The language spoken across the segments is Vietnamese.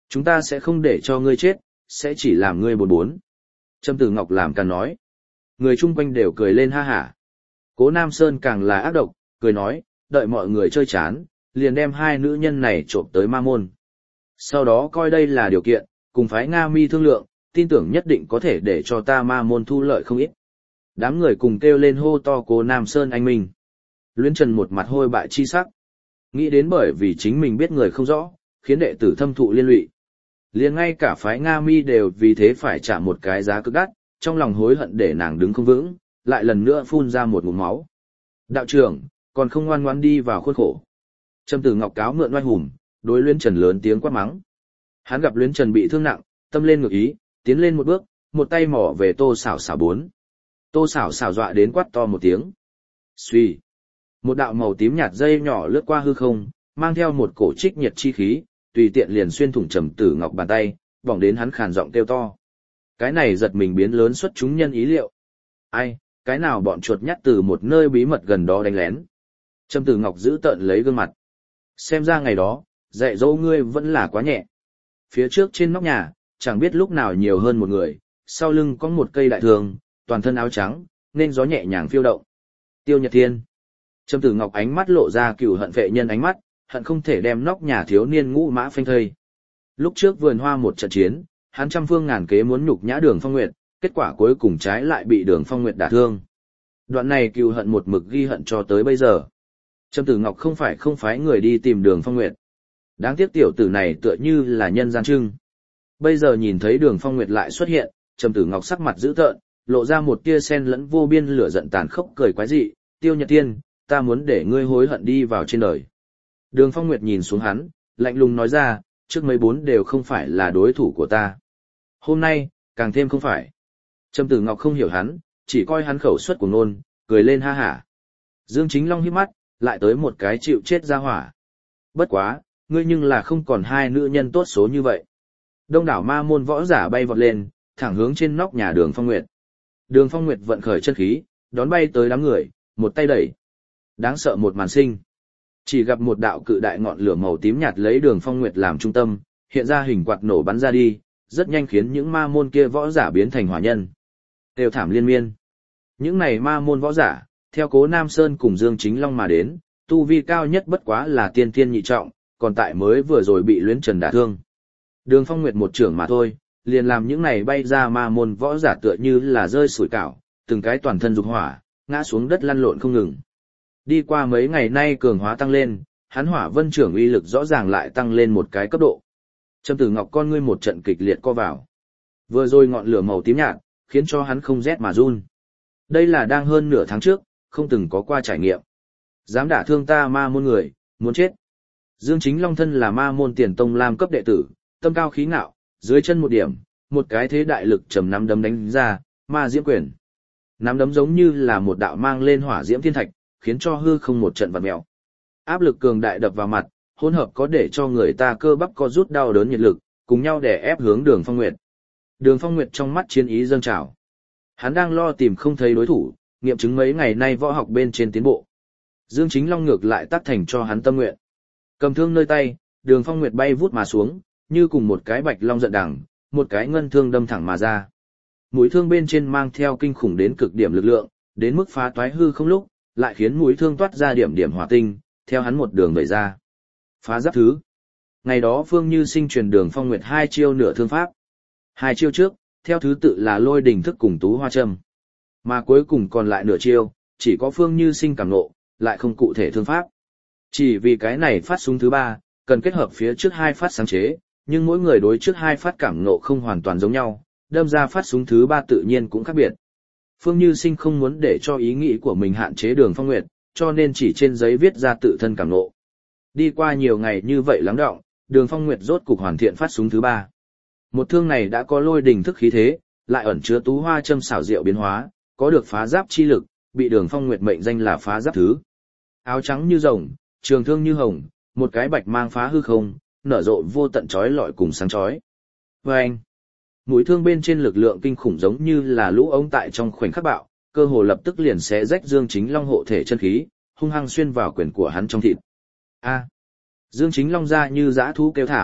Chúng ta sẽ không để cho ngươi chết, sẽ chỉ làm ngươi buồn bốn. Trầm Tử Ngọc làm càn nói. Người chung quanh đều cười lên ha hả. Cố Nam Sơn càng là ác độc, cười nói, đợi mọi người chơi chán, liền đem hai nữ nhân này trộm tới ma môn. Sau đó coi đây là điều kiện, cùng phái Nga Mi thương lượng, tin tưởng nhất định có thể để cho ta ma môn thu lợi không ít. Đám người cùng kêu lên hô to Cố Nam Sơn anh minh. Luyến Trần một mặt hôi bại chi sắc. Nghĩ đến bởi vì chính mình biết người không rõ, khiến đệ tử thâm thụ liên lụy. Liền ngay cả phái Nga Mi đều vì thế phải trả một cái giá cực đắt, trong lòng hối hận để nàng đứng không vững, lại lần nữa phun ra một ngụm máu. Đạo trưởng, còn không ngoan ngoãn đi vào khuôn khổ. Trầm Tử Ngọc cáo mượn oai hùng, đối Luyến Trần lớn tiếng quát mắng. Hắn gặp Luyến Trần bị thương nặng, tâm lên ngược ý, tiến lên một bước, một tay mỏ về Tô Sảo Sảo bốn. Tô Sảo Sảo dọa đến quát to một tiếng. Xuy. Một đạo màu tím nhạt dây nhỏ lướt qua hư không, mang theo một cổ trích nhiệt chi khí, tùy tiện liền xuyên thủng Trầm Tử Ngọc bàn tay, bỏng đến hắn khàn giọng kêu to. Cái này giật mình biến lớn xuất chúng nhân ý liệu. Ai, cái nào bọn chuột nhắt từ một nơi bí mật gần đó đánh lén. Trầm Tử Ngọc giữ tợn lấy gương mặt. Xem ra ngày đó, dạy dỗ ngươi vẫn là quá nhẹ. Phía trước trên nóc nhà, chẳng biết lúc nào nhiều hơn một người, sau lưng có một cây đại thường, toàn thân áo trắng, nên gió nhẹ nhàng phiêu động. Tiêu Nhật Thiên. Trầm Tử Ngọc ánh mắt lộ ra cừu hận vệ nhân ánh mắt, hận không thể đem nóc nhà thiếu niên ngũ mã phanh thây. Lúc trước vườn hoa một trận chiến, hắn trăm phương ngàn kế muốn nhục nhã Đường Phong Nguyệt, kết quả cuối cùng trái lại bị Đường Phong Nguyệt đả thương. Đoạn này cừu hận một mực ghi hận cho tới bây giờ. Trầm Tử Ngọc không phái người đi tìm Đường Phong Nguyệt. Đáng tiếc tiểu tử này tựa như là nhân gian trưng. Bây giờ nhìn thấy Đường Phong Nguyệt lại xuất hiện, Trầm Tử Ngọc sắc mặt dữ tợn, lộ ra một tia sen lẫn vô biên lửa giận tàn khốc cười quái dị, Tiêu Nhật Tiên, ta muốn để ngươi hối hận đi vào trên đời. Đường Phong Nguyệt nhìn xuống hắn, lạnh lùng nói ra, trước mấy bốn đều không phải là đối thủ của ta. Hôm nay, càng thêm không phải. Trầm Tử Ngọc không hiểu hắn, chỉ coi hắn khẩu suất của ngôn, cười lên ha hả. Dương Chính Long híp mắt, lại tới một cái chịu chết ra hỏa. Bất quá, ngươi nhưng là không còn hai nữ nhân tốt số như vậy. Đông đảo ma môn võ giả bay vọt lên, thẳng hướng trên nóc nhà Đường Phong Nguyệt. Đường Phong Nguyệt vận khởi chân khí, đón bay tới đám người, một tay đẩy. Đáng sợ một màn sinh. Chỉ gặp một đạo cự đại ngọn lửa màu tím nhạt lấy Đường Phong Nguyệt làm trung tâm, hiện ra hình quạt nổ bắn ra đi, rất nhanh khiến những ma môn kia võ giả biến thành hỏa nhân. Đều thảm liên miên. Những này ma môn võ giả, theo Cố Nam Sơn cùng Dương Chính Long mà đến, tu vi cao nhất bất quá là tiên thiên nhị trọng, còn tại mới vừa rồi bị Luyến Trần đả thương. Đường Phong Nguyệt một trưởng mà thôi, liền làm những này bay ra ma môn võ giả tựa như là rơi sủi cảo, từng cái toàn thân dục hỏa, ngã xuống đất lăn lộn không ngừng. Đi qua mấy ngày nay cường hóa tăng lên, hắn Hỏa Vân trưởng uy lực rõ ràng lại tăng lên một cái cấp độ. Trầm Tử Ngọc con ngươi một trận kịch liệt co vào. Vừa rồi ngọn lửa màu tím nhạt, khiến cho hắn không rét mà run. Đây là đang hơn nửa tháng trước, không từng có qua trải nghiệm. Dám đả thương ta ma môn người, muốn chết. Dương Chính Long thân là ma môn tiền tông lam cấp đệ tử, tâm cao khí ngạo, dưới chân một điểm, một cái thế đại lực trầm nắm đấm đánh ra, ma diễm quyền. Nắm đấm giống như là một đạo mang lên hỏa diễm thiên thạch, khiến cho hư không một trận vặn mèo. Áp lực cường đại đập vào mặt, hỗn hợp có để cho người ta cơ bắp co rút đau đớn nhiệt lực, cùng nhau đè ép hướng Đường Phong Nguyệt. Đường Phong Nguyệt trong mắt chiến ý dâng trào. Hắn đang lo tìm không thấy đối thủ, nghiệm chứng mấy ngày nay võ học bên trên tiến bộ. Dương Chính Long ngược lại tác thành cho hắn tâm nguyện. Cầm thương nơi tay, Đường Phong Nguyệt bay vút mà xuống, như cùng một cái bạch long giận đằng, một cái ngân thương đâm thẳng mà ra. Mũi thương bên trên mang theo kinh khủng đến cực điểm lực lượng, đến mức phá toái hư không lúc, lại khiến mũi thương toát ra điểm điểm hỏa tinh, theo hắn một đường vẩy ra. Phá giáp thứ. Ngày đó Phương Như Sinh truyền Đường Phong Nguyệt hai chiêu nửa thương pháp. Hai chiêu trước, theo thứ tự là Lôi Đình Thức cùng Tú Hoa Châm. Mà cuối cùng còn lại nửa chiêu, chỉ có Phương Như Sinh cảm ngộ, lại không cụ thể thương pháp. Chỉ vì cái này phát súng thứ ba, cần kết hợp phía trước hai phát sáng chế, nhưng mỗi người đối trước hai phát cảm ngộ không hoàn toàn giống nhau, đâm ra phát súng thứ ba tự nhiên cũng khác biệt. Phương Như Sinh không muốn để cho ý nghĩ của mình hạn chế Đường Phong Nguyệt, cho nên chỉ trên giấy viết ra tự thân cảm ngộ. Đi qua nhiều ngày như vậy lắng đọng, Đường Phong Nguyệt rốt cục hoàn thiện phát súng thứ ba. Một thương này đã có Lôi Đình Thức khí thế, lại ẩn chứa Tú Hoa Châm xảo diệu biến hóa, có được phá giáp chi lực, bị Đường Phong Nguyệt mệnh danh là phá giáp thứ. Áo trắng như rồng, trường thương như hồng, một cái bạch mang phá hư không, nở rộ vô tận chói lọi cùng sáng chói. Vâng! Mũi thương bên trên lực lượng kinh khủng giống như là lũ ống tại trong khoảnh khắc bạo, cơ hồ lập tức liền xé rách Dương Chính Long hộ thể chân khí, hung hăng xuyên vào quyền của hắn trong thịt. A! Dương Chính Long ra như dã thú kêu thảm,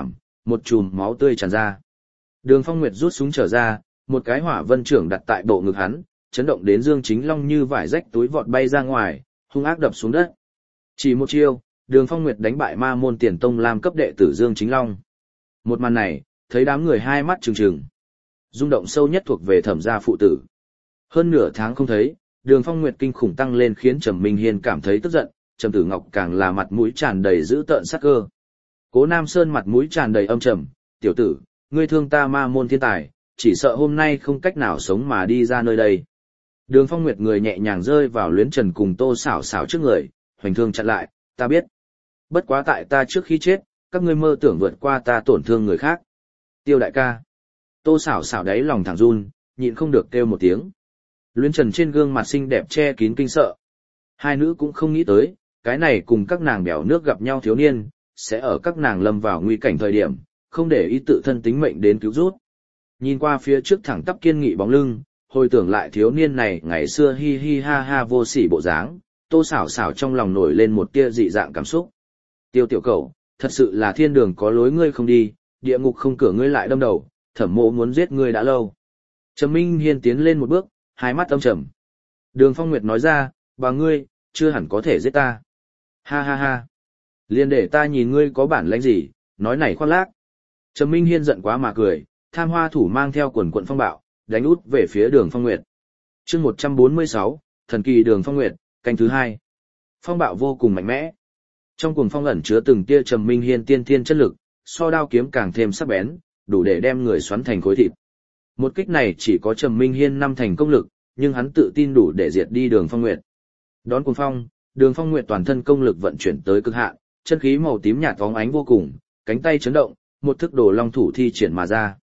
một chùm máu tươi tràn ra. Đường Phong Nguyệt rút súng trở ra, một cái hỏa vân trưởng đặt tại bộ ngực hắn, chấn động đến Dương Chính Long như vải rách túi vọt bay ra ngoài, hung ác đập xuống đất. Chỉ một chiêu, Đường Phong Nguyệt đánh bại ma môn Tiền Tông Lam cấp đệ tử Dương Chính Long. Một màn này, thấy đám người hai mắt trừng trừng. Rung động sâu nhất thuộc về Thẩm gia phụ tử. Hơn nửa tháng không thấy, Đường Phong Nguyệt kinh khủng tăng lên khiến Trầm Minh Hiên cảm thấy tức giận, Trầm Tử Ngọc càng là mặt mũi tràn đầy dữ tợn sắc cơ. Cố Nam Sơn mặt mũi tràn đầy âm trầm, "Tiểu tử, ngươi thương ta ma môn thiên tài, chỉ sợ hôm nay không cách nào sống mà đi ra nơi đây." Đường Phong Nguyệt người nhẹ nhàng rơi vào Luyến Trần cùng Tô Sảo Sảo trước người, hoành thương chặn lại, "Ta biết. Bất quá tại ta trước khi chết, các ngươi mơ tưởng vượt qua ta tổn thương người khác." "Tiêu đại ca." Tô Sảo Sảo đáy lòng thẳng run, nhịn không được kêu một tiếng. Luyến Trần trên gương mặt xinh đẹp che kín kinh sợ. Hai nữ cũng không nghĩ tới, cái này cùng các nàng bèo nước gặp nhau thiếu niên, sẽ ở các nàng lâm vào nguy cảnh thời điểm, không để ý tự thân tính mệnh đến cứu rút. Nhìn qua phía trước thẳng tắp kiên nghị bóng lưng, hồi tưởng lại thiếu niên này ngày xưa hi hi ha ha vô sỉ bộ dáng, Tô Sảo Sảo trong lòng nổi lên một tia dị dạng cảm xúc. "Tiêu tiểu cẩu, thật sự là thiên đường có lối ngươi không đi, địa ngục không cửa ngươi lại đâm đầu, Thẩm mộ muốn giết ngươi đã lâu." Trầm Minh Hiên tiến lên một bước, hai mắt âm trầm. Đường Phong Nguyệt nói ra, "Bà ngươi, chưa hẳn có thể giết ta." "Ha ha ha. Liền để ta nhìn ngươi có bản lĩnh gì, nói này khoác lác." Trầm Minh Hiên giận quá mà cười, tham hoa thủ mang theo quần quận phong bạo, đánh út về phía Đường Phong Nguyệt. Chương 146, thần kỳ Đường Phong Nguyệt, canh thứ 2. Phong bạo vô cùng mạnh mẽ. Trong cuồng phong ẩn chứa từng tia Trầm Minh Hiên tiên thiên chất lực, so đao kiếm càng thêm sắc bén, đủ để đem người xoắn thành khối thịt. Một kích này chỉ có Trầm Minh Hiên 5 thành công lực, nhưng hắn tự tin đủ để diệt đi Đường Phong Nguyệt. Đón cuồng phong, Đường Phong Nguyệt toàn thân công lực vận chuyển tới cực hạn, chân khí màu tím nhạt óng ánh vô cùng, cánh tay chấn động, một thức đồ long thủ thi triển mà ra.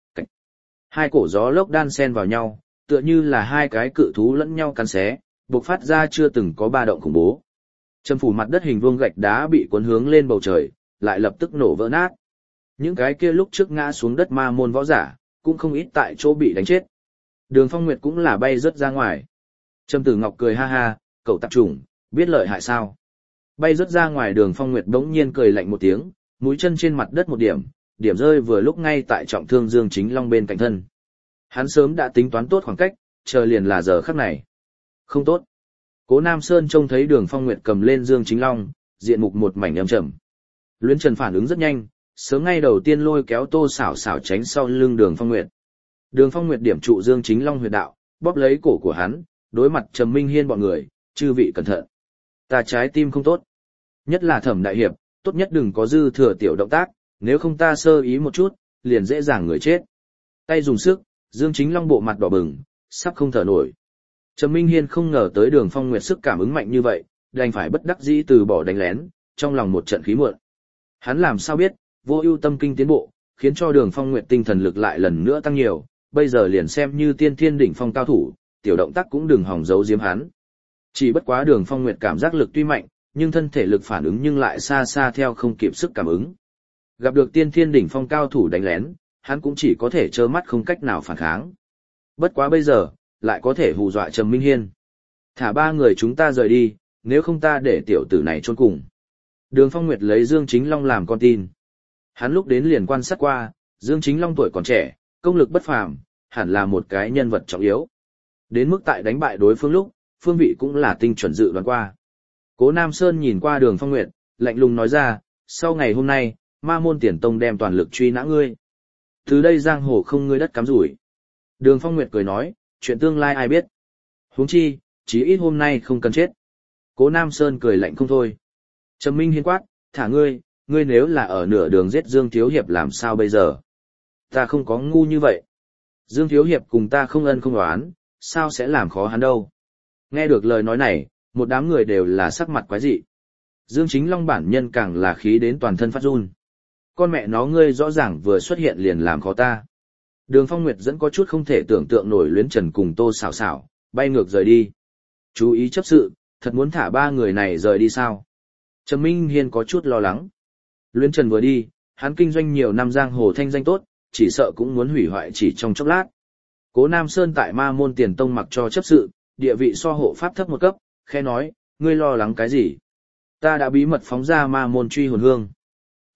Hai cổ gió lốc đan xen vào nhau, tựa như là hai cái cự thú lẫn nhau cắn xé, bộc phát ra chưa từng có ba động khủng bố. Trầm phủ mặt đất hình vuông gạch đá bị cuốn hướng lên bầu trời, lại lập tức nổ vỡ nát. Những cái kia lúc trước ngã xuống đất ma môn võ giả, cũng không ít tại chỗ bị đánh chết. Đường Phong Nguyệt cũng là bay rớt ra ngoài. Trầm Tử Ngọc cười ha ha, "Cậu tạp chủng, biết lợi hại sao?" Bay rớt ra ngoài Đường Phong Nguyệt bỗng nhiên cười lạnh một tiếng, mũi chân trên mặt đất một điểm, điểm rơi vừa lúc ngay tại trọng thương Dương Chính Long bên cạnh thân. Hắn sớm đã tính toán tốt khoảng cách, chờ liền là giờ khắc này. Không tốt. Cố Nam Sơn trông thấy Đường Phong Nguyệt cầm lên Dương Chính Long, diện mục một mảnh âm trầm. Luyến Trần phản ứng rất nhanh, sớm ngay đầu tiên lôi kéo Tô Sảo Sảo tránh sau lưng Đường Phong Nguyệt. Đường Phong Nguyệt điểm trụ Dương Chính Long huyệt đạo, bóp lấy cổ của hắn, đối mặt Trầm Minh Hiên bọn người, "Chư vị cẩn thận. Ta trái tim không tốt. Nhất là Thẩm đại hiệp, tốt nhất đừng có dư thừa tiểu động tác, nếu không ta sơ ý một chút, liền dễ dàng người chết." Tay dùng sức, Dương Chính Long bộ mặt đỏ bừng, sắp không thở nổi. Trầm Minh Hiên không ngờ tới Đường Phong Nguyệt sức cảm ứng mạnh như vậy, đành phải bất đắc dĩ từ bỏ đánh lén, trong lòng một trận khí muộn. Hắn làm sao biết, vô ưu tâm kinh tiến bộ, khiến cho Đường Phong Nguyệt tinh thần lực lại lần nữa tăng nhiều, bây giờ liền xem như tiên thiên đỉnh phong cao thủ, tiểu động tác cũng đừng hòng giấu giếm hắn. Chỉ bất quá Đường Phong Nguyệt cảm giác lực tuy mạnh, nhưng thân thể lực phản ứng nhưng lại xa xa theo không kịp sức cảm ứng. Gặp được tiên thiên đỉnh phong cao thủ đánh lén, hắn cũng chỉ có thể trơ mắt không cách nào phản kháng. Bất quá bây giờ, lại có thể hù dọa Trầm Minh Hiên. "Thả ba người chúng ta rời đi, nếu không ta để tiểu tử này chôn cùng." Đường Phong Nguyệt lấy Dương Chính Long làm con tin. Hắn lúc đến liền quan sát qua, Dương Chính Long tuổi còn trẻ, công lực bất phàm, hẳn là một cái nhân vật trọng yếu. Đến mức tại đánh bại đối phương lúc, phương vị cũng là tinh chuẩn dự đoán qua. Cố Nam Sơn nhìn qua Đường Phong Nguyệt, lạnh lùng nói ra, "Sau ngày hôm nay, ma môn Tiền Tông đem toàn lực truy nã ngươi. Từ đây giang hồ không ngươi đất cắm rủi." Đường Phong Nguyệt cười nói, "Chuyện tương lai ai biết. Huống chi, chí ít hôm nay không cần chết." Cố Nam Sơn cười lạnh không thôi. Trầm Minh Hiên quát, "Thả ngươi, ngươi nếu là ở nửa đường giết Dương Thiếu Hiệp làm sao bây giờ?" "Ta không có ngu như vậy. Dương Thiếu Hiệp cùng ta không ân không oán, sao sẽ làm khó hắn đâu." Nghe được lời nói này, một đám người đều là sắc mặt quái dị. Dương Chính Long bản nhân càng là khí đến toàn thân phát run. "Con mẹ nó ngươi rõ ràng vừa xuất hiện liền làm khó ta." Đường Phong Nguyệt dẫn có chút không thể tưởng tượng nổi Luyến Trần cùng Tô Sảo Sảo, bay ngược rời đi. "Chú ý chấp sự, thật muốn thả ba người này rời đi sao?" Trầm Minh Hiên có chút lo lắng. Luyến Trần vừa đi, hắn kinh doanh nhiều năm giang hồ thanh danh tốt, chỉ sợ cũng muốn hủy hoại chỉ trong chốc lát. Cố Nam Sơn tại ma môn Tiền Tông mặc cho chấp sự, địa vị so hộ pháp thấp một cấp, khẽ nói, "Ngươi lo lắng cái gì? Ta đã bí mật phóng ra ma môn truy hồn hương."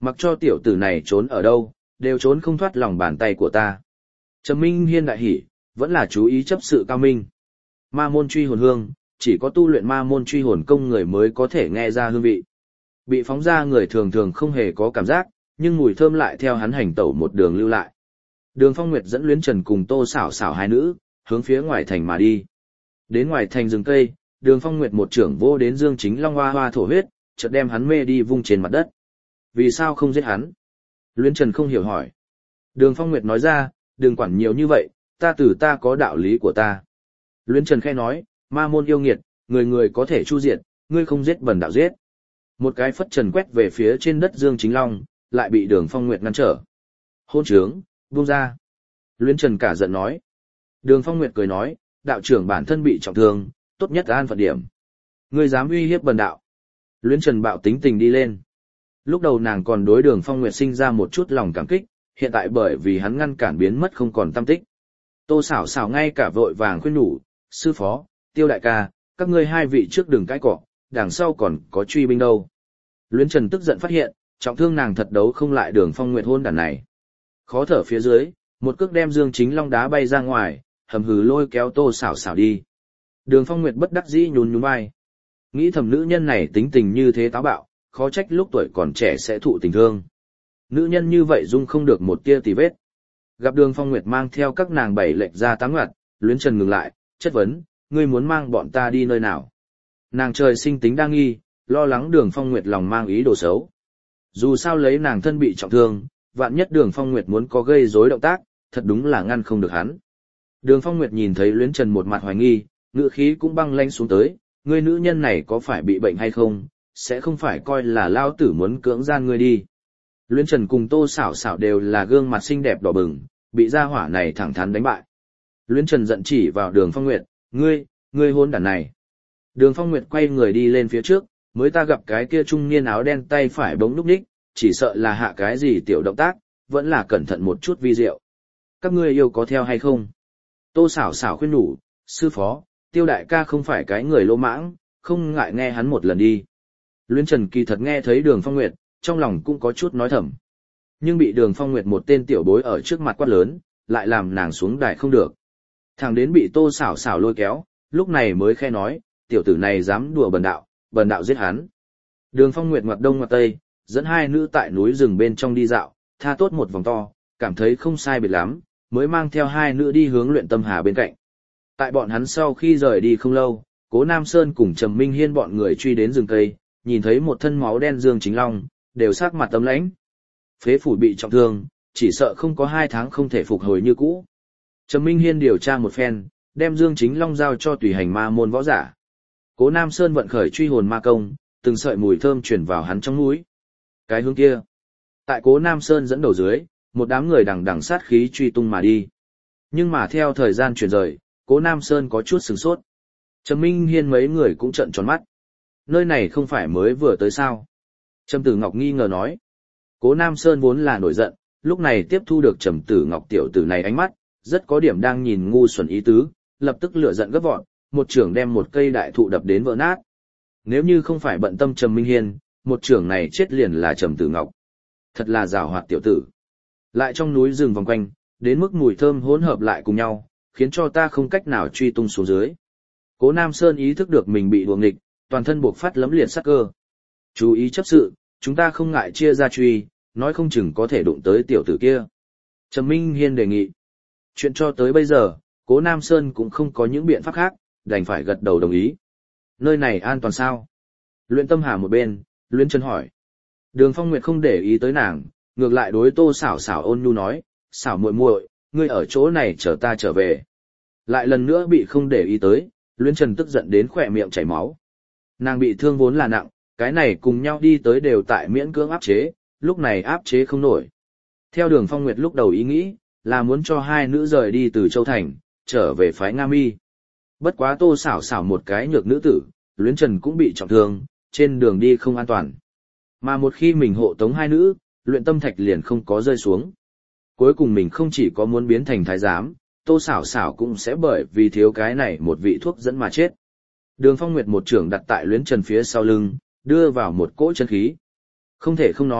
Mặc cho tiểu tử này trốn ở đâu, đều trốn không thoát lòng bàn tay của ta. Trầm Minh Hiên đại hỉ, vẫn là chú ý chấp sự cao minh. Ma môn truy hồn hương, chỉ có tu luyện ma môn truy hồn công người mới có thể nghe ra hương vị. Bị phóng ra người thường thường không hề có cảm giác, nhưng mùi thơm lại theo hắn hành tẩu một đường lưu lại. Đường Phong Nguyệt dẫn Luyến Trần cùng Tô Xảo Xảo hai nữ, hướng phía ngoài thành mà đi. Đến ngoài thành rừng cây, Đường Phong Nguyệt một trưởng vô đến Dương Chính Long hoa hoa thổ huyết, chợt đem hắn mê đi vung trên mặt đất. Vì sao không giết hắn? Luyến Trần không hiểu hỏi. Đường Phong Nguyệt nói ra, đừng quản nhiều như vậy, ta có đạo lý của ta. Luyến Trần khẽ nói, ma môn yêu nghiệt, người người có thể chu diệt, ngươi không giết bần đạo giết. Một cái phất trần quét về phía trên đất Dương Chính Long, lại bị Đường Phong Nguyệt ngăn trở. Hôn trướng, buông ra. Luyến Trần cả giận nói. Đường Phong Nguyệt cười nói, đạo trưởng bản thân bị trọng thương, tốt nhất an phận điểm. Ngươi dám uy hiếp bần đạo. Luyến Trần bạo tính tình đi lên. Lúc đầu nàng còn đối Đường Phong Nguyệt sinh ra một chút lòng cảm kích, hiện tại bởi vì hắn ngăn cản biến mất không còn tâm tích. Tô Xảo Xảo ngay cả vội vàng khuyên nhủ, sư phó, Tiêu đại ca, các ngươi hai vị trước đừng cãi cọ, đằng sau còn có truy binh đâu. Luyến Trần tức giận phát hiện, trọng thương nàng thật đấu không lại Đường Phong Nguyệt hôn đản này. Khó thở phía dưới, một cước đem Dương Chính Long đá bay ra ngoài, hầm hừ lôi kéo Tô Xảo Xảo đi. Đường Phong Nguyệt bất đắc dĩ nhún nhún vai. Nghĩ thầm nữ nhân này tính tình như thế táo bạo, khó trách lúc tuổi còn trẻ sẽ thụ tình thương. Nữ nhân như vậy dung không được một tia tì vết. Gặp Đường Phong Nguyệt mang theo các nàng bảy lệch ra tám ngoặt, Luyến Trần ngừng lại, chất vấn, ngươi muốn mang bọn ta đi nơi nào? Nàng trời sinh tính đa nghi, lo lắng Đường Phong Nguyệt lòng mang ý đồ xấu. Dù sao lấy nàng thân bị trọng thương, vạn nhất Đường Phong Nguyệt muốn có gây rối động tác, thật đúng là ngăn không được hắn. Đường Phong Nguyệt nhìn thấy Luyến Trần một mặt hoài nghi, ngữ khí cũng băng lãnh xuống tới, ngươi nữ nhân này có phải bị bệnh hay không, sẽ không phải coi là lao tử muốn cưỡng gian ngươi đi. Luyến Trần cùng Tô Xảo Xảo đều là gương mặt xinh đẹp đỏ bừng, bị gia hỏa này thẳng thắn đánh bại. Luyến Trần giận chỉ vào Đường Phong Nguyệt, ngươi hôn đản này. Đường Phong Nguyệt quay người đi lên phía trước, mới ta gặp cái kia trung niên áo đen tay phải bỗng núp ních, chỉ sợ là hạ cái gì tiểu động tác, vẫn là cẩn thận một chút vi diệu. Các ngươi yêu có theo hay không? Tô Xảo Xảo khuyên nhủ, sư phó, Tiêu đại ca không phải cái người lỗ mãng, không ngại nghe hắn một lần đi. Luyến Trần kỳ thật nghe thấy Đường Phong Nguyệt, trong lòng cũng có chút nói thầm. Nhưng bị Đường Phong Nguyệt một tên tiểu bối ở trước mặt quát lớn, lại làm nàng xuống đài không được. Thằng đến bị Tô Xảo Xảo lôi kéo, lúc này mới khe nói, tiểu tử này dám đùa bần đạo giết hắn. Đường Phong Nguyệt ngoặt đông ngoặt tây, dẫn hai nữ tại núi rừng bên trong đi dạo, tha tốt một vòng to, cảm thấy không sai biệt lắm, mới mang theo hai nữ đi hướng Luyện Tâm Hà bên cạnh. Tại bọn hắn sau khi rời đi không lâu, Cố Nam Sơn cùng Trầm Minh Hiên bọn người truy đến rừng cây, nhìn thấy một thân máu đen Dương Chính Long, đều sắc mặt tấm lãnh. Phế phủ bị trọng thương, chỉ sợ không có 2 tháng không thể phục hồi như cũ. Trầm Minh Hiên điều tra một phen, đem Dương Chính Long giao cho tùy hành ma môn võ giả. Cố Nam Sơn vận khởi truy hồn ma công, từng sợi mùi thơm truyền vào hắn trong mũi. Cái hướng kia, tại Cố Nam Sơn dẫn đầu dưới, một đám người đằng đằng sát khí truy tung mà đi. Nhưng mà theo thời gian chuyển rời, Cố Nam Sơn có chút sửng sốt. Trầm Minh Hiên mấy người cũng trợn tròn mắt. Nơi này không phải mới vừa tới sao? Trầm Tử Ngọc nghi ngờ nói. Cố Nam Sơn vốn là nổi giận, lúc này tiếp thu được Trầm Tử Ngọc tiểu tử này ánh mắt, rất có điểm đang nhìn ngu xuẩn ý tứ, lập tức lửa giận gấp vọt, một chưởng đem một cây đại thụ đập đến vỡ nát. Nếu như không phải bận tâm Trầm Minh Hiên, một chưởng này chết liền là Trầm Tử Ngọc. Thật là giàu hoạt tiểu tử. Lại trong núi rừng vòng quanh, đến mức mùi thơm hỗn hợp lại cùng nhau, khiến cho ta không cách nào truy tung xuống dưới. Cố Nam Sơn ý thức được mình bị đuổi nghịch, toàn thân buộc phát lấm liệt sát cơ. Chú ý chấp sự, chúng ta không ngại chia ra truy, nói không chừng có thể đụng tới tiểu tử kia. Trầm Minh Hiên đề nghị. Chuyện cho tới bây giờ, Cố Nam Sơn cũng không có những biện pháp khác, đành phải gật đầu đồng ý. Nơi này an toàn sao? Luyện Tâm Hà một bên, Luyến Trần hỏi. Đường Phong Nguyệt không để ý tới nàng, ngược lại đối Tô Xảo Xảo ôn nhu nói, Xảo muội muội, ngươi ở chỗ này chờ ta trở về. Lại lần nữa bị không để ý tới, Luyến Trần tức giận đến khỏe miệng chảy máu. Nàng bị thương vốn là nặng, cái này cùng nhau đi tới đều tại miễn cưỡng áp chế, lúc này áp chế không nổi. Theo Đường Phong Nguyệt lúc đầu ý nghĩ, là muốn cho hai nữ rời đi từ Châu Thành, trở về phái Nga Mi. Bất quá Tô Xảo Xảo một cái nhược nữ tử, Luyến Trần cũng bị trọng thương, trên đường đi không an toàn. Mà một khi mình hộ tống hai nữ, Luyện Tâm Thạch liền không có rơi xuống. Cuối cùng mình không chỉ có muốn biến thành thái giám, Tô Xảo Xảo cũng sẽ bởi vì thiếu cái này một vị thuốc dẫn mà chết. Đường Phong Nguyệt một trưởng đặt tại Luyến Trần phía sau lưng, đưa vào một cỗ chân khí. Không thể không nói,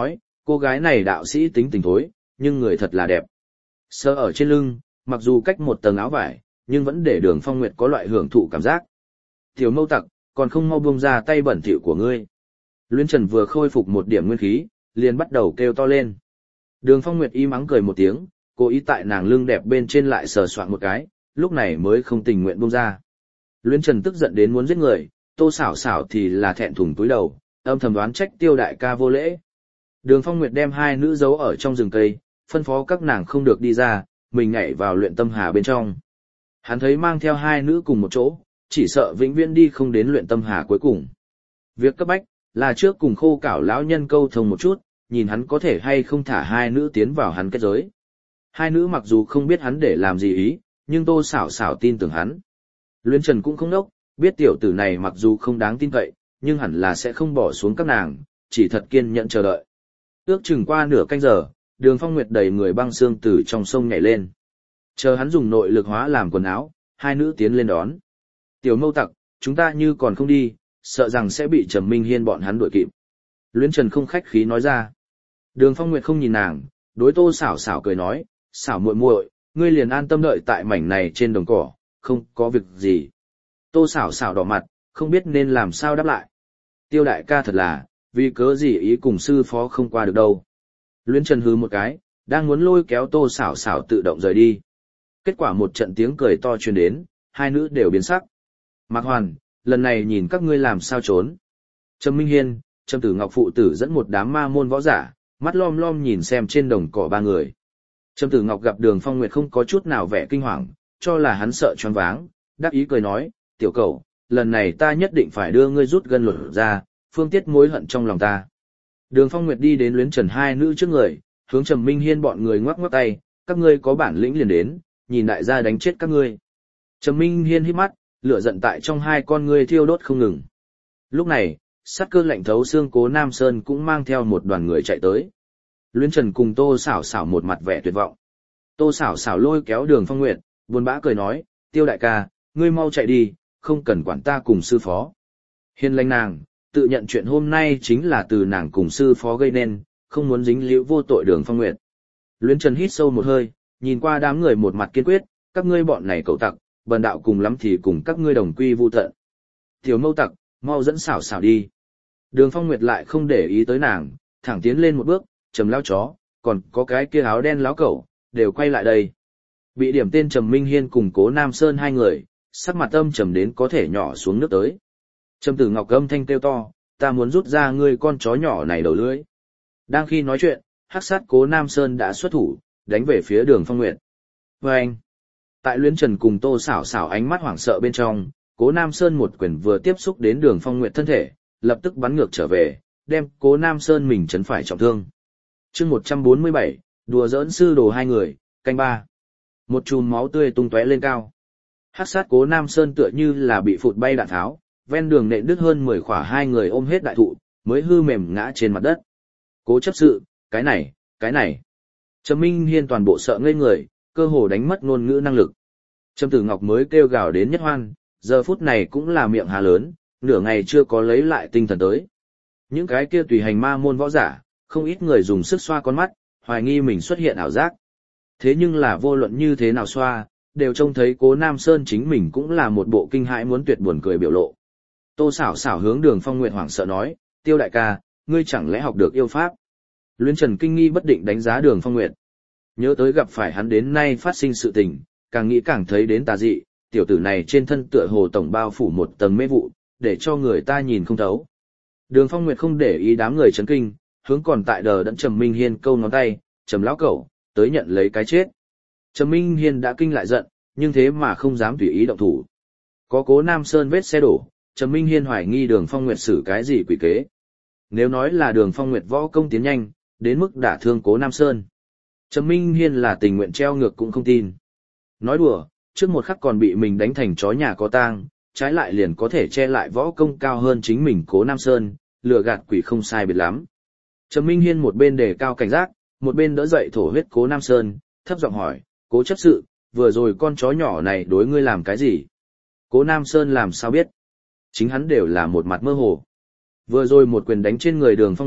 cô gái này đạo sĩ tính tình thối, nhưng người thật là đẹp. Sơ ở trên lưng, mặc dù cách một tầng áo vải, nhưng vẫn để Đường Phong Nguyệt có loại hưởng thụ cảm giác. Tiểu Mâu Tặc, còn không mau buông ra tay bẩn thỉu của ngươi. Luyến Trần vừa khôi phục một điểm nguyên khí, liền bắt đầu kêu to lên. Đường Phong Nguyệt im ắng cười một tiếng, cố ý tại nàng lưng đẹp bên trên lại sờ soạng một cái, lúc này mới không tình nguyện buông ra. Luyến Trần tức giận đến muốn giết người, Tô Xảo Xảo thì là thẹn thùng túi đầu, âm thầm đoán trách Tiêu đại ca vô lễ. Đường Phong Nguyệt đem hai nữ giấu ở trong rừng cây, phân phó các nàng không được đi ra, mình nhảy vào luyện tâm hà bên trong. Hắn thấy mang theo hai nữ cùng một chỗ, chỉ sợ vĩnh viễn đi không đến luyện tâm hà cuối cùng. Việc cấp bách là trước cùng Khô Cảo lão nhân câu thông một chút, nhìn hắn có thể hay không thả hai nữ tiến vào hắn kết giới. Hai nữ mặc dù không biết hắn để làm gì ý, nhưng Tô Xảo Xảo tin tưởng hắn. Luyến Trần cũng không đốc, biết tiểu tử này mặc dù không đáng tin cậy, nhưng hẳn là sẽ không bỏ xuống các nàng, chỉ thật kiên nhẫn chờ đợi. Ước chừng qua nửa canh giờ, Đường Phong Nguyệt đầy người băng xương từ trong sông nhảy lên. Chờ hắn dùng nội lực hóa làm quần áo, hai nữ tiến lên đón. Tiểu Mâu Tặc, chúng ta như còn không đi, sợ rằng sẽ bị Trầm Minh Hiên bọn hắn đuổi kịp. Luyến Trần không khách khí nói ra. Đường Phong Nguyệt không nhìn nàng, đối Tô Xảo Xảo cười nói, Xảo muội muội, ngươi liền an tâm đợi tại mảnh này trên đồng cỏ, không có việc gì. Tô Xảo Xảo đỏ mặt, không biết nên làm sao đáp lại. Tiêu đại ca thật là, vì cớ gì ý cùng sư phó không qua được đâu. Luyến Trần hứ một cái, đang muốn lôi kéo Tô Xảo Xảo tự động rời đi. Kết quả một trận tiếng cười to truyền đến, hai nữ đều biến sắc. Mạc Hoàn, lần này nhìn các ngươi làm sao trốn. Trầm Minh Hiên, Trầm Tử Ngọc phụ tử dẫn một đám ma môn võ giả, mắt lom lom nhìn xem trên đồng cỏ ba người. Trầm Tử Ngọc gặp Đường Phong Nguyệt không có chút nào vẻ kinh hoàng, cho là hắn sợ choáng váng, đáp ý cười nói, tiểu cẩu, lần này ta nhất định phải đưa ngươi rút gân luật ra, phương tiết mối hận trong lòng ta. Đường Phong Nguyệt đi đến Luyến Trần hai nữ trước người, hướng Trầm Minh Hiên bọn người ngoắc ngoắc tay, các ngươi có bản lĩnh liền đến, nhìn đại gia đánh chết các ngươi. Trầm Minh Hiên híp mắt, lửa giận tại trong hai con ngươi thiêu đốt không ngừng. Lúc này, sát cơ lạnh thấu xương Cố Nam Sơn cũng mang theo một đoàn người chạy tới. Luyến Trần cùng Tô Xảo Xảo một mặt vẻ tuyệt vọng. Tô Xảo Xảo lôi kéo Đường Phong Nguyệt, buồn bã cười nói, Tiêu đại ca, ngươi mau chạy đi, không cần quản ta cùng sư phó. Hiên lành nàng, tự nhận chuyện hôm nay chính là từ nàng cùng sư phó gây nên, không muốn dính liễu vô tội Đường Phong Nguyệt. Luyến Trần hít sâu một hơi, nhìn qua đám người một mặt kiên quyết, các ngươi bọn này cậu tặc, bần đạo cùng lắm thì cùng các ngươi đồng quy vu tận. Tiểu Mâu Tặc, mau dẫn Xảo Xảo đi. Đường Phong Nguyệt lại không để ý tới nàng, thẳng tiến lên một bước, Trầm lão chó, còn có cái kia áo đen láo cẩu, đều quay lại đây. Bị điểm tên Trầm Minh Hiên cùng Cố Nam Sơn hai người, sắc mặt âm trầm đến có thể nhỏ xuống nước tới. Trầm Tử Ngọc âm thanh kêu to, ta muốn rút ra ngươi con chó nhỏ này đầu lưỡi. Đang khi nói chuyện, hắc sát Cố Nam Sơn đã xuất thủ, đánh về phía Đường Phong Nguyệt. Vâng! Tại Luyến Trần cùng Tô Xảo Xảo ánh mắt hoảng sợ bên trong, Cố Nam Sơn một quyền vừa tiếp xúc đến Đường Phong Nguyệt thân thể, lập tức bắn ngược trở về, đem Cố Nam Sơn mình chấn phải trọng thương. Chương 147, đùa giỡn sư đồ hai người, canh ba. Một chùm máu tươi tung tóe lên cao. Hắc sát Cố Nam Sơn tựa như là bị phụt bay đạn tháo, ven đường nện đứt hơn 10 khỏa hai người ôm hết đại thụ, mới hư mềm ngã trên mặt đất. Cố chấp sự, cái này. Trầm Minh Hiên toàn bộ sợ ngây người, cơ hồ đánh mất ngôn ngữ năng lực. Trầm Tử Ngọc mới kêu gào đến nhất hoan, giờ phút này cũng là miệng hà lớn, nửa ngày chưa có lấy lại tinh thần tới. Những cái kia tùy hành ma môn võ giả, không ít người dùng sức xoa con mắt, hoài nghi mình xuất hiện ảo giác. Thế nhưng là vô luận như thế nào xoa, đều trông thấy Cố Nam Sơn chính mình cũng là một bộ kinh hãi muốn tuyệt buồn cười biểu lộ. Tô Xảo Xảo hướng Đường Phong Nguyệt hoảng sợ nói, Tiêu đại ca, ngươi chẳng lẽ học được yêu pháp? Luyến Trần kinh nghi bất định đánh giá Đường Phong Nguyệt. Nhớ tới gặp phải hắn đến nay phát sinh sự tình, càng nghĩ càng thấy đến tà dị, tiểu tử này trên thân tựa hồ tổng bao phủ một tầng mê vụ, để cho người ta nhìn không thấu. Đường Phong Nguyệt không để ý đám người chấn kinh, hướng còn tại đờ đẫn Trầm Minh Hiên câu ngón tay, Trầm lão cẩu, tới nhận lấy cái chết. Trầm Minh Hiên đã kinh lại giận, nhưng thế mà không dám tùy ý động thủ. Có Cố Nam Sơn vết xe đổ, Trầm Minh Hiên hoài nghi Đường Phong Nguyệt xử cái gì quỷ kế. Nếu nói là Đường Phong Nguyệt võ công tiến nhanh, đến mức đả thương Cố Nam Sơn, Trầm Minh Hiên là tình nguyện treo ngược cũng không tin. Nói đùa, trước một khắc còn bị mình đánh thành chó nhà có tang, trái lại liền có thể che lại võ công cao hơn chính mình Cố Nam Sơn, lừa gạt quỷ không sai biệt lắm. Trầm Minh Hiên một bên đề cao cảnh giác, một bên đỡ dậy thổ huyết Cố Nam Sơn, thấp giọng hỏi, Cố chấp sự, vừa rồi con chó nhỏ này đối ngươi làm cái gì? Cố Nam Sơn làm sao biết? Chính hắn đều là một mặt mơ hồ. Vừa rồi một quyền đánh trên người Đường Phong Nguyệt,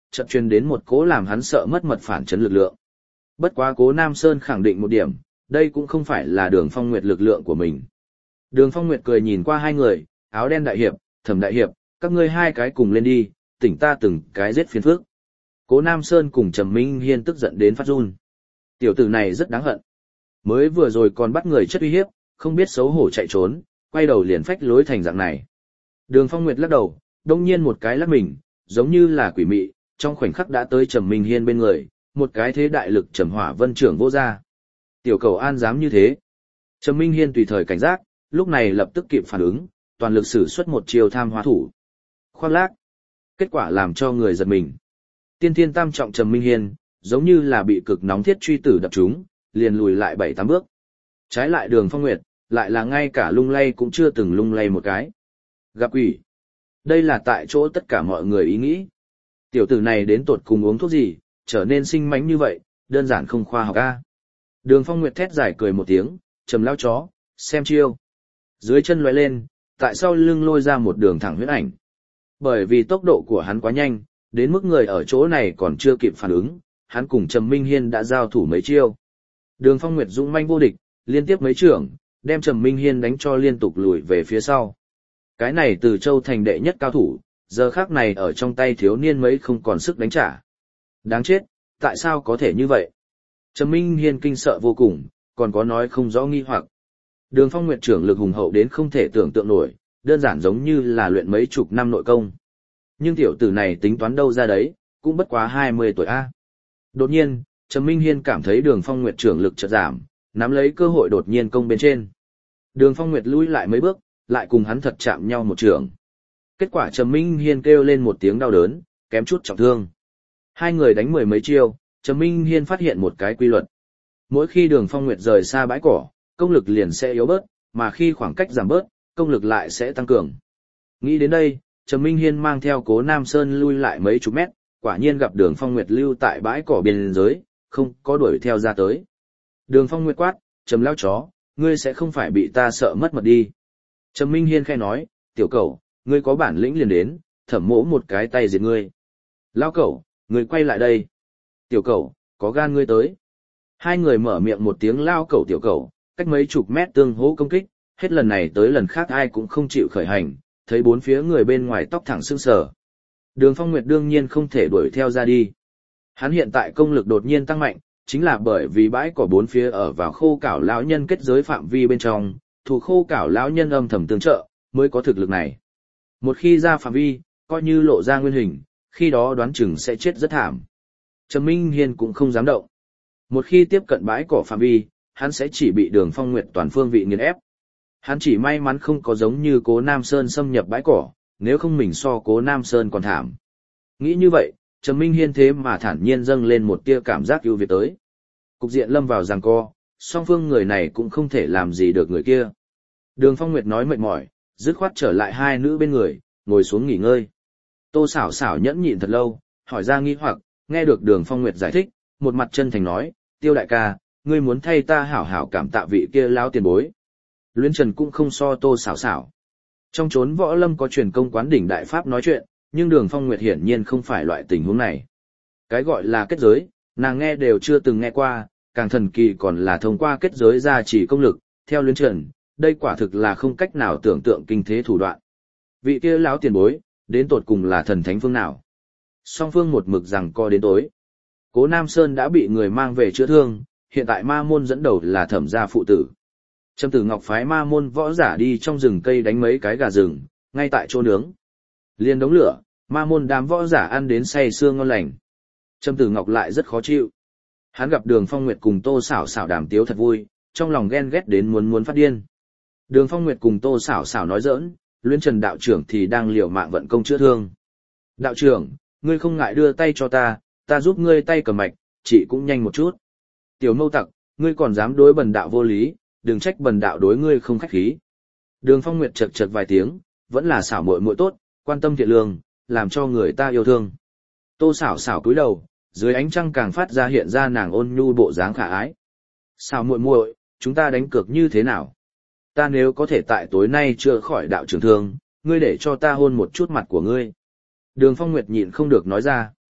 chợt truyền đến một cỗ làm hắn sợ mất mật phản chấn lực lượng. Bất quá Cố Nam Sơn khẳng định một điểm, đây cũng không phải là Đường Phong Nguyệt lực lượng của mình. Đường Phong Nguyệt cười nhìn qua hai người, áo đen đại hiệp, Thẩm đại hiệp, các ngươi hai cái cùng lên đi, tỉnh ta từng cái giết phiền phức. Cố Nam Sơn cùng Trầm Minh Hiên tức giận đến phát run. Tiểu tử này rất đáng hận. Mới vừa rồi còn bắt người chất uy hiếp, không biết xấu hổ chạy trốn, quay đầu liền phách lối thành dạng này. Đường Phong Nguyệt lắc đầu, đông nhiên một cái lắc mình, giống như là quỷ mị, trong khoảnh khắc đã tới Trầm Minh Hiên bên người, một cái thế đại lực Trầm Hỏa Vân trưởng vô ra. Tiểu cầu an dám như thế. Trầm Minh Hiên tùy thời cảnh giác, lúc này lập tức kịp phản ứng, toàn lực sử xuất một chiêu tham hóa thủ. Khoác lác. Kết quả làm cho người giật mình. Tiên thiên tam trọng Trầm Minh Hiên, giống như là bị cực nóng thiết truy tử đập trúng, liền lùi lại 7-8 bước. Trái lại Đường Phong Nguyệt, lại là ngay cả lung lay cũng chưa từng lung lay một cái. Gặp quỷ. Đây là tại chỗ tất cả mọi người ý nghĩ. Tiểu tử này đến tột cùng uống thuốc gì, trở nên sinh mánh như vậy, đơn giản không khoa học a. Đường Phong Nguyệt thét giải cười một tiếng, Trầm lao chó, xem chiêu. Dưới chân lóe lên, tại sau lưng lôi ra một đường thẳng huyết ảnh. Bởi vì tốc độ của hắn quá nhanh, đến mức người ở chỗ này còn chưa kịp phản ứng, hắn cùng Trầm Minh Hiên đã giao thủ mấy chiêu. Đường Phong Nguyệt dũng manh vô địch, liên tiếp mấy trưởng, đem Trầm Minh Hiên đánh cho liên tục lùi về phía sau. Cái này từ Châu thành đệ nhất cao thủ, giờ khác này ở trong tay thiếu niên mấy không còn sức đánh trả. Đáng chết, tại sao có thể như vậy? Trầm Minh Hiên kinh sợ vô cùng, còn có nói không rõ nghi hoặc. Đường Phong Nguyệt trưởng lực hùng hậu đến không thể tưởng tượng nổi, đơn giản giống như là luyện mấy chục năm nội công. Nhưng tiểu tử này tính toán đâu ra đấy, cũng bất quá 20 tuổi a. Đột nhiên, Trầm Minh Hiên cảm thấy Đường Phong Nguyệt trưởng lực chợt giảm, nắm lấy cơ hội đột nhiên công bên trên. Đường Phong Nguyệt lùi lại mấy bước, lại cùng hắn thật chạm nhau một trường. Kết quả Trầm Minh Hiên kêu lên một tiếng đau đớn, kém chút trọng thương. Hai người đánh mười mấy chiêu, Trầm Minh Hiên phát hiện một cái quy luật. Mỗi khi Đường Phong Nguyệt rời xa bãi cỏ, công lực liền sẽ yếu bớt, mà khi khoảng cách giảm bớt, công lực lại sẽ tăng cường. Nghĩ đến đây, Trầm Minh Hiên mang theo Cố Nam Sơn lui lại mấy chục mét, quả nhiên gặp Đường Phong Nguyệt lưu tại bãi cỏ biên giới, không có đuổi theo ra tới. Đường Phong Nguyệt quát, Trầm lao chó, ngươi sẽ không phải bị ta sợ mất mật đi. Trầm Minh Hiên khẽ nói, tiểu cẩu, ngươi có bản lĩnh liền đến, thẩm mỗ một cái tay diệt ngươi. Lao cẩu, ngươi quay lại đây. Tiểu cẩu, có gan ngươi tới. Hai người mở miệng một tiếng lao cẩu tiểu cẩu, cách mấy chục mét tương hỗ công kích, hết lần này tới lần khác ai cũng không chịu khởi hành, thấy bốn phía người bên ngoài tóc thẳng sưng sờ. Đường Phong Nguyệt đương nhiên không thể đuổi theo ra đi. Hắn hiện tại công lực đột nhiên tăng mạnh, chính là bởi vì bãi cỏ bốn phía ở vào khô cảo lão nhân kết giới phạm vi bên trong, thủ khô cảo lão nhân âm thầm tương trợ, mới có thực lực này. Một khi ra phạm vi, coi như lộ ra nguyên hình, khi đó đoán chừng sẽ chết rất thảm. Trầm Minh Hiên cũng không dám động. Một khi tiếp cận bãi cỏ phạm vi, hắn sẽ chỉ bị Đường Phong Nguyệt toàn phương vị nghiền ép. Hắn chỉ may mắn không có giống như Cố Nam Sơn xâm nhập bãi cỏ, nếu không mình so Cố Nam Sơn còn thảm. Nghĩ như vậy, Trầm Minh Hiên thế mà thản nhiên dâng lên một tia cảm giác ưu việt tới. Cục diện lâm vào giằng co, song phương người này cũng không thể làm gì được người kia. Đường Phong Nguyệt nói mệt mỏi, dứt khoát trở lại hai nữ bên người, ngồi xuống nghỉ ngơi. Tô Sảo Sảo nhẫn nhịn thật lâu, hỏi ra nghi hoặc, nghe được Đường Phong Nguyệt giải thích, một mặt chân thành nói, Tiêu đại ca, ngươi muốn thay ta hảo hảo cảm tạ vị kia lão tiền bối. Luyến Trần cũng không so Tô Sảo Sảo. Trong chốn võ lâm có truyền công quán đỉnh đại pháp nói chuyện, nhưng Đường Phong Nguyệt hiển nhiên không phải loại tình huống này. Cái gọi là kết giới, nàng nghe đều chưa từng nghe qua, càng thần kỳ còn là thông qua kết giới ra chỉ công lực, theo Luyến Trần, đây quả thực là không cách nào tưởng tượng kinh thế thủ đoạn. Vị kia lão tiền bối, đến tột cùng là thần thánh phương nào? Song phương một mực rằng co đến tối. Cố Nam Sơn đã bị người mang về chữa thương, hiện tại ma môn dẫn đầu là Thẩm gia phụ tử. Trầm Tử Ngọc phái ma môn võ giả đi trong rừng cây đánh mấy cái gà rừng, ngay tại chỗ nướng. Liên đống lửa, ma môn đám võ giả ăn đến say sưa ngon lành. Trầm Tử Ngọc lại rất khó chịu. Hắn gặp Đường Phong Nguyệt cùng Tô Sảo Sảo đàm tiếu thật vui, trong lòng ghen ghét đến muốn phát điên. Đường Phong Nguyệt cùng Tô Sảo Sảo nói giỡn, Luyến Trần đạo trưởng thì đang liều mạng vận công chữa thương. Đạo trưởng, ngươi không ngại đưa tay cho ta giúp ngươi tay cầm mạch, chỉ cũng nhanh một chút. Tiểu Mâu Tặc, ngươi còn dám đối bần đạo vô lý, đừng trách bần đạo đối ngươi không khách khí. Đường Phong Nguyệt chật chật vài tiếng, vẫn là xảo muội muội tốt, quan tâm thiện lương, làm cho người ta yêu thương. Tô Sảo Sảo cúi đầu, dưới ánh trăng càng phát ra hiện ra nàng ôn nhu bộ dáng khả ái. Xảo muội muội, chúng ta đánh cược như thế nào? Ta nếu có thể tại tối nay chữa khỏi đạo trưởng thương, ngươi để cho ta hôn một chút mặt của ngươi. Đường Phong Nguyệt nhịn không được nói ra.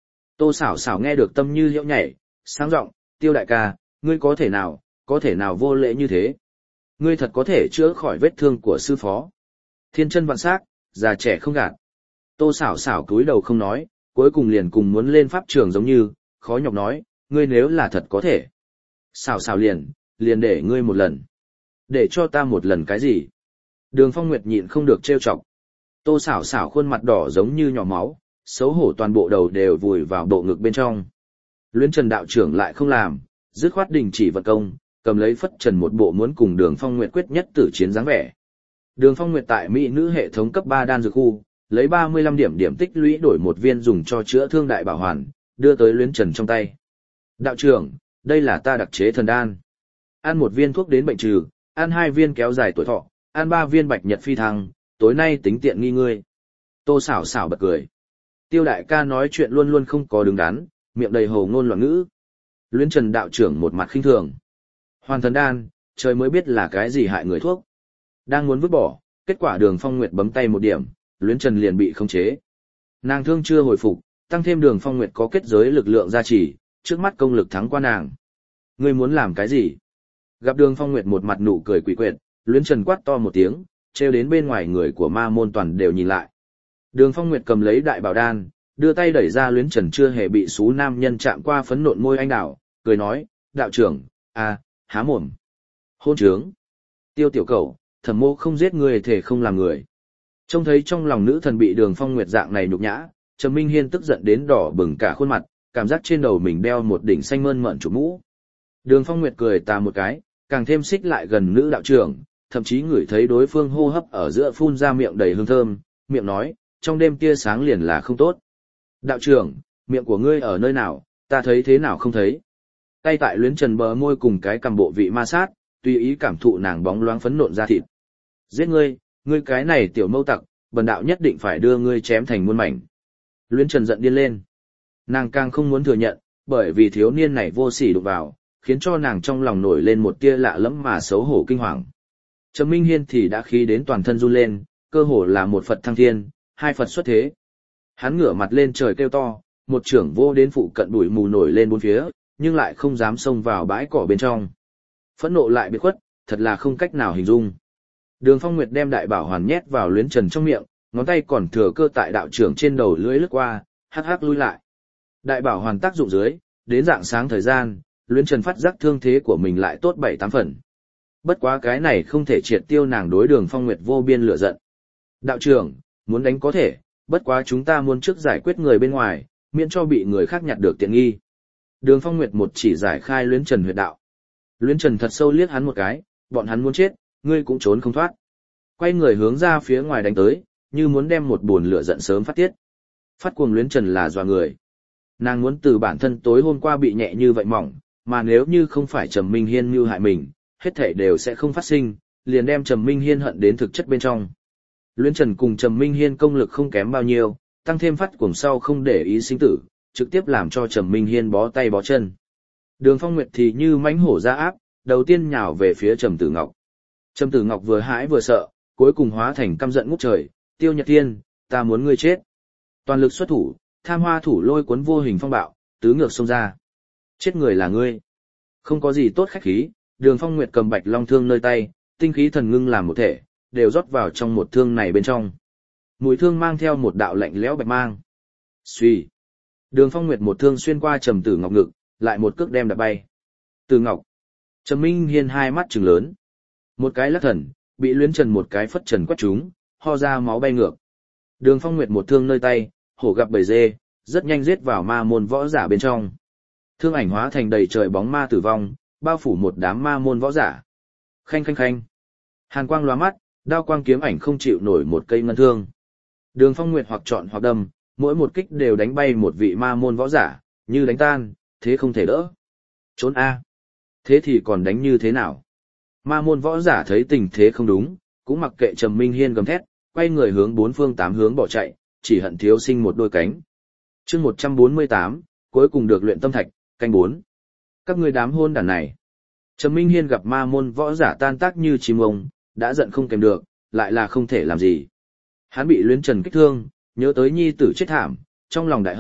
Tô xảo xảo nghe được tâm như liễu nhảy, sáng giọng, Tiêu đại ca, ngươi có thể nào vô lễ như thế? Ngươi thật có thể chữa khỏi vết thương của sư phó. Thiên chân vạn sắc, già trẻ không gạt. Tô xảo xảo cúi đầu không nói, cuối cùng liền cùng muốn lên pháp trường giống như, khó nhọc nói, ngươi nếu là thật có thể. Xảo xảo liền để ngươi một lần. Để cho ta một lần cái gì? Đường Phong Nguyệt nhịn không được trêu chọc. Tô xảo xảo khuôn mặt đỏ giống như nhỏ máu, xấu hổ toàn bộ đầu đều vùi vào bộ ngực bên trong. Luyến Trần đạo trưởng lại không làm, dứt khoát đình chỉ vật công, cầm lấy phất trần một bộ muốn cùng Đường Phong Nguyệt quyết nhất tử chiến dáng vẻ. Đường Phong Nguyệt tại Mỹ nữ hệ thống cấp 3 đan dược khu, lấy 35 điểm tích lũy đổi một viên dùng cho chữa thương đại bảo hoàn, đưa tới Luyến Trần trong tay. Đạo trưởng, đây là ta đặc chế thần đan. Ăn một viên thuốc đến bệnh trừ, ăn 2 viên kéo dài tuổi thọ, ăn 3 viên bạch nhật phi thăng, tối nay tính tiện nghi ngươi. Tô xảo xảo bật cười. Tiêu đại ca nói chuyện luôn luôn không có đứng đắn, miệng đầy hồ ngôn loạn ngữ. Luyến Trần đạo trưởng một mặt khinh thường. Hoàn thần đan, trời mới biết là cái gì hại người thuốc. Đang muốn vứt bỏ, kết quả Đường Phong Nguyệt bấm tay một điểm, Luyến Trần liền bị khống chế. Nàng thương chưa hồi phục, tăng thêm Đường Phong Nguyệt có kết giới lực lượng gia trì, trước mắt công lực thắng qua nàng. Ngươi muốn làm cái gì? Gặp Đường Phong Nguyệt một mặt nụ cười quỷ quyệt, Luyến Trần quát to một tiếng, treo đến bên ngoài người của ma môn toàn đều nhìn lại. Đường Phong Nguyệt cầm lấy đại bảo đan, đưa tay đẩy ra Luyến Trần chưa hề bị xú nam nhân chạm qua phấn nộn môi anh đào, cười nói, đạo trưởng, há mồm. Hôn trướng. Tiêu tiểu cẩu, Thẩm Mô không giết người thể không làm người. Trông thấy trong lòng nữ thần bị Đường Phong Nguyệt dạng này nhục nhã, Trầm Minh Hiên tức giận đến đỏ bừng cả khuôn mặt, cảm giác trên đầu mình đeo một đỉnh xanh mơn mởn chụp mũ. Đường Phong Nguyệt cười tà một cái, càng thêm xích lại gần nữ đạo trưởng, thậm chí ngửi thấy đối phương hô hấp ở giữa phun ra miệng đầy hương thơm, miệng nói, trong đêm tia sáng liền là không tốt. Đạo trưởng, miệng của ngươi ở nơi nào, ta thấy thế nào không thấy. Tay tại Luyến Trần bờ môi cùng cái cầm bộ vị ma sát, tùy ý cảm thụ nàng bóng loáng phấn nộn da thịt. Giết ngươi, ngươi cái này tiểu mâu tặc, bần đạo nhất định phải đưa ngươi chém thành muôn mảnh. Luyến Trần giận điên lên. Nàng càng không muốn thừa nhận, bởi vì thiếu niên này vô sỉ đụng vào, khiến cho nàng trong lòng nổi lên một tia lạ lẫm mà xấu hổ kinh hoàng. Trầm Minh Hiên thì đã khí đến toàn thân run lên, cơ hồ là một Phật thăng thiên, 2 Phật xuất thế. Hắn ngửa mặt lên trời kêu to, một trưởng vô đến phụ cận bụi mù nổi lên bốn phía, nhưng lại không dám xông vào bãi cỏ bên trong. Phẫn nộ lại biệt khuất, thật là không cách nào hình dung. Đường Phong Nguyệt đem đại bảo hoàn nhét vào Luyến Trần trong miệng, ngón tay còn thừa cơ tại đạo trưởng trên đầu lưỡi lướt qua, hắc hắc lui lại. Đại bảo hoàn tác dụng dưới, đến rạng sáng thời gian, Luyến Trần phát giác thương thế của mình lại tốt 7-8 phần. Bất quá cái này không thể triệt tiêu nàng đối Đường Phong Nguyệt vô biên lửa giận. Đạo trưởng, muốn đánh có thể, bất quá chúng ta muốn trước giải quyết người bên ngoài, miễn cho bị người khác nhặt được tiện nghi. Đường Phong Nguyệt một chỉ giải khai Luyến Trần huyệt đạo. Luyến Trần thật sâu liếc hắn một cái, bọn hắn muốn chết, ngươi cũng trốn không thoát. Quay người hướng ra phía ngoài đánh tới, như muốn đem một buồn lửa giận sớm phát tiết. Phát cuồng Luyến Trần là dọa người. Nàng muốn từ bản thân tối hôm qua bị nhẹ như vậy mỏng, mà nếu như không phải Trầm Minh Hiên mưu hại mình, hết thảy đều sẽ không phát sinh, liền đem Trầm Minh Hiên hận đến thực chất bên trong. Luyến Trần cùng Trầm Minh Hiên công lực không kém bao nhiêu, tăng thêm phát cuồng sau không để ý sinh tử, trực tiếp làm cho Trầm Minh Hiên bó tay bó chân. Đường Phong Nguyệt thì như mãnh hổ ra áp, đầu tiên nhào về phía Trầm Tử Ngọc. Trầm Tử Ngọc vừa hãi vừa sợ, cuối cùng hóa thành căm giận ngút trời, Tiêu Nhật Thiên, ta muốn ngươi chết. Toàn lực xuất thủ, tham hoa thủ lôi cuốn vô hình phong bạo, tứ ngược xông ra. Chết người là ngươi. Không có gì tốt khách khí, Đường Phong Nguyệt cầm bạch long thương nơi tay, tinh khí thần ngưng làm một thể, đều rót vào trong một thương này bên trong. Mũi thương mang theo một đạo lạnh lẽo bạch mang. Xuy. Đường Phong Nguyệt một thương xuyên qua Trầm Tử Ngọc ngực, lại một cước đem đập bay. Tử Ngọc. Trầm Minh Hiên hai mắt trừng lớn. Một cái lắc thần, bị Luyến Trần một cái phất trần quét trúng, ho ra máu bay ngược. Đường Phong Nguyệt một thương nơi tay, hổ gặp bầy dê, rất nhanh giết vào ma môn võ giả bên trong. Thương ảnh hóa thành đầy trời bóng ma tử vong, bao phủ một đám ma môn võ giả. Khanh khanh khanh. Hàn quang lóa mắt, đao quang kiếm ảnh không chịu nổi một cây ngân thương. Đường Phong Nguyệt hoặc chọn hoặc đâm, mỗi một kích đều đánh bay một vị ma môn võ giả, như đánh tan, thế không thể đỡ. Trốn A. Thế thì còn đánh như thế nào? Ma môn võ giả thấy tình thế không đúng, cũng mặc kệ Trầm Minh Hiên gầm thét, quay người hướng 4 phương 8 hướng bỏ chạy, chỉ hận thiếu sinh một đôi cánh. Chương 148, cuối cùng được luyện tâm thạch, canh 4. Các ngươi đám hôn đàn này. Trầm Minh Hiên gặp ma môn võ giả tan tác như chim ông, đã giận không kèm được, lại là không thể làm gì. Hắn bị Luyến Trần kích thương, nhớ tới nhi tử chết thảm, trong lòng đại hận,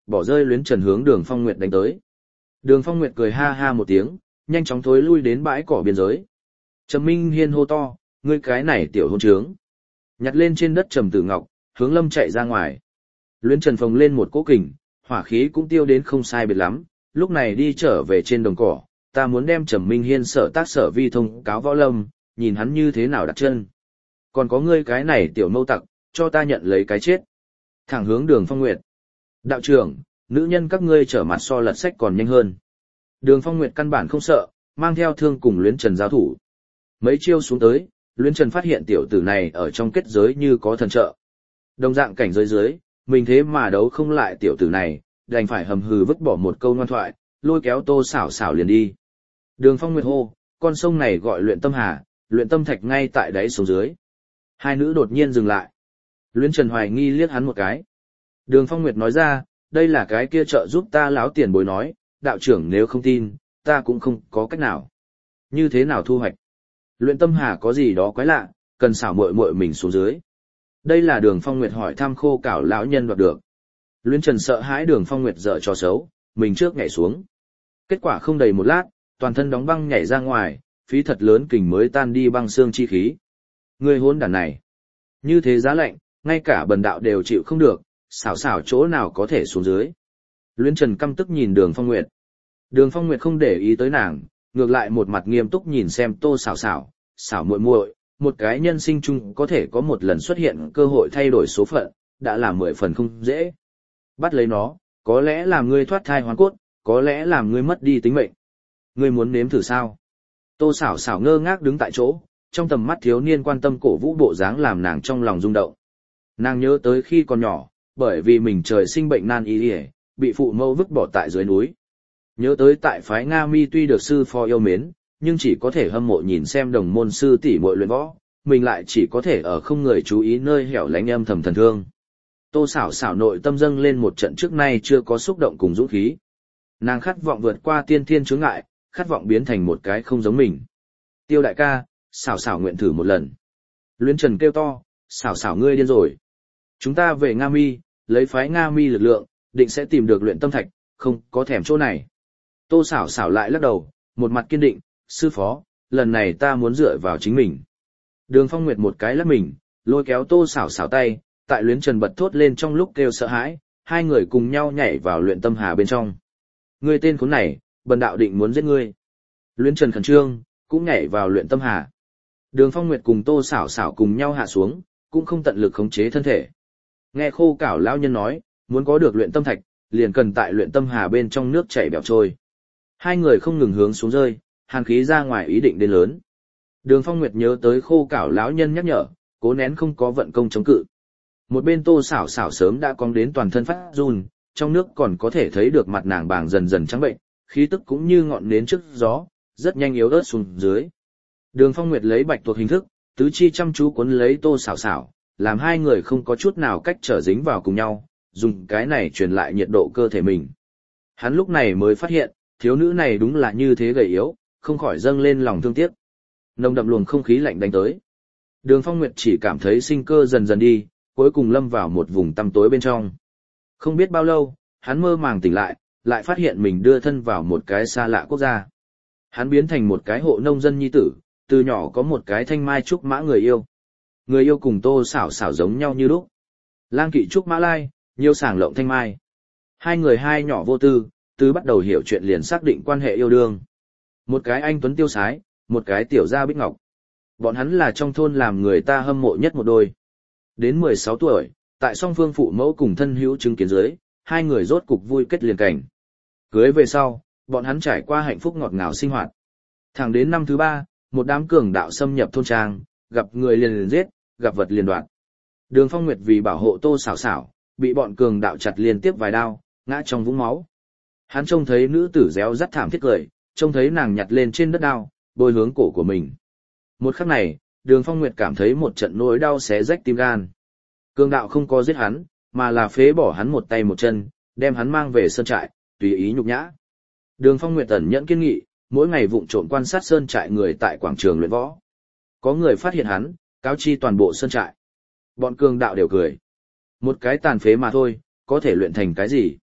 bỏ rơi Luyến Trần hướng Đường Phong Nguyệt đánh tới. Đường Phong Nguyệt cười ha ha một tiếng, nhanh chóng thối lui đến bãi cỏ biên giới. Trầm Minh Hiên hô to, ngươi cái này tiểu hôn trướng. Nhặt lên trên đất Trầm Tử Ngọc, hướng Lâm chạy ra ngoài. Luyến Trần phồng lên một cỗ kình, hỏa khí cũng tiêu đến không sai biệt lắm, lúc này đi trở về trên đồng cỏ, ta muốn đem Trầm Minh Hiên sở tác sở vi thông cáo Võ Lâm, nhìn hắn như thế nào đặt chân. Còn có ngươi cái này tiểu mâu tặc, cho ta nhận lấy cái chết. Thẳng hướng Đường Phong Nguyệt. Đạo trưởng, nữ nhân các ngươi trở mặt so lật sách còn nhanh hơn. Đường Phong Nguyệt căn bản không sợ, mang theo thương cùng Luyến Trần giao thủ. Mấy chiêu xuống tới, Luyến Trần phát hiện tiểu tử này ở trong kết giới như có thần trợ. Đồng dạng cảnh giới dưới, mình thế mà đấu không lại tiểu tử này, đành phải hầm hừ vứt bỏ một câu ngoan thoại, lôi kéo Tô Xảo Xảo liền đi. Đường Phong Nguyệt hô, con sông này gọi Luyện Tâm Hà, Luyện Tâm Thạch ngay tại đáy xuống dưới. Hai nữ đột nhiên dừng lại. Luyến Trần hoài nghi liếc hắn một cái. Đường Phong Nguyệt nói ra, đây là cái kia trợ giúp ta láo tiền bối nói, đạo trưởng nếu không tin, ta cũng không có cách nào. Như thế nào thu hoạch? Luyện Tâm Hà có gì đó quái lạ, cần xảo muội muội mình xuống dưới. Đây là Đường Phong Nguyệt hỏi thăm Khô Cảo lão nhân đoạt được. Luyến Trần sợ hãi Đường Phong Nguyệt dở trò xấu, mình trước nhảy xuống. Kết quả không đầy một lát, toàn thân đóng băng nhảy ra ngoài, phí thật lớn kình mới tan đi băng xương chi khí. Người hôn đàn này, như thế giá lạnh, ngay cả bần đạo đều chịu không được, xảo xảo chỗ nào có thể xuống dưới. Luyến Trần căm tức nhìn Đường Phong Nguyệt. Đường Phong Nguyệt không để ý tới nàng, ngược lại một mặt nghiêm túc nhìn xem Tô Xảo Xảo, xảo muội muội, một cái nhân sinh chung có thể có một lần xuất hiện cơ hội thay đổi số phận, đã là 10 phần không dễ. Bắt lấy nó, có lẽ làm ngươi thoát thai hoán cốt, có lẽ làm ngươi mất đi tính mệnh. Ngươi muốn nếm thử sao? Tô Xảo Xảo ngơ ngác đứng tại chỗ, trong tầm mắt thiếu niên quan tâm cổ vũ bộ dáng làm nàng trong lòng rung động. Nàng nhớ tới khi còn nhỏ, bởi vì mình trời sinh bệnh nan y, bị phụ mẫu vứt bỏ tại dưới núi. Nhớ tới tại phái Nga Mi tuy được sư phó yêu mến, nhưng chỉ có thể hâm mộ nhìn xem đồng môn sư tỷ muội luyện võ, mình lại chỉ có thể ở không người chú ý nơi hẻo lánh âm thầm thần thương. Tô Xảo Xảo nội tâm dâng lên một trận trước nay chưa có xúc động cùng dũng khí. Nàng khát vọng vượt qua tiên thiên chướng ngại, khát vọng biến thành một cái không giống mình. Tiêu đại ca, Xảo Xảo nguyện thử một lần. Luyến Trần kêu to, Xảo Xảo ngươi điên rồi. Chúng ta về Nga Mi, lấy phái Nga Mi lực lượng, định sẽ tìm được Luyện Tâm Thạch, không có thèm chỗ này. Tô Xảo Xảo lại lắc đầu, một mặt kiên định, sư phó, lần này ta muốn dựa vào chính mình. Đường Phong Nguyệt một cái lắc mình, lôi kéo Tô Xảo Xảo tay, tại Luyến Trần bật thốt lên trong lúc kêu sợ hãi, hai người cùng nhau nhảy vào Luyện Tâm Hà bên trong. Ngươi tên khốn này, bần đạo định muốn giết ngươi. Luyến Trần khẩn trương, cũng nhảy vào Luyện Tâm Hà. Đường Phong Nguyệt cùng Tô Xảo Xảo cùng nhau hạ xuống, cũng không tận lực khống chế thân thể. Nghe Khô Cảo lão nhân nói, muốn có được Luyện Tâm Thạch, liền cần tại Luyện Tâm Hà bên trong nước chảy bèo trôi. Hai người không ngừng hướng xuống rơi, hàn khí ra ngoài ý định đến lớn. Đường Phong Nguyệt nhớ tới Khô Cảo lão nhân nhắc nhở, cố nén không có vận công chống cự. Một bên Tô Xảo Xảo sớm đã cong đến toàn thân phát run, trong nước còn có thể thấy được mặt nàng bàng dần dần trắng bệnh, khí tức cũng như ngọn nến trước gió, rất nhanh yếu ớt xuống dưới. Đường Phong Nguyệt lấy bạch tuộc hình thức, tứ chi chăm chú cuốn lấy Tô Xảo Xảo, làm hai người không có chút nào cách trở dính vào cùng nhau, dùng cái này truyền lại nhiệt độ cơ thể mình. Hắn lúc này mới phát hiện, thiếu nữ này đúng là như thế gầy yếu, không khỏi dâng lên lòng thương tiếc. Nồng đậm luồng không khí lạnh đánh tới. Đường Phong Nguyệt chỉ cảm thấy sinh cơ dần dần đi, cuối cùng lâm vào một vùng tăm tối bên trong. Không biết bao lâu, hắn mơ màng tỉnh lại, lại phát hiện mình đưa thân vào một cái xa lạ quốc gia. Hắn biến thành một cái hộ nông dân nhi tử, từ nhỏ có một cái thanh mai trúc mã người yêu. Người yêu cùng Tô Xảo Xảo giống nhau như lúc. Lang kỵ trúc mã lai, nhiều sảng lộng thanh mai. Hai người hai nhỏ vô tư, từ bắt đầu hiểu chuyện liền xác định quan hệ yêu đương. Một cái anh tuấn tiêu sái, một cái tiểu gia bích ngọc. Bọn hắn là trong thôn làm người ta hâm mộ nhất một đôi. Đến 16 tuổi, tại song phương phụ mẫu cùng thân hữu chứng kiến dưới, hai người rốt cục vui kết liền cảnh. Cưới về sau, bọn hắn trải qua hạnh phúc ngọt ngào sinh hoạt. Thẳng đến năm thứ 3, một đám cường đạo xâm nhập thôn trang, gặp người liền giết, gặp vật liền đoạt. Đường Phong Nguyệt vì bảo hộ Tô Xảo Xảo, bị bọn cường đạo chặt liên tiếp vài đao, ngã trong vũng máu. Hắn trông thấy nữ tử réo rắt thảm thiết cười, trông thấy nàng nhặt lên trên đất đao, bôi hướng cổ của mình. Một khắc này, Đường Phong Nguyệt cảm thấy một trận nỗi đau xé rách tim gan. Cường đạo không có giết hắn, mà là phế bỏ hắn một tay một chân, đem hắn mang về sơn trại, tùy ý nhục nhã. Đường Phong Nguyệt ẩn nhẫn kiên nghị, mỗi ngày vụng trộm quan sát sơn trại người tại quảng trường luyện võ. Có người phát hiện hắn, cáo chi toàn bộ sơn trại. Bọn cường đạo đều cười. Một cái tàn phế mà thôi, có thể luyện thành cái gì?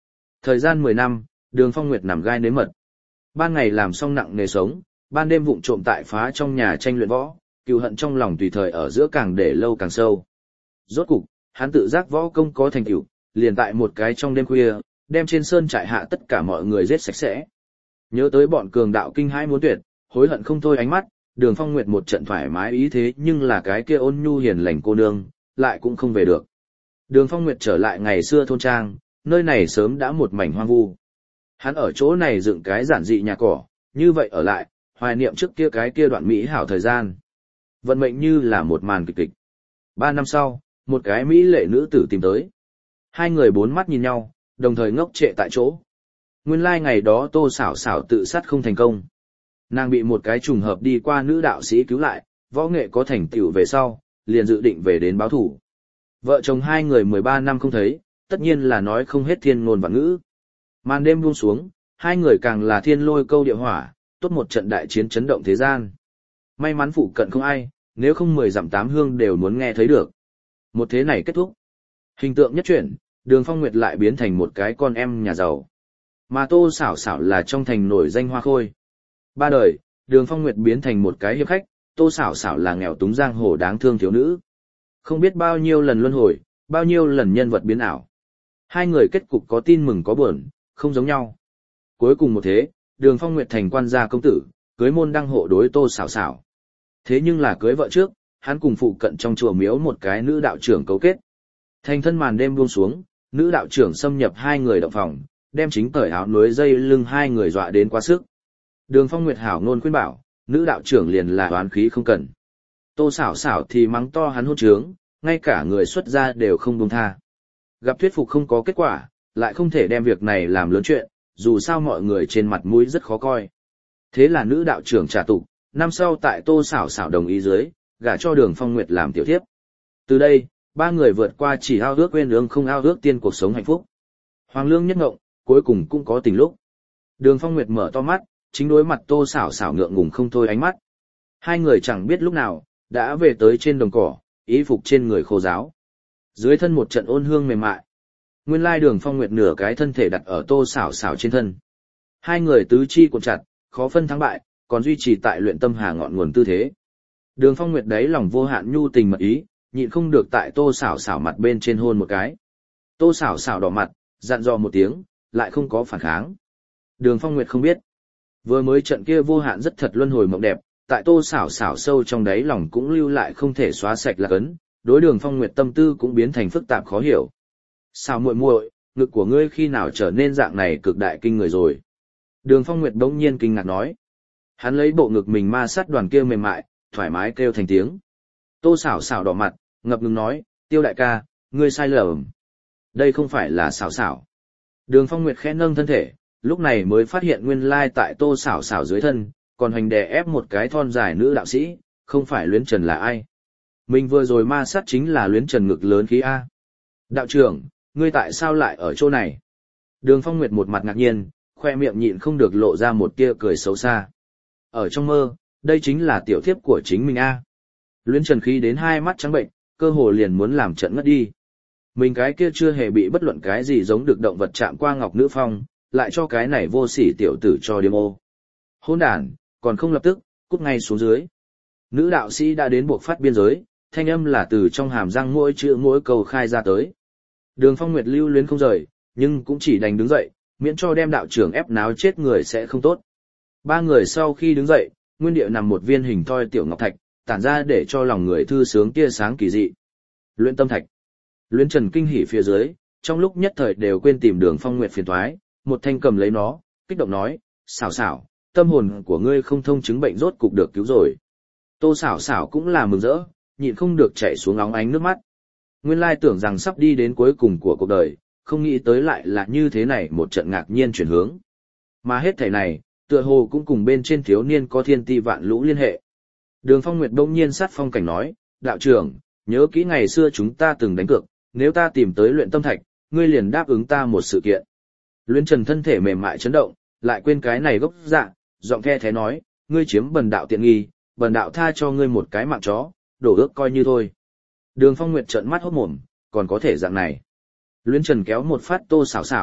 Thời gian 10 năm, Đường Phong Nguyệt nằm gai nếm mật. Ban ngày làm xong nặng nghề sống, ban đêm vụng trộm tại phá trong nhà tranh luyện võ, cừu hận trong lòng tùy thời ở giữa càng để lâu càng sâu. Rốt cục, hắn tự giác võ công có thành tựu, liền tại một cái trong đêm khuya, đem trên sơn trại hạ tất cả mọi người giết sạch sẽ. Nhớ tới bọn cường đạo kinh hãi muốn tuyệt, hối hận không thôi ánh mắt, Đường Phong Nguyệt một trận thoải mái ý thế nhưng là cái kia ôn nhu hiền lành cô nương, lại cũng không về được. Đường Phong Nguyệt trở lại ngày xưa thôn trang, nơi này sớm đã một mảnh hoang vu. Hắn ở chỗ này dựng cái giản dị nhà cỏ, như vậy ở lại, hoài niệm trước kia cái kia đoạn mỹ hảo thời gian. Vận mệnh như là một màn kịch kịch. 3 năm sau, một cái mỹ lệ nữ tử tìm tới. Hai người bốn mắt nhìn nhau, đồng thời ngốc trệ tại chỗ. Nguyên lai ngày đó Tô Sảo Sảo tự sát không thành công. Nàng bị một cái trùng hợp đi qua nữ đạo sĩ cứu lại, võ nghệ có thành tựu về sau, liền dự định về đến báo thủ. Vợ chồng hai người 13 năm không thấy, tất nhiên là nói không hết thiên ngôn và ngữ. Màn đêm buông xuống, hai người càng là thiên lôi câu địa hỏa, tốt một trận đại chiến chấn động thế gian. May mắn phụ cận không ai, nếu không 10 dặm 8 hương đều muốn nghe thấy được. Một thế này kết thúc. Hình tượng nhất chuyển, Đường Phong Nguyệt lại biến thành một cái con em nhà giàu. Mà Tô Sảo Sảo là trong thành nổi danh hoa khôi. 3 đời, Đường Phong Nguyệt biến thành một cái hiệp khách, Tô Sảo Sảo là nghèo túng giang hồ đáng thương thiếu nữ. Không biết bao nhiêu lần luân hồi, bao nhiêu lần nhân vật biến ảo. Hai người kết cục có tin mừng có buồn, không giống nhau. Cuối cùng một thế, Đường Phong Nguyệt thành quan gia công tử, cưới môn đăng hộ đối Tô Sảo Sảo. Thế nhưng là cưới vợ trước, hắn cùng phụ cận trong chùa miếu một cái nữ đạo trưởng cấu kết. Thành thân màn đêm buông xuống, nữ đạo trưởng xâm nhập hai người động phòng, đem chính cởi áo núi dây lưng hai người dọa đến quá sức. Đường Phong Nguyệt hảo ngôn khuyên bảo, nữ đạo trưởng liền là oán khí không cần. Tô Sảo Sảo thì mắng to hắn hôn trướng, ngay cả người xuất gia đều không buông tha. Gặp thuyết phục không có kết quả, lại không thể đem việc này làm lớn chuyện, dù sao mọi người trên mặt mũi rất khó coi. Thế là nữ đạo trưởng trả tục, năm sau tại Tô Sảo Sảo đồng ý dưới, gả cho Đường Phong Nguyệt làm tiểu thiếp. Từ đây, ba người vượt qua chỉ ao ước quên ương không ao ước tiên cuộc sống hạnh phúc. Hoàng lương nhất ngộng, cuối cùng cũng có tình lúc. Đường Phong Nguyệt mở to mắt, chính đối mặt Tô Sảo Sảo ngượng ngùng không thôi ánh mắt. Hai người chẳng biết lúc nào, đã về tới trên đồng cỏ, y phục trên người khô ráo. Dưới thân một trận ôn hương mềm mại. Nguyên lai Đường Phong Nguyệt nửa cái thân thể đặt ở Tô Sảo Sảo trên thân. Hai người tứ chi cuộn chặt, khó phân thắng bại, còn duy trì tại luyện tâm hà ngọn nguồn tư thế. Đường Phong Nguyệt đấy lòng vô hạn nhu tình mật ý, nhịn không được tại Tô Sảo Sảo mặt bên trên hôn một cái. Tô Sảo Sảo đỏ mặt, dặn dò một tiếng, lại không có phản kháng. Đường Phong Nguyệt không biết, vừa mới trận kia vô hạn rất thật luân hồi mộng đẹp, tại Tô Sảo Sảo sâu trong đáy lòng cũng lưu lại không thể xóa sạch lạc ấn, đối Đường Phong Nguyệt tâm tư cũng biến thành phức tạp khó hiểu. Sao muội muội, ngực của ngươi khi nào trở nên dạng này cực đại kinh người rồi? Đường Phong Nguyệt bỗng nhiên kinh ngạc nói. Hắn lấy bộ ngực mình ma sát đoàn kia mềm mại, thoải mái kêu thành tiếng. Tô Sảo Sảo đỏ mặt, ngập ngừng nói, Tiêu đại ca, ngươi sai lầm. Đây không phải là Sảo Sảo. Đường Phong Nguyệt khẽ nâng thân thể, lúc này mới phát hiện nguyên lai tại Tô Sảo Sảo dưới thân, còn hành đè ép một cái thon dài nữ đạo sĩ, không phải Luyến Trần là ai. Mình vừa rồi ma sát chính là Luyến Trần ngực lớn khí A. Đạo trưởng, ngươi tại sao lại ở chỗ này? Đường Phong Nguyệt một mặt ngạc nhiên, khoe miệng nhịn không được lộ ra một tia cười xấu xa. Ở trong mơ, đây chính là tiểu thiếp của chính mình A. Luyến Trần khí đến hai mắt trắng bệnh, cơ hồ liền muốn làm trận ngất đi. Mình cái kia chưa hề bị bất luận cái gì giống được động vật chạm qua ngọc nữ phong, lại cho cái này vô sỉ tiểu tử cho điếm ô. Hôn đàn, còn không lập tức, cút ngay xuống dưới. Nữ đạo sĩ đã đến buộc phát biên giới, thanh âm là từ trong hàm răng mỗi chữ mỗi câu khai ra tới. Đường Phong Nguyệt lưu luyến không rời, nhưng cũng chỉ đành đứng dậy, miễn cho đem đạo trưởng ép náo chết người sẽ không tốt. Ba người sau khi đứng dậy, nguyên địa nằm một viên hình thoi tiểu ngọc thạch, tản ra để cho lòng người thư sướng tia sáng kỳ dị. Luyện tâm thạch. Luyến Trần kinh hỉ phía dưới, trong lúc nhất thời đều quên tìm Đường Phong Nguyệt phiền toái, một thanh cầm lấy nó, kích động nói, Sảo Sảo, tâm hồn của ngươi không thông chứng bệnh rốt cục được cứu rồi. Tô Sảo Sảo cũng là mừng rỡ, nhịn không được chảy xuống óng ánh nước mắt. Nguyên lai tưởng rằng sắp đi đến cuối cùng của cuộc đời, không nghĩ tới lại là như thế này một trận ngạc nhiên chuyển hướng. Mà hết thảy này, tựa hồ cũng cùng bên trên thiếu niên có thiên ti vạn lũ liên hệ. Đường Phong Nguyệt đông nhiên sát phong cảnh nói, đạo trưởng, nhớ kỹ ngày xưa chúng ta từng đánh cược, nếu ta tìm tới luyện tâm thạch, ngươi liền đáp ứng ta một sự kiện. Luyến Trần thân thể mềm mại chấn động, lại quên cái này gốc dạ, giọng the thế nói, ngươi chiếm bần đạo tiện nghi, bần đạo tha cho ngươi một cái mạng chó, đổ ước coi như thôi. Đường Phong Nguyệt trợn mắt hốt mồm, còn có thể dạng này. Luyến Trần kéo một phát Tô Sảo Sảo,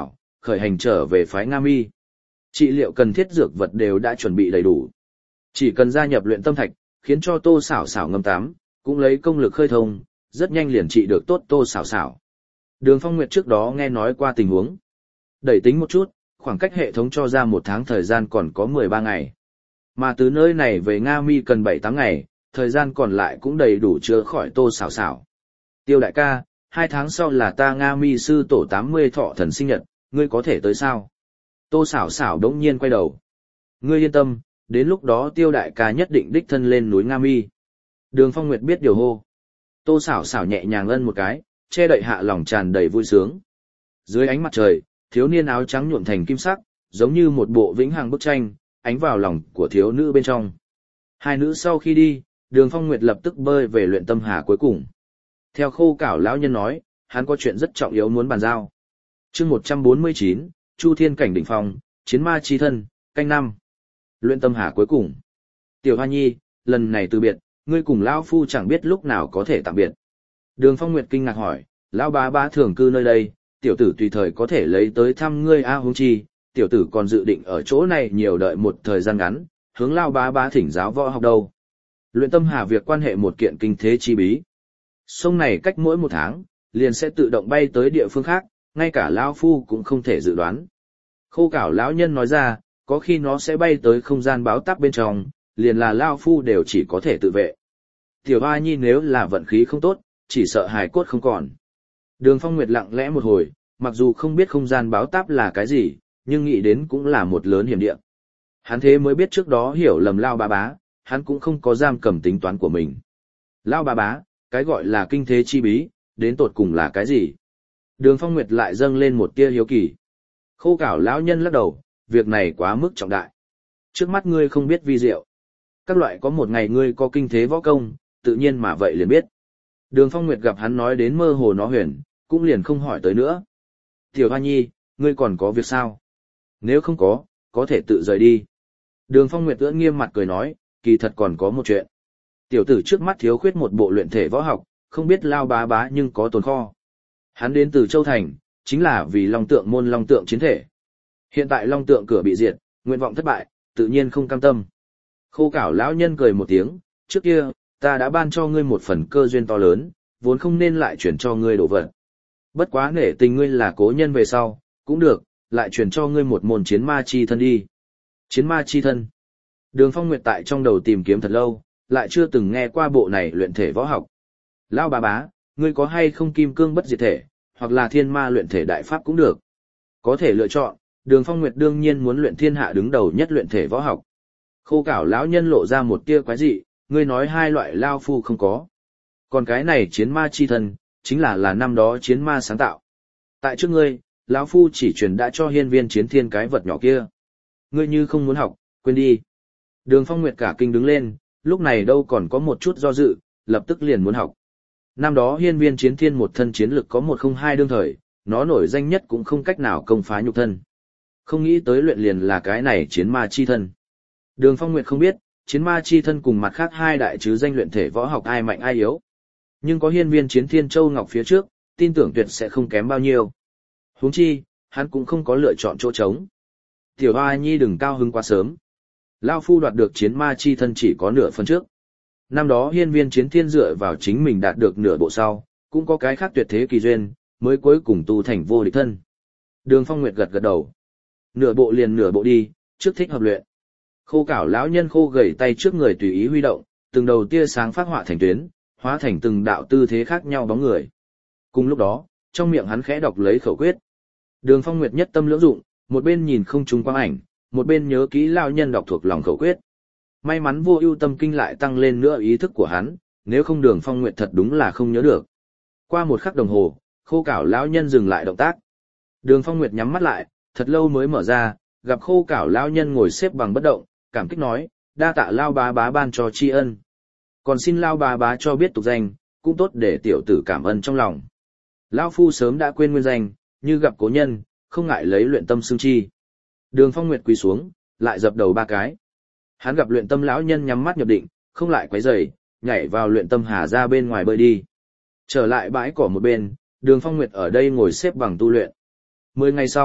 khởi hành trở về phái Nga Mi. Trị liệu cần thiết dược vật đều đã chuẩn bị đầy đủ. Chỉ cần gia nhập luyện tâm thạch, khiến cho Tô Sảo Sảo ngâm tắm, cũng lấy công lực khơi thông, rất nhanh liền trị được tốt Tô Sảo Sảo. Đường Phong Nguyệt trước đó nghe nói qua tình huống. Đẩy tính một chút, khoảng cách hệ thống cho ra 1 tháng thời gian còn có 13 ngày. Mà từ nơi này về Nga Mi cần 7-8 ngày, thời gian còn lại cũng đầy đủ chữa khỏi Tô Sảo Sảo. Tiêu đại ca, 2 tháng sau là ta Nga Mi sư tổ 80 thọ thần sinh nhật, ngươi có thể tới sao? Tô Sảo Sảo đống nhiên quay đầu. Ngươi yên tâm, đến lúc đó Tiêu đại ca nhất định đích thân lên núi Nga Mi. Đường Phong Nguyệt biết điều hô. Tô Sảo Sảo nhẹ nhàng ân một cái, che đậy hạ lòng tràn đầy vui sướng. Dưới ánh mặt trời, thiếu niên áo trắng nhuộm thành kim sắc, giống như một bộ vĩnh hằng bức tranh, ánh vào lòng của thiếu nữ bên trong. Hai nữ sau khi đi, Đường Phong Nguyệt lập tức bơi về luyện tâm hà cuối cùng. Theo Khô Cảo lão nhân nói, hắn có chuyện rất trọng yếu muốn bàn giao. Chương 149, Chu Thiên cảnh đỉnh phong, chiến ma chi thân, canh 5. Luyện tâm hà cuối cùng. Tiểu Hoa Nhi, lần này từ biệt, ngươi cùng lão phu chẳng biết lúc nào có thể tạm biệt. Đường Phong Nguyệt kinh ngạc hỏi, lão bá bá thường cư nơi đây, tiểu tử tùy thời có thể lấy tới thăm ngươi a huống chi, tiểu tử còn dự định ở chỗ này nhiều đợi một thời gian ngắn, hướng lão bá bá thỉnh giáo võ học đâu. Luyện tâm hà việc quan hệ một kiện kinh thế chi bí. Sông này cách mỗi 1 tháng, liền sẽ tự động bay tới địa phương khác, ngay cả lão phu cũng không thể dự đoán. Khô Cảo lão nhân nói ra, có khi nó sẽ bay tới không gian báo táp bên trong, liền là lão phu đều chỉ có thể tự vệ. Tiểu Hoa Nhi nếu là vận khí không tốt, chỉ sợ hài cốt không còn. Đường Phong Nguyệt lặng lẽ một hồi, mặc dù không biết không gian báo táp là cái gì, nhưng nghĩ đến cũng là một lớn hiểm địa. Hắn thế mới biết trước đó hiểu lầm Lao Bá Bá, hắn cũng không có giam cầm tính toán của mình. Lao Bá Bá, cái gọi là kinh thế chi bí, đến tột cùng là cái gì? Đường Phong Nguyệt lại dâng lên một tia hiếu kỳ. Khô Cảo lão nhân lắc đầu, việc này quá mức trọng đại. Trước mắt ngươi không biết vi diệu. Các loại có một ngày ngươi có kinh thế võ công, tự nhiên mà vậy liền biết. Đường Phong Nguyệt gặp hắn nói đến mơ hồ nó huyền, cũng liền không hỏi tới nữa. Tiểu Hoa Nhi, ngươi còn có việc sao? Nếu không có thể tự rời đi. Đường Phong Nguyệt ưỡn nghiêm mặt cười nói, kỳ thật còn có một chuyện. Tiểu tử trước mắt thiếu khuyết một bộ luyện thể võ học, không biết Lao Bá Bá nhưng có tồn kho. Hắn đến từ Châu Thành, chính là vì Long Tượng môn Long Tượng chiến thể. Hiện tại Long Tượng cửa bị diệt, nguyện vọng thất bại, tự nhiên không cam tâm. Khô Cảo lão nhân cười một tiếng, trước kia, ta đã ban cho ngươi một phần cơ duyên to lớn, vốn không nên lại chuyển cho ngươi đồ vật. Bất quá nể tình ngươi là cố nhân về sau, cũng được, lại chuyển cho ngươi một môn chiến ma chi thân đi. Chiến ma chi thân. Đường Phong Nguyệt tại trong đầu tìm kiếm thật lâu, lại chưa từng nghe qua bộ này luyện thể võ học. Lão Bá Bá, ngươi có hay không kim cương bất diệt thể, hoặc là thiên ma luyện thể đại pháp cũng được. Có thể lựa chọn, Đường Phong Nguyệt đương nhiên muốn luyện thiên hạ đứng đầu nhất luyện thể võ học. Khô Cảo lão nhân lộ ra một tia quái dị, ngươi nói hai loại lao phu không có. Còn cái này chiến ma chi thân, chính là năm đó chiến ma sáng tạo. Tại trước ngươi, lão phu chỉ truyền đã cho hiên viên chiến thiên cái vật nhỏ kia. Ngươi như không muốn học, quên đi. Đường Phong Nguyệt cả kinh đứng lên, lúc này đâu còn có một chút do dự, lập tức liền muốn học. Năm đó hiên viên chiến thiên một thân chiến lực có 102 đương thời, nó nổi danh nhất cũng không cách nào công phá nhục thân. Không nghĩ tới luyện liền là cái này chiến ma chi thân. Đường Phong Nguyệt không biết, chiến ma chi thân cùng mặt khác hai đại chứ danh luyện thể võ học ai mạnh ai yếu. Nhưng có hiên viên chiến thiên châu ngọc phía trước, tin tưởng tuyệt sẽ không kém bao nhiêu. Huống chi, hắn cũng không có lựa chọn chỗ trống. Tiểu Hoa Nhi đừng cao hứng quá sớm. Lao phu đoạt được chiến ma chi thân chỉ có nửa phần trước. Năm đó hiên viên chiến thiên dựa vào chính mình đạt được nửa bộ sau, cũng có cái khác tuyệt thế kỳ duyên, mới cuối cùng tu thành vô địch thân. Đường Phong Nguyệt gật gật đầu. Nửa bộ liền nửa bộ đi, trước thích hợp luyện. Khô Cảo lão nhân khô gầy tay trước người tùy ý huy động, từng đầu tia sáng phát họa thành tuyến, hóa thành từng đạo tư thế khác nhau bóng người. Cùng lúc đó, trong miệng hắn khẽ đọc lấy khẩu quyết. Đường Phong Nguyệt nhất tâm lưỡng dụng, một bên nhìn không trung quang ảnh, một bên nhớ kỹ lão nhân đọc thuộc lòng khẩu quyết. May mắn vô ưu tâm kinh lại tăng lên nữa ý thức của hắn, nếu không Đường Phong Nguyệt thật đúng là không nhớ được. Qua một khắc đồng hồ, Khô Cảo lão nhân dừng lại động tác. Đường Phong Nguyệt nhắm mắt lại, thật lâu mới mở ra, gặp Khô Cảo lão nhân ngồi xếp bằng bất động, cảm kích nói, đa tạ Lao Bá Bá ban cho tri ân. Còn xin Lao Bá Bá cho biết tục danh, cũng tốt để tiểu tử cảm ơn trong lòng. Lao phu sớm đã quên nguyên danh, như gặp cố nhân, không ngại lấy luyện tâm xưng chi. Đường Phong Nguyệt quỳ xuống, lại dập đầu 3 cái. Hắn gặp luyện tâm lão nhân nhắm mắt nhập định, không lại quấy rầy, nhảy vào luyện tâm hà ra bên ngoài bơi đi. Trở lại bãi cỏ một bên, Đường Phong Nguyệt ở đây ngồi xếp bằng tu luyện. 10 ngày sau,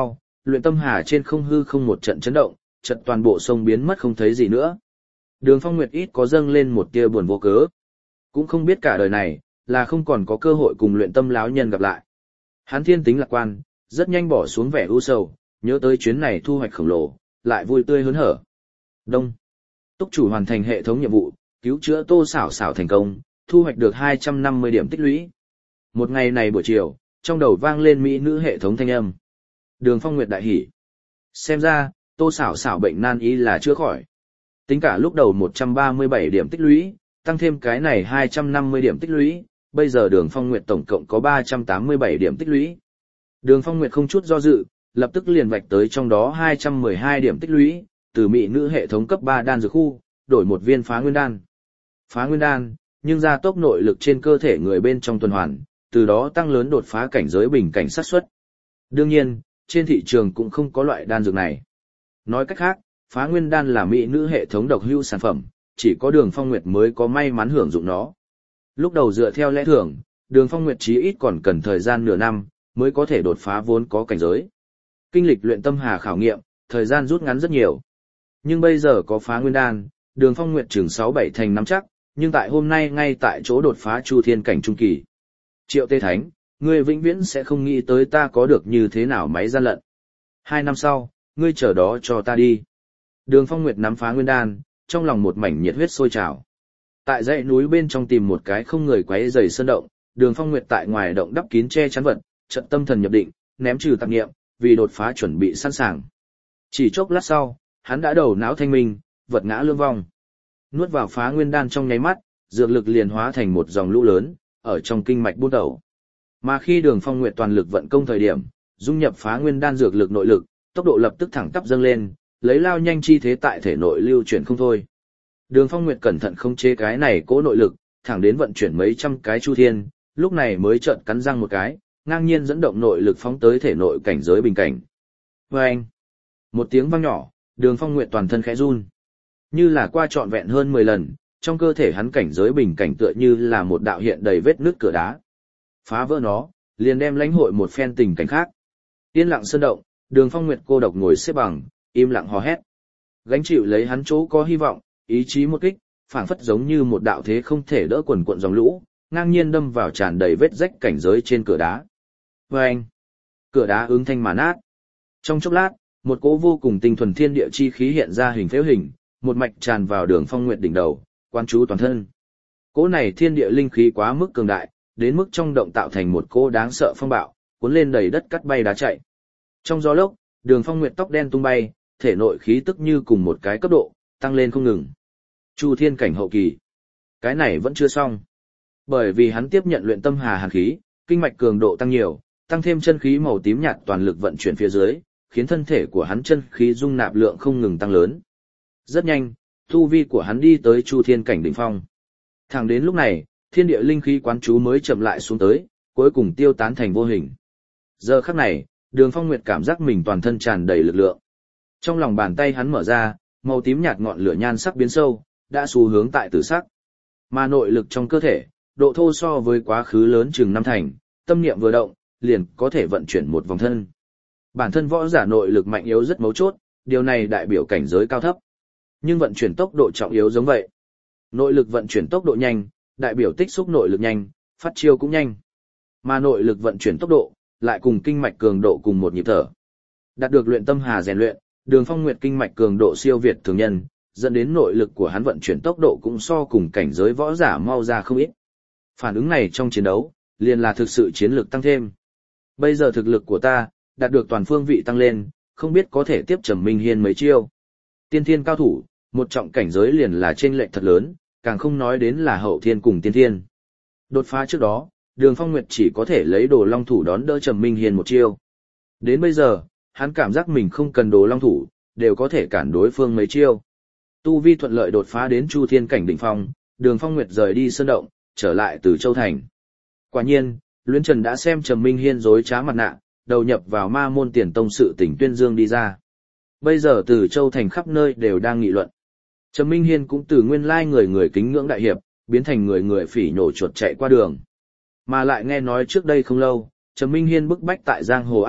luyện tâm hà trên không hư không một trận chấn động, chợt toàn bộ sông biến mất không thấy gì nữa. Đường Phong Nguyệt ít có dâng lên một tia buồn vô cớ. Cũng không biết cả đời này, là không còn có cơ hội cùng luyện tâm lão nhân gặp lại. Hắn thiên tính lạc quan, rất nhanh bỏ xuống vẻ u sầu, nhớ tới chuyến này thu hoạch khổng lồ, lại vui tươi hớn hở. Đông. Túc chủ hoàn thành hệ thống nhiệm vụ, cứu chữa Tô Xảo Xảo thành công, thu hoạch được 250 điểm tích lũy. Một ngày này buổi chiều, trong đầu vang lên mỹ nữ hệ thống thanh âm. Đường Phong Nguyệt đại hỉ. Xem ra, Tô Xảo Xảo bệnh nan y là chữa khỏi. Tính cả lúc đầu 137 điểm tích lũy, tăng thêm cái này 250 điểm tích lũy, bây giờ Đường Phong Nguyệt tổng cộng có 387 điểm tích lũy. Đường Phong Nguyệt không chút do dự, lập tức liền vạch tới trong đó 212 điểm tích lũy, từ mỹ nữ hệ thống cấp 3 đan dược khu, đổi một viên phá nguyên đan. Phá nguyên đan, nhưng gia tốc nội lực trên cơ thể người bên trong tuần hoàn, từ đó tăng lớn đột phá cảnh giới bình cảnh xác suất. Đương nhiên, trên thị trường cũng không có loại đan dược này. Nói cách khác, phá nguyên đan là mỹ nữ hệ thống độc hữu sản phẩm, chỉ có Đường Phong Nguyệt mới có may mắn hưởng dụng nó. Lúc đầu dựa theo lẽ thường, Đường Phong Nguyệt chí ít còn cần thời gian nửa năm, mới có thể đột phá vốn có cảnh giới. Kinh lịch luyện tâm hà khảo nghiệm, thời gian rút ngắn rất nhiều. Nhưng bây giờ có phá nguyên đan, Đường Phong Nguyệt chừng 6-7 thành nắm chắc, nhưng tại hôm nay ngay tại chỗ đột phá chu thiên cảnh trung kỳ. Triệu Tê Thánh, ngươi vĩnh viễn sẽ không nghĩ tới ta có được như thế nào máy gian lận. 2 năm sau, ngươi chờ đó cho ta đi. Đường Phong Nguyệt nắm phá nguyên đan, trong lòng một mảnh nhiệt huyết sôi trào. Tại dãy núi bên trong tìm một cái không người quấy rầy sơn động, Đường Phong Nguyệt tại ngoài động đắp kín che chắn vật, trận tâm thần nhập định, ném trừ tạp niệm, vì đột phá chuẩn bị sẵn sàng. Chỉ chốc lát sau, hắn đã đầu não thanh minh, vật ngã lương vong. Nuốt vào phá nguyên đan trong nháy mắt, dược lực liền hóa thành một dòng lũ lớn, ở trong kinh mạch buôn đầu. Mà khi Đường Phong Nguyệt toàn lực vận công thời điểm, dung nhập phá nguyên đan dược lực nội lực, tốc độ lập tức thẳng tắp dâng lên, lấy lao nhanh chi thế tại thể nội lưu chuyển không thôi. Đường Phong Nguyệt cẩn thận không chế cái này cố nội lực, thẳng đến vận chuyển mấy trăm cái chu thiên, lúc này mới chợt cắn răng một cái, ngang nhiên dẫn động nội lực phóng tới thể nội cảnh giới bình cảnh. Oeng! Một tiếng vang nhỏ, Đường Phong Nguyệt toàn thân khẽ run. Như là qua trọn vẹn hơn 10 lần, trong cơ thể hắn cảnh giới bình cảnh tựa như là một đạo hiện đầy vết nứt cửa đá. Phá vỡ nó, liền đem lãnh hội một phen tình cảnh khác. Yên lặng sơn động, Đường Phong Nguyệt cô độc ngồi xếp bằng, im lặng hò hét. Gánh chịu lấy hắn chỗ có hy vọng, ý chí một kích, phảng phất giống như một đạo thế không thể đỡ quần cuộn dòng lũ, ngang nhiên đâm vào tràn đầy vết rách cảnh giới trên cửa đá. Oeng! Cửa đá ứng thanh mà nát. Trong chốc lát, một cỗ vô cùng tinh thuần thiên địa chi khí hiện ra hình phễu hình, một mạch tràn vào Đường Phong Nguyệt đỉnh đầu, quan chú toàn thân. Cỗ này thiên địa linh khí quá mức cường đại, đến mức trong động tạo thành một cỗ đáng sợ phong bạo, cuốn lên đầy đất cắt bay đá chạy. Trong gió lốc, Đường Phong Nguyệt tóc đen tung bay, thể nội khí tức như cùng một cái cấp độ, tăng lên không ngừng. Chu thiên cảnh hậu kỳ. Cái này vẫn chưa xong. Bởi vì hắn tiếp nhận luyện tâm hà hàn khí, kinh mạch cường độ tăng nhiều, tăng thêm chân khí màu tím nhạt toàn lực vận chuyển phía dưới, khiến thân thể của hắn chân khí dung nạp lượng không ngừng tăng lớn. Rất nhanh, tu vi của hắn đi tới chu thiên cảnh đỉnh phong. Thẳng đến lúc này, thiên địa linh khí quán chú mới chậm lại xuống tới, cuối cùng tiêu tán thành vô hình. Giờ khắc này, Đường Phong Nguyệt cảm giác mình toàn thân tràn đầy lực lượng. Trong lòng bàn tay hắn mở ra, màu tím nhạt ngọn lửa nhan sắc biến sâu, đã xu hướng tại tử sắc. Mà nội lực trong cơ thể, độ thô so với quá khứ lớn chừng 5 thành, tâm niệm vừa động, liền có thể vận chuyển một vòng thân. Bản thân võ giả nội lực mạnh yếu rất mấu chốt, điều này đại biểu cảnh giới cao thấp. Nhưng vận chuyển tốc độ trọng yếu giống vậy. Nội lực vận chuyển tốc độ nhanh, đại biểu tích xúc nội lực nhanh, phát chiêu cũng nhanh. Mà nội lực vận chuyển tốc độ, lại cùng kinh mạch cường độ cùng một nhịp thở. Đạt được luyện tâm hà rèn luyện, Đường Phong Nguyệt kinh mạch cường độ siêu việt thường nhân, dẫn đến nội lực của hắn vận chuyển tốc độ cũng so cùng cảnh giới võ giả mau ra không ít. Phản ứng này trong chiến đấu, liền là thực sự chiến lược tăng thêm. Bây giờ thực lực của ta, đạt được toàn phương vị tăng lên, không biết có thể tiếp Trầm Minh Hiên mấy chiêu. Tiên thiên cao thủ, một trọng cảnh giới liền là chênh lệch thật lớn, càng không nói đến là hậu thiên cùng tiên thiên. Đột phá trước đó, Đường Phong Nguyệt chỉ có thể lấy Đồ Long thủ đón đỡ Trầm Minh Hiên một chiêu. Đến bây giờ, hắn cảm giác mình không cần Đồ Long thủ, đều có thể cản đối phương mấy chiêu. Tu vi thuận lợi đột phá đến chu thiên cảnh đỉnh phong, Đường Phong Nguyệt rời đi sơn động, trở lại từ Châu Thành. Quả nhiên, Luyến Trần đã xem Trầm Minh Hiên dối trá mặt nạ, đầu nhập vào ma môn tiền tông sự tỉnh tuyên dương đi ra. Bây giờ từ Châu Thành khắp nơi đều đang nghị luận. Trầm Minh Hiên cũng từ nguyên lai người người kính ngưỡng đại hiệp, biến thành người người phỉ nhổ chuột chạy qua đường. Mà lại nghe nói trước đây không lâu, Trầm Minh Hiên bức bách tại giang hồ áp lực,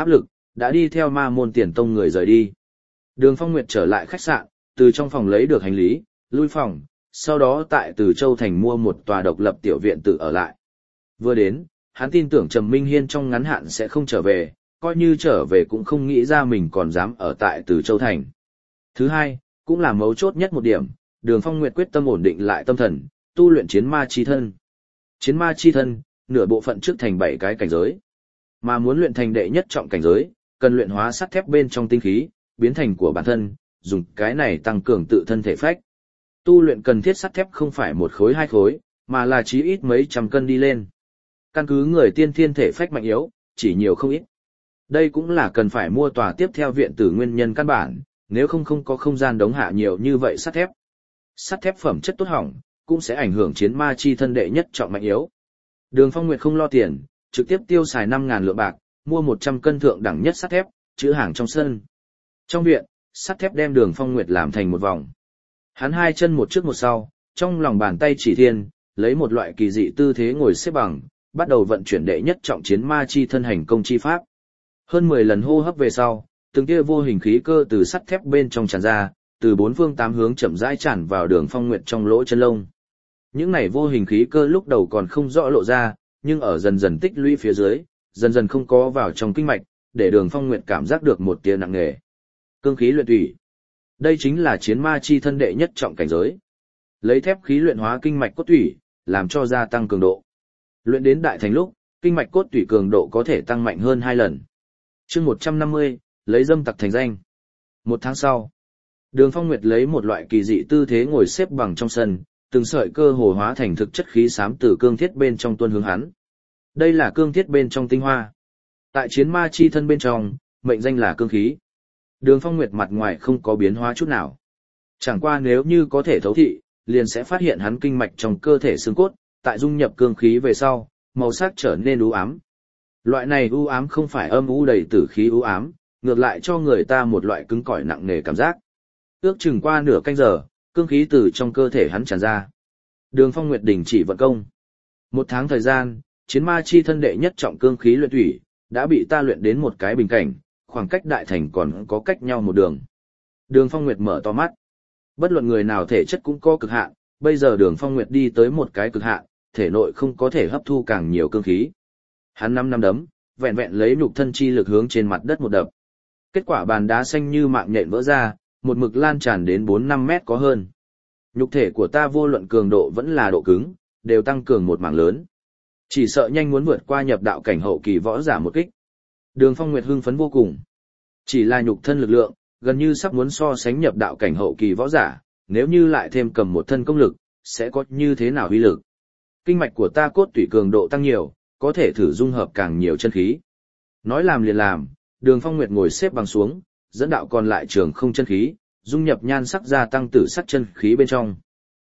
đã đi theo ma môn tiền tông người rời đi. Đường Phong Nguyệt trở lại khách sạn, từ trong phòng lấy được hành lý, lui phòng, sau đó tại Từ Châu Thành mua một tòa độc lập tiểu viện tự ở lại. Vừa đến, hắn tin tưởng Trầm Minh Hiên trong ngắn hạn sẽ không trở về, coi như trở về cũng không nghĩ ra mình còn dám ở tại Từ Châu Thành. Thứ hai, cũng là mấu chốt nhất một điểm, Đường Phong Nguyệt quyết tâm ổn định lại tâm thần, tu luyện chiến ma chi thân. Chiến ma chi thân, nửa bộ phận trước thành 7 cái cảnh giới. Mà muốn luyện thành đệ nhất trọng cảnh giới, cần luyện hóa sắt thép bên trong tinh khí, biến thành của bản thân, dùng cái này tăng cường tự thân thể phách. Tu luyện cần thiết sắt thép không phải một khối hai khối, mà là chí ít mấy trăm cân đi lên. Căn cứ người tiên thiên thể phách mạnh yếu, chỉ nhiều không ít. Đây cũng là cần phải mua tòa tiếp theo viện tử nguyên nhân căn bản, nếu không có không gian đống hạ nhiều như vậy sắt thép. Sắt thép phẩm chất tốt hỏng, cũng sẽ ảnh hưởng chiến ma chi thân đệ nhất trọng mạnh yếu. Đường Phong Nguyệt không lo tiền, trực tiếp tiêu xài 5.000 lượng bạc, mua 100 cân thượng đẳng nhất sắt thép, chứa hàng trong sân. Trong viện, sắt thép đem Đường Phong Nguyệt làm thành một vòng. Hắn hai chân một trước một sau, trong lòng bàn tay chỉ thiên, lấy một loại kỳ dị tư thế ngồi xếp bằng, bắt đầu vận chuyển đệ nhất trọng chiến ma chi thân hành công chi pháp. Hơn 10 lần hô hấp về sau, từng tia vô hình khí cơ từ sắt thép bên trong tràn ra, từ bốn phương tám hướng chậm rãi tràn vào Đường Phong Nguyệt trong lỗ chân lông. Những này vô hình khí cơ lúc đầu còn không rõ lộ ra, nhưng ở dần dần tích lũy phía dưới, dần dần không có vào trong kinh mạch, để Đường Phong Nguyệt cảm giác được một tia nặng nề. Cương khí luyện thủy. Đây chính là chiến ma chi thân đệ nhất trọng cảnh giới. Lấy thép khí luyện hóa kinh mạch cốt thủy, làm cho gia tăng cường độ. Luyện đến đại thành lúc, kinh mạch cốt thủy cường độ có thể tăng mạnh hơn 2 lần. Chương 150, lấy dâm tặc thành danh. 1 tháng sau, Đường Phong Nguyệt lấy một loại kỳ dị tư thế ngồi xếp bằng trong sân, từng sợi cơ hồ hóa thành thực chất khí xám từ cương thiết bên trong tuôn hướng hắn. Đây là cương thiết bên trong tinh hoa. Tại chiến ma chi thân bên trong, mệnh danh là cương khí. Đường Phong Nguyệt mặt ngoài không có biến hóa chút nào. Chẳng qua nếu như có thể thấu thị, liền sẽ phát hiện hắn kinh mạch trong cơ thể xương cốt, tại dung nhập cương khí về sau, màu sắc trở nên u ám. Loại này u ám không phải âm u đầy tử khí u ám, ngược lại cho người ta một loại cứng cỏi nặng nề cảm giác. Ước chừng qua nửa canh giờ, cương khí từ trong cơ thể hắn tràn ra. Đường Phong Nguyệt đình chỉ vận công. 1 tháng thời gian, chiến ma chi thân đệ nhất trọng cương khí luyện thủy, đã bị ta luyện đến một cái bình cảnh, khoảng cách đại thành còn có cách nhau một đường. Đường Phong Nguyệt mở to mắt. Bất luận người nào thể chất cũng có cực hạn, bây giờ Đường Phong Nguyệt đi tới một cái cực hạn, thể nội không có thể hấp thu càng nhiều cương khí. Hắn năm đấm, vẹn vẹn lấy nhục thân chi lực hướng trên mặt đất một đập. Kết quả bàn đá xanh như mạng nhện vỡ ra, một mực lan tràn đến 4-5 mét có hơn. Nhục thể của ta vô luận cường độ vẫn là độ cứng, đều tăng cường một mảng lớn. Chỉ sợ nhanh muốn vượt qua nhập đạo cảnh hậu kỳ võ giả một kích. Đường Phong Nguyệt hưng phấn vô cùng. Chỉ là nhục thân lực lượng, gần như sắp muốn so sánh nhập đạo cảnh hậu kỳ võ giả, nếu như lại thêm cầm một thân công lực, sẽ có như thế nào uy lực. Kinh mạch của ta cốt tủy cường độ tăng nhiều, có thể thử dung hợp càng nhiều chân khí. Nói làm liền làm, Đường Phong Nguyệt ngồi xếp bằng xuống, dẫn đạo còn lại trường không chân khí, dung nhập nhan sắc gia tăng tử sắc chân khí bên trong.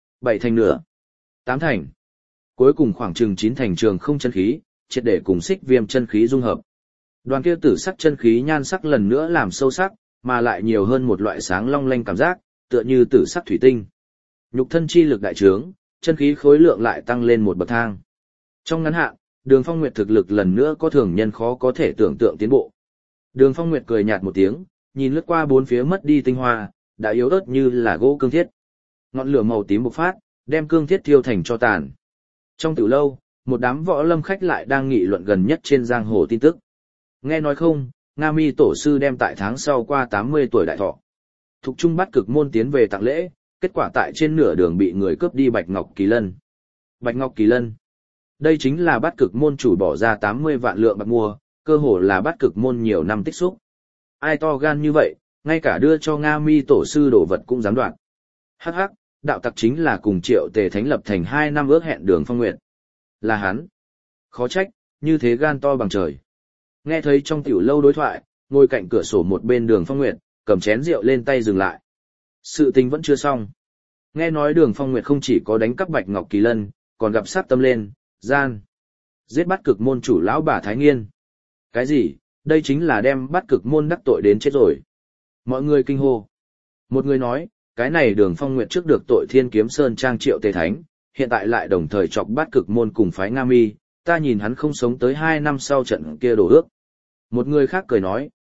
7 thành nửa, 8 thành. Cuối cùng khoảng chừng 9 thành trường không chân khí, triệt để cùng xích viêm chân khí dung hợp. Đoàn kia tử sắc chân khí nhan sắc lần nữa làm sâu sắc, mà lại nhiều hơn một loại sáng long lanh cảm giác, tựa như tử sắc thủy tinh. Nhục thân chi lực đại trướng, chân khí khối lượng lại tăng lên một bậc thang. Trong ngắn hạn, Đường Phong Nguyệt thực lực lần nữa có thường nhân khó có thể tưởng tượng tiến bộ. Đường Phong Nguyệt cười nhạt một tiếng, nhìn lướt qua bốn phía mất đi tinh hoa, đã yếu ớt như là gỗ cương thiết. Ngọn lửa màu tím bộc phát, đem cương thiết thiêu thành tro tàn. Trong tiểu lâu, một đám võ lâm khách lại đang nghị luận gần nhất trên giang hồ tin tức. Nghe nói không, Nga Mi tổ sư đem tại tháng sau qua 80 tuổi đại thọ. Thục Trung Bát Cực môn tiến về tặng lễ, kết quả tại trên nửa đường bị người cướp đi Bạch Ngọc Kỳ Lân. Bạch Ngọc Kỳ Lân. Đây chính là Bát Cực môn chủ bỏ ra 80 vạn lượng bạc mua, cơ hồ là Bát Cực môn nhiều năm tích xúc. Ai to gan như vậy, ngay cả đưa cho Nga Mi tổ sư đồ vật cũng dám đoạt. Hắc hắc, đạo tặc chính là cùng Triệu Tề Thánh lập thành 2 năm ước hẹn Đường Phong Nguyệt. Là hắn. Khó trách, như thế gan to bằng trời. Nghe thấy trong tiểu lâu đối thoại, ngồi cạnh cửa sổ một bên Đường Phong Nguyệt, cầm chén rượu lên tay dừng lại. Sự tình vẫn chưa xong. Nghe nói Đường Phong Nguyệt không chỉ có đánh cắp Bạch Ngọc Kỳ Lân, còn gặp sát tâm lên, gian. Giết Bát Cực môn chủ lão bà Thái Nghiên. Cái gì, đây chính là đem Bát Cực môn đắc tội đến chết rồi. Mọi người kinh hô. Một người nói, cái này Đường Phong Nguyệt trước được tội Thiên Kiếm Sơn trang Triệu Tề Thánh, hiện tại lại đồng thời chọc Bát Cực môn cùng phái Nga Mi, ta nhìn hắn không sống tới 2 năm sau trận kia đổ ước. Một người khác cười nói,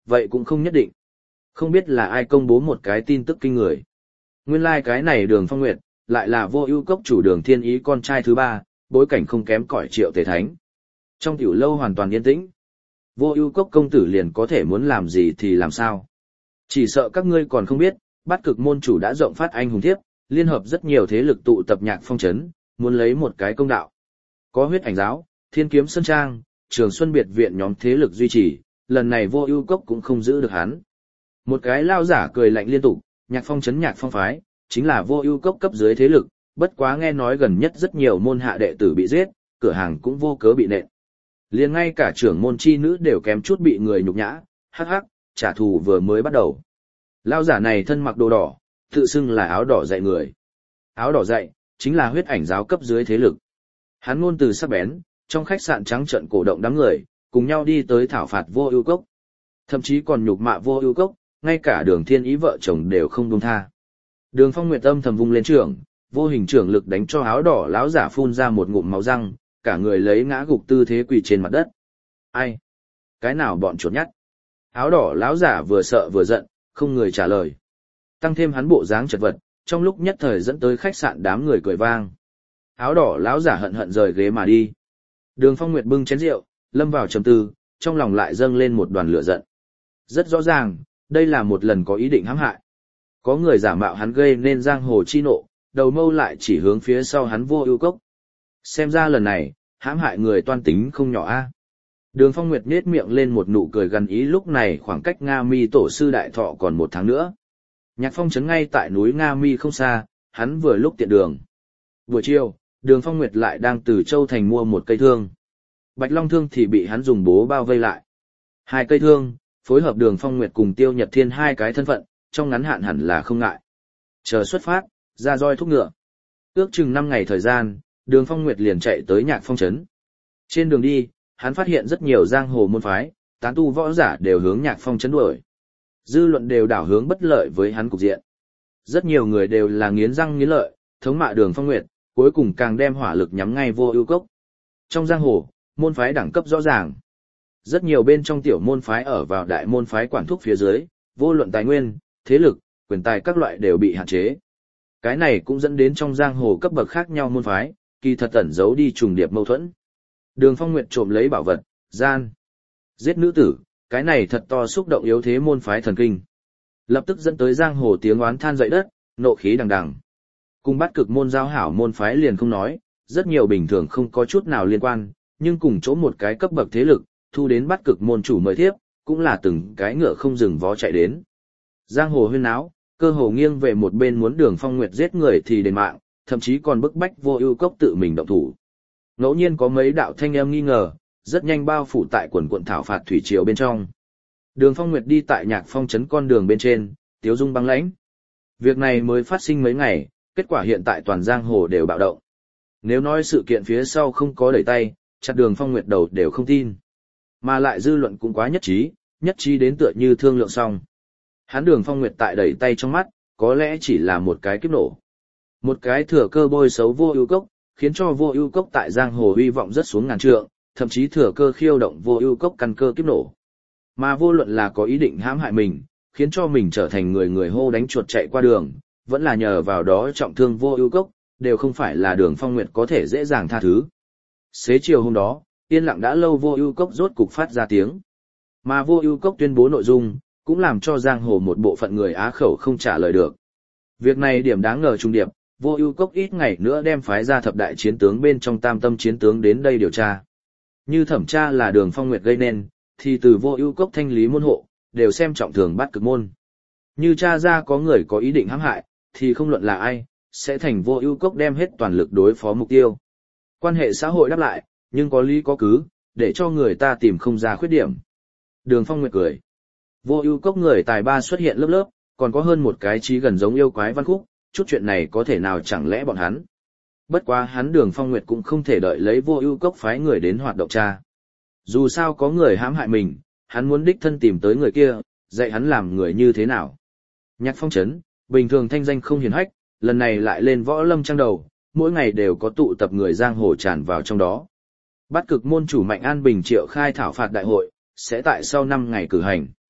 vậy cũng không nhất định. Không biết là ai công bố một cái tin tức kinh người. Nguyên lai cái này Đường Phong Nguyệt, lại là Vô Ưu Cốc chủ Đường Thiên Ý con trai thứ ba, bối cảnh không kém cỏi Triệu Tề Thánh. Trong tiểu lâu hoàn toàn yên tĩnh. Vô Ưu Cốc công tử liền có thể muốn làm gì thì làm sao. Chỉ sợ các ngươi còn không biết, Bát Cực môn chủ đã rộng phát anh hùng thiếp, liên hợp rất nhiều thế lực tụ tập Nhạc Phong trấn, muốn lấy một cái công đạo. Có Huyết Ảnh giáo, Thiên Kiếm Sơn Trang, Trường Xuân biệt viện nhóm thế lực duy trì, lần này Vô Ưu Cốc cũng không giữ được hắn. Một cái lao giả cười lạnh liên tục, Nhạc Phong trấn Nhạc Phong phái, chính là Vô Ưu Cốc cấp dưới thế lực, bất quá nghe nói gần nhất rất nhiều môn hạ đệ tử bị giết, cửa hàng cũng vô cớ bị nện. Liền ngay cả trưởng môn chi nữ đều kém chút bị người nhục nhã, hắc hắc, trả thù vừa mới bắt đầu. Lao giả này thân mặc đồ đỏ, tự xưng là áo đỏ dạy người. Áo đỏ dạy, chính là Huyết Ảnh giáo cấp dưới thế lực. Hắn ngôn từ sắc bén, trong khách sạn trắng trợn cổ động đám người, cùng nhau đi tới thảo phạt Vô Ưu Cốc. Thậm chí còn nhục mạ Vô Ưu Cốc, ngay cả Đường Thiên Ý vợ chồng đều không buông tha. Đường Phong Nguyệt âm thầm vung lên trưởng, vô hình trưởng lực đánh cho áo đỏ lão giả phun ra một ngụm máu răng, cả người lấy ngã gục tư thế quỳ trên mặt đất. Ai? Cái nào bọn chuột nhắt? Áo đỏ lão giả vừa sợ vừa giận, không người trả lời. Tăng thêm hắn bộ dáng chật vật, trong lúc nhất thời dẫn tới khách sạn đám người cười vang. Áo đỏ lão giả hận hận rời ghế mà đi. Đường Phong Nguyệt bưng chén rượu, lâm vào trầm tư, trong lòng lại dâng lên một đoàn lửa giận. Rất rõ ràng, đây là một lần có ý định hãm hại. Có người giả mạo hắn gây nên giang hồ chi nộ, đầu mâu lại chỉ hướng phía sau hắn Vô Ưu Cốc. Xem ra lần này, hãm hại người toan tính không nhỏ a. Đường Phong Nguyệt nhếch miệng lên một nụ cười gần ý, lúc này khoảng cách Nga Mi tổ sư đại thọ còn 1 tháng nữa. Nhạc Phong trấn ngay tại núi Nga Mi không xa, hắn vừa lúc tiện đường. Buổi chiều, Đường Phong Nguyệt lại đang từ Châu Thành mua một cây thương. Bạch Long thương thì bị hắn dùng bố bao vây lại. 2 cây thương, phối hợp Đường Phong Nguyệt cùng Tiêu Nhật Thiên 2 cái thân phận, trong ngắn hạn hẳn là không ngại. Chờ xuất phát, ra roi thúc ngựa. Ước chừng 5 ngày thời gian, Đường Phong Nguyệt liền chạy tới Nhạc Phong trấn. Trên đường đi, hắn phát hiện rất nhiều giang hồ môn phái, tán tu võ giả đều hướng Nhạc Phong trấn đuổi. Dư luận đều đảo hướng bất lợi với hắn cục diện. Rất nhiều người đều là nghiến răng nghiến lợi, thống mạ Đường Phong Nguyệt, cuối cùng càng đem hỏa lực nhắm ngay Vô Ưu Cốc. Trong giang hồ, môn phái đẳng cấp rõ ràng. Rất nhiều bên trong tiểu môn phái ở vào đại môn phái quản thúc phía dưới, vô luận tài nguyên, thế lực, quyền tài các loại đều bị hạn chế. Cái này cũng dẫn đến trong giang hồ cấp bậc khác nhau môn phái, kỳ thật ẩn giấu đi trùng điệp mâu thuẫn. Đường Phong Nguyệt trộm lấy bảo vật, gian, giết nữ tử, cái này thật to xúc động yếu thế môn phái thần kinh. Lập tức dẫn tới giang hồ tiếng oán than dậy đất, nộ khí đằng đằng. Cùng Bát Cực môn giao hảo môn phái liền không nói, rất nhiều bình thường không có chút nào liên quan, nhưng cùng chỗ một cái cấp bậc thế lực, thu đến Bát Cực môn chủ mời thiếp, cũng là từng cái ngựa không dừng vó chạy đến. Giang hồ huyên náo, cơ hồ nghiêng về một bên muốn Đường Phong Nguyệt giết người thì đền mạng, thậm chí còn bức bách Vô Ưu Cốc tự mình động thủ. Ngẫu nhiên có mấy đạo thanh âm nghi ngờ, rất nhanh bao phủ tại quần quần thảo phạt thủy triều bên trong. Đường Phong Nguyệt đi tại Nhạc Phong trấn con đường bên trên, tiếu dung băng lãnh. Việc này mới phát sinh mấy ngày, kết quả hiện tại toàn giang hồ đều bạo động. Nếu nói sự kiện phía sau không có đẩy tay, chặt Đường Phong Nguyệt đầu đều không tin. Mà lại dư luận cũng quá nhất trí đến tựa như thương lượng xong. Hắn Đường Phong Nguyệt tại đẩy tay trong mắt, có lẽ chỉ là một cái kiếp nổ. Một cái thừa cơ bôi xấu Vô Ưu Cốc, khiến cho Vô Ưu Cốc tại giang hồ uy vọng rất xuống ngàn trượng, thậm chí thừa cơ khiêu động Vô Ưu Cốc căn cơ kiếp nổ. Mà vô luận là có ý định hãm hại mình, khiến cho mình trở thành người hô đánh chuột chạy qua đường, vẫn là nhờ vào đó trọng thương Vô Ưu Cốc, đều không phải là Đường Phong Nguyệt có thể dễ dàng tha thứ. Xế chiều hôm đó, yên lặng đã lâu Vô Ưu Cốc rốt cục phát ra tiếng. Mà Vô Ưu Cốc tuyên bố nội dung, cũng làm cho giang hồ một bộ phận người á khẩu không trả lời được. Việc này điểm đáng ngờ trung điệp, Vô Ưu Cốc ít ngày nữa đem phái ra thập đại chiến tướng bên trong tam tâm chiến tướng đến đây điều tra. Như thẩm tra là Đường Phong Nguyệt gây nên, thì từ Vô Ưu Cốc thanh lý môn hộ, đều xem trọng thường Bát Cực môn. Như tra ra có người có ý định hãm hại, thì không luận là ai, sẽ thành Vô Ưu Cốc đem hết toàn lực đối phó mục tiêu. Quan hệ xã hội đáp lại, nhưng có lý có cứ, để cho người ta tìm không ra khuyết điểm. Đường Phong Nguyệt cười. Vô Ưu Cốc người tài ba xuất hiện lớp lớp, còn có hơn một cái chí gần giống yêu quái văn khúc, chút chuyện này có thể nào chẳng lẽ bọn hắn. Bất quá hắn Đường Phong Nguyệt cũng không thể đợi lấy Vô Ưu Cốc phái người đến hoạt động tra. Dù sao có người hãm hại mình, hắn muốn đích thân tìm tới người kia, dạy hắn làm người như thế nào. Nhạc Phong trấn, bình thường thanh danh không hiển hách, lần này lại lên võ lâm trang đầu, mỗi ngày đều có tụ tập người giang hồ tràn vào trong đó. Bát Cực môn chủ Mạnh An Bình triệu khai thảo phạt đại hội, sẽ tại sau 5 ngày cử hành.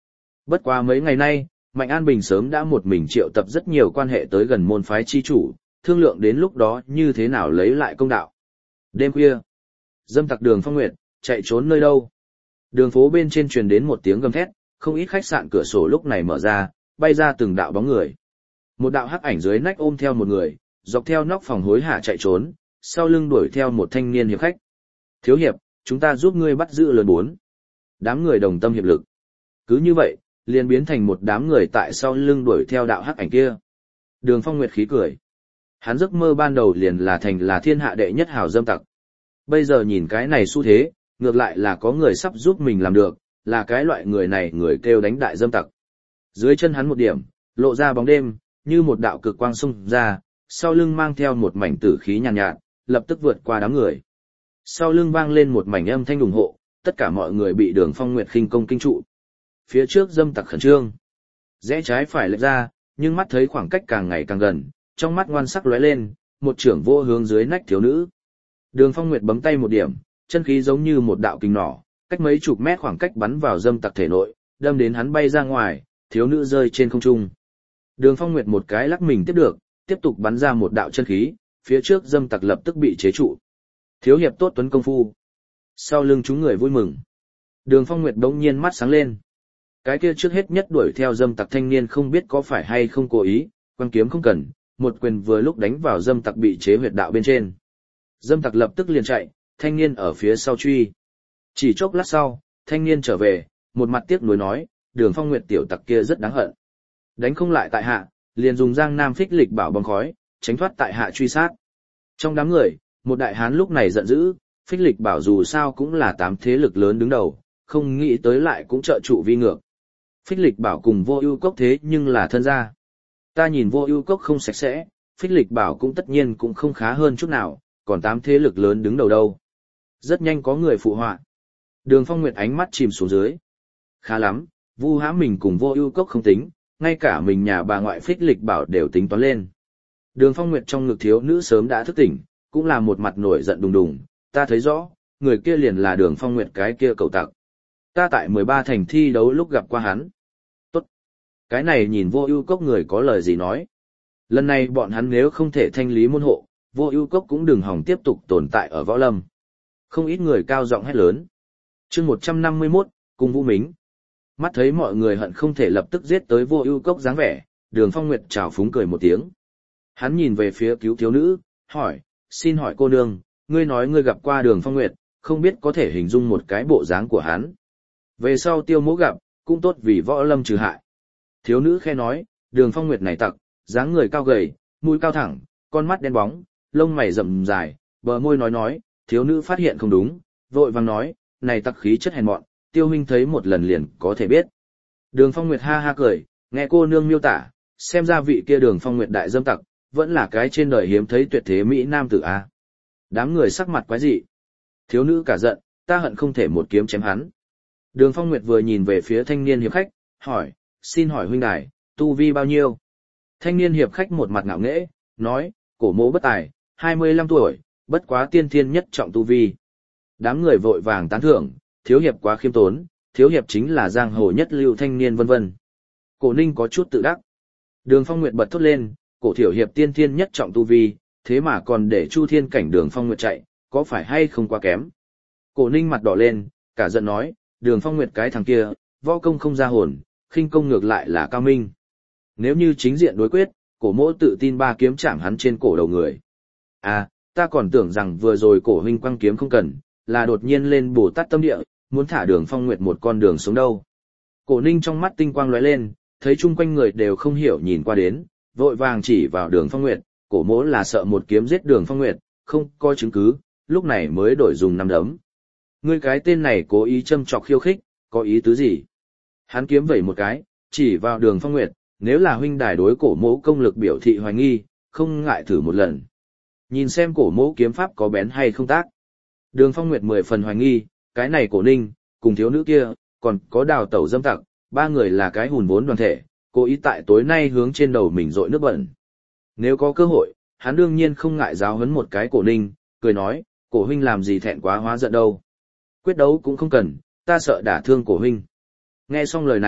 Bất quá mấy ngày nay, Mạnh An Bình sớm đã một mình triệu tập rất nhiều quan hệ tới gần môn phái chi chủ, thương lượng đến lúc đó như thế nào lấy lại công đạo. Đêm khuya, dâm tặc Đường Phong Nguyệt, chạy trốn nơi đâu? Đường phố bên trên truyền đến một tiếng gầm thét, không ít khách sạn cửa sổ lúc này mở ra, bay ra từng đạo bóng người. Một đạo hắc ảnh dưới nách ôm theo một người, dọc theo nóc phòng hối hả chạy trốn, sau lưng đuổi theo một thanh niên hiệp khách. Thiếu hiệp, chúng ta giúp ngươi bắt giữ lớn bốn. Đám người đồng tâm hiệp lực. Cứ như vậy, liền biến thành một đám người tại sau lưng đuổi theo đạo hắc ảnh kia. Đường Phong Nguyệt khí cười. Hắn giấc mơ ban đầu liền là thành là thiên hạ đệ nhất hào dâm tặc. Bây giờ nhìn cái này xu thế, ngược lại là có người sắp giúp mình làm được, là cái loại người này người kêu đánh đại dâm tặc. Dưới chân hắn một điểm, lộ ra bóng đêm, như một đạo cực quang xung ra, sau lưng mang theo một mảnh tử khí nhàn nhạt, lập tức vượt qua đám người. Sau lưng vang lên một mảnh âm thanh ủng hộ, tất cả mọi người bị Đường Phong Nguyệt khinh công kinh trụ. Phía trước dâm tặc khẩn trương, rẽ trái phải lệch ra, nhưng mắt thấy khoảng cách càng ngày càng gần, trong mắt ngoan sắc lóe lên, một trưởng vô hướng dưới nách thiếu nữ. Đường Phong Nguyệt bấm tay một điểm, chân khí giống như một đạo kình nỏ, cách mấy chục mét khoảng cách bắn vào dâm tặc thể nội, đâm đến hắn bay ra ngoài, thiếu nữ rơi trên không trung. Đường Phong Nguyệt một cái lắc mình tiếp được, tiếp tục bắn ra một đạo chân khí, phía trước dâm tặc lập tức bị chế trụ. Thiếu hiệp tốt tuấn công phu. Sau lưng chúng người vui mừng. Đường Phong Nguyệt đống nhiên mắt sáng lên. Cái kia trước hết nhất đuổi theo dâm tặc thanh niên không biết có phải hay không cố ý, quan kiếm không cần, một quyền vừa lúc đánh vào dâm tặc bị chế huyệt đạo bên trên. Dâm tặc lập tức liền chạy, thanh niên ở phía sau truy. Chỉ chốc lát sau, thanh niên trở về, một mặt tiếc nuối nói, Đường Phong Nguyệt tiểu tặc kia rất đáng hận. Đánh không lại tại hạ, liền dùng Giang Nam Phích Lịch Bảo bóng khói, tránh thoát tại hạ truy sát. Trong đám người, một đại hán lúc này giận dữ, Phích Lịch Bảo dù sao cũng là 8 thế lực lớn đứng đầu, không nghĩ tới lại cũng trợ trụ vi ngược. Phích Lịch Bảo cùng Vô Ưu Cốc thế nhưng là thân gia. Ta nhìn Vô Ưu Cốc không sạch sẽ, Phích Lịch Bảo cũng tất nhiên cũng không khá hơn chút nào, còn 8 thế lực lớn đứng đầu đâu. Rất nhanh có người phụ họa. Đường Phong Nguyệt ánh mắt chìm xuống dưới. Khá lắm, Vu Hãm mình cùng Vô Ưu Cốc không tính, ngay cả mình nhà bà ngoại Phích Lịch Bảo đều tính toán lên. Đường Phong Nguyệt trong ngực thiếu nữ sớm đã thức tỉnh, cũng là một mặt nổi giận đùng đùng, ta thấy rõ, người kia liền là Đường Phong Nguyệt cái kia cậu tặc. Ta tại 13 thành thi đấu lúc gặp qua hắn. Tốt. Cái này nhìn Vô Ưu Cốc người có lời gì nói. Lần này bọn hắn nếu không thể thanh lý môn hộ, Vô Ưu Cốc cũng đừng hòng tiếp tục tồn tại ở Võ Lâm. Không ít người cao giọng hét lớn. Chương 151, cùng Vũ Mính. Mắt thấy mọi người hận không thể lập tức giết tới Vô Ưu Cốc dáng vẻ, Đường Phong Nguyệt trào phúng cười một tiếng. Hắn nhìn về phía cứu thiếu nữ, hỏi, xin hỏi cô nương, ngươi nói ngươi gặp qua Đường Phong Nguyệt, không biết có thể hình dung một cái bộ dáng của hắn. Về sau Tiêu Mỗ gặp, cũng tốt vì Võ Lâm trừ hại. Thiếu nữ khe nói, Đường Phong Nguyệt này tặc, dáng người cao gầy, mũi cao thẳng, con mắt đen bóng, lông mày rậm dài, bờ môi nói, thiếu nữ phát hiện không đúng, vội vàng nói, này tặc khí chất hèn mọn, Tiêu huynh thấy một lần liền có thể biết. Đường Phong Nguyệt ha ha cười, nghe cô nương miêu tả, xem ra vị kia Đường Phong Nguyệt đại dâm tặc, vẫn là cái trên đời hiếm thấy tuyệt thế mỹ nam tử a. Đám người sắc mặt quái dị. Thiếu nữ cả giận, ta hận không thể một kiếm chém hắn. Đường Phong Nguyệt vừa nhìn về phía thanh niên hiệp khách, hỏi, xin hỏi huynh đài, tu vi bao nhiêu? Thanh niên hiệp khách một mặt ngạo nghễ, nói, cổ mỗ bất tài, 25 tuổi, bất quá tiên thiên nhất trọng tu vi. Đám người vội vàng tán thưởng, thiếu hiệp quá khiêm tốn, thiếu hiệp chính là giang hồ nhất lưu thanh niên vân vân. Cổ Ninh có chút tự đắc. Đường Phong Nguyệt bật thốt lên, cổ thiểu hiệp tiên thiên nhất trọng tu vi, thế mà còn để Chu Thiên cảnh Đường Phong Nguyệt chạy, có phải hay không quá kém? Cổ Ninh mặt đỏ lên, cả giận nói, Đường Phong Nguyệt cái thằng kia, võ công không ra hồn, khinh công ngược lại là cao minh. Nếu như chính diện đối quyết, cổ mỗ tự tin 3 kiếm chạm hắn trên cổ đầu người. À, ta còn tưởng rằng vừa rồi cổ huynh quăng kiếm không cần, là đột nhiên lên Bồ Tát tâm địa, muốn thả Đường Phong Nguyệt một con đường xuống đâu. Cổ Ninh trong mắt tinh quang lóe lên, thấy chung quanh người đều không hiểu nhìn qua đến, vội vàng chỉ vào Đường Phong Nguyệt, cổ mỗ là sợ một kiếm giết Đường Phong Nguyệt, không có chứng cứ, lúc này mới đổi dùng năm đấm. Ngươi cái tên này cố ý châm chọc khiêu khích, có ý tứ gì? Hắn kiếm vẩy một cái, chỉ vào Đường Phong Nguyệt, nếu là huynh đài đối cổ mỗ công lực biểu thị hoài nghi, không ngại thử một lần. Nhìn xem cổ mỗ kiếm pháp có bén hay không tác. Đường Phong Nguyệt 10 phần hoài nghi, cái này Cổ Ninh, cùng thiếu nữ kia, còn có Đào Tẩu dâm tặc, 3 người là cái hùn vốn đoàn thể, cố ý tại tối nay hướng trên đầu mình dội nước bẩn. Nếu có cơ hội, hắn đương nhiên không ngại giáo huấn một cái Cổ Ninh, cười nói, cổ huynh làm gì thẹn quá hóa giận đâu. Quyết đấu cũng không cần, ta sợ đả thương cổ huynh. Nghe xong lời này,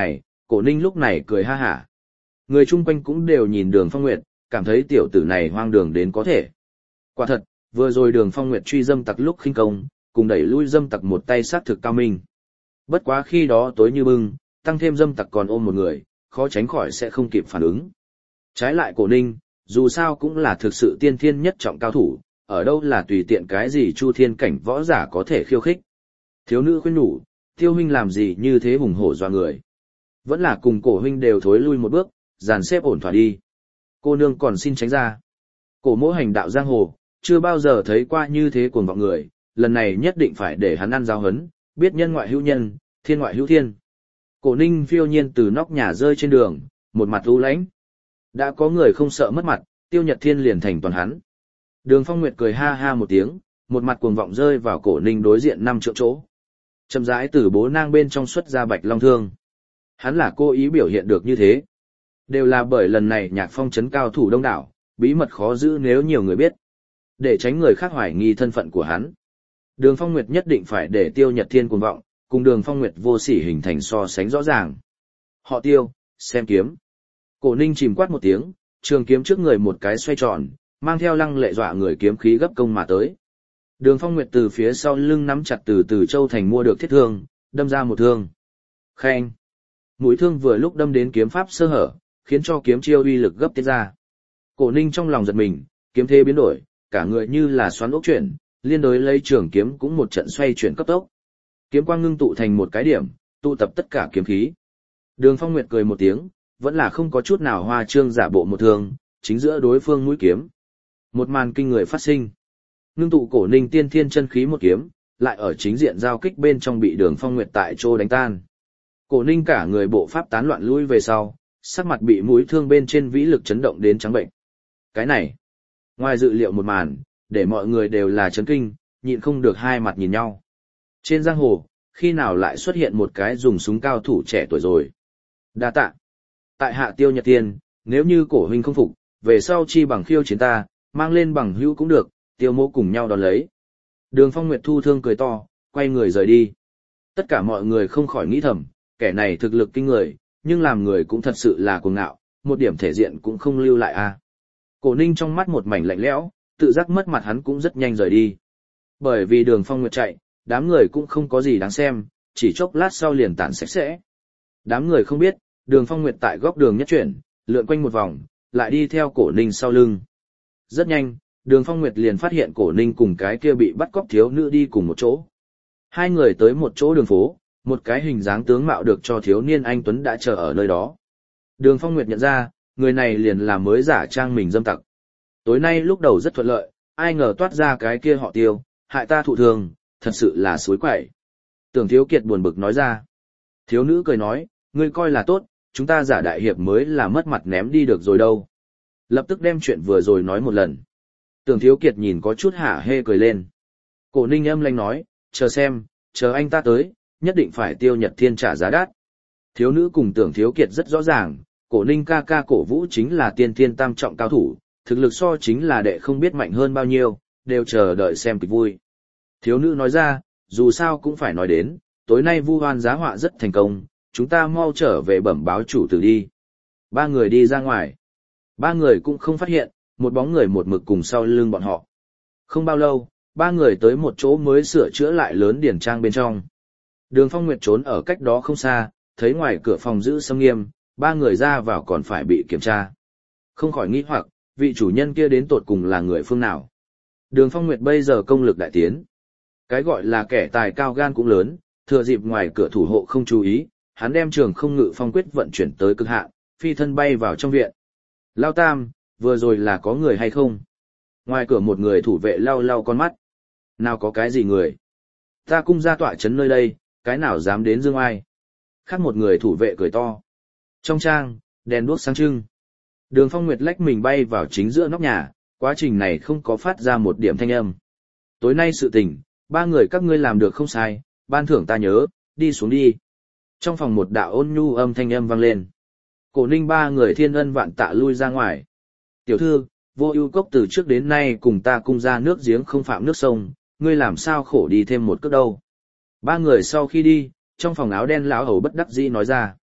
Cổ Ninh lúc này cười ha hả. Người chung quanh cũng đều nhìn Đường Phong Nguyệt, cảm thấy tiểu tử này hoang đường đến có thể. Quả thật, vừa rồi Đường Phong Nguyệt truy dâm tặc lúc khinh công, cùng đẩy lui dâm tặc một tay sát thực cao minh. Bất quá khi đó tối như bưng, tăng thêm dâm tặc còn ôm một người, khó tránh khỏi sẽ không kịp phản ứng. Trái lại Cổ Ninh, dù sao cũng là thực sự tiên thiên nhất trọng cao thủ, ở đâu là tùy tiện cái gì chu thiên cảnh võ giả có thể khiêu khích. Thiếu nữ khuyên nhủ, Tiêu huynh làm gì như thế hùng hổ doa người. Vẫn là cùng Cổ huynh đều thối lui một bước, dàn xếp ổn thỏa đi. Cô nương còn xin tránh ra. Cổ Mỗ hành đạo giang hồ, chưa bao giờ thấy qua như thế cuồng vọng người, lần này nhất định phải để hắn ăn giáo hấn, biết nhân ngoại hữu nhân, thiên ngoại hữu thiên. Cổ Ninh phiêu nhiên từ nóc nhà rơi trên đường, một mặt u lãnh. Đã có người không sợ mất mặt, Tiêu Nhật Thiên liền thành toàn hắn. Đường Phong Nguyệt cười ha ha một tiếng, một mặt cuồng vọng rơi vào Cổ Ninh đối diện 5 trượng chỗ. Chậm rãi từ bố nang bên trong xuất ra Bạch Long Thương. Hắn là cố ý biểu hiện được như thế. Đều là bởi lần này Nhạc Phong trấn cao thủ đông đảo, bí mật khó giữ nếu nhiều người biết. Để tránh người khác hoài nghi thân phận của hắn. Đường Phong Nguyệt nhất định phải để Tiêu Nhật Thiên cuồng vọng, cùng Đường Phong Nguyệt vô sỉ hình thành so sánh rõ ràng. Họ Tiêu, xem kiếm. Cổ Ninh chìm quát một tiếng, trường kiếm trước người một cái xoay tròn, mang theo lăng lệ dọa người kiếm khí gấp công mà tới. Đường Phong Nguyệt từ phía sau lưng nắm chặt từ Châu Thành mua được thiết thương, đâm ra một thương. Khen. Mũi thương vừa lúc đâm đến kiếm pháp sơ hở, khiến cho kiếm chiêu uy lực gấp tiết ra. Cổ Ninh trong lòng giật mình, kiếm thế biến đổi, cả người như là xoắn ốc chuyển, liên đối lấy trường kiếm cũng một trận xoay chuyển cấp tốc. Kiếm quang ngưng tụ thành một cái điểm, tụ tập tất cả kiếm khí. Đường Phong Nguyệt cười một tiếng, vẫn là không có chút nào hoa trương giả bộ một thương, chính giữa đối phương mũi kiếm. Một màn kinh người phát sinh. Ngưng tụ Cổ Ninh tiên thiên chân khí một kiếm, lại ở chính diện giao kích bên trong bị Đường Phong Nguyệt tại chỗ đánh tan. Cổ Ninh cả người bộ pháp tán loạn lui về sau, sắc mặt bị mũi thương bên trên vĩ lực chấn động đến trắng bệnh. Cái này, ngoài dự liệu một màn, để mọi người đều là chấn kinh, nhịn không được hai mặt nhìn nhau. Trên giang hồ, khi nào lại xuất hiện một cái dùng súng cao thủ trẻ tuổi rồi? Đa tạ. Tại hạ Tiêu Nhật Thiên, nếu như Cổ huynh không phục, về sau chi bằng khiêu chiến ta, mang lên bằng hữu cũng được, Tiêu Mỗ cùng nhau đón lấy. Đường Phong Nguyệt thu thương cười to, quay người rời đi. Tất cả mọi người không khỏi nghĩ thầm, kẻ này thực lực kinh người, nhưng làm người cũng thật sự là cuồng ngạo, một điểm thể diện cũng không lưu lại a. Cổ Ninh trong mắt một mảnh lạnh lẽo, tự giác mất mặt hắn cũng rất nhanh rời đi. Bởi vì Đường Phong Nguyệt chạy, đám người cũng không có gì đáng xem, chỉ chốc lát sau liền tản sạch sẽ. Đám người không biết, Đường Phong Nguyệt tại góc đường nhất chuyển, lượn quanh một vòng, lại đi theo Cổ Ninh sau lưng. Rất nhanh, Đường Phong Nguyệt liền phát hiện Cổ Ninh cùng cái kia bị bắt cóc thiếu nữ đi cùng một chỗ. Hai người tới một chỗ đường phố, một cái hình dáng tướng mạo được cho thiếu niên anh Tuấn đã chờ ở nơi đó. Đường Phong Nguyệt nhận ra, người này liền là mới giả trang mình dâm tặc. Tối nay lúc đầu rất thuận lợi, ai ngờ toát ra cái kia họ Tiêu, hại ta thụ thương, thật sự là suối quậy. Tưởng Thiếu Kiệt buồn bực nói ra. Thiếu nữ cười nói, ngươi coi là tốt, chúng ta giả đại hiệp mới là mất mặt ném đi được rồi đâu. Lập tức đem chuyện vừa rồi nói một lần. Tưởng Thiếu Kiệt nhìn có chút hả hê cười lên. Cổ Ninh âm lanh nói, chờ xem, chờ anh ta tới, nhất định phải Tiêu Nhật Thiên trả giá đắt. Thiếu nữ cùng Tưởng Thiếu Kiệt rất rõ ràng, Cổ Ninh ca ca Cổ Vũ chính là tiên thiên tam trọng cao thủ, thực lực so chính là đệ không biết mạnh hơn bao nhiêu, đều chờ đợi xem kịch vui. Thiếu nữ nói ra, dù sao cũng phải nói đến, tối nay vu oan giá họa rất thành công, chúng ta mau trở về bẩm báo chủ tử đi. Ba người đi ra ngoài. Ba người cũng không phát hiện, một bóng người một mực cùng sau lưng bọn họ. Không bao lâu, ba người tới một chỗ mới sửa chữa lại lớn điển trang bên trong. Đường Phong Nguyệt trốn ở cách đó không xa, thấy ngoài cửa phòng giữ xâm nghiêm, ba người ra vào còn phải bị kiểm tra. Không khỏi nghi hoặc, vị chủ nhân kia đến tột cùng là người phương nào. Đường Phong Nguyệt bây giờ công lực đại tiến. Cái gọi là kẻ tài cao gan cũng lớn, thừa dịp ngoài cửa thủ hộ không chú ý, hắn đem Trường Không Ngự Phong quyết vận chuyển tới cực hạn, phi thân bay vào trong viện. Lao Tam, vừa rồi là có người hay không? Ngoài cửa một người thủ vệ lau lau con mắt. Nào có cái gì người? Ta cung ra tọa trấn nơi đây, cái nào dám đến dương ai? Khác một người thủ vệ cười to. Trong trang, đèn đuốc sáng trưng. Đường Phong Nguyệt lách mình bay vào chính giữa nóc nhà, quá trình này không có phát ra một điểm thanh âm. Tối nay sự tình, ba người các ngươi làm được không sai, ban thưởng ta nhớ, đi xuống đi. Trong phòng một đạo ôn nhu âm thanh âm vang lên. Cổ Ninh ba người thiên ân vạn tạ lui ra ngoài. Tiểu thư, Vô Ưu Cốc từ trước đến nay cùng ta cung ra nước giếng không phạm nước sông, ngươi làm sao khổ đi thêm một cước đâu. Ba người sau khi đi, trong phòng áo đen lão hầu bất đắc dĩ nói ra.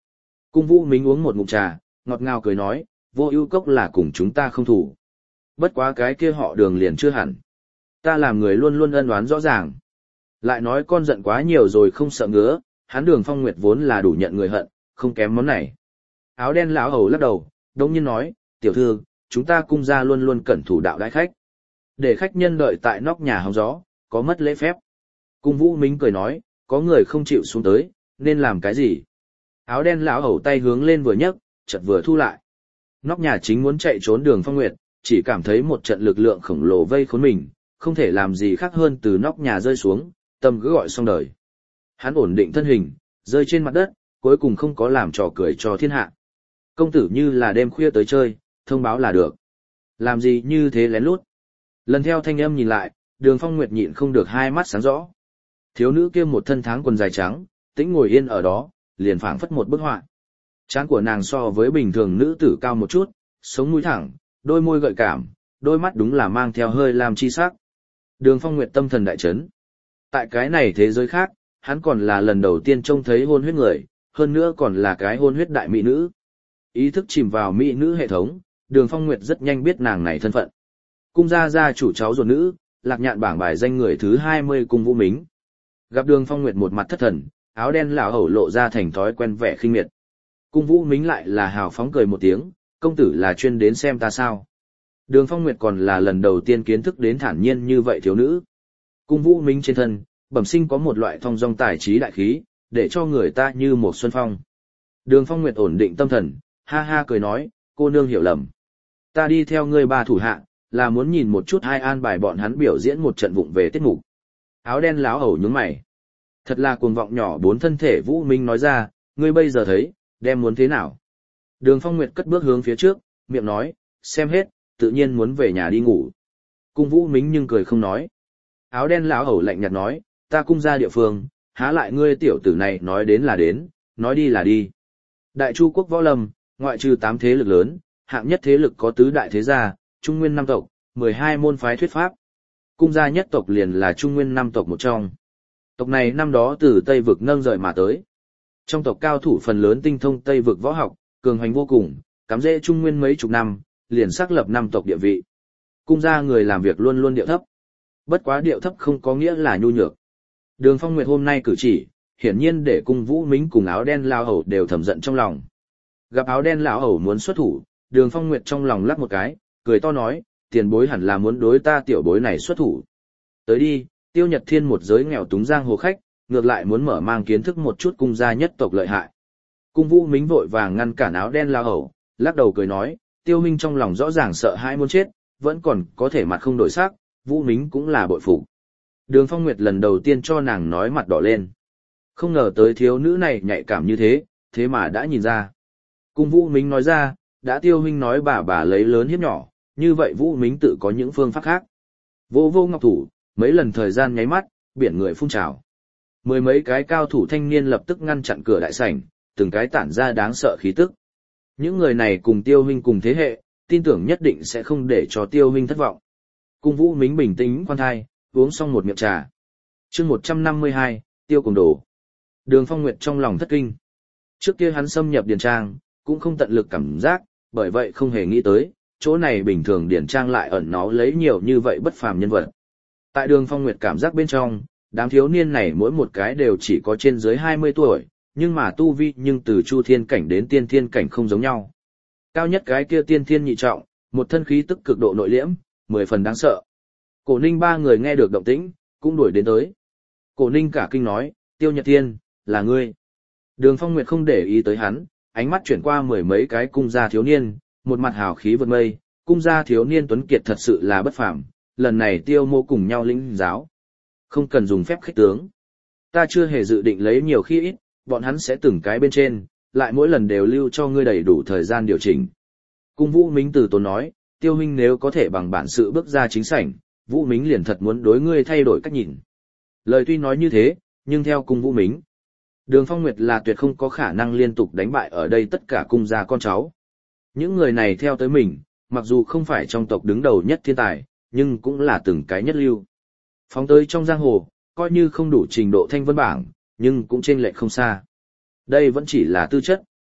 Cung Vũ Mính uống một ngụm trà, ngọt ngào cười nói, Vô Ưu Cốc là cùng chúng ta không thủ. Bất quá cái kia họ Đường liền chưa hẳn. Ta làm người luôn luôn ân oán rõ ràng. Lại nói con giận quá nhiều rồi không sợ ngứa, hắn Đường Phong Nguyệt vốn là đủ nhận người hận, không kém món này. Áo đen lão hầu lắc đầu, đống nhiên nói, tiểu thư, chúng ta cung gia luôn luôn cẩn thủ đạo đãi khách. Để khách nhân đợi tại nóc nhà hóng gió, có mất lễ phép. Cung Vũ Mính cười nói, có người không chịu xuống tới, nên làm cái gì? Áo đen lão hầu tay hướng lên vừa nhấc, chợt vừa thu lại. Nóc nhà chính muốn chạy trốn Đường Phong Nguyệt, chỉ cảm thấy một trận lực lượng khổng lồ vây khốn mình, không thể làm gì khác hơn từ nóc nhà rơi xuống, tâm cứ gọi xong đời. Hắn ổn định thân hình, rơi trên mặt đất, cuối cùng không có làm trò cười cho thiên hạ. Công tử như là đêm khuya tới chơi, thông báo là được. Làm gì như thế lén lút? Lần theo thanh âm nhìn lại, Đường Phong Nguyệt nhịn không được hai mắt sáng rõ. Thiếu nữ kia một thân tháng quần dài trắng, tĩnh ngồi yên ở đó, liền phảng phất một bức họa. Trán của nàng so với bình thường nữ tử cao một chút, sống mũi thẳng, đôi môi gợi cảm, đôi mắt đúng là mang theo hơi làm chi sắc. Đường Phong Nguyệt tâm thần đại chấn. Tại cái này thế giới khác, hắn còn là lần đầu tiên trông thấy hôn huyết người, hơn nữa còn là cái hôn huyết đại mỹ nữ. Ý thức chìm vào mỹ nữ hệ thống, Đường Phong Nguyệt rất nhanh biết nàng này thân phận. Cung gia gia chủ cháu ruột nữ, Lạc Nhạn bảng bài danh người thứ 20 Cung Vũ Mính. Gặp Đường Phong Nguyệt một mặt thất thần, áo đen lão hầu lộ ra thành thói quen vẻ khinh miệt. Cung Vũ Mính lại là hào phóng cười một tiếng, công tử là chuyên đến xem ta sao? Đường Phong Nguyệt còn là lần đầu tiên kiến thức đến thản nhiên như vậy thiếu nữ. Cung Vũ Mính trên thân, bẩm sinh có một loại thong dong tài trí đại khí, để cho người ta như một xuân phong. Đường Phong Nguyệt ổn định tâm thần, ha ha cười nói, cô nương hiểu lầm. Ta đi theo ngươi ba thủ hạ, là muốn nhìn một chút hai an bài bọn hắn biểu diễn một trận vụng về tiết mục. Áo đen láo hầu nhướng mày. Thật là cuồng vọng nhỏ bốn thân thể Vũ Minh nói ra, ngươi bây giờ thấy, đem muốn thế nào? Đường Phong Nguyệt cất bước hướng phía trước, miệng nói, xem hết, tự nhiên muốn về nhà đi ngủ. Cung Vũ Minh nhưng cười không nói. Áo đen lão hầu lạnh nhạt nói, ta cung ra địa phương, há lại ngươi tiểu tử này nói đến là đến, nói đi là đi. Đại Chu quốc võ lâm, ngoại trừ 8 thế lực lớn, hạng nhất thế lực có tứ đại thế gia, Trung Nguyên 5 tộc, 12 môn phái thuyết pháp. Cung gia nhất tộc liền là Trung Nguyên 5 tộc một trong. Tộc này năm đó từ Tây vực nâng rời mà tới. Trong tộc cao thủ phần lớn tinh thông Tây vực võ học, cường hành vô cùng, cắm rễ Trung Nguyên mấy chục năm, liền xác lập 5 tộc địa vị. Cung gia người làm việc luôn luôn điệu thấp. Bất quá điệu thấp không có nghĩa là nhu nhược. Đường Phong Nguyệt hôm nay cử chỉ, hiển nhiên để Cung Vũ Mính cùng áo đen lão hầu đều thầm giận trong lòng. Gặp áo đen lão hầu muốn xuất thủ, Đường Phong Nguyệt trong lòng lắc một cái, cười to nói, tiền bối hẳn là muốn đối ta tiểu bối này xuất thủ. Tới đi, Tiêu Nhật Thiên một giới nghèo túng giang hồ khách, ngược lại muốn mở mang kiến thức một chút cung gia nhất tộc lợi hại. Cung Vũ Mính vội vàng ngăn cản áo đen lão hầu, lắc đầu cười nói, Tiêu huynh trong lòng rõ ràng sợ hãi muốn chết, vẫn còn có thể mặt không đổi sắc, Vũ Mính cũng là bội phục. Đường Phong Nguyệt lần đầu tiên cho nàng nói mặt đỏ lên. Không ngờ tới thiếu nữ này nhạy cảm như thế, thế mà đã nhìn ra. Cung Vũ Mính nói ra, đã Tiêu huynh nói bà lấy lớn hiếp nhỏ, như vậy Vũ Mính tự có những phương pháp khác. Vô vô ngọc thủ, mấy lần thời gian nháy mắt, biển người phun trào. Mười mấy cái cao thủ thanh niên lập tức ngăn chặn cửa đại sảnh, từng cái tản ra đáng sợ khí tức. Những người này cùng Tiêu huynh cùng thế hệ, tin tưởng nhất định sẽ không để cho Tiêu huynh thất vọng. Cung Vũ Mính bình tĩnh khoan thai, uống xong một miệng trà. Chương 152, Tiêu cùng đồ. Đường Phong Nguyệt trong lòng thất kinh. Trước kia hắn xâm nhập điền trang, cũng không tận lực cảm giác, bởi vậy không hề nghĩ tới, chỗ này bình thường điền trang lại ẩn náu lấy nhiều như vậy bất phàm nhân vật. Tại Đường Phong Nguyệt cảm giác bên trong, đám thiếu niên này mỗi một cái đều chỉ có trên dưới 20 tuổi, nhưng mà tu vi nhưng từ chu thiên cảnh đến tiên thiên cảnh không giống nhau. Cao nhất cái kia tiên thiên nhị trọng, một thân khí tức cực độ nội liễm, 10 phần đáng sợ. Cổ Ninh ba người nghe được động tĩnh, cũng đuổi đến tới. Cổ Ninh cả kinh nói, Tiêu Nhật Thiên, là ngươi. Đường Phong Nguyệt không để ý tới hắn, ánh mắt chuyển qua mười mấy cái cung gia thiếu niên, một mặt hào khí vượt mây, cung gia thiếu niên tuấn kiệt thật sự là bất phàm, lần này Tiêu Mô cùng nhau lĩnh giáo. Không cần dùng phép khích tướng. Ta chưa hề dự định lấy nhiều khi ít, bọn hắn sẽ từng cái bên trên, lại mỗi lần đều lưu cho ngươi đầy đủ thời gian điều chỉnh. Cung Vũ Mính từ tốn nói, Tiêu huynh nếu có thể bằng bản sự bước ra chính sảnh, Vũ Mính liền thật muốn đối ngươi thay đổi cách nhìn. Lời tuy nói như thế, nhưng theo Cung Vũ Mính, Đường Phong Nguyệt là tuyệt không có khả năng liên tục đánh bại ở đây tất cả cung gia con cháu. Những người này theo tới mình, mặc dù không phải trong tộc đứng đầu nhất thiên tài, nhưng cũng là từng cái nhất lưu. Phóng tới trong giang hồ, coi như không đủ trình độ thanh vân bảng, nhưng cũng chênh lệch không xa. Đây vẫn chỉ là tư chất,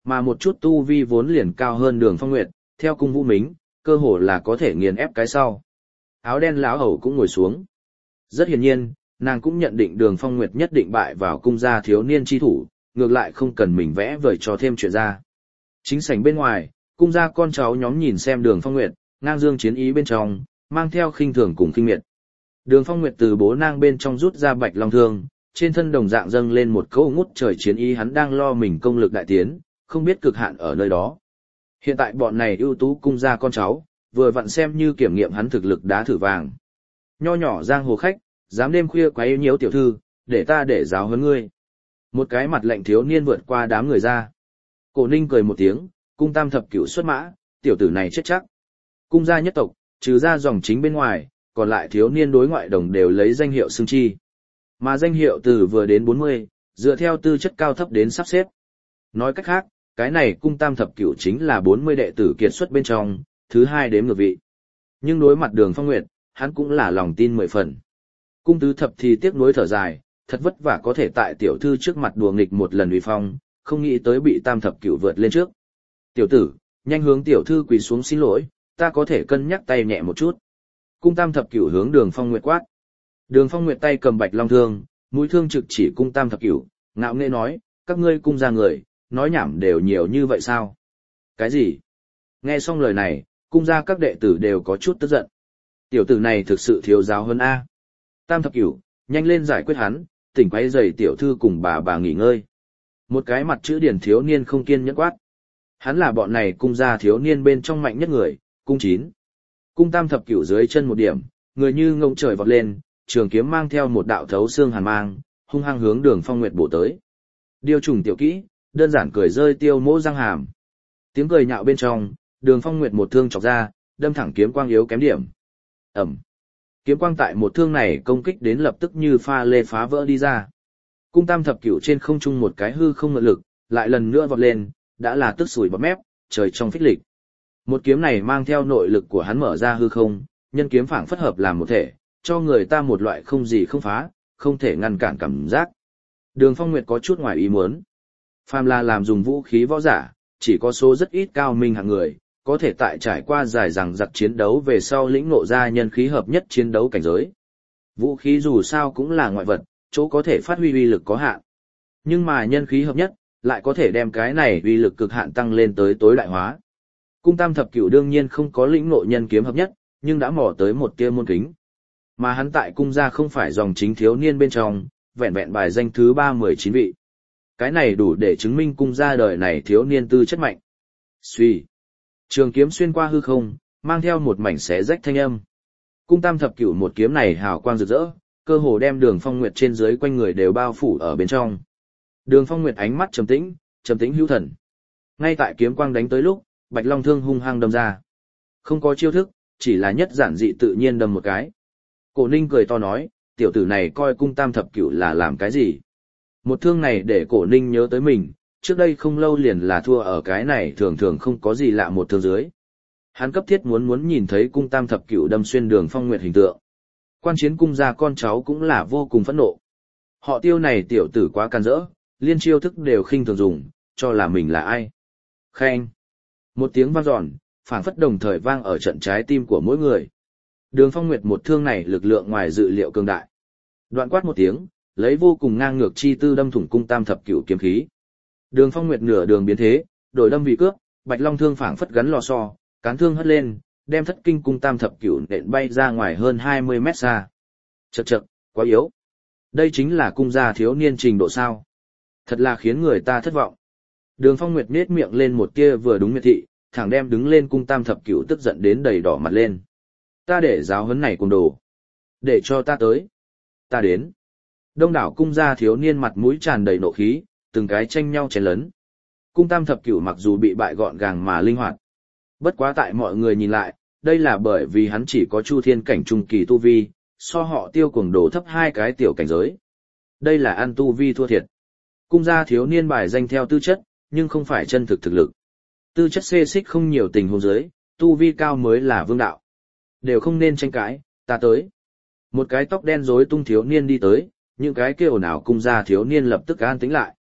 Mà một chút tu vi vốn liền cao hơn Đường Phong Nguyệt, theo cung vũ mính, cơ hồ là có thể nghiền ép cái sau. Áo đen lão hầu cũng ngồi xuống. Rất hiển nhiên, nàng cũng nhận định Đường Phong Nguyệt nhất định bại vào cung gia thiếu niên chi thủ, ngược lại không cần mình vẽ vời cho thêm chuyện ra. Chính sảnh bên ngoài, cung gia con cháu nhóm nhìn xem Đường Phong Nguyệt, ngang dương chiến ý bên trong, mang theo khinh thường cùng khinh miệt. Đường Phong Nguyệt từ bố nang bên trong rút ra bạch long thương, trên thân đồng dạng dâng lên một câu ngút trời chiến ý, hắn đang lo mình công lực đại tiến, không biết cực hạn ở nơi đó. Hiện tại bọn này ưu tú cung gia con cháu, vừa vặn xem như kiểm nghiệm hắn thực lực đá thử vàng. Nho nhỏ giang hồ khách, dám đêm khuya quấy nhiễu tiểu thư, để ta để giáo huấn ngươi. Một cái mặt lạnh thiếu niên vượt qua đám người ra. Cổ Ninh cười một tiếng, cung tam thập cửu xuất mã, tiểu tử này chết chắc. Cung gia nhất tộc, trừ ra dòng chính bên ngoài, còn lại thiếu niên đối ngoại đồng đều lấy danh hiệu xưng chi. Mà danh hiệu từ vừa đến 40, dựa theo tư chất cao thấp đến sắp xếp. Nói cách khác, cái này cung tam thập cửu chính là 40 đệ tử kiệt xuất bên trong, thứ hai đếm ngược vị. Nhưng đối mặt Đường Phong Nguyệt, hắn cũng là lòng tin 10 phần. Cung tứ thập thì tiếc nuối thở dài, thật vất vả có thể tại tiểu thư trước mặt đùa nghịch một lần uy phong, không nghĩ tới bị tam thập cửu vượt lên trước. Tiểu tử, nhanh hướng tiểu thư quỳ xuống xin lỗi, ta có thể cân nhắc tay nhẹ một chút. Cung tam thập cửu hướng Đường Phong Nguyệt quát. Đường Phong Nguyệt tay cầm bạch long thương, mũi thương trực chỉ cung tam thập cửu, ngạo nghễ nói, các ngươi cung gia người, nói nhảm đều nhiều như vậy sao? Cái gì? Nghe xong lời này, cung gia các đệ tử đều có chút tức giận. Tiểu tử này thực sự thiếu giáo hơn A. Tam thập cửu, nhanh lên giải quyết hắn, tỉnh quấy rầy tiểu thư cùng bà nghỉ ngơi. Một cái mặt chữ điển thiếu niên không kiên nhẫn quát. Hắn là bọn này cung gia thiếu niên bên trong mạnh nhất người, cung 9. Cung tam thập cửu dưới chân một điểm, người như ngông trời vọt lên, trường kiếm mang theo một đạo thấu xương hàn mang, hung hăng hướng Đường Phong Nguyệt bổ tới. Điều trùng tiểu kỹ, đơn giản cười rơi tiêu mỗ răng hàm. Tiếng cười nhạo bên trong, Đường Phong Nguyệt một thương chọc ra, đâm thẳng kiếm quang yếu kém điểm. Ẩm. Kiếm quang tại một thương này công kích đến lập tức như pha lê phá vỡ đi ra. Cung tam thập cửu trên không trung một cái hư không ngự lực, lại lần nữa vọt lên, đã là tức sủi bọt mép, trời trong phích lịch. Một kiếm này mang theo nội lực của hắn mở ra hư không, nhân kiếm phảng phất hợp làm một thể, cho người ta một loại không gì không phá, không thể ngăn cản cảm giác. Đường Phong Nguyệt có chút ngoài ý muốn. Phàm là làm dùng vũ khí võ giả, chỉ có số rất ít cao minh hạng người, có thể tại trải qua dài dằng dặc chiến đấu về sau lĩnh ngộ ra nhân khí hợp nhất chiến đấu cảnh giới. Vũ khí dù sao cũng là ngoại vật, chỗ có thể phát huy uy lực có hạn. Nhưng mà nhân khí hợp nhất, lại có thể đem cái này uy lực cực hạn tăng lên tới tối đại hóa. Cung tam thập cửu đương nhiên không có lĩnh ngộ nhân kiếm hợp nhất, nhưng đã mò tới một tia môn kính. Mà hắn tại cung gia không phải dòng chính thiếu niên bên trong, vẹn vẹn bài danh thứ 319 vị. Cái này đủ để chứng minh cung gia đời này thiếu niên tư chất mạnh. Suy. Trường kiếm xuyên qua hư không, mang theo một mảnh xé rách thanh âm. Cung tam thập cửu một kiếm này hào quang rực rỡ, cơ hồ đem Đường Phong Nguyệt trên dưới quanh người đều bao phủ ở bên trong. Đường Phong Nguyệt ánh mắt trầm tĩnh hữu thần. Ngay tại kiếm quang đánh tới lúc, Bạch Long thương hung hăng đâm ra. Không có chiêu thức, chỉ là nhất giản dị tự nhiên đâm một cái. Cổ Ninh cười to nói, tiểu tử này coi cung tam thập cửu là làm cái gì? Một thương này để Cổ Ninh nhớ tới mình, trước đây không lâu liền là thua ở cái này thường thường không có gì lạ một thương dưới. Hắn cấp thiết muốn nhìn thấy cung tam thập cửu đâm xuyên Đường Phong Nguyệt hình tượng. Quan chiến cung gia con cháu cũng là vô cùng phẫn nộ. Họ Tiêu này tiểu tử quá can dỡ, liên chiêu thức đều khinh thường dùng, cho là mình là ai. Khen. Một tiếng vang dọn, phảng phất đồng thời vang ở trận trái tim của mỗi người. Đường Phong Nguyệt một thương này lực lượng ngoài dự liệu cường đại. Đoạn quát một tiếng, lấy vô cùng ngang ngược chi tư đâm thủng cung tam thập cửu kiếm khí. Đường Phong Nguyệt nửa đường biến thế, đổi đâm vị cướp, Bạch Long thương phảng phất gắn lò xo, cán thương hất lên, đem thất kinh cung tam thập cửu nện bay ra ngoài hơn 20 mét xa. Chậc chậc, quá yếu. Đây chính là cung gia thiếu niên trình độ sao? Thật là khiến người ta thất vọng. Đường Phong Nguyệt nhếch miệng lên một tia vừa đúng miệt thị, thẳng đem đứng lên cung tam thập cửu tức giận đến đầy đỏ mặt lên. Ta để giáo huấn này cùng đồ. Để cho ta tới. Ta đến. Đông đảo cung gia thiếu niên mặt mũi tràn đầy nộ khí, từng cái tranh nhau chén lớn. Cung tam thập cửu mặc dù bị bại gọn gàng mà linh hoạt. Bất quá tại mọi người nhìn lại, đây là bởi vì hắn chỉ có chu thiên cảnh trung kỳ tu vi, so họ Tiêu cuồng đồ thấp hai cái tiểu cảnh giới. Đây là ăn tu vi thua thiệt. Cung gia thiếu niên bài danh theo tư chất, nhưng không phải chân thực thực lực. Tư chất xê xích không nhiều tình huống dưới, tu vi cao mới là vương đạo. Đều không nên tranh cãi, ta tới. Một cái tóc đen rối tung thiếu niên đi tới, những cái kêu ồn ào cung gia thiếu niên lập tức an tĩnh lại.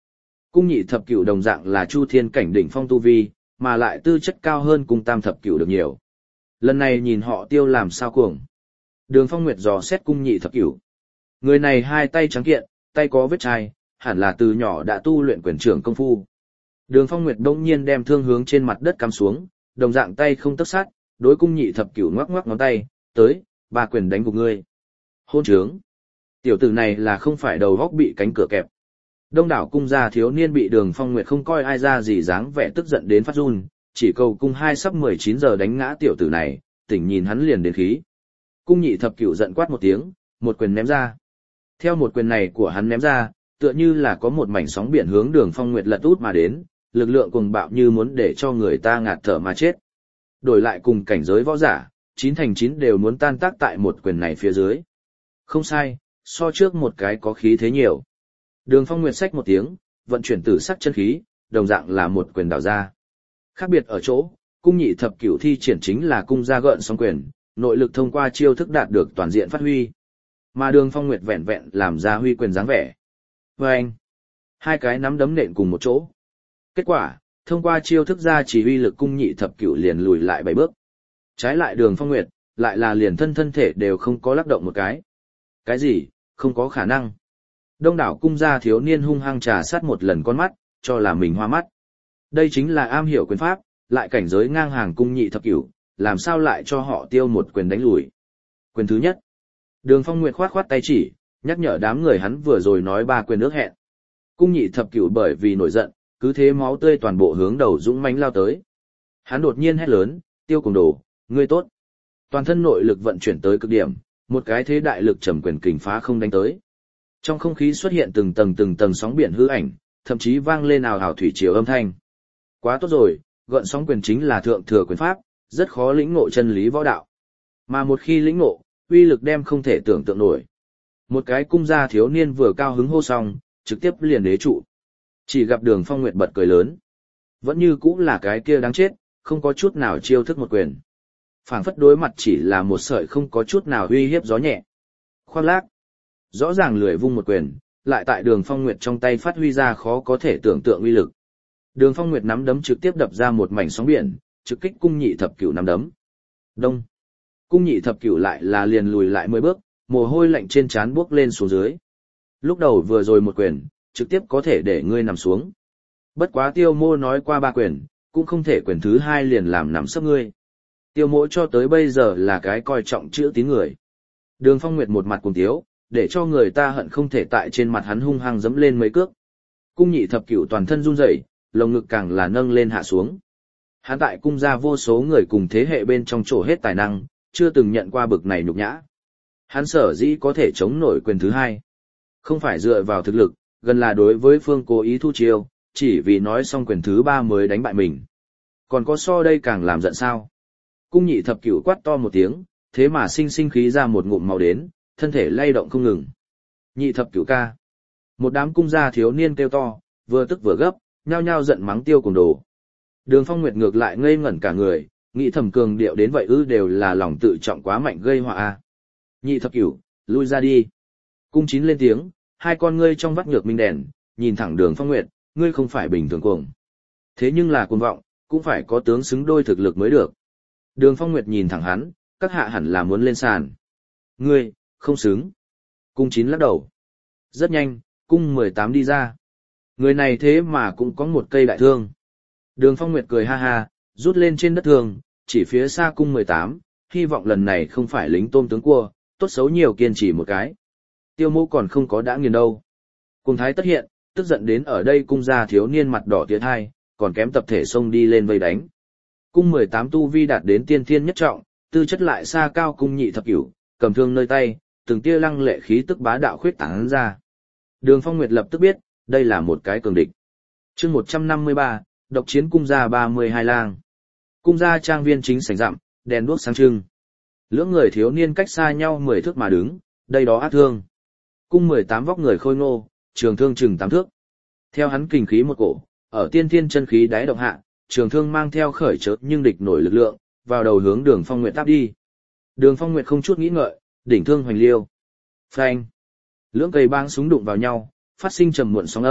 Cung nhị thập cửu đồng dạng là chu thiên cảnh đỉnh phong tu vi, mà lại tư chất cao hơn cung tam thập cửu được nhiều. Lần này nhìn họ Tiêu làm sao cuồng. Đường Phong Nguyệt dò xét cung nhị thập cửu. Người này hai tay trắng kiện, tay có vết chai, hẳn là từ nhỏ đã tu luyện quyền trưởng công phu. Đường Phong Nguyệt đông nhiên đem thương hướng trên mặt đất cắm xuống, đồng dạng tay không tấc sát, đối cung nhị thập cửu ngoắc ngoắc ngón tay, tới, ba quyền đánh gục ngươi. Hôn trướng. Tiểu tử này là không phải đầu góc bị cánh cửa kẹp. Đông đảo cung gia thiếu niên bị Đường Phong Nguyệt không coi ai ra gì dáng vẻ tức giận đến phát run, chỉ cầu cung hai sắp 19 giờ đánh ngã tiểu tử này, tỉnh nhìn hắn liền đến khí. Cung nhị thập cửu giận quát một tiếng, một quyền ném ra. Theo một quyền này của hắn ném ra, tựa như là có một mảnh sóng biển hướng Đường Phong Nguyệt lật út mà đến, lực lượng cuồng bạo như muốn để cho người ta ngạt thở mà chết. Đổi lại cùng cảnh giới võ giả, 9 thành 9 đều muốn tan tác tại một quyền này phía dưới. Không sai, so trước một cái có khí thế nhiều. Đường Phong Nguyệt xách một tiếng, vận chuyển tử sắc chân khí, đồng dạng là một quyền đảo ra. Khác biệt ở chỗ, cung nhị thập cửu thi triển chính là cung ra gợn sóng quyền, nội lực thông qua chiêu thức đạt được toàn diện phát huy. Mà Đường Phong Nguyệt vẹn vẹn làm ra huy quyền dáng vẻ. Vâng! Hai cái nắm đấm nện cùng một chỗ. Kết quả, thông qua chiêu thức ra chỉ huy lực cung nhị thập cửu liền lùi lại 7 bước. Trái lại Đường Phong Nguyệt, lại là liền thân thể đều không có lắc động một cái. Cái gì? Không có khả năng. Đông đảo cung gia thiếu niên hung hăng trà sát một lần con mắt, cho là mình hoa mắt. Đây chính là am hiểu quyền pháp, lại cảnh giới ngang hàng cung nhị thập cửu, làm sao lại cho họ Tiêu một quyền đánh lùi. Quyền thứ nhất. Đường Phong Nguyệt khoát khoát tay chỉ, nhắc nhở đám người hắn vừa rồi nói 3 quyền ước hẹn. Cung nhị thập cửu bởi vì nổi giận, cứ thế máu tươi toàn bộ hướng đầu dũng mãnh lao tới. Hắn đột nhiên hét lớn, Tiêu cùng đồ, ngươi tốt. Toàn thân nội lực vận chuyển tới cực điểm, một cái thế đại lực trầm quyền kình phá không đánh tới. Trong không khí xuất hiện từng tầng sóng biển hư ảnh, thậm chí vang lên ào ào thủy triều âm thanh. Quá tốt rồi, gợn sóng quyền chính là thượng thừa quyền pháp, rất khó lĩnh ngộ chân lý võ đạo. Mà một khi lĩnh ngộ, uy lực đem không thể tưởng tượng nổi. Một cái cung gia thiếu niên vừa cao hứng hô xong, trực tiếp liền đế trụ. Chỉ gặp Đường Phong Nguyệt bật cười lớn. Vẫn như cũng là cái kia đáng chết, không có chút nào chiêu thức một quyền. Phảng phất đối mặt chỉ là một sợi không có chút nào uy hiếp gió nhẹ. Khoác lác. Rõ ràng lười vung một quyền, lại tại Đường Phong Nguyệt trong tay phát huy ra khó có thể tưởng tượng uy lực. Đường Phong Nguyệt nắm đấm trực tiếp đập ra một mảnh sóng biển, trực kích cung nhị thập cửu nắm đấm. Đông. Cung nhị thập cửu lại là liền lùi lại 10 bước, mồ hôi lạnh trên trán buốc lên xuống dưới. Lúc đầu vừa rồi một quyền, trực tiếp có thể để ngươi nằm xuống. Bất quá Tiêu Mô nói qua 3 quyền, cũng không thể quyền thứ 2 liền làm nằm sấp ngươi. Tiêu Mỗ cho tới bây giờ là cái coi trọng chữ tín người. Đường Phong Nguyệt một mặt cùng tiếu, để cho người ta hận không thể tại trên mặt hắn hung hăng dẫm lên mấy cước. Cung nhị thập cửu toàn thân run rẩy, lồng ngực càng là nâng lên hạ xuống. Hắn tại cung gia vô số người cùng thế hệ bên trong trổ hết tài năng, chưa từng nhận qua bực này nhục nhã. Hắn sở dĩ có thể chống nổi quyền thứ 2. Không phải dựa vào thực lực, gần là đối với phương cố ý thu chiêu, chỉ vì nói xong quyền thứ 3 mới đánh bại mình. Còn có so đây càng làm giận sao? Cung nhị thập cửu quát to một tiếng, thế mà sinh khí ra một ngụm máu đến, thân thể lay động không ngừng. Nhị thập cửu ca. Một đám cung gia thiếu niên kêu to, vừa tức vừa gấp, nhao nhao giận mắng Tiêu cùng đồ. Đường Phong Nguyệt ngược lại ngây ngẩn cả người, nghĩ thầm cường điệu đến vậy đều là lòng tự trọng quá mạnh gây họa a. Nhị thập cửu, lui ra đi. Cung Chín lên tiếng, hai con ngươi trong vắt nhược minh đèn, nhìn thẳng Đường Phong Nguyệt, ngươi không phải bình thường cuồng. Thế nhưng là cuồng vọng, cũng phải có tướng xứng đôi thực lực mới được. Đường Phong Nguyệt nhìn thẳng hắn, các hạ hẳn là muốn lên sàn. Ngươi, không xứng. Cung Chín lắc đầu. Rất nhanh, cung 18 đi ra. Người này thế mà cũng có một cây đại thương. Đường Phong Nguyệt cười ha ha, rút lên trên đất thương, chỉ phía xa cung 18, hy vọng lần này không phải lính tôm tướng cua, tốt xấu nhiều kiên trì một cái. Tiêu Mô còn không có đã nghiền đâu. Cùng thái tất hiện, tức giận đến ở đây cung gia thiếu niên mặt đỏ tiết hai, còn kém tập thể xông đi lên vây đánh. Cung 18 tu vi đạt đến tiên thiên nhất trọng, tư chất lại xa cao cung nhị thập cửu, cầm thương nơi tay, từng tia lăng lệ khí tức bá đạo khuyết tán ra. Đường Phong Nguyệt lập tức biết, đây là một cái cường địch. Chương 153, độc chiến cung gia 32 lang. Cung gia trang viên chính sảnh rậm, đèn đuốc sáng trưng. Lưỡng người thiếu niên cách xa nhau 10 thước mà đứng, đây đó ác thương. Cung 18 vóc người khôi ngô, trường thương chừng 8 thước. Theo hắn kình khí một cổ, ở tiên thiên chân khí đáy động hạ, trường thương mang theo khởi chớp nhưng địch nổi lực lượng, vào đầu hướng Đường Phong Nguyệt táp đi. Đường Phong Nguyệt không chút nghĩ ngợi, đỉnh thương hoành liêu. Phanh! Lưỡng cây bang súng đụng vào nhau, phát sinh trầm muộn sóng âm,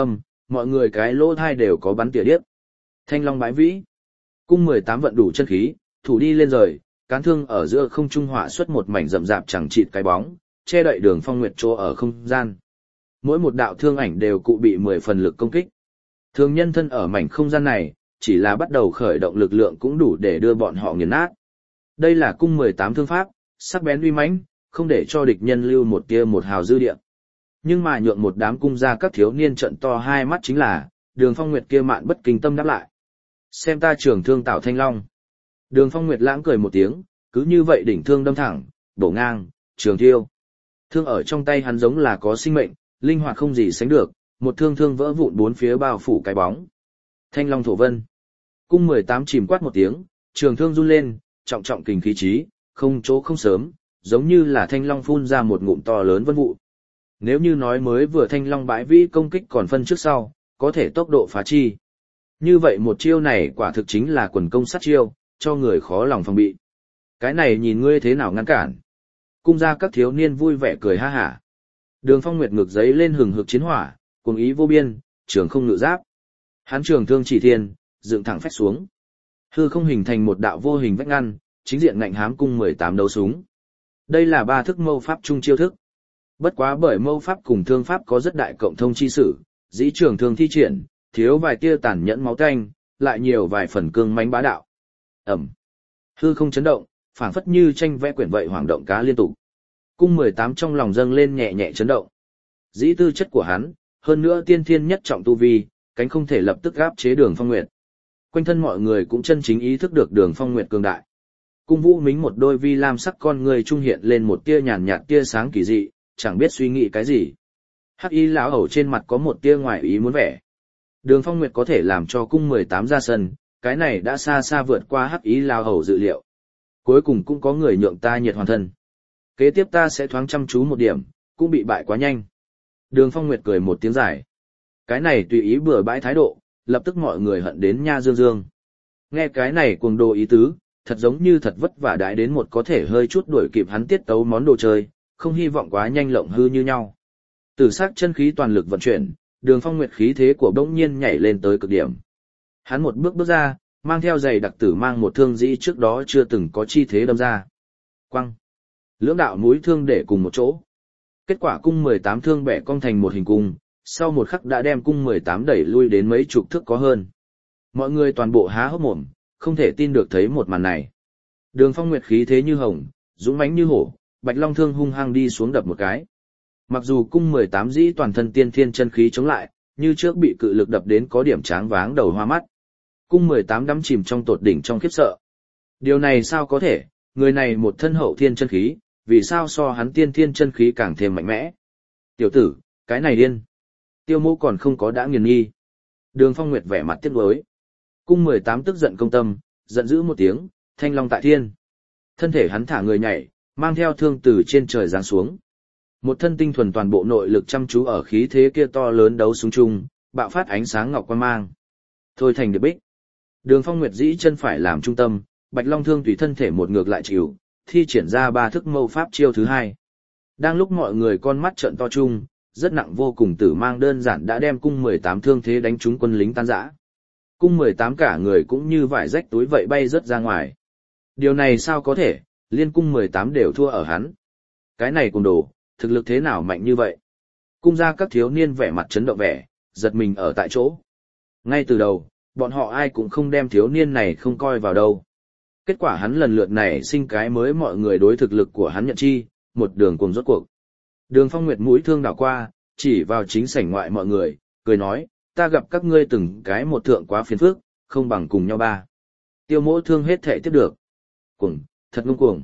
mọi người cái lỗ thai đều có bắn tỉa điếc. Thanh long bái vĩ. Cung 18 vận đủ chân khí, thủ đi lên rời, cán thương ở giữa không trung họa xuất một mảnh rậm rạp chẳng chịt cái bóng, che đậy Đường Phong Nguyệt chỗ ở không gian. Mỗi một đạo thương ảnh đều cụ bị 10 phần lực công kích. Thường nhân thân ở mảnh không gian này, chỉ là bắt đầu khởi động lực lượng cũng đủ để đưa bọn họ nghiền nát. Đây là cung 18 thương pháp, sắc bén uy mãnh, không để cho địch nhân lưu một tia một hào dư địa. Nhưng mà nhượng một đám cung gia các thiếu niên trận to hai mắt chính là, Đường Phong Nguyệt kia mạn bất kinh tâm đáp lại. Xem ta trường thương tạo thanh long. Đường Phong Nguyệt lãng cười một tiếng, cứ như vậy đỉnh thương đâm thẳng, bổ ngang, trường thiêu. Thương ở trong tay hắn giống là có sinh mệnh, linh hoạt không gì sánh được, một thương vỡ vụn bốn phía bao phủ cái bóng. Thanh long thổ vân. Cung 18 chìm quát một tiếng, trường thương run lên, trọng trọng kình khí trí, không chỗ không sớm, giống như là thanh long phun ra một ngụm to lớn vân vụ. Nếu như nói mới vừa thanh long bãi vĩ công kích còn phân trước sau, có thể tốc độ phá chi. Như vậy một chiêu này quả thực chính là quần công sát chiêu, cho người khó lòng phòng bị. Cái này nhìn ngươi thế nào ngăn cản. Cung ra các thiếu niên vui vẻ cười ha hả. Đường Phong Nguyệt ngực giấy lên hừng hực chiến hỏa, cùng ý vô biên, trường không ngự giáp. Hán trường thương chỉ thiên, dựng thẳng phách xuống. Hư không hình thành một đạo vô hình vách ngăn, chính diện ngạnh hám cung 18 đấu súng. Đây là ba thức mâu pháp trung chiêu thức. Bất quá bởi mâu pháp cùng thương pháp có rất đại cộng thông chi sử, dĩ trường thương thi triển, thiếu vài tia tàn nhẫn máu tanh, lại nhiều vài phần cương mãnh bá đạo. Ẩm. Hư không chấn động, phảng phất như tranh vẽ quyển vậy hoảng động cá liên tục. Cung 18 trong lòng dâng lên nhẹ nhẹ chấn động. Dĩ tư chất của hắn, hơn nữa tiên thiên nhất trọng tu vi, cánh không thể lập tức gáp chế Đường Phong Nguyệt. Quanh thân mọi người cũng chân chính ý thức được Đường Phong Nguyệt cường đại. Cung Vũ Mính một đôi vi lam sắc con người trung hiện lên một tia nhàn nhạt tia sáng kỳ dị, chẳng biết suy nghĩ cái gì. Hắc Y lão hầu trên mặt có một tia ngoài ý muốn vẻ. Đường Phong Nguyệt có thể làm cho cung 18 ra sân, cái này đã xa xa vượt qua Hắc Y lão hầu dự liệu. Cuối cùng cũng có người nhượng ta nhiệt hoàn thân. Kế tiếp ta sẽ thoáng chăm chú một điểm, cũng bị bại quá nhanh. Đường Phong Nguyệt cười một tiếng dài. Cái này tùy ý bừa bãi thái độ, lập tức mọi người hận đến nha dương dương. Nghe cái này cuồng đồ ý tứ, thật giống như thật vất vả đãi đến một có thể hơi chút đuổi kịp hắn tiết tấu món đồ chơi, không hy vọng quá nhanh lộng hư như nhau. Tử sắc chân khí toàn lực vận chuyển, Đường Phong Nguyệt khí thế của bỗng nhiên nhảy lên tới cực điểm. Hắn một bước ra, mang theo giày đặc tử mang một thương dĩ trước đó chưa từng có chi thế đâm ra. Quăng. Lưỡng đạo mũi thương để cùng một chỗ. Kết quả cung 18 thương bẻ cong thành một hình cung, sau một khắc đã đem cung 18 đẩy lui đến mấy chục thước có hơn. Mọi người toàn bộ há hốc mồm, không thể tin được thấy một màn này. Đường Phong Nguyệt khí thế như hồng, dũng mãnh như hổ, Bạch Long thương hung hăng đi xuống đập một cái. Mặc dù cung 18 dĩ toàn thân tiên thiên chân khí chống lại, như trước bị cự lực đập đến có điểm tráng váng đầu hoa mắt. Cung 18 đắm chìm trong tột đỉnh trong khiếp sợ. Điều này sao có thể, người này một thân hậu thiên chân khí, vì sao so hắn tiên thiên chân khí càng thêm mạnh mẽ. Tiểu tử, cái này điên. Tiêu Mỗ còn không có đã nghiền nghi. Đường Phong Nguyệt vẻ mặt tiếc nuối. Cung 18 tức giận công tâm, giận dữ một tiếng, thanh long tại thiên. Thân thể hắn thả người nhảy, mang theo thương từ trên trời giáng xuống. Một thân tinh thuần toàn bộ nội lực chăm chú ở khí thế kia to lớn đấu súng chung, bạo phát ánh sáng ngọc quang mang. Thôi thành điệp bích. Đường Phong Nguyệt dĩ chân phải làm trung tâm, Bạch Long thương tùy thân thể một ngược lại chịu, thi triển ra ba thức mâu pháp chiêu thứ hai. Đang lúc mọi người con mắt trợn to chung, rất nặng vô cùng tử mang đơn giản đã đem cung 18 thương thế đánh trúng quân lính tan rã. Cung 18 cả người cũng như vải rách túi vậy bay rớt ra ngoài. Điều này sao có thể, liên cung 18 đều thua ở hắn. Cái này cùng đồ, thực lực thế nào mạnh như vậy? Cung ra các thiếu niên vẻ mặt chấn động vẻ, giật mình ở tại chỗ. Ngay từ đầu, bọn họ ai cũng không đem thiếu niên này không coi vào đâu. Kết quả hắn lần lượt này sinh cái mới mọi người đối thực lực của hắn nhận chi, một đường cùng rốt cuộc. Đường Phong Nguyệt mũi thương đảo qua, chỉ vào chính sảnh ngoại mọi người, cười nói, ta gặp các ngươi từng cái một thượng quá phiền phức, không bằng cùng nhau ba. Tiêu Mỗ thương hết thể tiếp được. Cuồng, thật ngông cuồng.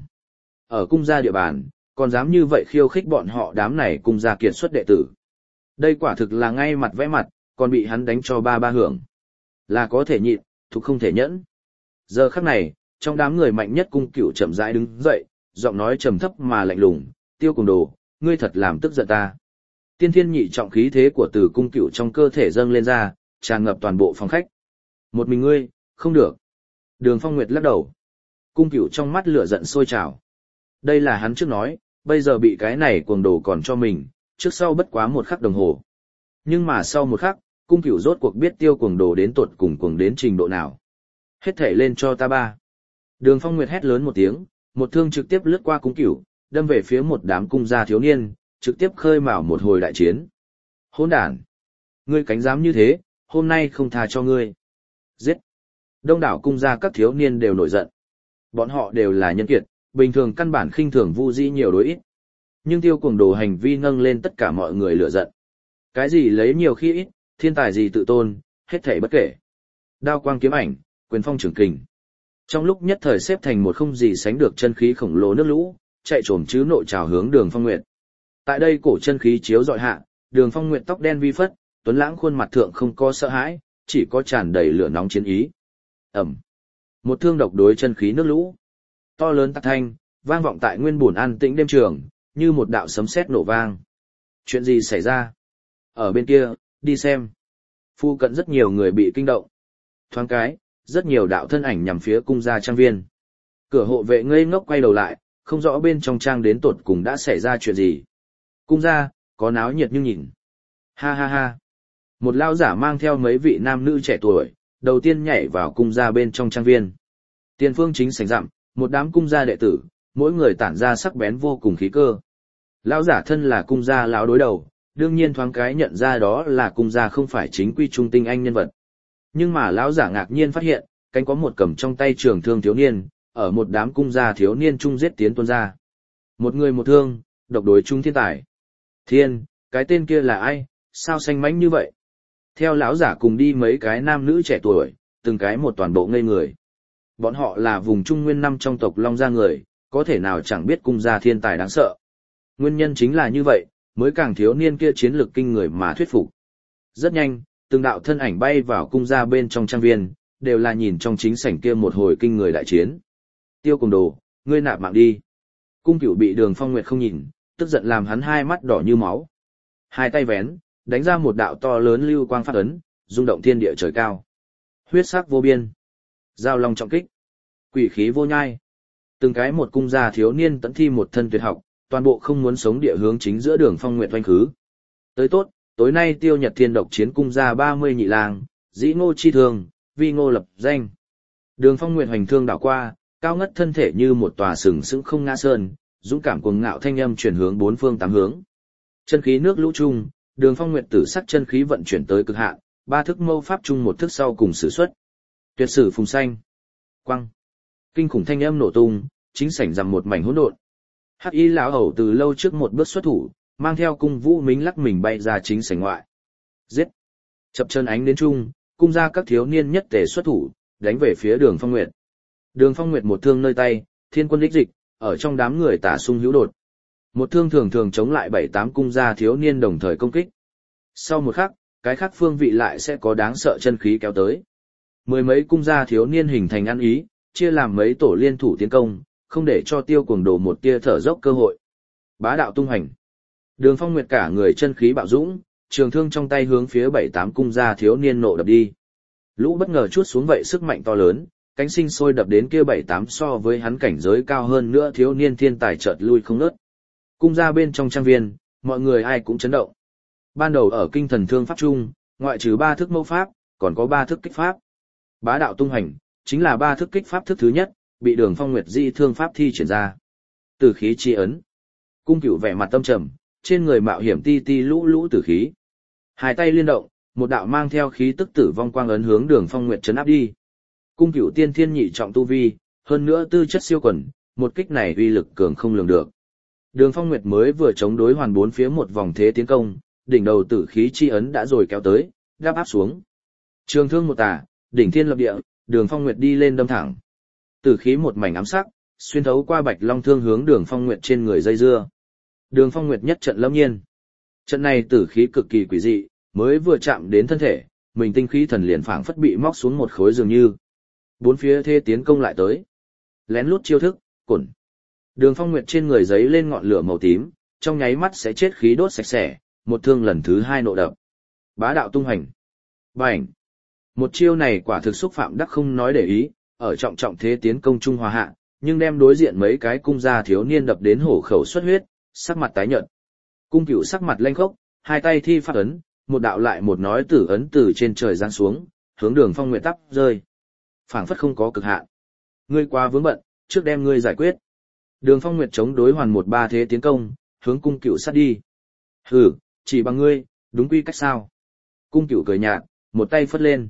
Ở cung gia địa bàn, còn dám như vậy khiêu khích bọn họ đám này cung gia kiệt xuất đệ tử. Đây quả thực là ngay mặt vẽ mặt, còn bị hắn đánh cho ba hưởng. Là có thể nhịn, thuộc không thể nhẫn. Giờ khắc này, trong đám người mạnh nhất cung cửu chậm rãi đứng dậy, giọng nói trầm thấp mà lạnh lùng, Tiêu Cùng Đồ, ngươi thật làm tức giận ta. Tiên thiên nhị trọng khí thế của từ cung cửu trong cơ thể dâng lên ra, tràn ngập toàn bộ phòng khách. Một mình ngươi, không được. Đường Phong Nguyệt lắc đầu. Cung cửu trong mắt lửa giận sôi trào. Đây là hắn trước nói, bây giờ bị cái này cuồng đồ còn cho mình, trước sau bất quá một khắc đồng hồ. Nhưng mà sau một khắc, Cung Cửu rốt cuộc biết Tiêu Cuồng Đồ đến tột cùng cuồng đến trình độ nào. Hết thảy lên cho ta ba. Đường Phong Nguyệt hét lớn một tiếng, một thương trực tiếp lướt qua Cung Cửu, đâm về phía một đám cung gia thiếu niên, trực tiếp khơi mào một hồi đại chiến. Hỗn đản! Ngươi cánh dám như thế, hôm nay không tha cho ngươi. Giết! Đông đảo cung gia các thiếu niên đều nổi giận. Bọn họ đều là nhân kiệt, bình thường căn bản khinh thường Vu Dĩ nhiều đối ít. Nhưng Tiêu Cuồng Đồ hành vi nâng lên tất cả mọi người lửa giận. Cái gì lấy nhiều khi ít, thiên tài gì tự tôn, hết thảy bất kể. Đao quang kiếm ảnh, quyền phong trường kình. Trong lúc nhất thời xếp thành một không gì sánh được chân khí khổng lồ nước lũ, chạy trồm chứ nội trào hướng Đường Phong Nguyệt. Tại đây cổ chân khí chiếu dọi hạ, Đường Phong Nguyệt tóc đen vi phất, tuấn lãng khuôn mặt thượng không có sợ hãi, chỉ có tràn đầy lửa nóng chiến ý. Ầm. Một thương độc đối chân khí nước lũ. To lớn tạc thanh, vang vọng tại nguyên buồn an tĩnh đêm trường, như một đạo sấm sét nổ vang. Chuyện gì xảy ra? Ở bên kia, đi xem. Phu cận rất nhiều người bị kinh động. Thoáng cái, rất nhiều đạo thân ảnh nhằm phía cung gia trang viên. Cửa hộ vệ ngây ngốc quay đầu lại, không rõ bên trong trang đến tột cùng đã xảy ra chuyện gì. Cung gia, có náo nhiệt nhưng nhìn. Ha ha ha. Một lao giả mang theo mấy vị nam nữ trẻ tuổi, đầu tiên nhảy vào cung gia bên trong trang viên. Tiền phương chính sảnh dặm, một đám cung gia đệ tử, mỗi người tản ra sắc bén vô cùng khí cơ. Lão giả thân là cung gia lão đối đầu, đương nhiên thoáng cái nhận ra đó là cung gia không phải chính quy trung tinh anh nhân vật. Nhưng mà lão giả ngạc nhiên phát hiện, cánh có một cầm trong tay trường thương thiếu niên, ở một đám cung gia thiếu niên trung giết tiến tuôn ra. Một người một thương, độc đối chung thiên tài. Thiên, cái tên kia là ai, sao xanh mánh như vậy? Theo lão giả cùng đi mấy cái nam nữ trẻ tuổi, từng cái một toàn bộ ngây người. Bọn họ là vùng Trung Nguyên năm trong tộc Long gia người, có thể nào chẳng biết cung gia thiên tài đáng sợ. Nguyên nhân chính là như vậy, mới càng thiếu niên kia chiến lược kinh người mà thuyết phục. Rất nhanh, từng đạo thân ảnh bay vào cung gia bên trong trang viên, đều là nhìn trong chính sảnh kia một hồi kinh người đại chiến. Tiêu Cuồng Đồ, ngươi nạp mạng đi. Cung Cửu bị Đường Phong Nguyệt không nhìn, tức giận làm hắn hai mắt đỏ như máu. Hai tay vén, đánh ra một đạo to lớn lưu quang phát ấn, rung động thiên địa trời cao. Huyết sắc vô biên, giao long trọng kích, quỷ khí vô nhai. Từng cái một cung gia thiếu niên tận thi một thân tuyệt học, toàn bộ không muốn sống địa hướng chính giữa Đường Phong Nguyệt oanh khứ. Tới tốt, tối nay Tiêu Nhật Thiên độc chiến cung gia 30 nhị lang, dĩ ngô chi thường, vi ngô lập danh. Đường Phong Nguyệt hoành thương đảo qua, cao ngất thân thể như một tòa sừng sững không ngã sơn, dũng cảm cuồng ngạo thanh âm chuyển hướng bốn phương tám hướng. Chân khí nước lũ chung, Đường Phong Nguyệt tử sắc chân khí vận chuyển tới cực hạn, ba thức mâu pháp chung một thức sau cùng sử xuất. Tuyệt sử phùng xanh. Quăng. Kinh khủng thanh âm nổ tung, chính sảnh rằm một mảnh hỗn độn. Hắc Y lão hầu từ lâu trước một bước xuất thủ, mang theo cung vũ mính lắc mình bay ra chính sảnh ngoại. Giết. Chập chân ánh đến chung, cung ra các thiếu niên nhất tề xuất thủ, đánh về phía Đường Phong Nguyệt. Đường Phong Nguyệt một thương nơi tay, thiên quân đích dịch, ở trong đám người tả sung hữu đột. Một thương thường thường chống lại 7-8 cung gia thiếu niên đồng thời công kích. Sau một khắc, cái khác phương vị lại sẽ có đáng sợ chân khí kéo tới. Mười mấy cung gia thiếu niên hình thành ăn ý, chia làm mấy tổ liên thủ tiến công, không để cho Tiêu Cuồng Đồ một tia thở dốc cơ hội. Bá đạo tung hành. Đường Phong Nguyệt cả người chân khí bạo dũng, trường thương trong tay hướng phía 7-8 cung gia thiếu niên nộ đập đi. Lũ bất ngờ chuốt xuống vậy sức mạnh to lớn, cánh sinh sôi đập đến kia 7-8 so với hắn cảnh giới cao hơn nữa thiếu niên thiên tài chợt lui không ngớt. Cung gia bên trong trang viên, mọi người ai cũng chấn động. Ban đầu ở kinh thần thương pháp trung, ngoại trừ 3 thức mâu pháp, còn có 3 thức kích pháp. Bá đạo tung hành, chính là 3 thức kích pháp thức thứ nhất, bị Đường Phong Nguyệt di thương pháp thi triển ra. Tử khí chi ấn. Cung Cửu vẻ mặt tâm trầm, trên người mạo hiểm ti ti lũ lũ tử khí. Hai tay liên động, một đạo mang theo khí tức tử vong quang ấn hướng Đường Phong Nguyệt trấn áp đi. Cung Cửu tiên thiên nhị trọng tu vi, hơn nữa tư chất siêu quần, một kích này uy lực cường không lường được. Đường Phong Nguyệt mới vừa chống đối hoàn bốn phía một vòng thế tiến công, đỉnh đầu tử khí chi ấn đã rồi kéo tới, đáp áp xuống. Trường thương một tả, đỉnh thiên lập địa, Đường Phong Nguyệt đi lên đâm thẳng. Tử khí một mảnh ám sắc, xuyên thấu qua bạch long thương hướng Đường Phong Nguyệt trên người dây dưa. Đường Phong Nguyệt nhất trận lâm nhiên. Trận này tử khí cực kỳ quỷ dị, mới vừa chạm đến thân thể, mình tinh khí thần liền phảng phất bị móc xuống một khối dường như. Bốn phía thế tiến công lại tới. Lén lút chiêu thức, cổn. Đường Phong Nguyệt trên người giấy lên ngọn lửa màu tím, trong nháy mắt sẽ chết khí đốt sạch sẽ, một thương lần thứ 2 nộ đập. Bá đạo tung hành. Bành. Một chiêu này quả thực xúc phạm đắc không nói để ý, ở trọng trọng thế tiến công trung hòa hạ, nhưng đem đối diện mấy cái cung gia thiếu niên đập đến hổ khẩu xuất huyết, sắc mặt tái nhợt. Cung Cửu sắc mặt lanh khốc, hai tay thi pháp ấn, một đạo lại một nói tử ấn từ trên trời giáng xuống, hướng Đường Phong Nguyệt tắp rơi. Phảng phất không có cực hạn. Ngươi quá vướng bận, trước đem ngươi giải quyết. Đường Phong Nguyệt chống đối hoàn một ba thế tiến công, hướng Cung Cửu sát đi. Hừ, chỉ bằng ngươi, đúng quy cách sao? Cung Cửu cười nhạt, một tay phất lên.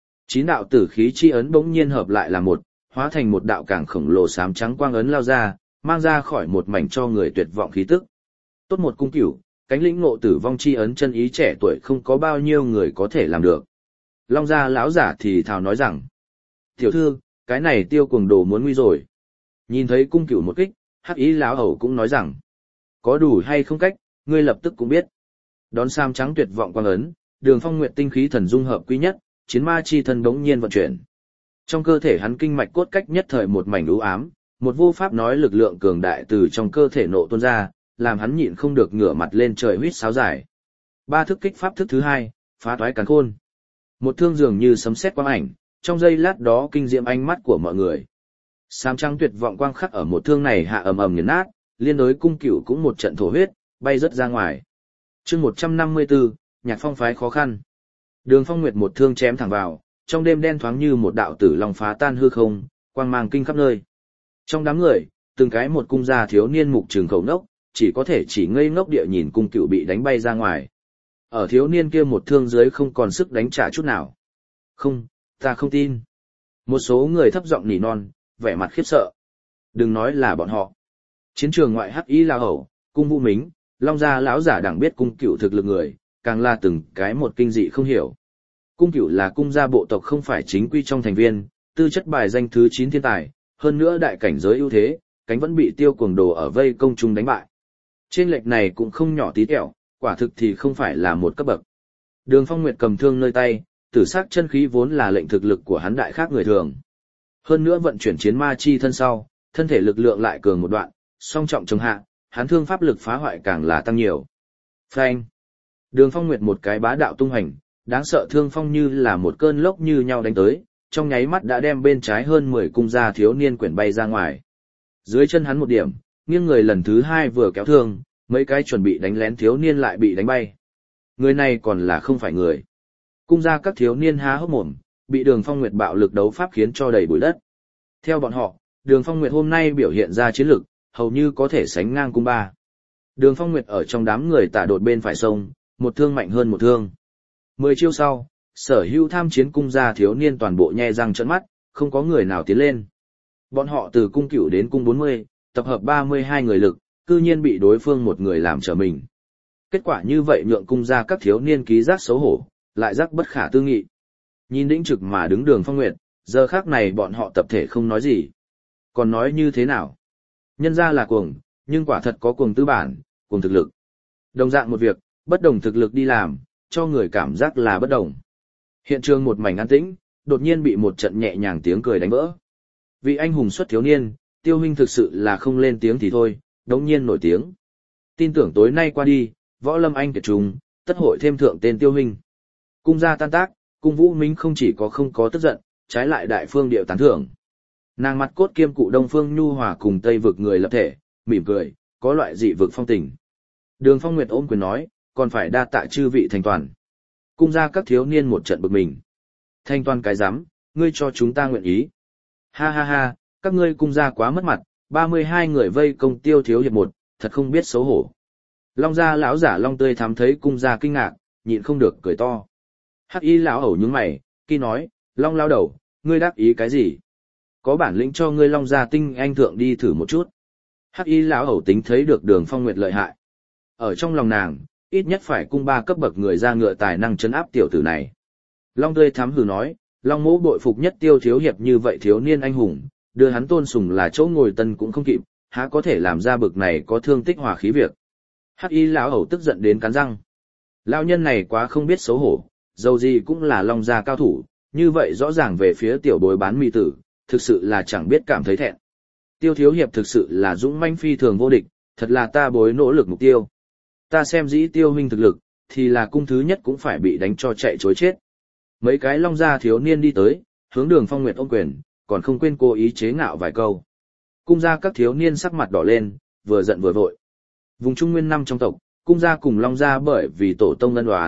9 đạo tử khí chi ấn bỗng nhiên hợp lại là một, hóa thành một đạo càng khổng lồ xám trắng quang ấn lao ra, mang ra khỏi một mảnh cho người tuyệt vọng khí tức. Tốt một Cung Cửu, cánh lĩnh ngộ tử vong chi ấn chân ý trẻ tuổi không có bao nhiêu người có thể làm được. Long gia lão giả thì thào nói rằng: "Tiểu thư, cái này Tiêu Cuồng Đồ muốn nguy rồi." Nhìn thấy Cung Cửu một kích, Hắc Ý lão hầu cũng nói rằng: "Có đủ hay không cách, ngươi lập tức cũng biết." Đón sam trắng tuyệt vọng quang ấn, Đường Phong Nguyệt tinh khí thần dung hợp quý nhất, chiến ma chi thân bỗng nhiên vận chuyển. Trong cơ thể hắn kinh mạch cốt cách nhất thời một mảnh u ám, một vô pháp nói lực lượng cường đại từ trong cơ thể nộ tuôn ra, làm hắn nhịn không được ngửa mặt lên trời huýt sáo dài. Ba thức kích pháp thức thứ hai, phá toái càn khôn. Một thương dường như sấm sét quang ảnh, trong giây lát đó kinh diệm ánh mắt của mọi người. Sám trắng tuyệt vọng quang khắc ở một thương này hạ ầm ầm nghiền nát, liên đối Cung Cửu cũng một trận thổ huyết, bay rất ra ngoài. Chương 154, Nhạc Phong phái khó khăn. Đường Phong Nguyệt một thương chém thẳng vào, trong đêm đen thoáng như một đạo tử long phá tan hư không, quang mang kinh khắp nơi. Trong đám người, từng cái một cung gia thiếu niên mục trường khẩu nốc, chỉ có thể chỉ ngây ngốc địa nhìn Cung Cửu bị đánh bay ra ngoài. Ở thiếu niên kia một thương dưới không còn sức đánh trả chút nào. Không, ta không tin. Một số người thấp giọng nỉ non, vẻ mặt khiếp sợ. Đừng nói là bọn họ. Chiến trường ngoại Hắc Ý La Hầu, Cung Vũ Mính, Long gia lão giả đẳng biết Cung Cửu thực lực người, càng là từng cái một kinh dị không hiểu. Cung Cửu là cung gia bộ tộc không phải chính quy trong thành viên, tư chất bài danh thứ 9 thiên tài, hơn nữa đại cảnh giới ưu thế, cánh vẫn bị Tiêu Cuồng Đồ ở vây công chúng đánh bại. Trên lệch này cũng không nhỏ tí tẹo, quả thực thì không phải là một cấp bậc. Đường Phong Nguyệt cầm thương nơi tay, tử sắc chân khí vốn là lệnh thực lực của hắn đại khác người thường. Hơn nữa vận chuyển chiến ma chi thân sau, thân thể lực lượng lại cường một đoạn, song trọng chống hạ, hắn thương pháp lực phá hoại càng là tăng nhiều. Phanh! Đường Phong Nguyệt một cái bá đạo tung hành, đáng sợ thương phong như là một cơn lốc như nhau đánh tới, trong nháy mắt đã đem bên trái hơn 10 cung gia thiếu niên quyển bay ra ngoài. Dưới chân hắn một điểm, nghiêng người lần thứ 2 vừa kéo thương, mấy cái chuẩn bị đánh lén thiếu niên lại bị đánh bay. Người này còn là không phải người. Cung gia các thiếu niên há hốc mồm, bị Đường Phong Nguyệt bạo lực đấu pháp khiến cho đầy bụi đất. Theo bọn họ, Đường Phong Nguyệt hôm nay biểu hiện ra chiến lực, hầu như có thể sánh ngang cung ba. Đường Phong Nguyệt ở trong đám người tả đột bên phải sông, một thương mạnh hơn một thương. 10 chiêu sau, sở hữu tham chiến cung gia thiếu niên toàn bộ nhe răng trợn mắt, không có người nào tiến lên. Bọn họ từ cung Cửu đến cung 40, tập hợp 32 người lực, cư nhiên bị đối phương một người làm trở mình. Kết quả như vậy nhượng cung gia các thiếu niên ký giác xấu hổ, lại giác bất khả tư nghị. Nhìn đĩnh trực mà đứng Đường Phong Nguyệt, giờ khác này bọn họ tập thể không nói gì. Còn nói như thế nào? Nhân ra là cuồng, nhưng quả thật có cuồng tư bản, cuồng thực lực. Đồng dạng một việc, bất đồng thực lực đi làm, cho người cảm giác là bất đồng. Hiện trường một mảnh an tĩnh, đột nhiên bị một trận nhẹ nhàng tiếng cười đánh vỡ. Vị anh hùng xuất thiếu niên, Tiêu huynh thực sự là không lên tiếng thì thôi, đống nhiên nổi tiếng. Tin tưởng tối nay qua đi, võ lâm anh kiệt trùng, tất hội thêm thượng tên Tiêu huynh. Cung gia tan tác, Cung Vũ Mính không chỉ có không có tức giận, trái lại đại phương điệu tán thưởng. Nàng mặt cốt kiêm cụ Đông Phương nhu hòa cùng Tây vực người lập thể, mỉm cười, có loại dị vực phong tình. Đường Phong Nguyệt ôm quyền nói, còn phải đa tạ chư vị thành toàn. Cung gia các thiếu niên một trận bực mình. Thanh toàn cái rắm, ngươi cho chúng ta nguyện ý. Ha ha ha, các ngươi cung gia quá mất mặt, 32 người vây công Tiêu thiếu hiệp một, thật không biết xấu hổ. Long gia lão giả Long tươi thắm thấy cung gia kinh ngạc, nhịn không được cười to. Hắc Y lão hầu nhướng mày, khi nói, Long lao đầu, ngươi đắc ý cái gì? Có bản lĩnh cho ngươi Long gia tinh anh thượng đi thử một chút. Hắc Y lão hầu tính thấy được Đường Phong Nguyệt lợi hại. Ở trong lòng nàng, ít nhất phải cung 3 cấp bậc người ra ngựa tài năng trấn áp tiểu tử này. Long tươi thắm hừ nói, Long mỗ bội phục nhất Tiêu thiếu hiệp như vậy thiếu niên anh hùng, đưa hắn tôn sùng là chỗ ngồi tân cũng không kịp, há có thể làm ra bực này có thương tích hòa khí việc. Hắc Y lão hầu tức giận đến cắn răng. Lão nhân này quá không biết xấu hổ, dầu gì cũng là Long gia cao thủ, như vậy rõ ràng về phía tiểu bối bán mì tử, thực sự là chẳng biết cảm thấy thẹn. Tiêu thiếu hiệp thực sự là dũng mãnh phi thường vô địch, thật là ta bối nỗ lực mục tiêu. Ta xem dĩ Tiêu huynh thực lực, thì là cung thứ nhất cũng phải bị đánh cho chạy chối chết. Mấy cái Long gia thiếu niên đi tới, hướng Đường Phong Nguyệt ôm quyền, còn không quên cố ý chế ngạo vài câu. Cung gia các thiếu niên sắc mặt đỏ lên, vừa giận vừa vội. Vùng Trung Nguyên năm trong tộc, cung gia cùng Long gia bởi vì tổ tông ân oán,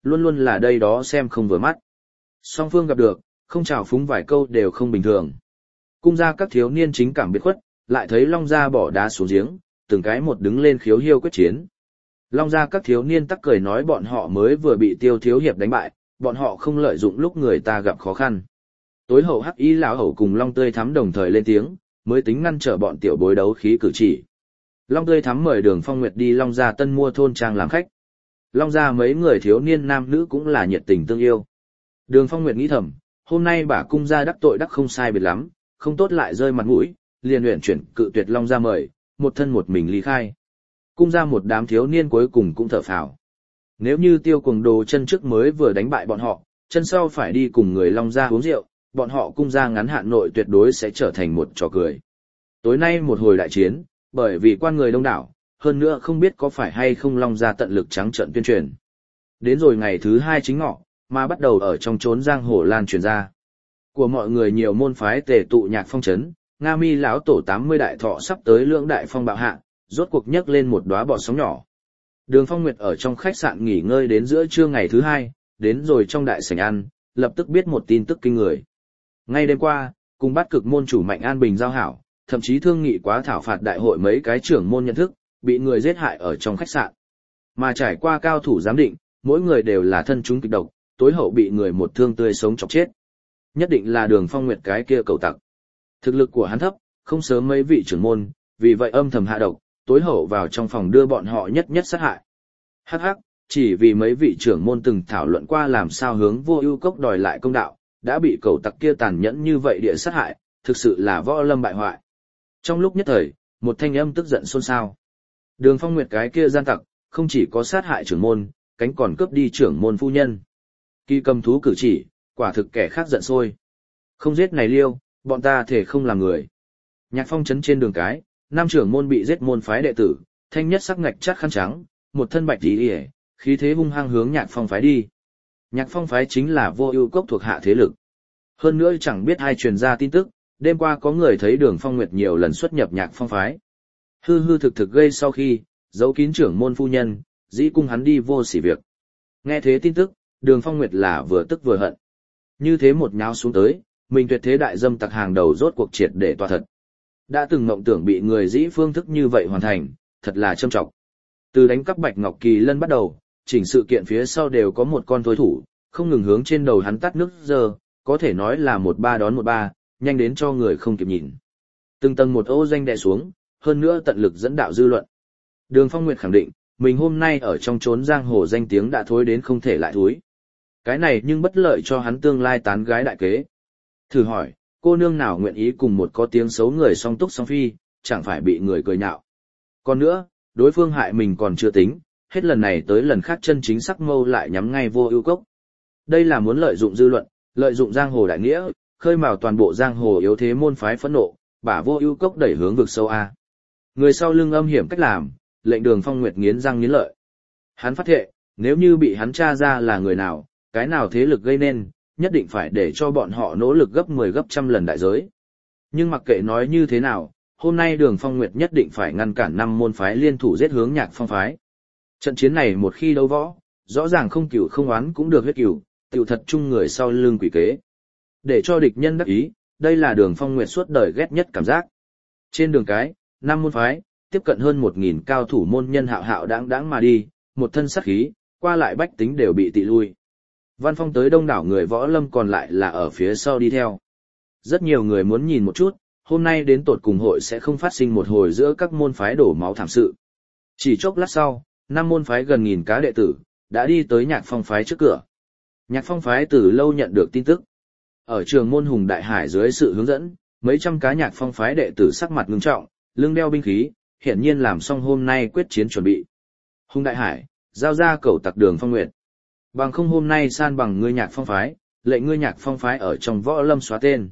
luôn luôn là đây đó xem không vừa mắt. Song phương gặp được, không chào phúng vài câu đều không bình thường. Cung gia các thiếu niên chính cảm biệt khuất, lại thấy Long gia bỏ đá xuống giếng, từng cái một đứng lên khiếu hiêu quyết chiến. Long gia các thiếu niên tắc cười nói bọn họ mới vừa bị Tiêu thiếu hiệp đánh bại, bọn họ không lợi dụng lúc người ta gặp khó khăn. Tối hậu Hắc Y lão hầu cùng Long Tươi Thắm đồng thời lên tiếng, mới tính ngăn trở bọn tiểu bối đấu khí cử chỉ. Long Tươi Thắm mời Đường Phong Nguyệt đi Long gia Tân Mua thôn trang làm khách. Long gia mấy người thiếu niên nam nữ cũng là nhiệt tình tương yêu. Đường Phong Nguyệt nghĩ thầm, hôm nay bả cung gia đắc tội đắc không sai biệt lắm, không tốt lại rơi mặt mũi, liền luyện chuyển cự tuyệt Long gia mời, một thân một mình ly khai. Cung gia một đám thiếu niên cuối cùng cũng thở phào. Nếu như Tiêu Cuồng Đồ chân trước mới vừa đánh bại bọn họ, chân sau phải đi cùng người Long gia uống rượu, bọn họ cung gia ngắn hạn nội tuyệt đối sẽ trở thành một trò cười. Tối nay một hồi đại chiến, bởi vì quan người đông đảo, hơn nữa không biết có phải hay không Long gia tận lực trắng trợn tuyên truyền. Đến rồi ngày thứ 2 chính ngọ, mà bắt đầu ở trong chốn giang hồ lan truyền ra. Của mọi người nhiều môn phái tề tụ Nhạc Phong trấn, Nga Mi lão tổ 80 đại thọ sắp tới lưỡng đại phong bạo hạ, rốt cuộc nhấc lên một đóa bọt sóng nhỏ. Đường Phong Nguyệt ở trong khách sạn nghỉ ngơi đến giữa trưa ngày thứ 2, đến rồi trong đại sảnh ăn, lập tức biết một tin tức kinh người. Ngay đêm qua, cùng Bát Cực môn chủ Mạnh An Bình giao hảo, thậm chí thương nghị quá thảo phạt đại hội mấy cái trưởng môn nhận thức, bị người giết hại ở trong khách sạn. Mà trải qua cao thủ giám định, mỗi người đều là thân chúng kịch độc, tối hậu bị người một thương tươi sống chọc chết. Nhất định là Đường Phong Nguyệt cái kia cầu tặc. Thực lực của hắn thấp, không sớm mấy vị trưởng môn, vì vậy âm thầm hạ độc, tối hậu vào trong phòng đưa bọn họ nhất nhất sát hại. Hắc hắc, chỉ vì mấy vị trưởng môn từng thảo luận qua làm sao hướng Vô Ưu Cốc đòi lại công đạo, đã bị cầu tặc kia tàn nhẫn như vậy địa sát hại, thực sự là võ lâm bại hoại. Trong lúc nhất thời, một thanh âm tức giận xôn xao. Đường Phong Nguyệt cái kia gian tặc, không chỉ có sát hại trưởng môn, cánh còn cướp đi trưởng môn phu nhân. Kỳ cầm thú cử chỉ, quả thực kẻ khác giận sôi. Không giết này liêu, bọn ta thể không làm người. Nhạc Phong trấn trên đường cái, nam trưởng môn bị giết môn phái đệ tử, thanh nhất sắc ngạch chắc khăn trắng, một thân bạch y, khí thế hung hăng hướng Nhạc Phong phái đi. Nhạc Phong phái chính là Vô Ưu Cốc thuộc hạ thế lực. Hơn nữa chẳng biết ai truyền ra tin tức, đêm qua có người thấy Đường Phong Nguyệt nhiều lần xuất nhập Nhạc Phong phái. Hư hư thực thực gây sau khi, giấu kín trưởng môn phu nhân, dĩ cung hắn đi vô sỉ việc. Nghe thế tin tức, Đường Phong Nguyệt là vừa tức vừa hận. Như thế một nháo xuống tới, mình tuyệt thế đại dâm tặc hàng đầu rốt cuộc triệt để tỏa thật. Đã từng mộng tưởng bị người dĩ phương thức như vậy hoàn thành, thật là châm trọng. Từ đánh cắp Bạch Ngọc Kỳ Lân bắt đầu, chỉnh sự kiện phía sau đều có một con thối thủ, không ngừng hướng trên đầu hắn tắt nước giờ, có thể nói là một ba đón một ba, nhanh đến cho người không kịp nhìn. Từng tầng một ô danh đè xuống, hơn nữa tận lực dẫn đạo dư luận. Đường Phong Nguyệt khẳng định, mình hôm nay ở trong chốn giang hồ danh tiếng đã thối đến không thể lại thối. Cái này nhưng bất lợi cho hắn tương lai tán gái đại kế. Thử hỏi, cô nương nào nguyện ý cùng một có tiếng xấu người song túc song phi, chẳng phải bị người cười nhạo. Còn nữa, đối phương hại mình còn chưa tính, hết lần này tới lần khác chân chính sắc mâu lại nhắm ngay Vô Ưu Cốc. Đây là muốn lợi dụng dư luận, lợi dụng giang hồ đại nghĩa, khơi mào toàn bộ giang hồ yếu thế môn phái phẫn nộ, bả Vô Ưu Cốc đẩy hướng vực sâu a. Người sau lưng âm hiểm cách làm, lệnh Đường Phong Nguyệt nghiến răng nghiến lợi. Hắn phát thệ, nếu như bị hắn tra ra là người nào, cái nào thế lực gây nên, nhất định phải để cho bọn họ nỗ lực gấp 10 gấp trăm lần đại giới. Nhưng mặc kệ nói như thế nào, hôm nay Đường Phong Nguyệt nhất định phải ngăn cản 5 môn phái liên thủ giết hướng Nhạc Phong phái. Trận chiến này một khi đấu võ, rõ ràng không cửu không oán cũng được huyết cửu, tiểu thật chung người sau lưng quỷ kế. Để cho địch nhân đắc ý, đây là Đường Phong Nguyệt suốt đời ghét nhất cảm giác. Trên đường cái, 5 môn phái, tiếp cận hơn 1000 cao thủ môn nhân hạo hạo đãng đãng mà đi, một thân sát khí, qua lại bách tính đều bị tị lui. Văn Phong tới đông đảo người võ lâm còn lại là ở phía sau đi theo. Rất nhiều người muốn nhìn một chút, hôm nay đến tột cùng hội sẽ không phát sinh một hồi giữa các môn phái đổ máu thảm sự. Chỉ chốc lát sau, 5 môn phái gần nghìn cá đệ tử, đã đi tới Nhạc Phong phái trước cửa. Nhạc Phong phái từ lâu nhận được tin tức. Ở trường môn Hùng Đại Hải dưới sự hướng dẫn, mấy trăm cá Nhạc Phong phái đệ tử sắc mặt ngưng trọng, lưng đeo binh khí, hiển nhiên làm xong hôm nay quyết chiến chuẩn bị. Hùng Đại Hải, giao ra cẩu tặc Đường Phong Nguyệt. Bằng không hôm nay san bằng ngươi Nhạc Phong phái, lệnh ngươi Nhạc Phong phái ở trong võ lâm xóa tên.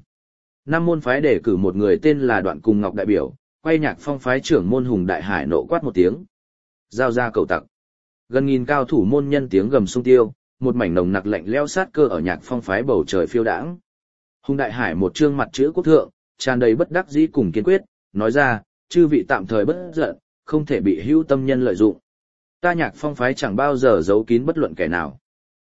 5 môn phái đề cử một người tên là Đoạn Cùng Ngọc đại biểu, quay Nhạc Phong phái trưởng môn Hùng Đại Hải nộ quát một tiếng. Giao ra cẩu tặc. Gần nghìn cao thủ môn nhân tiếng gầm sung tiêu, một mảnh nồng nặc lạnh lẽo sát cơ ở Nhạc Phong phái bầu trời phiêu đãng. Hùng Đại Hải một trương mặt chữ quốc thượng, tràn đầy bất đắc dĩ cùng kiên quyết, nói ra, chư vị tạm thời bất giận, không thể bị hữu tâm nhân lợi dụng. Ta Nhạc Phong phái chẳng bao giờ giấu kín bất luận kẻ nào.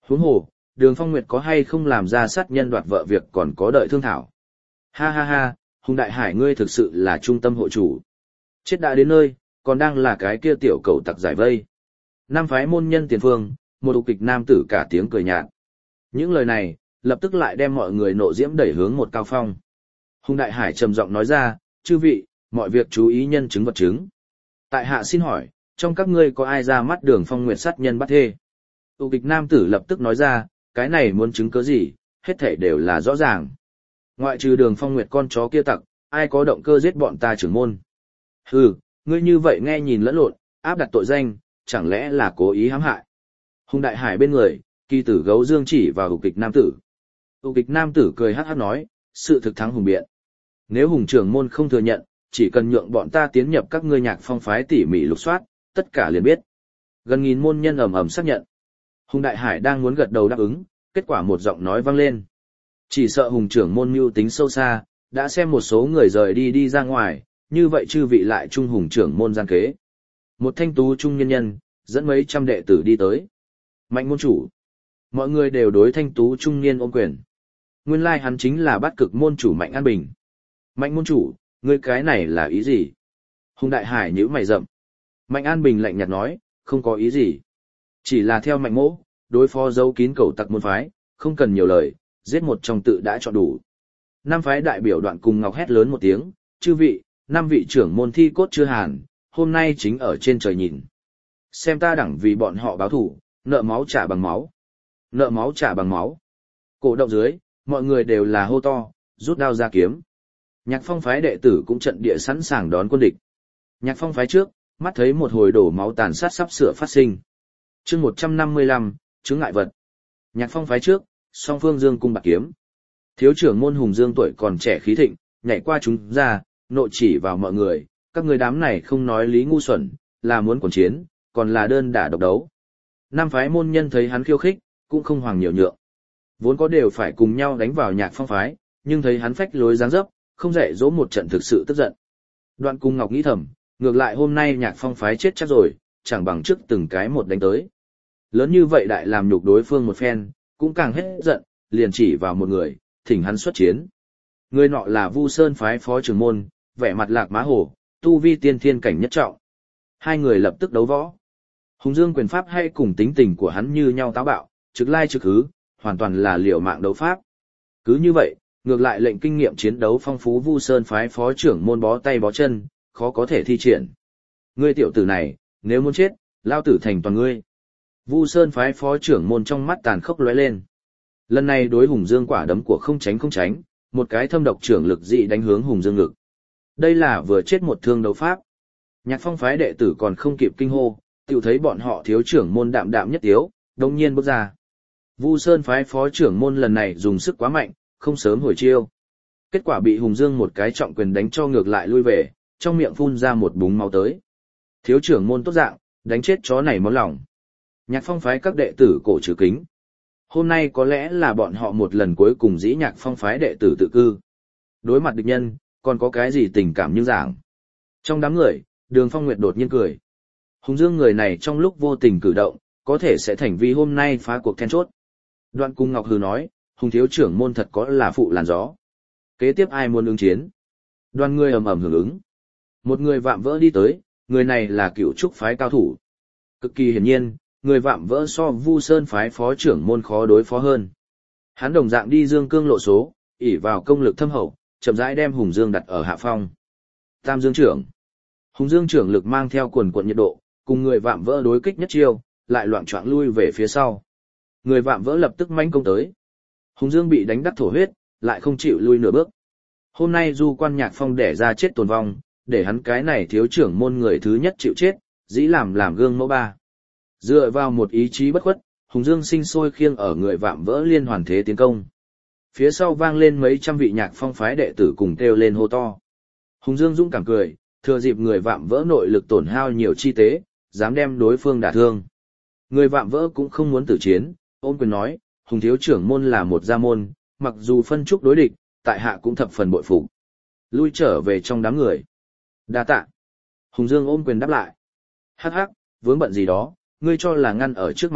Huống hồ, Đường Phong Nguyệt có hay không làm ra sát nhân đoạt vợ việc còn có đợi thương thảo. Ha ha ha, Hùng Đại Hải ngươi thực sự là trung tâm hộ chủ. Chết đã đến nơi, còn đang là cái kia tiểu cầu tặc giải vây. Nam phái môn nhân tiền phương, một tục kịch nam tử cả tiếng cười nhạt. Những lời này, lập tức lại đem mọi người nộ diễm đẩy hướng một cao phong. Hùng Đại Hải trầm giọng nói ra, chư vị, mọi việc chú ý nhân chứng vật chứng. Tại hạ xin hỏi, trong các ngươi có ai ra mắt Đường Phong Nguyệt sát nhân bắt thê? Tục kịch nam tử lập tức nói ra, cái này muốn chứng cớ gì, hết thảy đều là rõ ràng. Ngoại trừ Đường Phong Nguyệt con chó kia tặc, ai có động cơ giết bọn ta trưởng môn? Hừ, ngươi như vậy nghe nhìn lẫn lộn, áp đặt tội danh, chẳng lẽ là cố ý hãm hại? Hùng Đại Hải bên người, kỳ tử gấu dương chỉ vào tục kịch nam tử. Tục kịch nam tử cười hắc hắc nói, sự thực thắng hùng biện. Nếu Hùng trưởng môn không thừa nhận, chỉ cần nhượng bọn ta tiến nhập các ngươi Nhạc Phong phái tỉ mỉ lục soát, tất cả liền biết. Gần nghìn môn nhân ầm ầm xác nhận. Hùng Đại Hải đang muốn gật đầu đáp ứng, kết quả một giọng nói vang lên. Chỉ sợ Hùng trưởng môn mưu tính sâu xa, đã xem một số người rời đi ra ngoài, như vậy chư vị lại trung Hùng trưởng môn gian kế. Một thanh tú trung nhân nhân, dẫn mấy trăm đệ tử đi tới. Mạnh môn chủ. Mọi người đều đối thanh tú trung niên ôm quyền. Nguyên lai hắn chính là Bát Cực môn chủ Mạnh An Bình. Mạnh môn chủ, ngươi cái này là ý gì? Hùng Đại Hải nhíu mày rậm. Mạnh An Bình lạnh nhạt nói, không có ý gì. Chỉ là theo Mạnh mỗ, đối phó giấu kín cầu tặc môn phái, không cần nhiều lời, giết một trong tự đã chọn đủ. Năm phái đại biểu Đoạn cùng Ngọc hét lớn một tiếng, chư vị, năm vị trưởng môn thi cốt chưa hàn, hôm nay chính ở trên trời nhìn. Xem ta đẳng vì bọn họ báo thủ, nợ máu trả bằng máu. Nợ máu trả bằng máu. Cổ động dưới, mọi người đều là hô to, rút đao ra kiếm. Nhạc Phong phái đệ tử cũng trận địa sẵn sàng đón quân địch. Nhạc Phong phái trước, mắt thấy một hồi đổ máu tàn sát sắp sửa phát sinh. Chương 155, chướng ngại vật. Nhạc Phong phái trước, song phương dương cung bạc kiếm. Thiếu trưởng môn Hùng Dương tuổi còn trẻ khí thịnh, nhảy qua chúng ra, nộ chỉ vào mọi người, các người đám này không nói lý ngu xuẩn, là muốn quần chiến, còn là đơn đả độc đấu. Năm phái môn nhân thấy hắn khiêu khích, cũng không hoàng nhiều nhượng. Vốn có đều phải cùng nhau đánh vào Nhạc Phong phái, nhưng thấy hắn phách lối dáng dấp, không dạy dỗ một trận thực sự tức giận. Đoạn Cung Ngọc nghĩ thầm, ngược lại hôm nay Nhạc Phong phái chết chắc rồi, chẳng bằng trước từng cái một đánh tới. Lớn như vậy đại làm nhục đối phương một phen, cũng càng hết giận, liền chỉ vào một người, thỉnh hắn xuất chiến. Người nọ là Vu Sơn phái phó trưởng môn, vẻ mặt lạc má hổ, tu vi tiên thiên cảnh nhất trọng. Hai người lập tức đấu võ. Hùng Dương quyền pháp hay cùng tính tình của hắn như nhau táo bạo, trực lai trực hứ, hoàn toàn là liều mạng đấu pháp. Cứ như vậy, ngược lại lệnh kinh nghiệm chiến đấu phong phú Vu Sơn phái phó trưởng môn bó tay bó chân, khó có thể thi triển. Ngươi tiểu tử này, nếu muốn chết, lao tử thành toàn ngươi. Vu Sơn phái phó trưởng môn trong mắt tàn khốc lóe lên. Lần này đối Hùng Dương quả đấm của không tránh, một cái thâm độc trưởng lực dị đánh hướng Hùng Dương ngực. Đây là vừa chết một thương đấu pháp. Nhạc Phong phái đệ tử còn không kịp kinh hô, tiểu thấy bọn họ thiếu trưởng môn đạm đạm nhất tiếu, đồng nhiên bước ra. Vu Sơn phái phó trưởng môn lần này dùng sức quá mạnh, không sớm hồi chiêu. Kết quả bị Hùng Dương một cái trọng quyền đánh cho ngược lại lui về, trong miệng phun ra một búng máu tới. Thiếu trưởng môn tốt dạng, đánh chết chó này máu lòng. Nhạc Phong phái các đệ tử cổ trừ kính. Hôm nay có lẽ là bọn họ một lần cuối cùng dĩ Nhạc Phong phái đệ tử tự cư. Đối mặt địch nhân, còn có cái gì tình cảm như giảng. Trong đám người, Đường Phong Nguyệt đột nhiên cười. Hùng Dương người này trong lúc vô tình cử động, có thể sẽ thành vì hôm nay phá cuộc then chốt. Đoạn Cung Ngọc hừ nói, Hùng thiếu trưởng môn thật có là phụ làn gió. Kế tiếp ai muốn ứng chiến? Đoàn người ầm ầm hưởng ứng. Một người vạm vỡ đi tới, người này là Cửu Trúc phái cao thủ. Cực kỳ hiển nhiên, người vạm vỡ so Vu Sơn phái phó trưởng môn khó đối phó hơn. Hắn đồng dạng đi dương cương lộ số, ỷ vào công lực thâm hậu, chậm rãi đem Hùng Dương đặt ở hạ phong. Tam Dương trưởng. Hùng Dương trưởng lực mang theo quần quần nhiệt độ, cùng người vạm vỡ đối kích nhất chiêu, lại loạng choạng lui về phía sau. Người vạm vỡ lập tức manh công tới. Hùng Dương bị đánh đắc thổ huyết, lại không chịu lui nửa bước. Hôm nay Du Quan Nhạc Phong đẻ ra chết tồn vong, để hắn cái này thiếu trưởng môn người thứ nhất chịu chết, dĩ làm gương mẫu ba. Dựa vào một ý chí bất khuất, Hùng Dương sinh sôi khiêng ở người vạm vỡ liên hoàn thế tiến công. Phía sau vang lên mấy trăm vị Nhạc Phong phái đệ tử cùng kêu lên hô to. Hùng Dương dũng cảm cười, thừa dịp người vạm vỡ nội lực tổn hao nhiều chi tế, dám đem đối phương đả thương. Người vạm vỡ cũng không muốn tử chiến, ôm quyền nói, Hùng thiếu trưởng môn là một gia môn, mặc dù phân trúc đối địch, tại hạ cũng thập phần bội phục. Lui trở về trong đám người. Đa tạ. Hùng Dương ôm quyền đáp lại. Hắc hắc, vướng bận gì đó, ngươi cho là ngăn ở trước mặt nhất,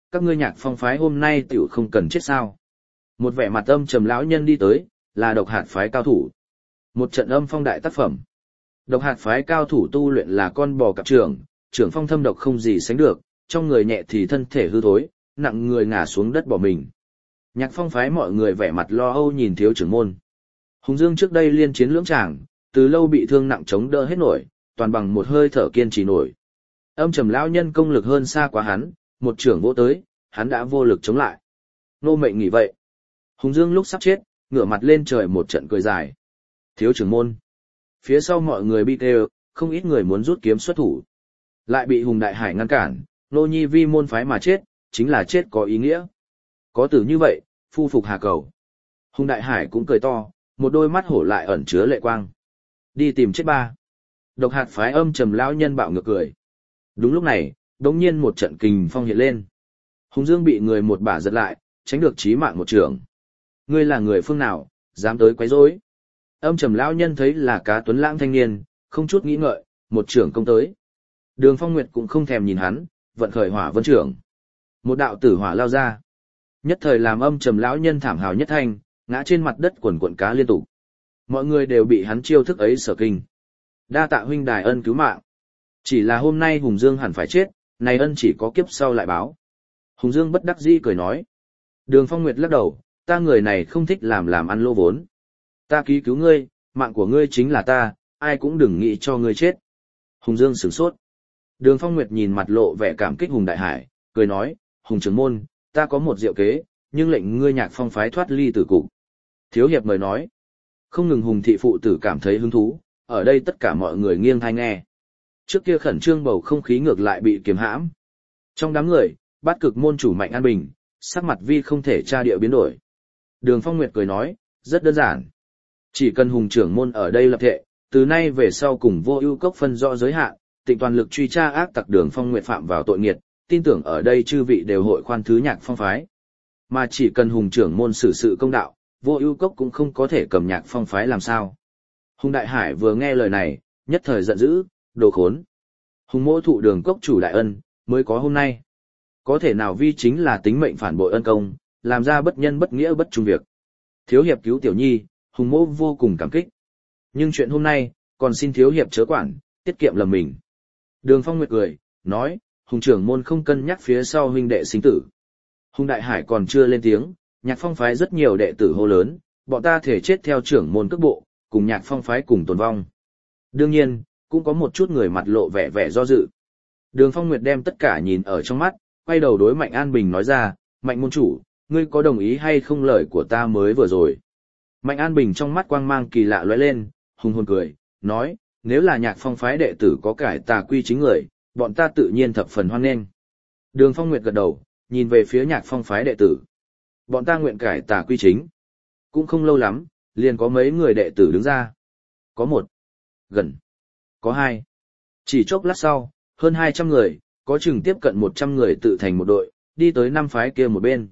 các ngươi Nhạc Phong phái hôm nay tiểu không cần chết sao? Một vẻ mặt âm trầm lão nhân đi tới, là Độc Hạt phái cao thủ. Một trận âm phong đại tác phẩm. Độc Hạt phái cao thủ tu luyện là con bò cạp trưởng, trưởng phong thâm độc không gì sánh được, trong người nhẹ thì thân thể hư thối, nặng người ngã xuống đất bỏ mình. Nhạc Phong phái mọi người vẻ mặt lo âu nhìn thiếu trưởng môn. Hùng Dương trước đây liên chiến lưỡng tràng, từ lâu bị thương nặng chống đỡ hết nổi, toàn bằng một hơi thở kiên trì nổi. Âm trầm lão nhân công lực hơn xa quá hắn, một trưởng vỗ tới, hắn đã vô lực chống lại. Nô mệnh nghỉ vậy. Hùng Dương lúc sắp chết, ngửa mặt lên trời một trận cười dài. Thiếu trưởng môn. Phía sau mọi người bị kêu, không ít người muốn rút kiếm xuất thủ. Lại bị Hùng Đại Hải ngăn cản, nô nhi vi môn phái mà chết, chính là chết có ý nghĩa. Có tử như vậy, phu phục hà cầu. Hùng Đại Hải cũng cười to, một đôi mắt hổ lại ẩn chứa lệ quang. Đi tìm chết ba. Độc Hạt phái âm trầm lão nhân bạo ngược cười. Đúng lúc này, đống nhiên một trận kình phong hiện lên. Hùng Dương bị người một bả giật lại, tránh được chí mạng một trường. Ngươi là người phương nào, dám tới quấy rối? Âm trầm lão nhân thấy là cá tuấn lãng thanh niên, không chút nghĩ ngợi, một trưởng công tới. Đường Phong Nguyệt cũng không thèm nhìn hắn, vận khởi hỏa vân trưởng. Một đạo tử hỏa lao ra. Nhất thời làm âm trầm lão nhân thảm hào nhất thanh, ngã trên mặt đất quần quần cá liên tục. Mọi người đều bị hắn chiêu thức ấy sở kinh. Đa tạ huynh đài ân cứu mạng. Chỉ là hôm nay Hùng Dương hẳn phải chết, này ân chỉ có kiếp sau lại báo. Hùng Dương bất đắc dĩ cười nói. Đường Phong Nguyệt lắc đầu, ta người này không thích làm ăn lỗ vốn. Ta ký cứu ngươi, mạng của ngươi chính là ta, ai cũng đừng nghĩ cho ngươi chết. Hùng Dương sửng sốt. Đường Phong Nguyệt nhìn mặt lộ vẻ cảm kích Hùng Đại Hải, cười nói, Hùng trưởng môn, ta có một diệu kế, nhưng lệnh ngươi Nhạc Phong phái thoát ly tử cục. Thiếu hiệp mời nói. Không ngừng Hùng thị phụ tử cảm thấy hứng thú, ở đây tất cả mọi người nghiêng tai nghe. Trước kia khẩn trương bầu không khí ngược lại bị kiềm hãm. Trong đám người, Bát Cực môn chủ Mạnh An Bình, sắc mặt vi không thể tra địa biến đổi. Đường Phong Nguyệt cười nói, rất đơn giản. Chỉ cần Hùng trưởng môn ở đây lập thệ, từ nay về sau cùng Vô Ưu Cốc phân rõ giới hạn, tịnh toàn lực truy tra ác tặc Đường Phong Nguyệt phạm vào tội nghiệt, tin tưởng ở đây chư vị đều hội khoan thứ Nhạc Phong phái. Mà chỉ cần Hùng trưởng môn xử sự công đạo, Vô Ưu Cốc cũng không có thể cầm Nhạc Phong phái làm sao. Hùng Đại Hải vừa nghe lời này, nhất thời giận dữ, đồ khốn. Hùng mỗ thụ Đường Cốc chủ đại ân, mới có hôm nay. Có thể nào vi chính là tính mệnh phản bội ân công, làm ra bất nhân bất nghĩa bất trung việc. Thiếu hiệp cứu tiểu nhi, Hùng mỗ vô cùng cảm kích. Nhưng chuyện hôm nay, còn xin thiếu hiệp chớ quản, tiết kiệm lầm mình. Đường Phong Nguyệt cười, nói, Hùng trưởng môn không cân nhắc phía sau huynh đệ sinh tử. Hùng Đại Hải còn chưa lên tiếng, Nhạc Phong phái rất nhiều đệ tử hô lớn, bọn ta thể chết theo trưởng môn cước bộ, cùng Nhạc Phong phái cùng tồn vong. Đương nhiên, cũng có một chút người mặt lộ vẻ vẻ do dự. Đường Phong Nguyệt đem tất cả nhìn ở trong mắt, quay đầu đối Mạnh An Bình nói ra, Mạnh môn chủ, ngươi có đồng ý hay không lời của ta mới vừa rồi? Mạnh An Bình trong mắt quang mang kỳ lạ lóe lên, hùng hồn cười, nói, nếu là Nhạc Phong phái đệ tử có cải tà quy chính người, bọn ta tự nhiên thập phần hoan nghênh. Đường Phong Nguyệt gật đầu, nhìn về phía Nhạc Phong phái đệ tử. Bọn ta nguyện cải tà quy chính. Cũng không lâu lắm, liền có mấy người đệ tử đứng ra. Có một, gần, có hai. Chỉ chốc lát sau, hơn 200 người, có chừng tiếp cận 100 người tự thành một đội, đi tới năm phái kia một bên.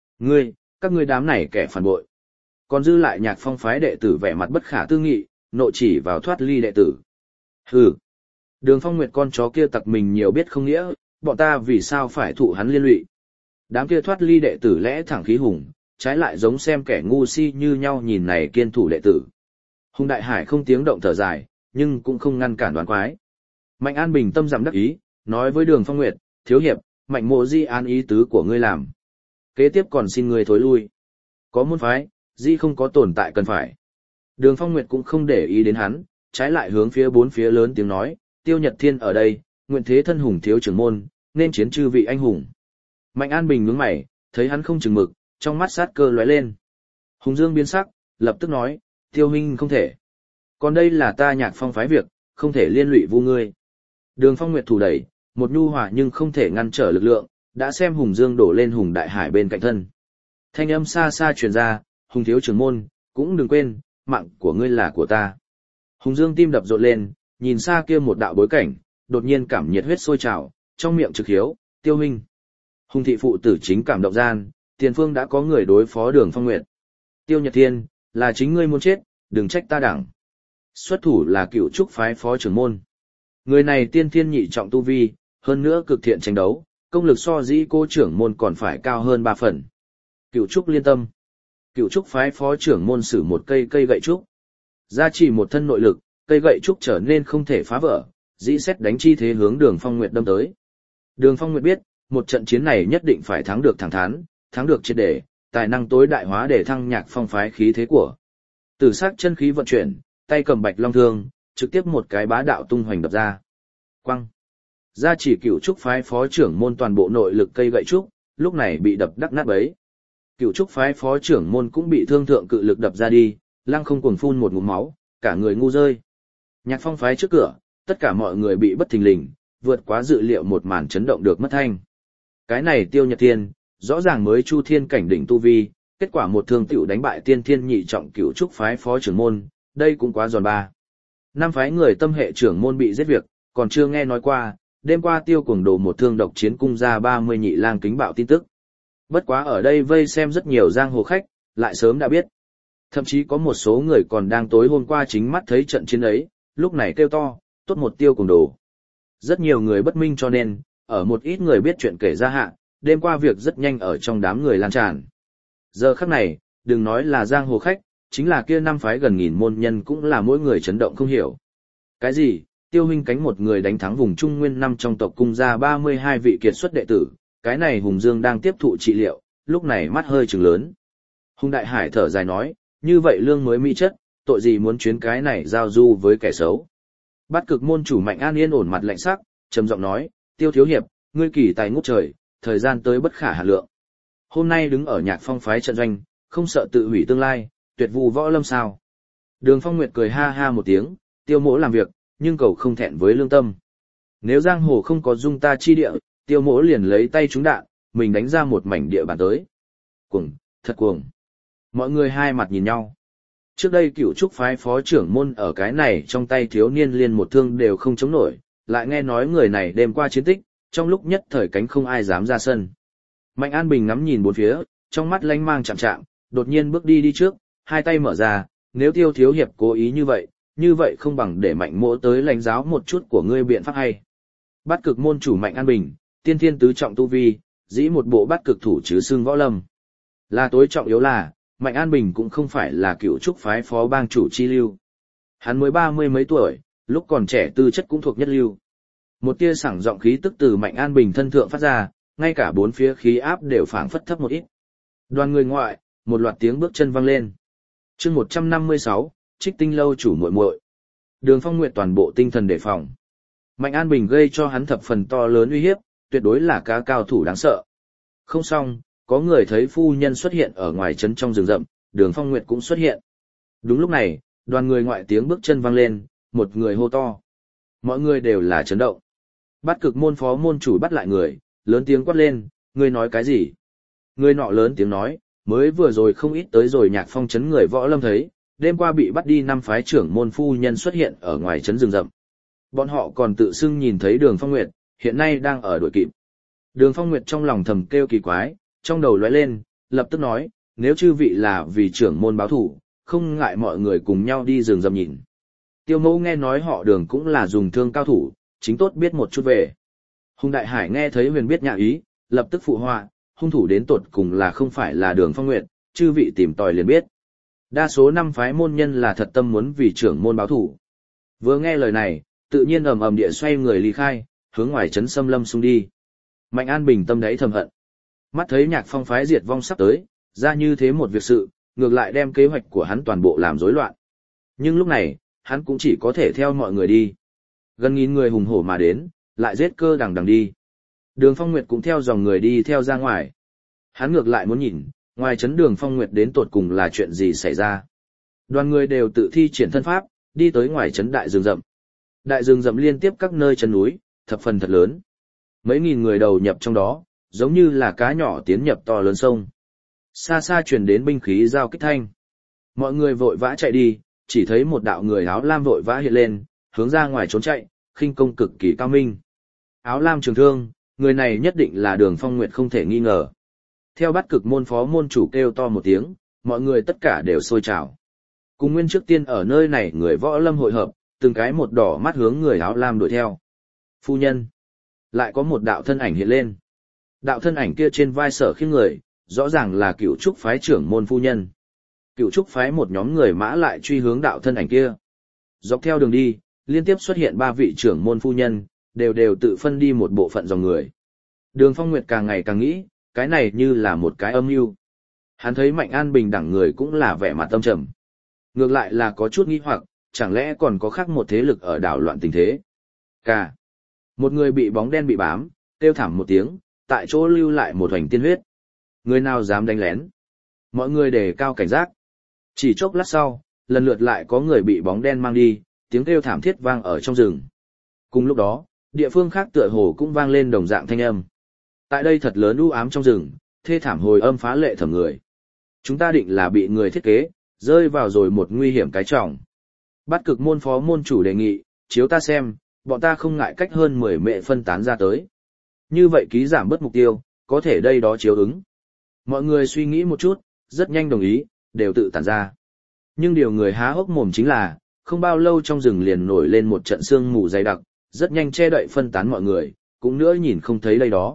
Các ngươi đám này kẻ phản bội. Còn dư lại Nhạc Phong phái đệ tử vẻ mặt bất khả tư nghị, nộ chỉ vào thoát ly đệ tử. Hừ. Đường Phong Nguyệt con chó kia tặc mình nhiều biết không nghĩa, bọn ta vì sao phải thụ hắn liên lụy. Đám kia thoát ly đệ tử lẽ thẳng khí hùng, trái lại giống xem kẻ ngu si như nhau nhìn này kiên thủ đệ tử. Hùng Đại Hải không tiếng động thở dài, nhưng cũng không ngăn cản đoán quái. Mạnh An Bình tâm giảm đắc ý, nói với Đường Phong Nguyệt, thiếu hiệp, Mạnh mộ di an ý tứ của ngươi làm. Kế tiếp còn xin ngươi thối lui. Có môn phái, di không có tồn tại cần phải. Đường Phong Nguyệt cũng không để ý đến hắn, trái lại hướng phía bốn phía lớn tiếng nói, Tiêu Nhật Thiên ở đây, nguyện thế thân hùng thiếu trưởng môn, nên chiến chư vị anh hùng. Mạnh An Bình nhướng mày, thấy hắn không chừng mực, trong mắt sát cơ lóe lên. Hùng Dương biến sắc, lập tức nói, Tiêu huynh không thể. Còn đây là ta Nhạc Phong phái việc, không thể liên lụy vu ngươi. Đường Phong Nguyệt thủ đẩy, một nhu hòa nhưng không thể ngăn trở lực lượng, đã xem Hùng Dương đổ lên Hùng Đại Hải bên cạnh thân. Thanh âm xa xa truyền ra, Hùng thiếu trưởng môn, cũng đừng quên, mạng của ngươi là của ta. Hùng Dương tim đập rộn lên, nhìn xa kia một đạo bối cảnh, đột nhiên cảm nhiệt huyết sôi trào, trong miệng trực hiếu, Tiêu huynh. Hùng thị phụ tử chính cảm động gian, tiền phương đã có người đối phó Đường Phong Nguyệt. Tiêu Nhật Thiên, là chính ngươi muốn chết, đừng trách ta đẳng. Xuất thủ là Cựu Trúc phái phó trưởng môn. Người này tiên thiên nhị trọng tu vi, hơn nữa cực thiện tranh đấu, công lực so dĩ cô trưởng môn còn phải cao hơn 3 phần. Cựu trúc liên tâm. Cựu trúc phái phó trưởng môn sử một cây gậy trúc. Gia trì một thân nội lực, cây gậy trúc trở nên không thể phá vỡ, dĩ xét đánh chi thế hướng Đường Phong Nguyệt đâm tới. Đường Phong Nguyệt biết, một trận chiến này nhất định phải thắng được thẳng thắn, thắng được triệt để, tài năng tối đại hóa để thăng Nhạc Phong phái khí thế của. Tử sắc chân khí vận chuyển, tay cầm bạch long thương, trực tiếp một cái bá đạo tung hoành đập ra. Quăng. Gia chỉ cựu trúc phái phó trưởng môn toàn bộ nội lực cây gậy trúc, lúc này bị đập đắc nát bấy. Cựu trúc phái phó trưởng môn cũng bị thương thượng cự lực đập ra đi, lăng không cuồng phun một ngụm máu, cả người ngu rơi. Nhạc Phong phái trước cửa, tất cả mọi người bị bất thình lình, vượt quá dự liệu một màn chấn động được mất thanh. Cái này Tiêu Nhật Thiên, rõ ràng mới chu thiên cảnh đỉnh tu vi, kết quả một thương tiểu đánh bại tiên thiên nhị trọng cựu trúc phái phó trưởng môn, đây cũng quá giòn ba. Năm phái người tâm hệ trưởng môn bị giết việc, còn chưa nghe nói qua, đêm qua Tiêu Cuồng Đồ một thương độc chiến cung ra 30 nhị lang kính bạo tin tức. Bất quá ở đây vây xem rất nhiều giang hồ khách, lại sớm đã biết. Thậm chí có một số người còn đang tối hôm qua chính mắt thấy trận chiến ấy, lúc này kêu to, tốt một Tiêu Cuồng Đồ. Rất nhiều người bất minh cho nên, ở một ít người biết chuyện kể ra hạ, đêm qua việc rất nhanh ở trong đám người lan tràn. Giờ khắc này, đừng nói là giang hồ khách, chính là kia năm phái gần nghìn môn nhân cũng là mỗi người chấn động không hiểu. Cái gì, Tiêu huynh cánh một người đánh thắng vùng Trung Nguyên năm trong tộc cung ra 32 vị kiệt xuất đệ tử, cái này Hùng Dương đang tiếp thụ trị liệu, lúc này mắt hơi trừng lớn. Hùng Đại Hải thở dài nói, như vậy lương mới mỹ chất, tội gì muốn chuyến cái này giao du với kẻ xấu. Bát Cực môn chủ Mạnh An yên ổn mặt lạnh sắc, trầm giọng nói, Tiêu thiếu hiệp, ngươi kỳ tài ngút trời, thời gian tới bất khả hạn lượng. Hôm nay đứng ở Nhạc Phong phái trận doanh, không sợ tự hủy tương lai, tuyệt vụ võ lâm sao. Đường Phong Nguyệt cười ha ha một tiếng, Tiêu mỗ làm việc, nhưng cầu không thẹn với lương tâm. Nếu giang hồ không có dung ta chi địa, Tiêu mỗ liền lấy tay trúng đạn, mình đánh ra một mảnh địa bàn tới. Cuồng, thật cuồng. Mọi người hai mặt nhìn nhau. Trước đây cựu trúc phái phó trưởng môn ở cái này trong tay thiếu niên liên một thương đều không chống nổi, lại nghe nói người này đêm qua chiến tích, trong lúc nhất thời cánh không ai dám ra sân. Mạnh An Bình ngắm nhìn bốn phía, trong mắt lánh mang chạm chạm, đột nhiên bước đi trước, hai tay mở ra, nếu Tiêu thiếu hiệp cố ý như vậy không bằng để Mạnh mỗ tới lãnh giáo một chút của ngươi biện pháp hay. Bát Cực môn chủ Mạnh An Bình, tiên thiên tứ trọng tu vi, dĩ một bộ bát cực thủ chứ xương võ lâm. Là tối trọng yếu là, Mạnh An Bình cũng không phải là cựu trúc phái phó bang chủ chi lưu. Hắn mới 30 mấy tuổi, lúc còn trẻ tư chất cũng thuộc nhất lưu. Một tia sảng giọng khí tức từ Mạnh An Bình thân thượng phát ra, ngay cả bốn phía khí áp đều phảng phất thấp một ít. Đoàn người ngoại, một loạt tiếng bước chân vang lên. Chương 156, Trích Tinh lâu chủ muội muội. Đường Phong Nguyệt toàn bộ tinh thần đề phòng. Mạnh An Bình gây cho hắn thập phần to lớn uy hiếp, tuyệt đối là cá cao thủ đáng sợ. Không xong, có người thấy phu nhân xuất hiện ở ngoài trấn trong rừng rậm, Đường Phong Nguyệt cũng xuất hiện. Đúng lúc này, đoàn người ngoại tiếng bước chân vang lên, một người hô to. Mọi người đều là chấn động. Bát Cực môn phó môn chủ bắt lại người, lớn tiếng quát lên, ngươi nói cái gì? Người nọ lớn tiếng nói, mới vừa rồi không ít tới rồi Nhạc Phong trấn người võ lâm thấy, đêm qua bị bắt đi năm phái trưởng môn phu nhân xuất hiện ở ngoài trấn rừng rậm. Bọn họ còn tự xưng nhìn thấy Đường Phong Nguyệt, hiện nay đang ở đuổi kịp. Đường Phong Nguyệt trong lòng thầm kêu kỳ quái, trong đầu lóe lên, lập tức nói, nếu chư vị là vì trưởng môn báo thủ, không ngại mọi người cùng nhau đi rừng rậm nhìn. Tiêu mẫu nghe nói họ Đường cũng là dùng thương cao thủ, chính tốt biết một chút về. Hùng Đại Hải nghe thấy huyền biết nhạ ý, lập tức phụ họa, hung thủ đến tột cùng là không phải là Đường Phong Nguyệt, chư vị tìm tòi liền biết. Đa số năm phái môn nhân là thật tâm muốn vì trưởng môn báo thủ. Vừa nghe lời này, tự nhiên ầm ầm địa xoay người ly khai, hướng ngoài trấn Xâm Lâm xung đi. Mạnh An Bình tâm đáy thầm hận. Mắt thấy Nhạc Phong phái diệt vong sắp tới, ra như thế một việc sự, ngược lại đem kế hoạch của hắn toàn bộ làm rối loạn. Nhưng lúc này, hắn cũng chỉ có thể theo mọi người đi. Gần nghìn người hùng hổ mà đến, lại giết cơ đằng đằng đi. Đường Phong Nguyệt cũng theo dòng người đi theo ra ngoài. Hắn ngược lại muốn nhìn, ngoài trấn Đường Phong Nguyệt đến tột cùng là chuyện gì xảy ra. Đoàn người đều tự thi triển thân pháp, đi tới ngoài trấn đại rừng rậm. Đại rừng rậm liên tiếp các nơi chân núi, thập phần thật lớn. Mấy nghìn người đầu nhập trong đó, giống như là cá nhỏ tiến nhập to lớn sông. Xa xa truyền đến binh khí giao kích thanh. Mọi người vội vã chạy đi, chỉ thấy một đạo người áo lam vội vã hiện lên, hướng ra ngoài trốn chạy, khinh công cực kỳ cao minh. Áo lam trường thương, người này nhất định là Đường Phong Nguyệt không thể nghi ngờ. Theo Bát Cực môn phó môn chủ kêu to một tiếng, mọi người tất cả đều sôi trào. Cùng nguyên trước tiên ở nơi này người võ lâm hội hợp, từng cái một đỏ mắt hướng người áo lam đuổi theo. Phu nhân. Lại có một đạo thân ảnh hiện lên. Đạo thân ảnh kia trên vai Sở Khiêm người, rõ ràng là Cựu Trúc phái trưởng môn phu nhân. Cựu Trúc phái một nhóm người mã lại truy hướng đạo thân ảnh kia. Dọc theo đường đi, liên tiếp xuất hiện 3 vị trưởng môn phu nhân, đều tự phân đi một bộ phận dòng người. Đường Phong Nguyệt càng ngày càng nghĩ, cái này như là một cái âm mưu. Hắn thấy Mạnh An Bình đẳng người cũng là vẻ mặt tâm trầm. Ngược lại là có chút nghi hoặc, chẳng lẽ còn có khác một thế lực ở đảo loạn tình thế. Cả. Một người bị bóng đen bị bám, kêu thảm một tiếng, tại chỗ lưu lại một hoành tiên huyết. Người nào dám đánh lén? Mọi người đề cao cảnh giác. Chỉ chốc lát sau, lần lượt lại có người bị bóng đen mang đi, tiếng kêu thảm thiết vang ở trong rừng. Cùng lúc đó, địa phương khác tựa hồ cũng vang lên đồng dạng thanh âm. Tại đây thật lớn u ám trong rừng, thê thảm hồi âm phá lệ thẩm người. Chúng ta định là bị người thiết kế, rơi vào rồi một nguy hiểm cái trọng. Bát Cực môn phó môn chủ đề nghị, chiếu ta xem, bọn ta không ngại cách hơn 10 mệ phân tán ra tới. Như vậy ký giảm bớt mục tiêu, có thể đây đó chiếu ứng. Mọi người suy nghĩ một chút, rất nhanh đồng ý, đều tự tản ra. Nhưng điều người há hốc mồm chính là, không bao lâu trong rừng liền nổi lên một trận sương mù dày đặc, rất nhanh che đậy phân tán mọi người, cũng nữa nhìn không thấy đây đó.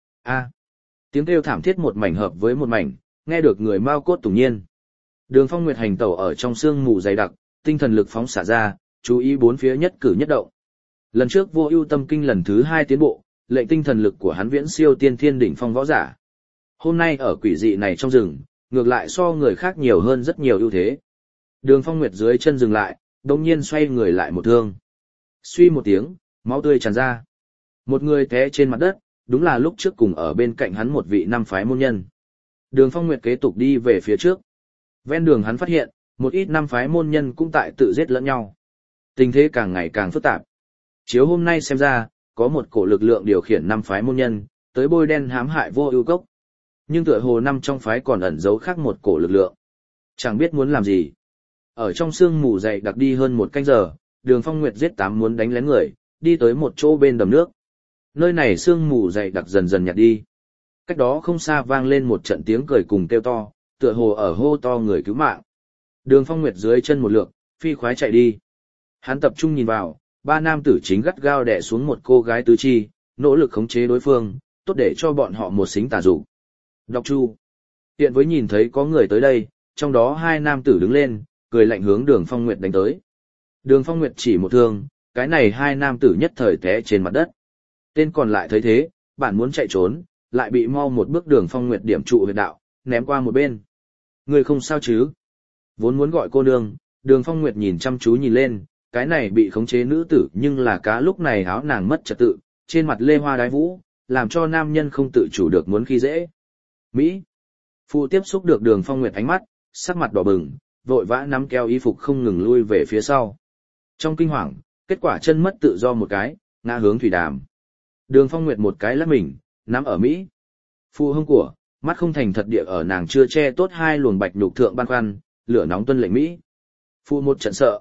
Tiếng kêu thảm thiết một mảnh hợp với một mảnh, nghe được người mau cốt tủng nhiên. Đường Phong Nguyệt hành tẩu ở trong sương mù dày đặc, tinh thần lực phóng xả ra, chú ý bốn phía nhất cử nhất động. Lần trước Vô Ưu Tâm Kinh lần thứ 2 tiến bộ, lệnh tinh thần lực của hắn viễn siêu tiên thiên đỉnh phong võ giả. Hôm nay ở quỷ dị này trong rừng, ngược lại so người khác nhiều hơn rất nhiều ưu thế. Đường Phong Nguyệt dưới chân dừng lại, đột nhiên xoay người lại một thương. Suy một tiếng, máu tươi tràn ra. Một người té trên mặt đất, đúng là lúc trước cùng ở bên cạnh hắn một vị năm phái môn nhân. Đường Phong Nguyệt kế tục đi về phía trước. Ven đường hắn phát hiện, một ít năm phái môn nhân cũng tại tự giết lẫn nhau. Tình thế càng ngày càng phức tạp. Chiếu hôm nay xem ra, có một cổ lực lượng điều khiển năm phái môn nhân, tới bôi đen hãm hại Vô Ưu Cốc. Nhưng tựa hồ năm trong phái còn ẩn giấu khác một cổ lực lượng. Chẳng biết muốn làm gì. Ở trong sương mù dày đặc đi hơn một canh giờ, Đường Phong Nguyệt giết 8 muốn đánh lén người, đi tới một chỗ bên đầm nước. Nơi này sương mù dày đặc dần dần nhạt đi. Cách đó không xa vang lên một trận tiếng cười cùng kêu to, tựa hồ ở hô to người cứu mạng. Đường Phong Nguyệt dưới chân một lượt, phi khoái chạy đi. Hắn tập trung nhìn vào, 3 nam tử chính gắt gao đè xuống một cô gái tứ chi, nỗ lực khống chế đối phương, tốt để cho bọn họ một xính tà dục. Độc Chu. Hiện với nhìn thấy có người tới đây, trong đó 2 nam tử đứng lên, cười lạnh hướng Đường Phong Nguyệt đánh tới. Đường Phong Nguyệt chỉ một thương, cái này 2 nam tử nhất thời té trên mặt đất. Tên còn lại thấy thế, bản muốn chạy trốn, lại bị mau một bước Đường Phong Nguyệt điểm trụ huyệt đạo, ném qua một bên. Người không sao chứ? Vốn muốn gọi cô nương, Đường Phong Nguyệt nhìn chăm chú nhìn lên, cái này bị khống chế nữ tử nhưng là cá lúc này áo nàng mất trật tự, trên mặt lê hoa đái vũ, làm cho nam nhân không tự chủ được muốn khi dễ. Mỹ. Phụ tiếp xúc được Đường Phong Nguyệt ánh mắt, sắc mặt đỏ bừng, vội vã nắm keo y phục không ngừng lui về phía sau. Trong kinh hoàng, kết quả chân mất tự do một cái, ngã hướng thủy đàm. Đường Phong Nguyệt một cái lắc mình, nắm ở Mỹ. Phụ hông của, mắt không thành thật địa ở nàng chưa che tốt 2 luồng bạch nhục thượng ban khoăn, lửa nóng tuân lệnh Mỹ. Phụ một trận sợ.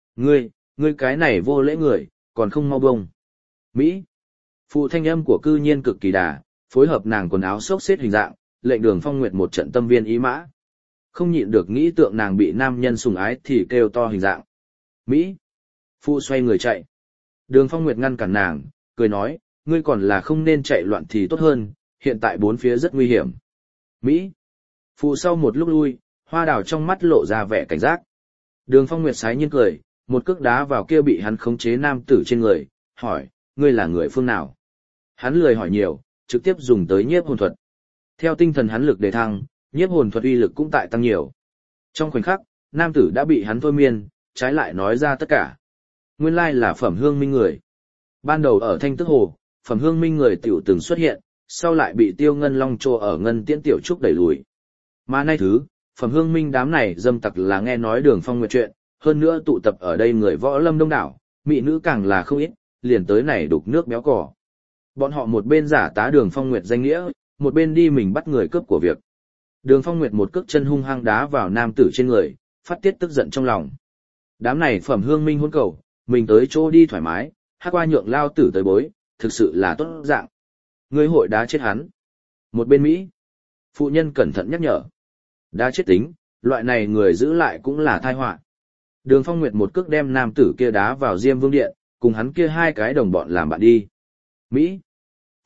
Ngươi cái này vô lễ người, còn không mau bông. Mỹ. Phụ thanh âm của cư nhiên cực kỳ đà, phối hợp nàng quần áo xốc xếp hình dạng, lệnh Đường Phong Nguyệt một trận tâm viên ý mã. Không nhịn được nghĩ tượng nàng bị nam nhân sủng ái thì kêu to hình dạng. Mỹ. Phụ xoay người chạy. Đường Phong Nguyệt ngăn cản nàng, cười nói, ngươi còn là không nên chạy loạn thì tốt hơn, hiện tại bốn phía rất nguy hiểm. Mỹ. Phụ sau một lúc lui, hoa đào trong mắt lộ ra vẻ cảnh giác. Đường Phong Nguyệt sái nhiên cười, một cước đá vào kia bị hắn khống chế nam tử trên người, hỏi, ngươi là người phương nào? Hắn lười hỏi nhiều, trực tiếp dùng tới nhiếp hồn thuật. Theo tinh thần hắn lực đề thăng, nhiếp hồn thuật uy lực cũng tại tăng nhiều. Trong khoảnh khắc, nam tử đã bị hắn thôi miên, trái lại nói ra tất cả. Nguyên lai là Phẩm Hương Minh người. Ban đầu ở Thanh Tức Hồ, Phẩm Hương Minh người tiểu từng xuất hiện, sau lại bị Tiêu Ngân Long trô ở Ngân Tiễn tiểu trúc đẩy lùi. Mà nay thứ, Phẩm Hương Minh đám này dâm tặc là nghe nói Đường Phong Nguyệt chuyện, hơn nữa tụ tập ở đây người võ lâm đông đảo, mỹ nữ càng là không ít, liền tới này đục nước béo cỏ. Bọn họ một bên giả tá Đường Phong Nguyệt danh nghĩa, một bên đi mình bắt người cướp của việc. Đường Phong Nguyệt một cước chân hung hăng đá vào nam tử trên người, phát tiết tức giận trong lòng. Đám này Phẩm Hương Minh hôn cầu, mình tới chỗ đi thoải mái, hát qua nhượng lao tử tới bối, thực sự là tốt dạng. Ngươi hội đá chết hắn. Một bên Mỹ, phụ nhân cẩn thận nhắc nhở. Đá chết tính, loại này người giữ lại cũng là tai họa. Đường Phong Nguyệt một cước đem nam tử kia đá vào Diêm Vương Điện, cùng hắn kia 2 cái đồng bọn làm bạn đi. Mỹ,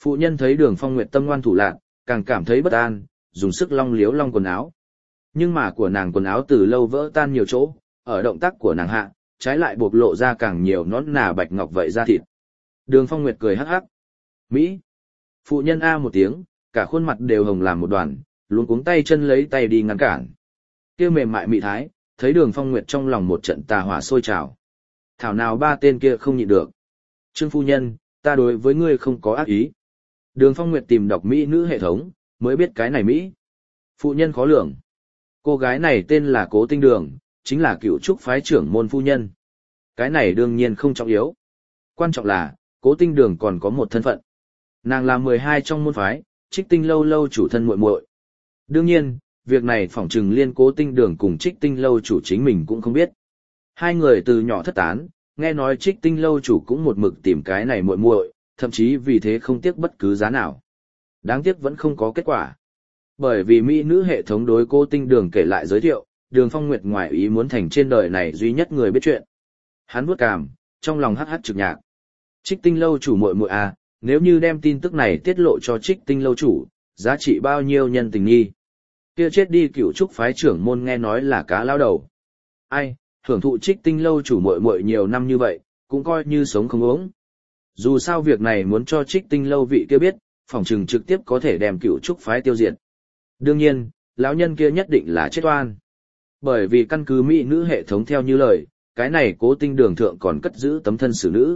Phụ nhân thấy Đường Phong Nguyệt tâm ngoan thủ lạn, càng cảm thấy bất an, dùng sức long liếu long quần áo. Nhưng mà của nàng quần áo từ lâu vỡ tan nhiều chỗ, ở động tác của nàng hạ, trái lại bộc lộ ra càng nhiều nón nà bạch ngọc vậy ra thịt. Đường Phong Nguyệt cười hắc hắc. Mỹ. Phụ nhân a một tiếng, cả khuôn mặt đều hồng làm một đoàn, luống cuống tay chân lấy tay đi ngăn cản. Kia mềm mại mị thái, thấy Đường Phong Nguyệt trong lòng một trận tà hỏa sôi trào. Thảo nào ba tên kia không nhịn được. Trương phu nhân, ta đối với ngươi không có ác ý. Đường Phong Nguyệt tìm đọc mỹ nữ hệ thống, mới biết cái này Mỹ. Phụ nhân khó lường. Cô gái này tên là Cố Tinh Đường, chính là cựu trúc phái trưởng môn phu nhân. Cái này đương nhiên không trọng yếu. Quan trọng là, Cố Tinh Đường còn có một thân phận. Nàng là 12 trong môn phái, Trích Tinh lâu lâu chủ thân muội muội. Đương nhiên, việc này phỏng chừng liên Cố Tinh Đường cùng Trích Tinh lâu chủ chính mình cũng không biết. Hai người từ nhỏ thất tán, nghe nói Trích Tinh lâu chủ cũng một mực tìm cái này muội muội, thậm chí vì thế không tiếc bất cứ giá nào. Đáng tiếc vẫn không có kết quả. Bởi vì mỹ nữ hệ thống đối Cố Tinh Đường kể lại giới thiệu, Đường Phong Nguyệt ngoài ý muốn thành trên đời này duy nhất người biết chuyện. Hắn vuốt cằm, trong lòng hắc hắc trực nhạc. Trích Tinh lâu chủ muội muội à, nếu như đem tin tức này tiết lộ cho Trích Tinh lâu chủ, giá trị bao nhiêu nhân tình nghi. Kia chết đi cựu trúc phái trưởng môn nghe nói là cá lao đầu. Ai, hưởng thụ Trích Tinh lâu chủ muội muội nhiều năm như vậy, cũng coi như sống không uống. Dù sao việc này muốn cho Trích Tinh lâu vị kia biết, phỏng chừng trực tiếp có thể đem cựu trúc phái tiêu diệt. Đương nhiên, lão nhân kia nhất định là chết oan. Bởi vì căn cứ mỹ nữ hệ thống theo như lời, cái này Cố Tinh Đường thượng còn cất giữ tấm thân xử nữ.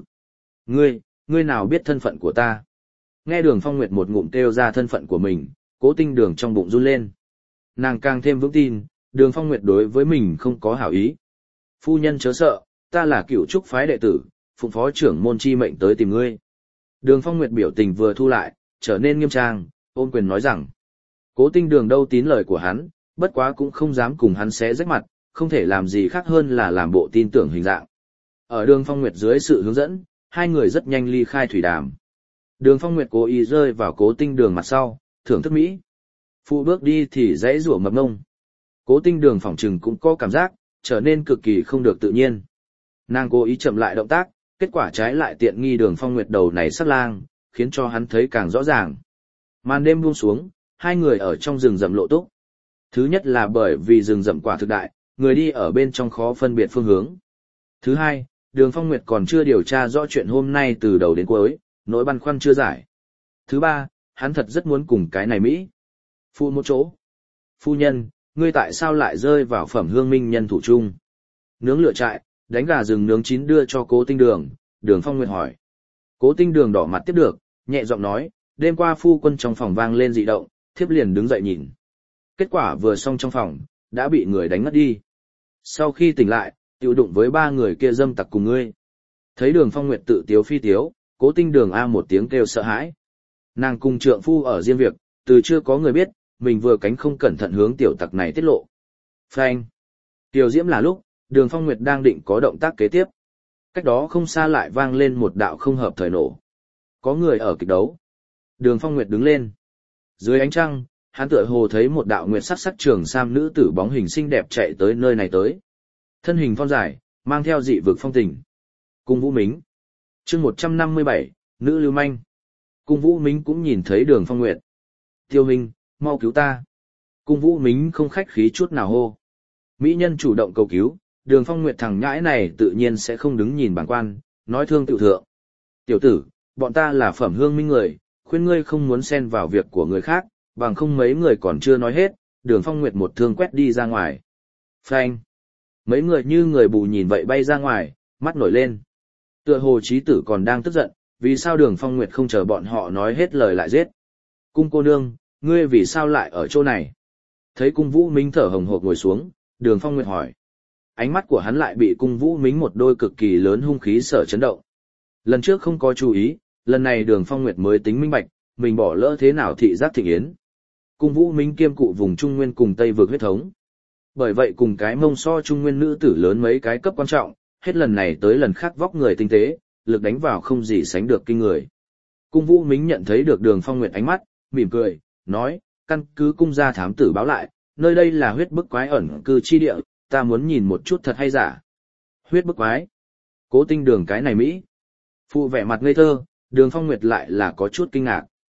Ngươi nào biết thân phận của ta? Nghe Đường Phong Nguyệt một ngụm kêu ra thân phận của mình, Cố Tinh Đường trong bụng run lên. Nàng càng thêm vững tin, Đường Phong Nguyệt đối với mình không có hảo ý. Phu nhân chớ sợ, ta là cựu trúc phái đệ tử, phụng phó trưởng môn chi mệnh tới tìm ngươi. Đường Phong Nguyệt biểu tình vừa thu lại, trở nên nghiêm trang, ôm quyền nói rằng. Cố Tinh Đường đâu tín lời của hắn, bất quá cũng không dám cùng hắn xé rách mặt, không thể làm gì khác hơn là làm bộ tin tưởng hình dạng. Ở Đường Phong Nguyệt dưới sự hướng dẫn, hai người rất nhanh ly khai thủy đàm. Đường Phong Nguyệt cố ý rơi vào Cố Tinh Đường mặt sau, thưởng thức mỹ. Phụ bước đi thì dãy rủa mập ngông. Cố Tinh Đường phỏng chừng cũng có cảm giác, trở nên cực kỳ không được tự nhiên. Nàng cố ý chậm lại động tác, kết quả trái lại tiện nghi Đường Phong Nguyệt đầu này sát lang, khiến cho hắn thấy càng rõ ràng. Màn đêm buông xuống, hai người ở trong rừng rậm lộ túc. Thứ nhất là bởi vì rừng rậm quả thực đại, người đi ở bên trong khó phân biệt phương hướng. Thứ hai, Đường Phong Nguyệt còn chưa điều tra rõ chuyện hôm nay từ đầu đến cuối, nỗi băn khoăn chưa giải. Thứ ba, hắn thật rất muốn cùng cái này Mỹ. Phụ một chỗ. Phu nhân, ngươi tại sao lại rơi vào phẩm hương minh nhân thủ chung? Nướng lửa trại, đánh gà rừng nướng chín đưa cho Cố Tinh Đường, Đường Phong Nguyệt hỏi. Cố Tinh Đường đỏ mặt tiếp được, nhẹ giọng nói, đêm qua phu quân trong phòng vang lên dị động, thiếp liền đứng dậy nhìn. Kết quả vừa xong trong phòng, đã bị người đánh ngất đi. Sau khi tỉnh lại, tiêu đụng với ba người kia dâm tặc cùng ngươi. Thấy Đường Phong Nguyệt tự tiếu phi tiếu, Cố Tinh Đường a một tiếng kêu sợ hãi. Nàng cùng trượng phu ở riêng việc, từ chưa có người biết, mình vừa cánh không cẩn thận hướng tiểu tặc này tiết lộ. Phanh. Tiểu diễm là lúc, Đường Phong Nguyệt đang định có động tác kế tiếp. Cách đó không xa lại vang lên một đạo không hợp thời nổ. Có người ở kịch đấu. Đường Phong Nguyệt đứng lên. Dưới ánh trăng, hắn tựa hồ thấy một đạo nguyệt sắc sắc trường sam nữ tử bóng hình xinh đẹp chạy tới nơi này tới. Thân hình thon dài, mang theo dị vực phong tình. Cung Vũ Mính. Chương 157, nữ lưu manh. Cung Vũ Mính cũng nhìn thấy Đường Phong Nguyệt. Tiêu huynh, mau cứu ta. Cung Vũ Mính không khách khí chút nào hô. Mỹ nhân chủ động cầu cứu, Đường Phong Nguyệt thằng nhãi này tự nhiên sẽ không đứng nhìn bàng quan, nói thương tiểu thượng. Tiểu tử, bọn ta là phẩm hương minh người, khuyên ngươi không muốn xen vào việc của người khác, bằng không mấy người còn chưa nói hết, Đường Phong Nguyệt một thương quét đi ra ngoài. Phanh. Mấy người như người bù nhìn vậy bay ra ngoài, mắt nổi lên. Tựa hồ chí tử còn đang tức giận, vì sao Đường Phong Nguyệt không chờ bọn họ nói hết lời lại giết. Cung cô nương, ngươi vì sao lại ở chỗ này? Thấy Cung Vũ Mính thở hồng hộc ngồi xuống, Đường Phong Nguyệt hỏi. Ánh mắt của hắn lại bị Cung Vũ Mính một đôi cực kỳ lớn hung khí sở chấn động. Lần trước không có chú ý, lần này Đường Phong Nguyệt mới tính minh bạch, mình bỏ lỡ thế nào thị giác thịnh yến. Cung Vũ Mính kiêm cụ vùng Trung Nguyên cùng Tây vực huyết thống. Bởi vậy cùng cái mông so Trung Nguyên nữ tử lớn mấy cái cấp quan trọng, hết lần này tới lần khác vóc người tinh tế, lực đánh vào không gì sánh được kinh người. Cung Vũ Mính nhận thấy được Đường Phong Nguyệt ánh mắt, mỉm cười, nói, căn cứ cung gia thám tử báo lại, nơi đây là huyết bức quái ẩn cư chi địa, ta muốn nhìn một chút thật hay giả. Huyết bức quái? Cố Tinh Đường cái này Mỹ? Phụ vẻ mặt ngây thơ, Đường Phong Nguyệt lại là có chút kinh ngạc.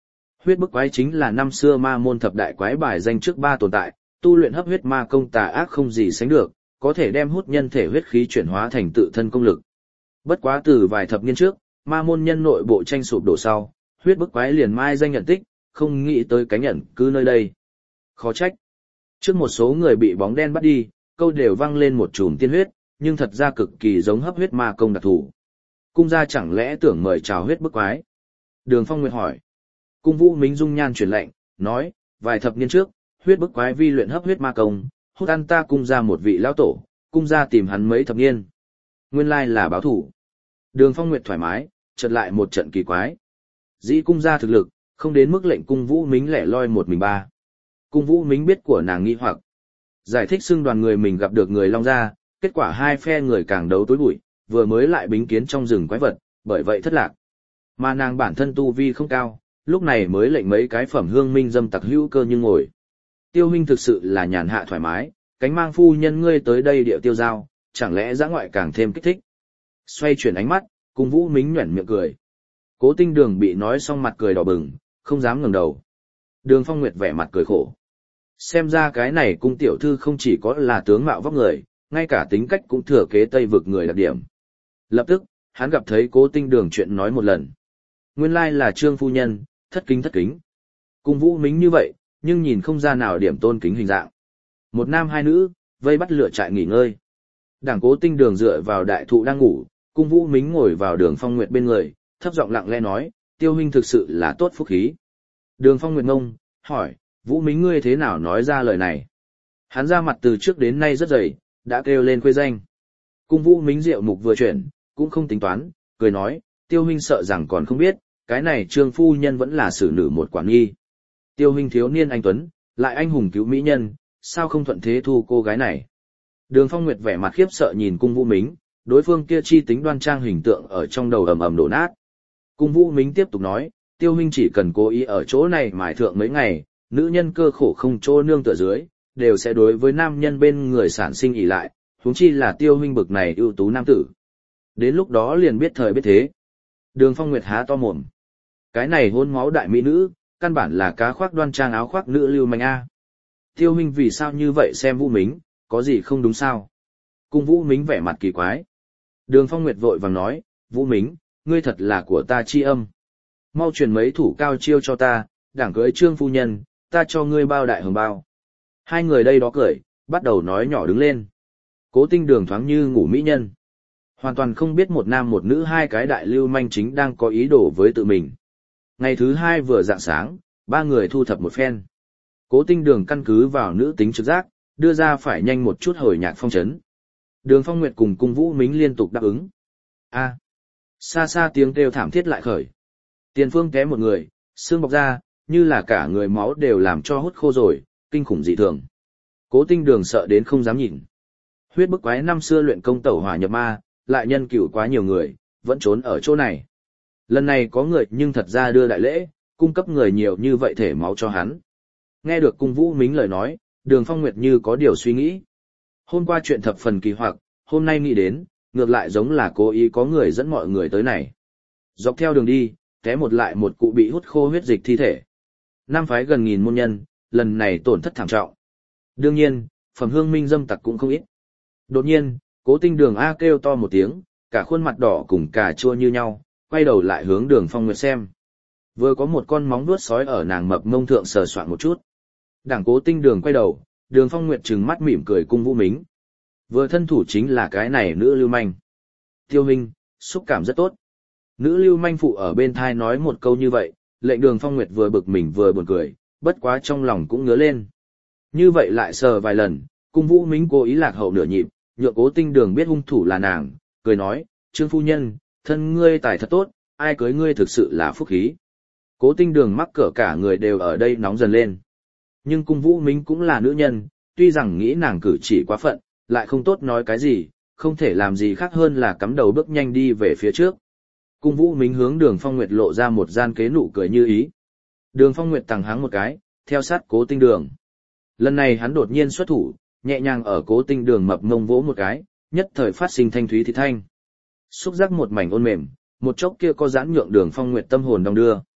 Huyết bức quái chính là năm xưa ma môn thập đại quái bài danh trước 3 tồn tại, tu luyện hấp huyết ma công tà ác không gì sánh được, có thể đem hút nhân thể huyết khí chuyển hóa thành tự thân công lực. Bất quá từ vài thập niên trước, ma môn nhân nội bộ tranh sụp đổ sau, huyết bức quái liền mai danh nhận tích, không nghĩ tới cánh nhận cứ nơi đây. Khó trách. Trước một số người bị bóng đen bắt đi, câu đều văng lên một chùm tiên huyết, nhưng thật ra cực kỳ giống hấp huyết ma công đặc thù. Cung gia chẳng lẽ tưởng mời chào huyết bức quái? Đường Phong Nguyệt hỏi. Cung Vũ Mính dung nhan chuyển lệnh, nói, vài thập niên trước, huyết bức quái vi luyện hấp huyết ma công, hút ăn ta cung gia một vị lão tổ, cung gia tìm hắn mấy thập niên. Nguyên lai là báo thủ. Đường Phong Nguyệt thoải mái, chợt lại một trận kỳ quái. Dĩ cung gia thực lực, không đến mức lệnh cung Vũ Mính lẻ loi một mình ba. Cung Vũ Mính biết của nàng nghi hoặc. Giải thích xưng đoàn người mình gặp được người Long gia, kết quả hai phe người càng đấu tối bụi, vừa mới lại bính kiến trong rừng quái vật, bởi vậy thất lạc. Mà nàng bản thân tu vi không cao, lúc này mới lệnh mấy cái phẩm hương minh dâm tặc hữu cơ như ngồi. Tiêu huynh thực sự là nhàn hạ thoải mái, cánh mang phu nhân ngươi tới đây điệu tiêu giao, chẳng lẽ dã ngoại càng thêm kích thích. Xoay chuyển ánh mắt, Cung Vũ Mính nhuẩn miệng cười. Cố Tinh Đường bị nói xong mặt cười đỏ bừng, không dám ngẩng đầu. Đường Phong Nguyệt vẻ mặt cười khổ. Xem ra cái này cung tiểu thư không chỉ có là tướng mạo vóc người, ngay cả tính cách cũng thừa kế Tây vực người đặc điểm. Lập tức, hắn gặp thấy Cố Tinh Đường chuyện nói một lần. Nguyên lai là Trương phu nhân, thất kính. Cung Vũ Mính như vậy, nhưng nhìn không ra nào điểm tôn kính hình dạng. Một nam hai nữ, vây bắt lửa trại nghỉ ngơi. Đảng Cố Tinh Đường dựa vào đại thụ đang ngủ, Cung Vũ Mính ngồi vào Đường Phong Nguyệt bên người, thấp giọng lặng lẽ nói, Tiêu huynh thực sự là tốt phúc khí. Đường Phong Nguyệt ngông, hỏi, Vũ Mính ngươi thế nào nói ra lời này? Hắn ra mặt từ trước đến nay rất dày, đã kêu lên khuê danh. Cung Vũ Mính rượu mục vừa chuyển, cũng không tính toán, cười nói, Tiêu huynh sợ rằng còn không biết, cái này Trương phu nhân vẫn là xử nữ một quản nghi. Tiêu huynh thiếu niên anh tuấn, lại anh hùng cứu mỹ nhân, sao không thuận thế thu cô gái này? Đường Phong Nguyệt vẻ mặt khiếp sợ nhìn Cung Vũ Mính, đối phương kia chi tính đoan trang hình tượng ở trong đầu ầm ầm đổ nát. Cung Vũ Mính tiếp tục nói, Tiêu huynh chỉ cần cố ý ở chỗ này mài thượng mấy ngày, nữ nhân cơ khổ không chỗ nương tựa dưới, đều sẽ đối với nam nhân bên người sản sinh ỷ lại, huống chi là Tiêu huynh bực này ưu tú nam tử. Đến lúc đó liền biết thời biết thế. Đường Phong Nguyệt há to mồm. Cái này hôn máu đại mỹ nữ, căn bản là cá khoác đoan trang áo khoác nữ lưu manh a. Tiêu huynh vì sao như vậy xem Vũ Mính, có gì không đúng sao? Cung Vũ Mính vẻ mặt kỳ quái. Đường Phong Nguyệt vội vàng nói, Vũ Mính, ngươi thật là của ta chi âm. Mau truyền mấy thủ cao chiêu cho ta, đảng cưới Trương phu nhân, ta cho ngươi bao đại hồng bao. Hai người đây đó cười, bắt đầu nói nhỏ đứng lên. Cố Tinh Đường thoáng như ngủ mỹ nhân. Hoàn toàn không biết một nam một nữ hai cái đại lưu manh chính đang có ý đồ với tự mình. Ngày thứ hai vừa rạng sáng, ba người thu thập một phen. Cố Tinh Đường căn cứ vào nữ tính trực giác, đưa ra phải nhanh một chút hồi nhạc phong trấn. Đường Phong Nguyệt cùng Cung Vũ Mính liên tục đáp ứng. A, xa xa tiếng kêu thảm thiết lại khởi. Tiền phương té một người, xương bọc ra, như là cả người máu đều làm cho hút khô rồi, kinh khủng dị thường. Cố Tinh Đường sợ đến không dám nhìn. Huyết bức quái năm xưa luyện công tẩu hỏa nhập ma, lại nhân cửu quá nhiều người, vẫn trốn ở chỗ này. Lần này có người nhưng thật ra đưa đại lễ, cung cấp người nhiều như vậy thể máu cho hắn. Nghe được Cung Vũ Mính lời nói, Đường Phong Nguyệt như có điều suy nghĩ. Hôm qua chuyện thập phần kỳ hoặc, hôm nay nghĩ đến, ngược lại giống là cố ý có người dẫn mọi người tới này. Dọc theo đường đi, té một lại một cụ bị hút khô huyết dịch thi thể. Năm phái gần nghìn môn nhân, lần này tổn thất thảm trọng. Đương nhiên, phẩm hương minh dâm tặc cũng không ít. Đột nhiên, Cố Tinh Đường a kêu to một tiếng, cả khuôn mặt đỏ cùng cà chua như nhau, quay đầu lại hướng Đường Phong Nguyệt xem. Vừa có một con móng vuốt sói ở nàng mập mông thượng sờ soạn một chút. Đảng Cố Tinh Đường quay đầu, Đường Phong Nguyệt trừng mắt mỉm cười Cung Vũ Mính. Vừa thân thủ chính là cái này nữ lưu manh. Tiêu huynh, xúc cảm rất tốt. Nữ lưu manh phụ ở bên thai nói một câu như vậy, lệnh Đường Phong Nguyệt vừa bực mình vừa buồn cười, bất quá trong lòng cũng ngứa lên. Như vậy lại sờ vài lần, Cung Vũ Mính cố ý lạc hậu nửa nhịp, nhượng Cố Tinh Đường biết hung thủ là nàng, cười nói, Trương phu nhân, thân ngươi tài thật tốt, ai cưới ngươi thực sự là phúc khí. Cố Tinh Đường mắc cỡ cả người đều ở đây nóng dần lên. Nhưng Cung Vũ Mính cũng là nữ nhân, tuy rằng nghĩ nàng cử chỉ quá phận, lại không tốt nói cái gì, không thể làm gì khác hơn là cắm đầu bước nhanh đi về phía trước. Cung Vũ Mính hướng Đường Phong Nguyệt lộ ra một gian kế nụ cười như ý. Đường Phong Nguyệt tằng hắng một cái, theo sát Cố Tinh Đường. Lần này hắn đột nhiên xuất thủ, nhẹ nhàng ở Cố Tinh Đường mập mông vỗ một cái, nhất thời phát sinh thanh thúy thị thanh. Xúc giác một mảnh ôn mềm, một chốc kia có giãn nhượng Đường Phong Nguyệt tâm hồn đong đưa.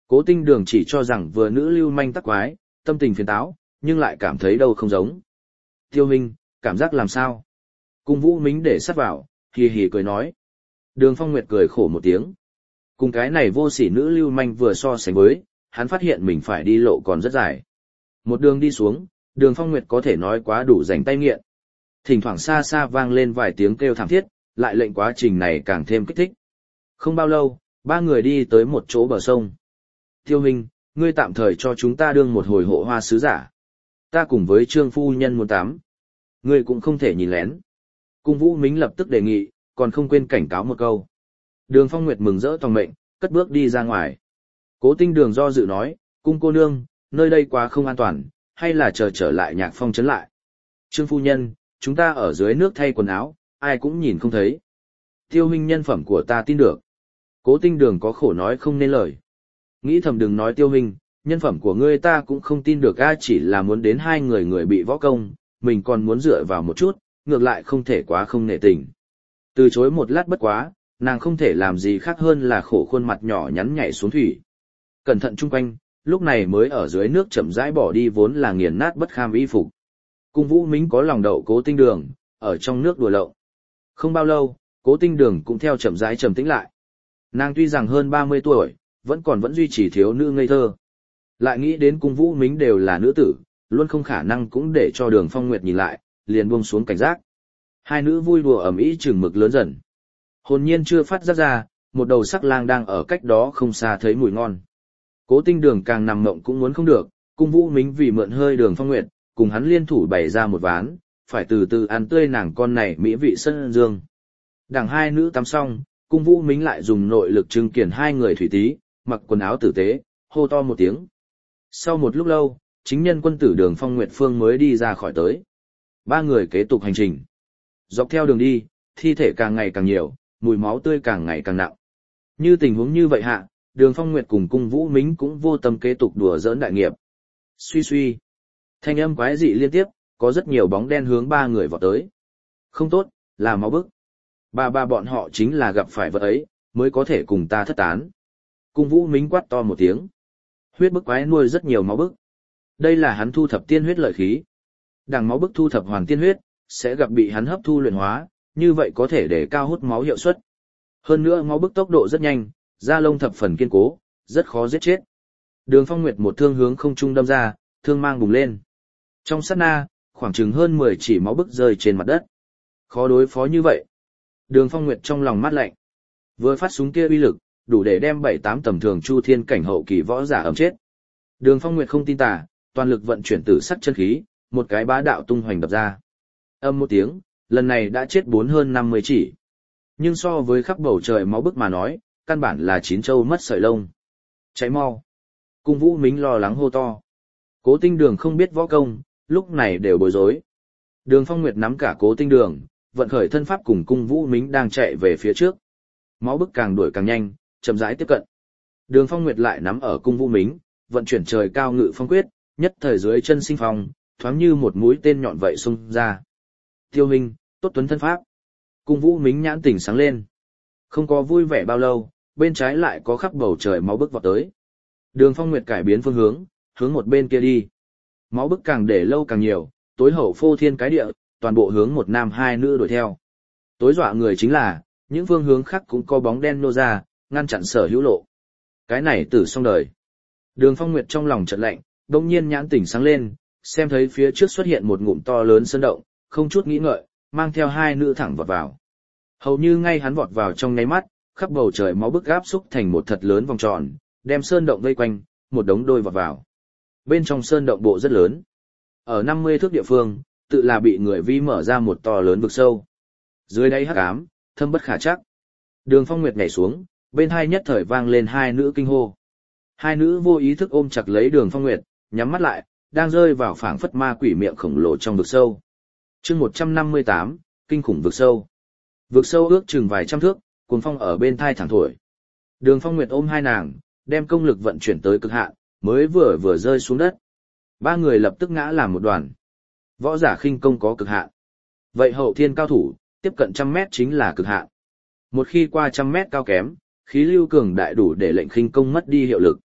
Cố Tinh Đường chỉ cho rằng vừa nữ lưu manh tắc quái, tâm tình phiền táo, nhưng lại cảm thấy đâu không giống. Tiêu Minh, cảm giác làm sao? Cung Vũ Mính để sát vào, hì hì cười nói. Đường Phong Nguyệt cười khổ một tiếng. Cùng cái này vô sỉ nữ lưu manh vừa so sánh với, hắn phát hiện mình phải đi lộ còn rất dài. Một đường đi xuống, Đường Phong Nguyệt có thể nói quá đủ rảnh tay nghiện. Thỉnh thoảng xa xa vang lên vài tiếng kêu thảm thiết, lại lệnh quá trình này càng thêm kích thích. Không bao lâu, ba người đi tới một chỗ bờ sông. Tiêu Minh, ngươi tạm thời cho chúng ta đương một hồi hộ hoa sứ giả. Ta cùng với Trương phu nhân muốn tắm. Ngươi cũng không thể nhìn lén. Cung Vũ Mính lập tức đề nghị, còn không quên cảnh cáo một câu. Đường Phong Nguyệt mừng rỡ toàn mệnh, cất bước đi ra ngoài. Cố Tinh Đường do dự nói, cung cô nương, nơi đây quá không an toàn, hay là chờ trở lại Nhạc Phong trấn lại. Trương phu nhân, chúng ta ở dưới nước thay quần áo, ai cũng nhìn không thấy. Tiêu Minh nhân phẩm của ta tin được. Cố Tinh Đường có khổ nói không nên lời. Nghĩ thầm đừng nói Tiêu Minh, nhân phẩm của ngươi ta cũng không tin được, ai chỉ là muốn đến hai người bị võ công, mình còn muốn dựa vào một chút, ngược lại không thể quá không nể tình. Từ chối một lát bất quá, nàng không thể làm gì khác hơn là khổ khuôn mặt nhỏ nhắn nhảy xuống thủy. Cẩn thận chung quanh, lúc này mới ở dưới nước chậm rãi bỏ đi vốn là nghiền nát bất kham y phục. Cung Vũ Mính có lòng đậu Cố Tinh Đường, ở trong nước đùa lậu. Không bao lâu, Cố Tinh Đường cũng theo chậm rãi trầm tĩnh lại. Nàng tuy rằng hơn 30 tuổi, vẫn duy trì thiếu nữ ngây thơ. Lại nghĩ đến Cung Vũ Mính đều là nữ tử, luôn không khả năng cũng để cho Đường Phong Nguyệt nhìn lại, liền buông xuống cảnh giác. Hai nữ vui đùa ầm ĩ chừng mực lớn dần. Hồn nhiên chưa phát giác ra, một đầu sắc lang đang ở cách đó không xa thấy mùi ngon. Cố Tinh Đường càng nằm mộng cũng muốn không được, Cung Vũ Mính vì mượn hơi Đường Phong Nguyệt, cùng hắn liên thủ bày ra một ván, phải từ từ ăn tươi nàng con này mỹ vị sân dương. Đằng hai nữ tắm xong, Cung Vũ Mính lại dùng nội lực trưng kiển hai người thủy tí, mặc quần áo tử tế, hô to một tiếng. Sau một lúc lâu, chính nhân quân tử Đường Phong Nguyệt Phương mới đi ra khỏi tới. Ba người kế tục hành trình. Dọc theo đường đi, thi thể càng ngày càng nhiều, mùi máu tươi càng ngày càng nặng. Như tình huống như vậy hạ, Đường Phong Nguyệt cùng Cung Vũ Mính cũng vô tâm kế tục đùa giỡn đại nghiệp. Suy suy. Thanh âm quái dị liên tiếp, có rất nhiều bóng đen hướng ba người vọt tới. Không tốt, là máu bức. Ba bọn họ chính là gặp phải vật ấy, mới có thể cùng ta thất tán. Cung Vũ Mính quát to một tiếng. Huyết bức quái nuôi rất nhiều máu bức. Đây là hắn thu thập tiên huyết lợi khí. Đằng máu bức thu thập hoàn tiên huyết, sẽ gặp bị hắn hấp thu luyện hóa, như vậy có thể để cao hút máu hiệu suất. Hơn nữa máu bức tốc độ rất nhanh, da lông thập phần kiên cố, rất khó giết chết. Đường Phong Nguyệt một thương hướng không trung đâm ra, thương mang bùng lên. Trong sát na, khoảng chừng hơn 10 chỉ máu bức rơi trên mặt đất. Khó đối phó như vậy. Đường Phong Nguyệt trong lòng mát lạnh. Vừa phát súng kia uy lực, đủ để đem 7-8 tầm thường chu thiên cảnh hậu kỳ võ giả ấm chết. Đường Phong Nguyệt không tin tà, toàn lực vận chuyển tử sắc chân khí, một cái bá đạo tung hoành đập ra. Âm một tiếng, lần này đã chết hơn 50 chỉ. Nhưng so với khắp bầu trời máu bức mà nói, căn bản là chín châu mất sợi lông. Cháy mau. Cung Vũ Mính lo lắng hô to. Cố Tinh Đường không biết võ công, lúc này đều bối rối. Đường Phong Nguyệt nắm cả Cố Tinh Đường, vận khởi thân pháp cùng Cung Vũ Mính đang chạy về phía trước. Máu bức càng đuổi càng nhanh, chậm rãi tiếp cận. Đường Phong Nguyệt lại nắm ở Cung Vũ Mính, vận chuyển trời cao ngự phong quyết, nhất thời dưới chân sinh phong, thoáng như một mũi tên nhọn vậy xung ra. Tiêu Minh, tốt tuấn thân pháp. Cung Vũ Mính nhãn tỉnh sáng lên. Không có vui vẻ bao lâu, bên trái lại có khắp bầu trời máu bức vọt tới. Đường Phong Nguyệt cải biến phương hướng, hướng một bên kia đi. Máu bức càng để lâu càng nhiều, tối hậu phô thiên cái địa, toàn bộ hướng một nam hai nữ đuổi theo. Tối dọa người chính là, những phương hướng khác cũng có bóng đen nô ra, ngăn chặn sở hữu lộ. Cái này tử xong đời. Đường Phong Nguyệt trong lòng chợt lạnh, đông nhiên nhãn tỉnh sáng lên, xem thấy phía trước xuất hiện một ngụm to lớn sơn động, không chút nghĩ ngợi, mang theo hai nữ thẳng vọt vào. Hầu như ngay hắn vọt vào trong nháy mắt, khắp bầu trời máu bức áp xúc thành một thật lớn vòng tròn, đem sơn động vây quanh, một đống đôi vọt vào. Bên trong sơn động bộ rất lớn. Ở 50 thước địa phương, tự là bị người vi mở ra một to lớn vực sâu. Dưới đáy hắc ám, thâm bất khả trắc. Đường Phong Nguyệt nhảy xuống, bên hai nhất thời vang lên hai nữ kinh hô. Hai nữ vô ý thức ôm chặt lấy Đường Phong Nguyệt, nhắm mắt lại, đang rơi vào phảng phất ma quỷ miệng khổng lồ trong vực sâu. Chương 158, kinh khủng vực sâu. Vực sâu ước chừng vài trăm thước, cuồng phong ở bên thai thẳng thổi. Đường Phong Nguyệt ôm hai nàng, đem công lực vận chuyển tới cực hạn, mới vừa rơi xuống đất. Ba người lập tức ngã làm một đoàn. Võ giả khinh công có cực hạn. Vậy hậu thiên cao thủ, tiếp cận 100 mét chính là cực hạn. Một khi qua 100 mét cao kém, khí lưu cường đại đủ để lệnh khinh công mất đi hiệu lực.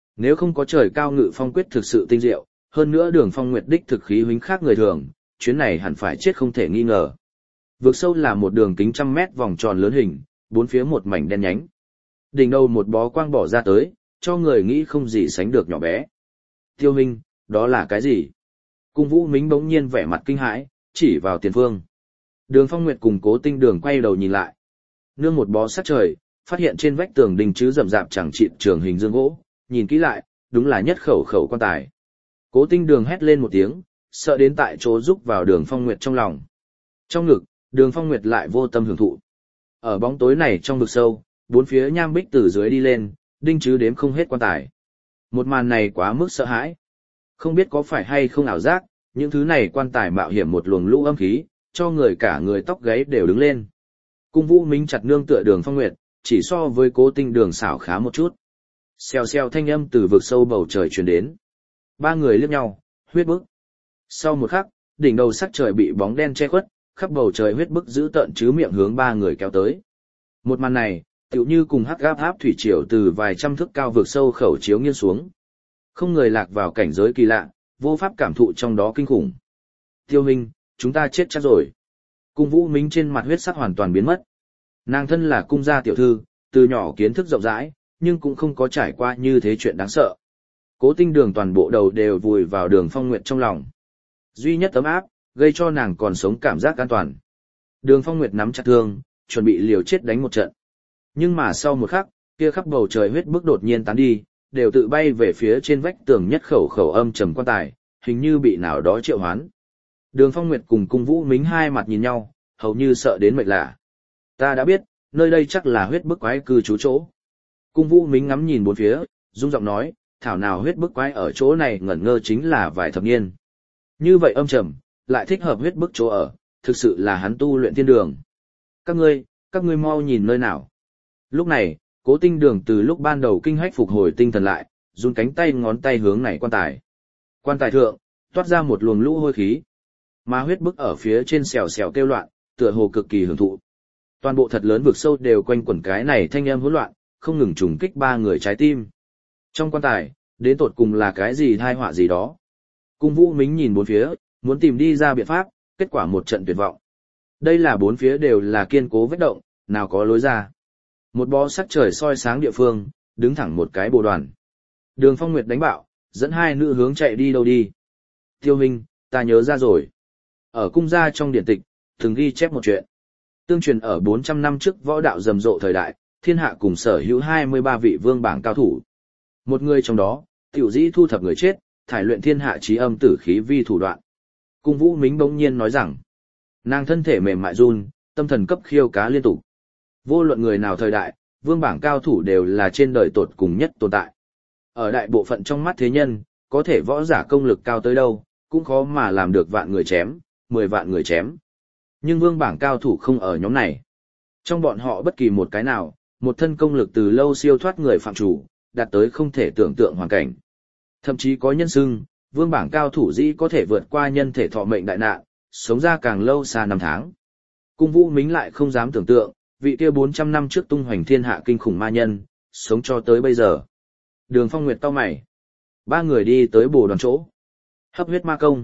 Nếu không có trời cao ngự phong quyết thực sự tinh diệu, hơn nữa Đường Phong Nguyệt đích thực khí huynh khác người thường, chuyến này hẳn phải chết không thể nghi ngờ. Vực sâu là một đường kính trăm mét vòng tròn lớn hình, bốn phía một mảnh đen nhánh. Đỉnh đầu một bó quang bỏ ra tới, cho người nghĩ không gì sánh được nhỏ bé. Tiêu Minh, đó là cái gì? Cung Vũ Mính bỗng nhiên vẻ mặt kinh hãi, chỉ vào tiền phương. Đường Phong Nguyệt cùng Cố Tinh Đường quay đầu nhìn lại. Nương một bó sát trời, phát hiện trên vách tường đình chứ rậm rạp chẳng chịt trường hình dương gỗ, nhìn kỹ lại, đúng là nhất khẩu khẩu quan tài. Cố Tinh Đường hét lên một tiếng, sợ đến tại chỗ rúc vào Đường Phong Nguyệt trong lòng. Trong ngực, Đường Phong Nguyệt lại vô tâm hưởng thụ. Ở bóng tối này trong vực sâu, bốn phía nham bích từ dưới đi lên, đinh chứ đếm không hết quan tài. Một màn này quá mức sợ hãi. Không biết có phải hay không ảo giác, những thứ này quan tài mạo hiểm một luồng lũ âm khí, cho người cả người tóc gáy đều đứng lên. Cung Vũ Mính chặt nương tựa Đường Phong Nguyệt, chỉ so với Cố Tinh Đường xảo khá một chút. Xèo xèo thanh âm từ vực sâu bầu trời truyền đến. Ba người liếc nhau, huyết bức. Sau một khắc, đỉnh đầu sắc trời bị bóng đen che khuất, khắp bầu trời huyết bức giữ tợn chứ miệng hướng ba người kéo tới. Một màn này, tựu như cùng hắc gáp áp thủy triều từ vài trăm thước cao vực sâu khẩu chiếu nghiêng xuống. Không người lạc vào cảnh giới kỳ lạ, vô pháp cảm thụ trong đó kinh khủng. Tiêu Minh, chúng ta chết chắc rồi. Cung Vũ Mính trên mặt huyết sắc hoàn toàn biến mất. Nàng thân là cung gia tiểu thư, từ nhỏ kiến thức rộng rãi, nhưng cũng không có trải qua như thế chuyện đáng sợ. Cố Tinh Đường toàn bộ đầu đều vùi vào Đường Phong Nguyệt trong lòng. Duy nhất ấm áp, gây cho nàng còn sống cảm giác an toàn. Đường Phong Nguyệt nắm chặt thương, chuẩn bị liều chết đánh một trận. Nhưng mà sau một khắc, kia khắp bầu trời huyết bức đột nhiên tán đi, đều tự bay về phía trên vách tường nhất khẩu khẩu âm trầm quan tài, hình như bị nào đó triệu hoán. Đường Phong Nguyệt cùng Cung Vũ Mính hai mặt nhìn nhau, hầu như sợ đến mệt lạ. Ta đã biết, nơi đây chắc là huyết bức quái cư trú chỗ. Cung Vũ Mính ngắm nhìn bốn phía, rung giọng nói, thảo nào huyết bức quái ở chỗ này ngẩn ngơ chính là vài thập niên. Như vậy âm trầm, lại thích hợp huyết bức chỗ ở, thực sự là hắn tu luyện thiên đường. Các ngươi mau nhìn nơi nào. Lúc này, Cố Tinh Đường từ lúc ban đầu kinh hách phục hồi tinh thần lại, run cánh tay ngón tay hướng này quan tài. Quan tài thượng, toát ra một luồng lũ hôi khí. Mà huyết bức ở phía trên xèo xèo kêu loạn, tựa hồ cực kỳ hưởng thụ. Toàn bộ thật lớn vực sâu đều quanh quẩn cái này thanh âm hỗn loạn, không ngừng trùng kích ba người trái tim. Trong quan tài, đến tột cùng là cái gì tai họa gì đó. Cung Vũ Mính nhìn bốn phía, muốn tìm đi ra biện pháp, kết quả một trận tuyệt vọng. Đây là bốn phía đều là kiên cố vết động, nào có lối ra. Một bó sắc trời soi sáng địa phương, đứng thẳng một cái bồ đoàn. Đường Phong Nguyệt đánh bạo, dẫn hai nữ hướng chạy đi đâu đi. Tiêu Minh, ta nhớ ra rồi. Ở cung gia trong điển tịch, từng ghi chép một chuyện. Tương truyền ở 400 năm trước võ đạo rầm rộ thời đại, thiên hạ cùng sở hữu 23 vị vương bảng cao thủ. Một người trong đó, tiểu dĩ thu thập người chết, thải luyện thiên hạ chí âm tử khí vi thủ đoạn. Cung Vũ Mính bỗng nhiên nói rằng, nàng thân thể mềm mại run, tâm thần cấp khiêu cá liên tục. Vô luận người nào thời đại, vương bảng cao thủ đều là trên đời tột cùng nhất tồn tại. Ở đại bộ phận trong mắt thế nhân, có thể võ giả công lực cao tới đâu, cũng khó mà làm được vạn người chém, 10 vạn người chém. Nhưng vương bảng cao thủ không ở nhóm này. Trong bọn họ bất kỳ một cái nào, một thân công lực từ lâu siêu thoát người phạm chủ, đạt tới không thể tưởng tượng hoàn cảnh. Thậm chí có nhân xưng, vương bảng cao thủ dĩ có thể vượt qua nhân thể thọ mệnh đại nạn, sống ra càng lâu xa năm tháng. Cung Vũ Mính lại không dám tưởng tượng, vị kia 400 năm trước tung hoành thiên hạ kinh khủng ma nhân, sống cho tới bây giờ. Đường Phong Nguyệt cau mày. Ba người đi tới bồ đoàn chỗ. Hấp huyết ma công.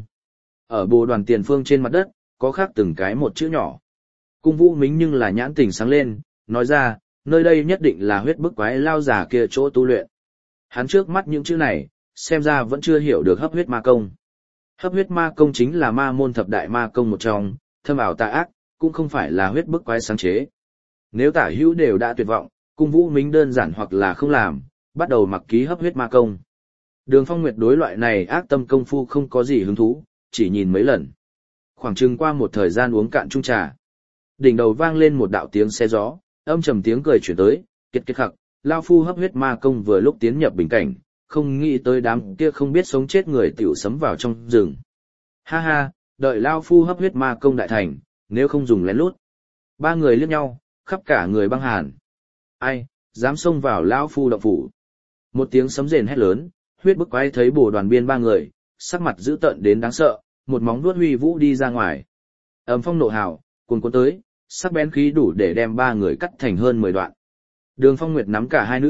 Ở bồ đoàn tiền phương trên mặt đất, có khắc từng cái một chữ nhỏ. Cung Vũ Mính nhưng là nhãn tình sáng lên, nói ra, nơi đây nhất định là huyết bức quái lao giả kia chỗ tu luyện. Hắn trước mắt những chữ này, xem ra vẫn chưa hiểu được hấp huyết ma công. Hấp huyết ma công chính là ma môn thập đại ma công một trong, thâm ảo tà ác, cũng không phải là huyết bức quái sáng chế. Nếu tả hữu đều đã tuyệt vọng, Cung Vũ Mính đơn giản hoặc là không làm, bắt đầu mặc ký hấp huyết ma công. Đường Phong Nguyệt đối loại này ác tâm công phu không có gì hứng thú, chỉ nhìn mấy lần. Khoảng chừng qua một thời gian uống cạn chung trà. Đỉnh đầu vang lên một đạo tiếng xe gió, âm trầm tiếng cười chuyển tới, kiệt kiệt khặc, lao phu hấp huyết ma công vừa lúc tiến nhập bình cảnh, không nghĩ tới đám kia không biết sống chết người tiểu sấm vào trong rừng. Ha ha, đợi lao phu hấp huyết ma công đại thành, nếu không dùng lén lút. Ba người liếc nhau, khắp cả người băng hàn. Ai, dám xông vào lao phu động phủ. Một tiếng sấm rền hét lớn, huyết bức quái thấy bồ đoàn biên ba người, sắc mặt dữ tợn đến đáng sợ, một móng vuốt huy vũ đi ra ngoài. Ầm phong nộ hào, cuồn cuốn tới, sắc bén khí đủ để đem ba người cắt thành hơn 10 đoạn. Đường Phong Nguyệt nắm cả hai nữ,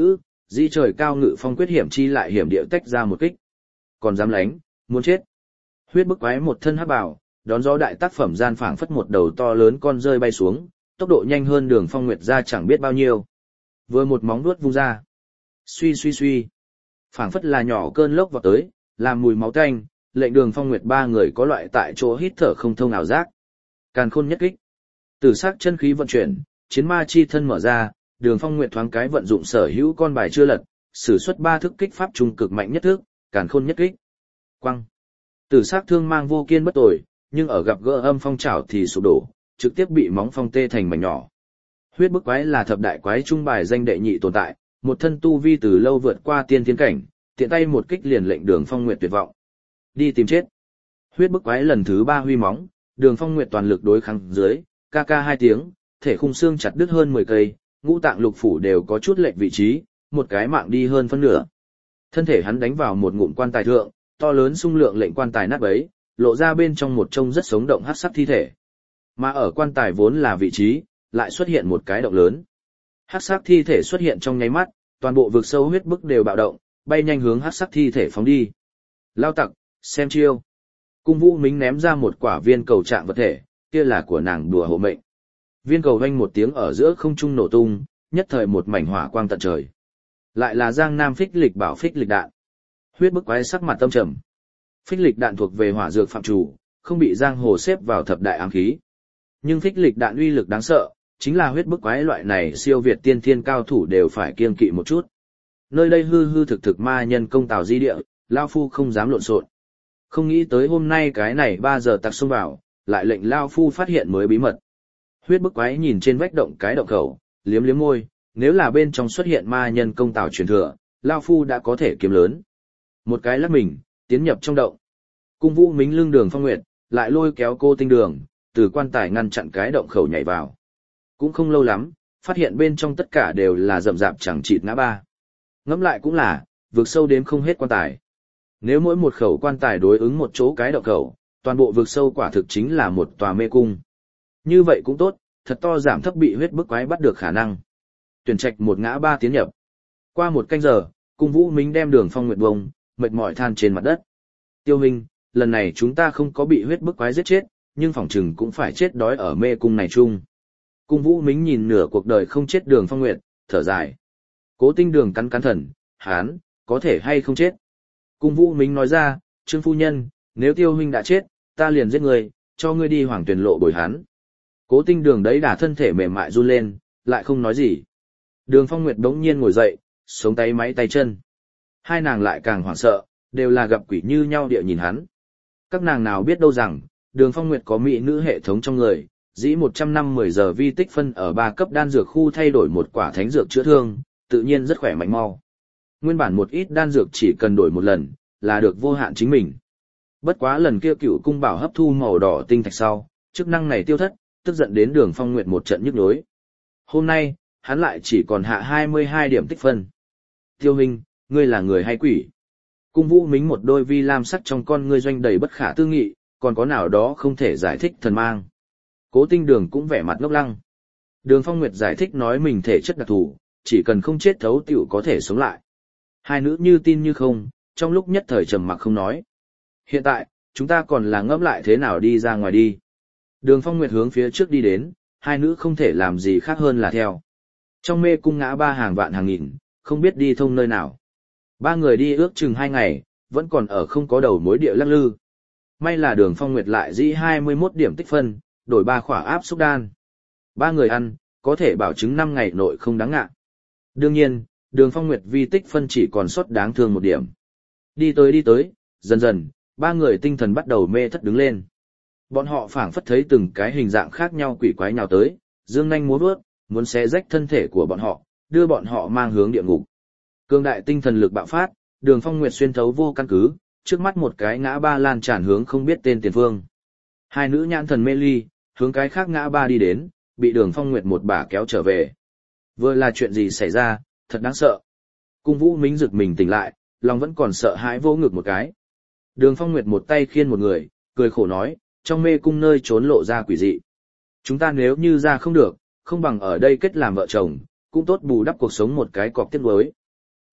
dĩ trời cao ngự phong quyết hiểm chi lại hiểm điệu tách ra một kích. Còn dám lánh, muốn chết. Huyết bức quái một thân hắc bào, đón gió đại tác phẩm gian phảng phất một đầu to lớn con rơi bay xuống, tốc độ nhanh hơn Đường Phong Nguyệt ra chẳng biết bao nhiêu. Vừa một móng vuốt vung ra. Suy suy suy. Phảng phất là nhỏ cơn lốc vào tới, làm mùi máu tanh, lệnh Đường Phong Nguyệt ba người có loại tại chỗ hít thở không thông ảo giác. Càn khôn nhất kích. Tử sắc chân khí vận chuyển, chiến ma chi thân mở ra, Đường Phong Nguyệt thoáng cái vận dụng sở hữu con bài chưa lật, sử xuất 3 thức kích pháp trung cực mạnh nhất thức, Càn khôn nhất kích. Quăng. Tử sắc thương mang vô kiên bất tồi, nhưng ở gặp gỡ âm phong trảo thì sụp đổ, trực tiếp bị móng phong tê thành mảnh nhỏ. Huyết bức quái là thập đại quái trung bài danh đệ nhị tồn tại, một thân tu vi từ lâu vượt qua tiên tiến cảnh, tiện tay một kích liền lệnh Đường Phong Nguyệt tuyệt vọng. Đi tìm chết. Huyết bức quái lần thứ 3 huy móng, Đường Phong Nguyệt toàn lực đối kháng dưới, ca ca 2 tiếng, thể khung xương chặt đứt hơn 10 cây, ngũ tạng lục phủ đều có chút lệch vị trí, một cái mạng đi hơn phân nửa. Thân thể hắn đánh vào một ngụm quan tài thượng, to lớn xung lượng lệnh quan tài nát bấy, lộ ra bên trong một trông rất sống động hắc sắc thi thể. Mà ở quan tài vốn là vị trí, lại xuất hiện một cái động lớn. Hắc sắc thi thể xuất hiện trong nháy mắt, toàn bộ vực sâu huyết bức đều bạo động, bay nhanh hướng hắc sắc thi thể phóng đi. Lao tặc, xem chiêu. Cung Vũ Mính ném ra một quả viên cầu trạng vật thể, kia là của nàng đùa hộ mệnh. Viên cầu vang một tiếng ở giữa không trung nổ tung, nhất thời một mảnh hỏa quang tận trời. Lại là Giang Nam phích lịch bảo phích lịch đạn. Huyết bức quái sắc mặt tâm trầm. Phích lịch đạn thuộc về hỏa dược phạm chủ, không bị giang hồ xếp vào thập đại ám khí. Nhưng phích lịch đạn uy lực đáng sợ, chính là huyết bức quái loại này siêu việt tiên thiên cao thủ đều phải kiêng kỵ một chút. Nơi đây hư hư thực thực ma nhân công tào di địa, Lao Phu không dám lộn xộn. Không nghĩ tới hôm nay cái này 3 giờ tặc xông vào, lại lệnh Lao Phu phát hiện mới bí mật. Huyết bức quái nhìn trên vách động cái động khẩu, liếm liếm môi, nếu là bên trong xuất hiện ma nhân công tào truyền thừa, Lao Phu đã có thể kiếm lớn. Một cái lắc mình, tiến nhập trong động. Cung Vũ Mính lưng Đường Phong Nguyệt, lại lôi kéo cô Tinh Đường, từ quan tài ngăn chặn cái động khẩu nhảy vào. Cũng không lâu lắm, phát hiện bên trong tất cả đều là rậm rạp chẳng chịt ngã ba. Ngẫm lại cũng là, vực sâu đếm không hết quan tài. Nếu mỗi một khẩu quan tài đối ứng một chỗ cái động khẩu, toàn bộ vực sâu quả thực chính là một tòa mê cung. Như vậy cũng tốt, thật to giảm thấp bị huyết bức quái bắt được khả năng. Tuyển trạch một ngã ba tiến nhập. Qua một canh giờ, Cung Vũ Mính đem Đường Phong Nguyệt bông, mệt mỏi than trên mặt đất. Tiêu huynh, lần này chúng ta không có bị huyết bức quái giết chết, nhưng phỏng chừng cũng phải chết đói ở mê cung này chung. Cung Vũ Mính nhìn nửa cuộc đời không chết Đường Phong Nguyệt, thở dài. Cố Tinh Đường cắn cắn thần, hán, có thể hay không chết. Cung Vũ Mính nói ra, Trương phu nhân, nếu Tiêu huynh đã chết, ta liền giết người, cho ngươi đi Hoàng Tuyền lộ bồi hắn. Cố Tinh Đường đấy đả thân thể mềm mại run lên, lại không nói gì. Đường Phong Nguyệt đống nhiên ngồi dậy, sống tay máy tay chân. Hai nàng lại càng hoảng sợ, đều là gặp quỷ như nhau địa nhìn hắn. Các nàng nào biết đâu rằng, Đường Phong Nguyệt có mỹ nữ hệ thống trong người, dĩ 100 năm 10 giờ vi tích phân ở 3 cấp đan dược khu thay đổi một quả thánh dược chữa thương, tự nhiên rất khỏe mạnh mau. Nguyên bản một ít đan dược chỉ cần đổi một lần, là được vô hạn chính mình. Bất quá lần kia Cựu Cung Bảo hấp thu màu đỏ tinh thạch sau, chức năng này tiêu thất, tức giận đến Đường Phong Nguyệt một trận nhức nhối. Hôm nay, hắn lại chỉ còn hạ 22 điểm tích phân. Tiêu huynh, ngươi là người hay quỷ? Cung Vũ Mính một đôi vi lam sắc trong con ngươi doanh đầy bất khả tư nghị, còn có nào đó không thể giải thích thần mang. Cố Tinh Đường cũng vẻ mặt ngốc lăng. Đường Phong Nguyệt giải thích nói mình thể chất đặc thù, chỉ cần không chết thấu tiểu có thể sống lại. Hai nữ như tin như không, trong lúc nhất thời trầm mặc không nói. Hiện tại, chúng ta còn là ngẫm lại thế nào đi ra ngoài đi. Đường Phong Nguyệt hướng phía trước đi đến, hai nữ không thể làm gì khác hơn là theo. Trong mê cung ngã ba hàng vạn hàng nghìn, không biết đi thông nơi nào. Ba người đi ước chừng 2 ngày, vẫn còn ở không có đầu mối địa lắc lư. May là Đường Phong Nguyệt lại dĩ 21 điểm tích phân, đổi 3 khỏa áp xúc đan. Ba người ăn, có thể bảo chứng 5 ngày nội không đáng ngại. Đương nhiên, Đường Phong Nguyệt vi tích phân chỉ còn sót đáng thương 1 điểm. Đi tới, dần dần, ba người tinh thần bắt đầu mê thất đứng lên. Bọn họ phảng phất thấy từng cái hình dạng khác nhau quỷ quái nhào tới, dương nhanh múa vuốt, muốn xé rách thân thể của bọn họ, đưa bọn họ mang hướng địa ngục. Cương đại tinh thần lực bạo phát, Đường Phong Nguyệt xuyên thấu vô căn cứ, trước mắt một cái ngã ba lan tràn hướng không biết tên tiền phương. Hai nữ nhãn thần mê ly, hướng cái khác ngã ba đi đến, bị Đường Phong Nguyệt một bả kéo trở về. Vừa là chuyện gì xảy ra, thật đáng sợ. Cung Vũ Mính giật mình tỉnh lại, lòng vẫn còn sợ hãi vô ngực một cái. Đường Phong Nguyệt một tay khiêng một người, cười khổ nói, trong mê cung nơi trốn lộ ra quỷ dị. Chúng ta nếu như ra không được, không bằng ở đây kết làm vợ chồng, cũng tốt bù đắp cuộc sống một cái cọc tiếc nuối.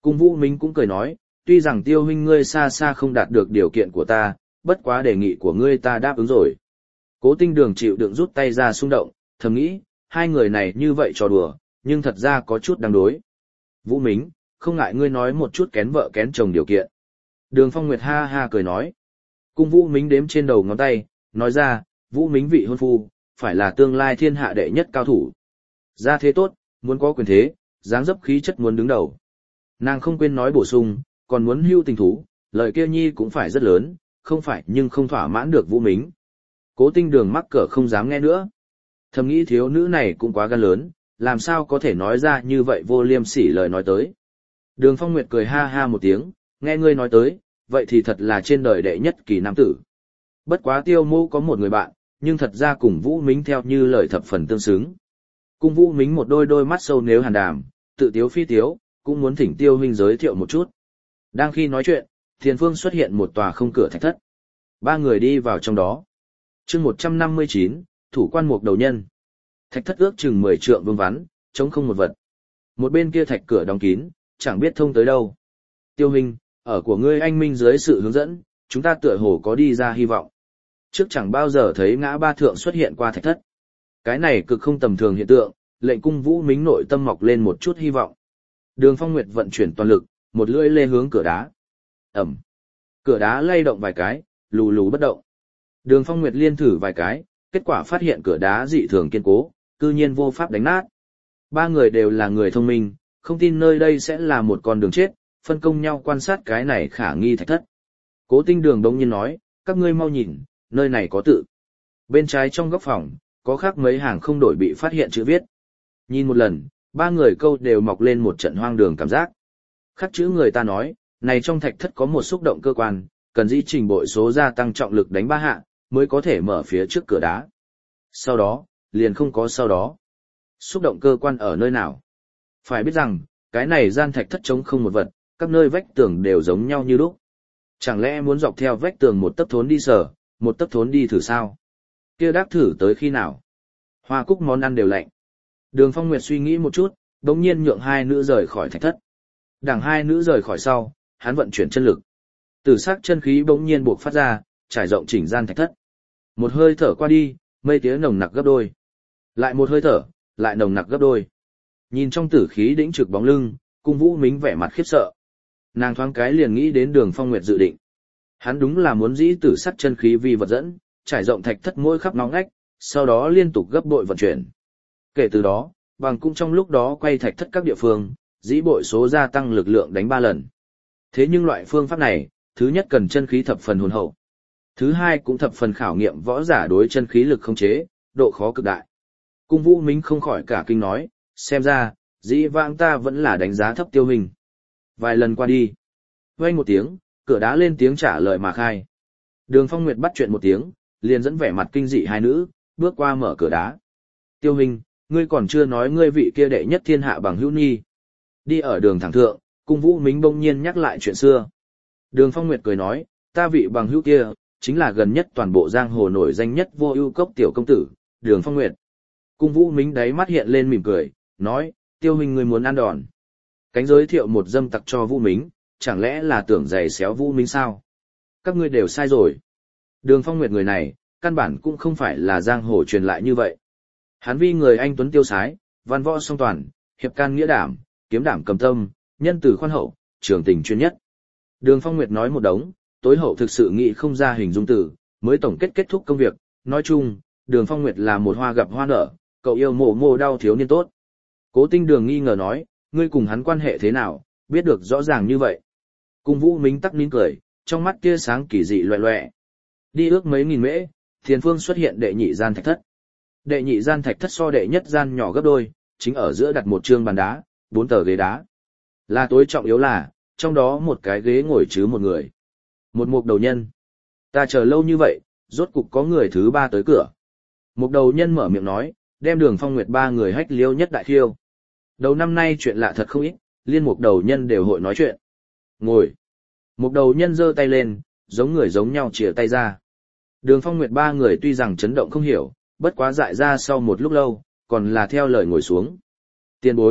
Cung Vũ Minh cũng cười nói, tuy rằng Tiêu huynh ngươi xa xa không đạt được điều kiện của ta, bất quá đề nghị của ngươi ta đáp ứng rồi. Cố Tinh Đường chịu đựng rút tay ra xung động, thầm nghĩ, hai người này như vậy trò đùa, nhưng thật ra có chút đáng đối. Vũ Minh, không ngại ngươi nói một chút kén vợ kén chồng điều kiện. Đường Phong Nguyệt ha ha cười nói. Cung Vũ Minh đếm trên đầu ngón tay, nói ra, Vũ Minh vị hôn phu, phải là tương lai thiên hạ đệ nhất cao thủ. Gia thế tốt, muốn có quyền thế, dáng dấp khí chất muốn đứng đầu. Nàng không quên nói bổ sung, còn muốn hưu tình thú, lời kia nhi cũng phải rất lớn, không phải nhưng không thỏa mãn được Vũ Minh. Cố Tinh Đường mắc cỡ không dám nghe nữa. Thầm nghĩ thiếu nữ này cũng quá gan lớn, làm sao có thể nói ra như vậy vô liêm sỉ lời nói tới. Đường Phong Nguyệt cười ha ha một tiếng, nghe ngươi nói tới, vậy thì thật là trên đời đệ nhất kỳ nam tử. Bất quá Tiêu Mô có một người bạn, nhưng thật ra cùng Vũ Mính theo như lời thập phần tương xứng. Cung Vũ Mính một đôi mắt sâu nếu hàn đàm, tự tiếu phi tiếu, cũng muốn thỉnh Tiêu huynh giới thiệu một chút. Đang khi nói chuyện, tiền phương xuất hiện một tòa không cửa thạch thất. Ba người đi vào trong đó. Chương 159, thủ quan mục đầu nhân. Thạch thất ước chừng 10 trượng vuông vắn, trống không một vật. Một bên kia thạch cửa đóng kín, chẳng biết thông tới đâu. Tiêu huynh, ở của ngươi anh minh dưới sự hướng dẫn, chúng ta tựa hồ có đi ra hy vọng. Trước chẳng bao giờ thấy ngã ba thượng xuất hiện qua thạch thất. Cái này cực không tầm thường hiện tượng, lệnh Cung Vũ Mính nội tâm mọc lên một chút hy vọng. Đường Phong Nguyệt vận chuyển toàn lực, một lưỡi lê hướng cửa đá. Ẩm. Cửa đá lay động vài cái, lù lù bất động. Đường Phong Nguyệt liên thử vài cái, kết quả phát hiện cửa đá dị thường kiên cố, cư nhiên vô pháp đánh nát. Ba người đều là người thông minh, không tin nơi đây sẽ là một con đường chết, phân công nhau quan sát cái này khả nghi thạch thất. Cố Tinh Đường đống nhiên nói, các ngươi mau nhìn, nơi này có tự. Bên trái trong góc phòng, có khắc mấy hàng không đổi bị phát hiện chữ viết. Nhìn một lần, ba người câu đều mọc lên một trận hoang đường cảm giác. Khắc chữ người ta nói, này trong thạch thất có một xúc động cơ quan, cần dĩ trình bội số gia tăng trọng lực đánh ba hạ, mới có thể mở phía trước cửa đá. Sau đó, liền không có sau đó. Xúc động cơ quan ở nơi nào? Phải biết rằng, cái này gian thạch thất trống không một vật, các nơi vách tường đều giống nhau như lúc. Chẳng lẽ muốn dọc theo vách tường một tấc thốn đi sở, một tấc thốn đi thử sao? Kia đáp thử tới khi nào? Hoa cúc món ăn đều lạnh. Đường Phong Nguyệt suy nghĩ một chút, đống nhiên nhượng hai nữ rời khỏi thạch thất. Đằng hai nữ rời khỏi sau, hắn vận chuyển chân lực. Tử sắc chân khí bỗng nhiên buộc phát ra, trải rộng chỉnh gian thạch thất. Một hơi thở qua đi, mây tía nồng nặc gấp đôi. Lại một hơi thở, lại nồng nặc gấp đôi. Nhìn trong tử khí đĩnh trực bóng lưng, Cung Vũ Mính vẻ mặt khiếp sợ. Nàng thoáng cái liền nghĩ đến Đường Phong Nguyệt dự định. Hắn đúng là muốn dĩ tử sắc chân khí vi vật dẫn, trải rộng thạch thất mỗi khắp ngóc ngách, sau đó liên tục gấp bội vận chuyển. Kể từ đó, bằng cung trong lúc đó quay thạch thất các địa phương, dĩ bội số gia tăng lực lượng đánh 3 lần. Thế nhưng loại phương pháp này, thứ nhất cần chân khí thập phần hồn hậu. Thứ hai cũng thập phần khảo nghiệm võ giả đối chân khí lực khống chế, độ khó cực đại. Cung Vũ Mính không khỏi cả kinh nói, xem ra, dĩ vãng ta vẫn là đánh giá thấp Tiêu huynh. Vài lần qua đi. Vang một tiếng, cửa đá lên tiếng trả lời mà khai. Đường Phong Nguyệt bắt chuyện một tiếng, liền dẫn vẻ mặt kinh dị hai nữ, bước qua mở cửa đá. Tiêu huynh, ngươi còn chưa nói ngươi vị kia đệ nhất thiên hạ bằng hữu nhi. Đi ở đường thẳng thượng, Cung Vũ Mính bỗng nhiên nhắc lại chuyện xưa. Đường Phong Nguyệt cười nói, ta vị bằng hữu kia, chính là gần nhất toàn bộ giang hồ nổi danh nhất vô ưu cốc tiểu công tử, Đường Phong Nguyệt. Cung Vũ Mính đáy mắt hiện lên mỉm cười, nói, Tiêu huynh ngươi muốn ăn đòn. Cánh giới thiệu một dâm tặc cho Vũ Mính, chẳng lẽ là tưởng giày xéo Vũ Mính sao? Các ngươi đều sai rồi. Đường Phong Nguyệt người này, căn bản cũng không phải là giang hồ truyền lại như vậy. Hắn vi người anh tuấn tiêu sái, văn võ song toàn, hiệp can nghĩa đảm, kiếm đảm cầm tâm, nhân từ khoan hậu, trường tình chuyên nhất. Đường Phong Nguyệt nói một đống, tối hậu thực sự nghĩ không ra hình dung từ, mới tổng kết thúc công việc. Nói chung, Đường Phong Nguyệt là một hoa gặp hoa nở, cậu yêu mồ đau thiếu niên tốt. Cố Tinh Đường nghi ngờ nói, ngươi cùng hắn quan hệ thế nào, biết được rõ ràng như vậy. Cung Vũ Mính tắc nín cười, trong mắt tia sáng kỳ dị loẹ loẹ. Đi ước mấy nghìn mễ, tiền phương xuất hiện đệ nhị gian thạch thất. Đệ nhị gian thạch thất so đệ nhất gian nhỏ gấp đôi, chính ở giữa đặt một trương bàn đá, 4 tờ ghế đá. Là tối trọng yếu là, trong đó một cái ghế ngồi chứ một người. Một mục đầu nhân. Ta chờ lâu như vậy, rốt cục có người thứ ba tới cửa. Mục đầu nhân mở miệng nói, đem Đường Phong Nguyệt ba người hách liêu nhất đại khiêu. Đầu năm nay chuyện lạ thật không ít, liên mục đầu nhân đều hội nói chuyện. Ngồi. Mục đầu nhân giơ tay lên, giống người giống nhau chìa tay ra. Đường Phong Nguyệt ba người tuy rằng chấn động không hiểu, bất quá dại ra sau một lúc lâu, còn là theo lời ngồi xuống. Tiền bối,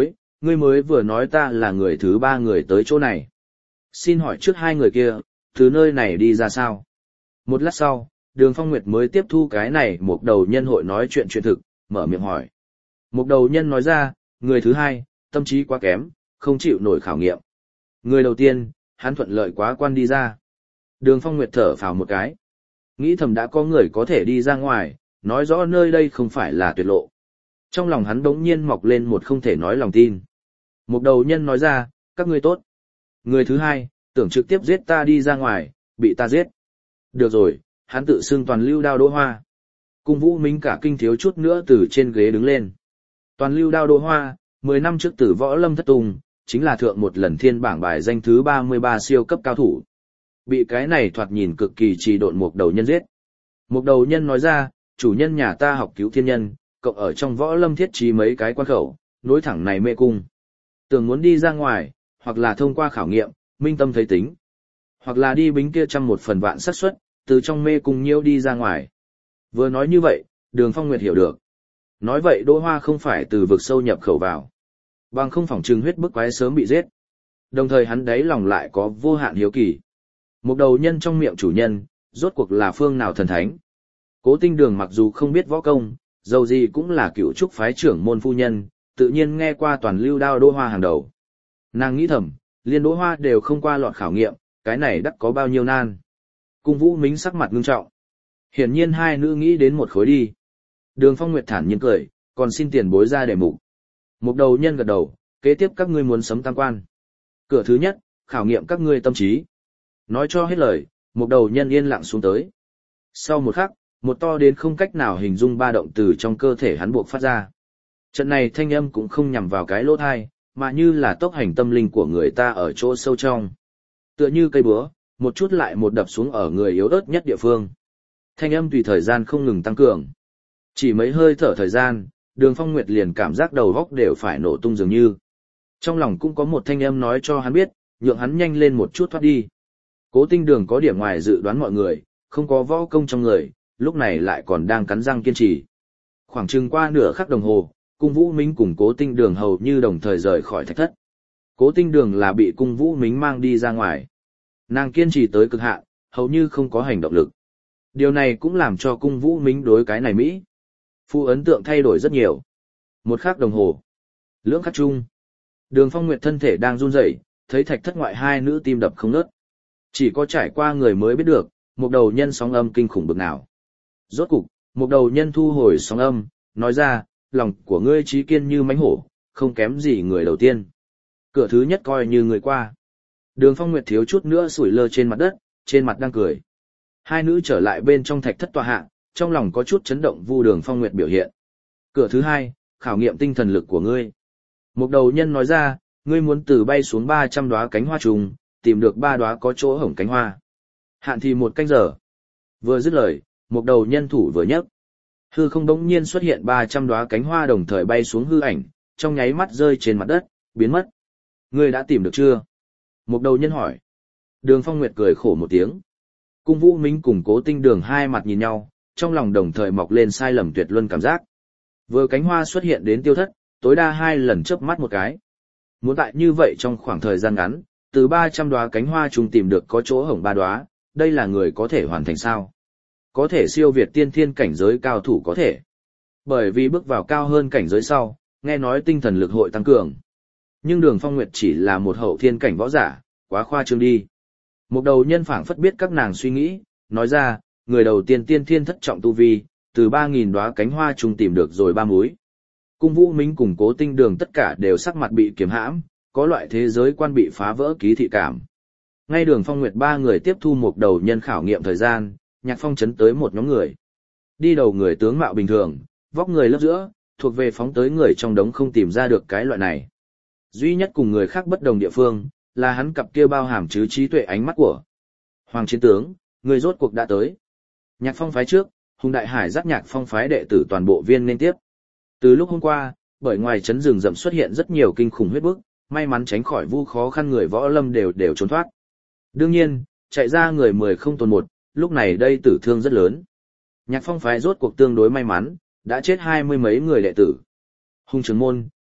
ngươi mới vừa nói ta là người thứ ba người tới chỗ này. Xin hỏi trước hai người kia, từ nơi này đi ra sao? Một lát sau, Đường Phong Nguyệt mới tiếp thu cái này một đầu nhân hội nói chuyện thực, mở miệng hỏi. Một đầu nhân nói ra, người thứ hai, tâm trí quá kém, không chịu nổi khảo nghiệm. Người đầu tiên, hắn thuận lợi quá quan đi ra. Đường Phong Nguyệt thở phào một cái. Nghĩ thầm đã có người có thể đi ra ngoài, nói rõ nơi đây không phải là tuyệt lộ. Trong lòng hắn đống nhiên mọc lên một không thể nói lòng tin. Một đầu nhân nói ra, các ngươi tốt. Người thứ hai, tưởng trực tiếp giết ta đi ra ngoài, bị ta giết. Được rồi, hắn tự xưng Toàn Lưu Đao Đỗ Hoa. Cung Vũ Minh cả kinh thiếu chút nữa từ trên ghế đứng lên. Toàn Lưu Đao Đỗ Hoa, 10 năm trước tử võ lâm thất tùng, chính là thượng một lần thiên bảng bài danh thứ 33 siêu cấp cao thủ. Bị cái này thoạt nhìn cực kỳ trì độn một đầu nhân giết. Một đầu nhân nói ra, chủ nhân nhà ta học cứu thiên nhân, cộng ở trong võ lâm thiết trí mấy cái quan khẩu, nối thẳng này mê cung. Tưởng muốn đi ra ngoài, hoặc là thông qua khảo nghiệm, minh tâm thấy tính. Hoặc là đi bính kia 100% xác suất, từ trong mê cung nhiễu đi ra ngoài. Vừa nói như vậy, Đường Phong Nguyệt hiểu được. Nói vậy Đỗ Hoa không phải từ vực sâu nhập khẩu vào. Bằng không phỏng trừng huyết bức quái sớm bị giết. Đồng thời hắn đáy lòng lại có vô hạn hiếu kỳ. Một đầu nhân trong miệng chủ nhân, rốt cuộc là phương nào thần thánh. Cố Tinh Đường mặc dù không biết võ công, dầu gì cũng là cựu trúc phái trưởng môn phu nhân, tự nhiên nghe qua Toàn Lưu Đao Đỗ Hoa hàng đầu. Nàng nghĩ thầm, liên Đỗ Hoa đều không qua lọt khảo nghiệm, cái này đắc có bao nhiêu nan. Cung Vũ Mính sắc mặt ngưng trọng. Hiển nhiên hai nữ nghĩ đến một khối đi. Đường Phong Nguyệt thản nhiên cười, còn xin tiền bối ra để mục. Một đầu nhân gật đầu, kế tiếp các ngươi muốn sấm tam quan. Cửa thứ nhất, khảo nghiệm các ngươi tâm trí. Nói cho hết lời, một đầu nhân yên lặng xuống tới. Sau một khắc, một to đến không cách nào hình dung ba động từ trong cơ thể hắn buộc phát ra. Trận này thanh âm cũng không nhằm vào cái lỗ thai, mà như là tốc hành tâm linh của người ta ở chỗ sâu trong. Tựa như cây búa, một chút lại một đập xuống ở người yếu ớt nhất địa phương. Thanh âm tùy thời gian không ngừng tăng cường. Chỉ mấy hơi thở thời gian, Đường Phong Nguyệt liền cảm giác đầu góc đều phải nổ tung dường như. Trong lòng cũng có một thanh âm nói cho hắn biết, nhượng hắn nhanh lên một chút thoát đi. Cố Tinh Đường có điểm ngoài dự đoán mọi người, không có võ công trong người, lúc này lại còn đang cắn răng kiên trì. Khoảng chừng qua nửa khắc đồng hồ, Cung Vũ Mính cùng Cố Tinh Đường hầu như đồng thời rời khỏi thạch thất. Cố Tinh Đường là bị Cung Vũ Mính mang đi ra ngoài. Nàng kiên trì tới cực hạn, hầu như không có hành động lực. Điều này cũng làm cho Cung Vũ Mính đối cái này Mỹ. Phu ấn tượng thay đổi rất nhiều. Một khắc đồng hồ. Lưỡng khắc chung. Đường Phong Nguyệt thân thể đang run rẩy, thấy thạch thất ngoại hai nữ tim đập không ngớt. Chỉ có trải qua người mới biết được, một đầu nhân sóng âm kinh khủng bực nào. Rốt cục, một đầu nhân thu hồi sóng âm, nói ra, lòng của ngươi trí kiên như mãnh hổ, không kém gì người đầu tiên. Cửa thứ nhất coi như người qua. Đường Phong Nguyệt thiếu chút nữa sủi lơ trên mặt đất, trên mặt đang cười. Hai nữ trở lại bên trong thạch thất tọa hạ, trong lòng có chút chấn động vu Đường Phong Nguyệt biểu hiện. Cửa thứ hai, khảo nghiệm tinh thần lực của ngươi. Một đầu nhân nói ra, ngươi muốn từ bay xuống 300 đóa cánh hoa trùng, tìm được 3 đóa có chỗ hổng cánh hoa. Hạn thì 1 canh giờ. Vừa dứt lời, một đầu nhân thủ vừa nhấc. Hư không đống nhiên xuất hiện 300 đóa cánh hoa đồng thời bay xuống hư ảnh, trong nháy mắt rơi trên mặt đất, biến mất. Ngươi đã tìm được chưa? Một đầu nhân hỏi. Đường Phong Nguyệt cười khổ một tiếng. Cung Vũ Mính cùng Cố Tinh Đường hai mặt nhìn nhau, trong lòng đồng thời mọc lên sai lầm tuyệt luân cảm giác. Vừa cánh hoa xuất hiện đến tiêu thất, tối đa 2 lần chớp mắt một cái. Muốn tại như vậy trong khoảng thời gian ngắn, từ 300 đóa cánh hoa chung tìm được có chỗ hổng 3 đóa, đây là người có thể hoàn thành sao? Có thể siêu việt tiên thiên cảnh giới cao thủ có thể. Bởi vì bước vào cao hơn cảnh giới sau, nghe nói tinh thần lực hội tăng cường. Nhưng Đường Phong Nguyệt chỉ là một hậu thiên cảnh võ giả, quá khoa trương đi. Một đầu nhân phảng phất biết các nàng suy nghĩ, nói ra, người đầu tiên tiên thiên thất trọng tu vi, từ 3.000 đóa cánh hoa chung tìm được rồi 3 múi. Cung Vũ Mính cùng Cố Tinh Đường tất cả đều sắc mặt bị kiềm hãm, có loại thế giới quan bị phá vỡ ký thị cảm. Ngay Đường Phong Nguyệt 3 người tiếp thu một đầu nhân khảo nghiệm thời gian, Nhạc Phong chấn tới một nhóm người. Đi đầu người tướng mạo bình thường, vóc người lớp giữa, thuộc về phóng tới người trong đống không tìm ra được cái loại này. Duy nhất cùng người khác bất đồng địa phương, là hắn cặp kia bao hàm chứ trí tuệ ánh mắt của. Hoàng chiến tướng, người rốt cuộc đã tới. Nhạc Phong phái trước, Hùng Đại Hải dắt Nhạc Phong phái đệ tử toàn bộ viên nên tiếp. Từ lúc hôm qua, bởi ngoài trấn rừng rậm xuất hiện rất nhiều kinh khủng huyết bức, may mắn tránh khỏi vu khó khăn người võ lâm đều trốn thoát. Đương nhiên, chạy ra người 10 không tồn 1, lúc này đây tử thương rất lớn. Nhạc Phong phái rốt cuộc tương đối may mắn, đã chết 20 mấy người đệ tử. Hùng trưởng môn,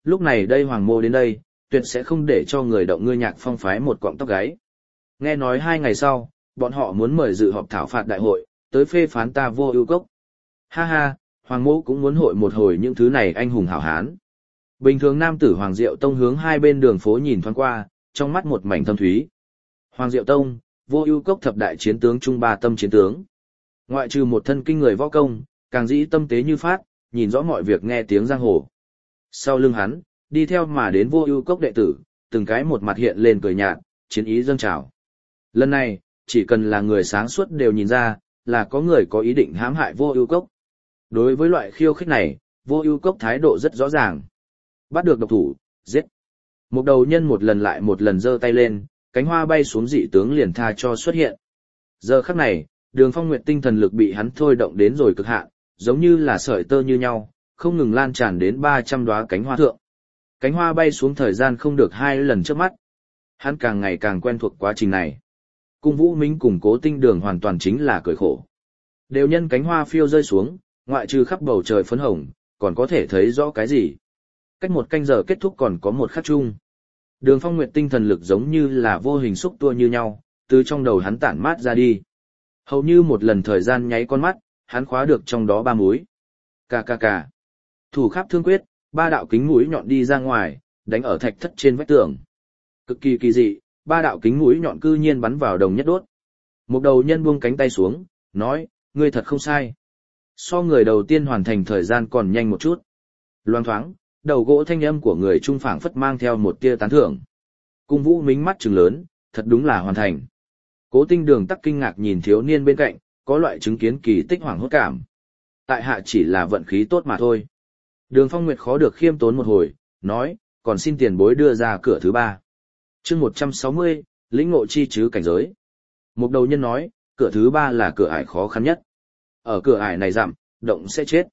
lúc này đây Hoàng Mô đến đây, tuyệt sẽ không để cho người động ngươi Nhạc Phong phái một cọng tóc gáy. Nghe nói 2 ngày sau, bọn họ muốn mời dự họp thảo phạt đại hội, tới phê phán ta Vô Ưu Cốc. Ha ha, Hoàng Mô cũng muốn hội một hồi những thứ này anh hùng hảo hán. Bình thường nam tử Hoàng Diệu Tông hướng hai bên đường phố nhìn thoáng qua, trong mắt một mảnh thâm thúy. Hoàng Diệu Tông, Vô Ưu Cốc thập đại chiến tướng trung ba tâm chiến tướng. Ngoại trừ một thân kinh người võ công, càng dĩ tâm tế như phát, nhìn rõ mọi việc nghe tiếng giang hồ. Sau lưng hắn, đi theo mà đến Vô Ưu Cốc đệ tử, từng cái một mặt hiện lên cười nhạt, chiến ý dâng trào. Lần này, chỉ cần là người sáng suốt đều nhìn ra, là có người có ý định hãm hại Vô Ưu Cốc. Đối với loại khiêu khích này, Vô Ưu Cốc thái độ rất rõ ràng. Bắt được độc thủ, giết. Một đầu nhân một lần lại một lần giơ tay lên, cánh hoa bay xuống dị tướng liền tha cho xuất hiện. Giờ khắc này, Đường Phong Nguyệt tinh thần lực bị hắn thôi động đến rồi cực hạn, giống như là sợi tơ như nhau, không ngừng lan tràn đến 300 đóa cánh hoa thượng. Cánh hoa bay xuống thời gian không được 2 lần trước mắt. Hắn càng ngày càng quen thuộc quá trình này. Cung Vũ Minh cùng Cố Tinh Đường hoàn toàn chính là cười khổ. Đều nhân cánh hoa phiêu rơi xuống, ngoại trừ khắp bầu trời phấn hồng, còn có thể thấy rõ cái gì. Cách 1 canh giờ kết thúc còn có 1 khắc chung. Đường Phong Nguyệt tinh thần lực giống như là vô hình xúc tua như nhau, từ trong đầu hắn tản mát ra đi. Hầu như một lần thời gian nháy con mắt, hắn khóa được trong đó 3 múi. Cà cà cà. Thủ khắp thương quyết, 3 đạo kính mũi nhọn đi ra ngoài, đánh ở thạch thất trên vách tường. Cực kỳ kỳ dị, 3 đạo kính mũi nhọn cư nhiên bắn vào đồng nhất đốt. Một đầu nhân buông cánh tay xuống, nói, ngươi thật không sai. So người đầu tiên hoàn thành thời gian còn nhanh một chút. Loang thoáng, đầu gỗ thanh âm của người trung phảng phất mang theo một tia tán thưởng. Cung Vũ Mính mắt trừng lớn, thật đúng là hoàn thành. Cố Tinh Đường tắc kinh ngạc nhìn thiếu niên bên cạnh, có loại chứng kiến kỳ tích hoảng hốt cảm. Tại hạ chỉ là vận khí tốt mà thôi. Đường Phong Nguyệt khó được khiêm tốn một hồi, nói, còn xin tiền bối đưa ra cửa thứ 3. Chương 160, lĩnh ngộ chi chứ cảnh giới. Một đầu nhân nói, cửa thứ 3 là cửa ải khó khăn nhất. Ở cửa ải này dặm, động sẽ chết.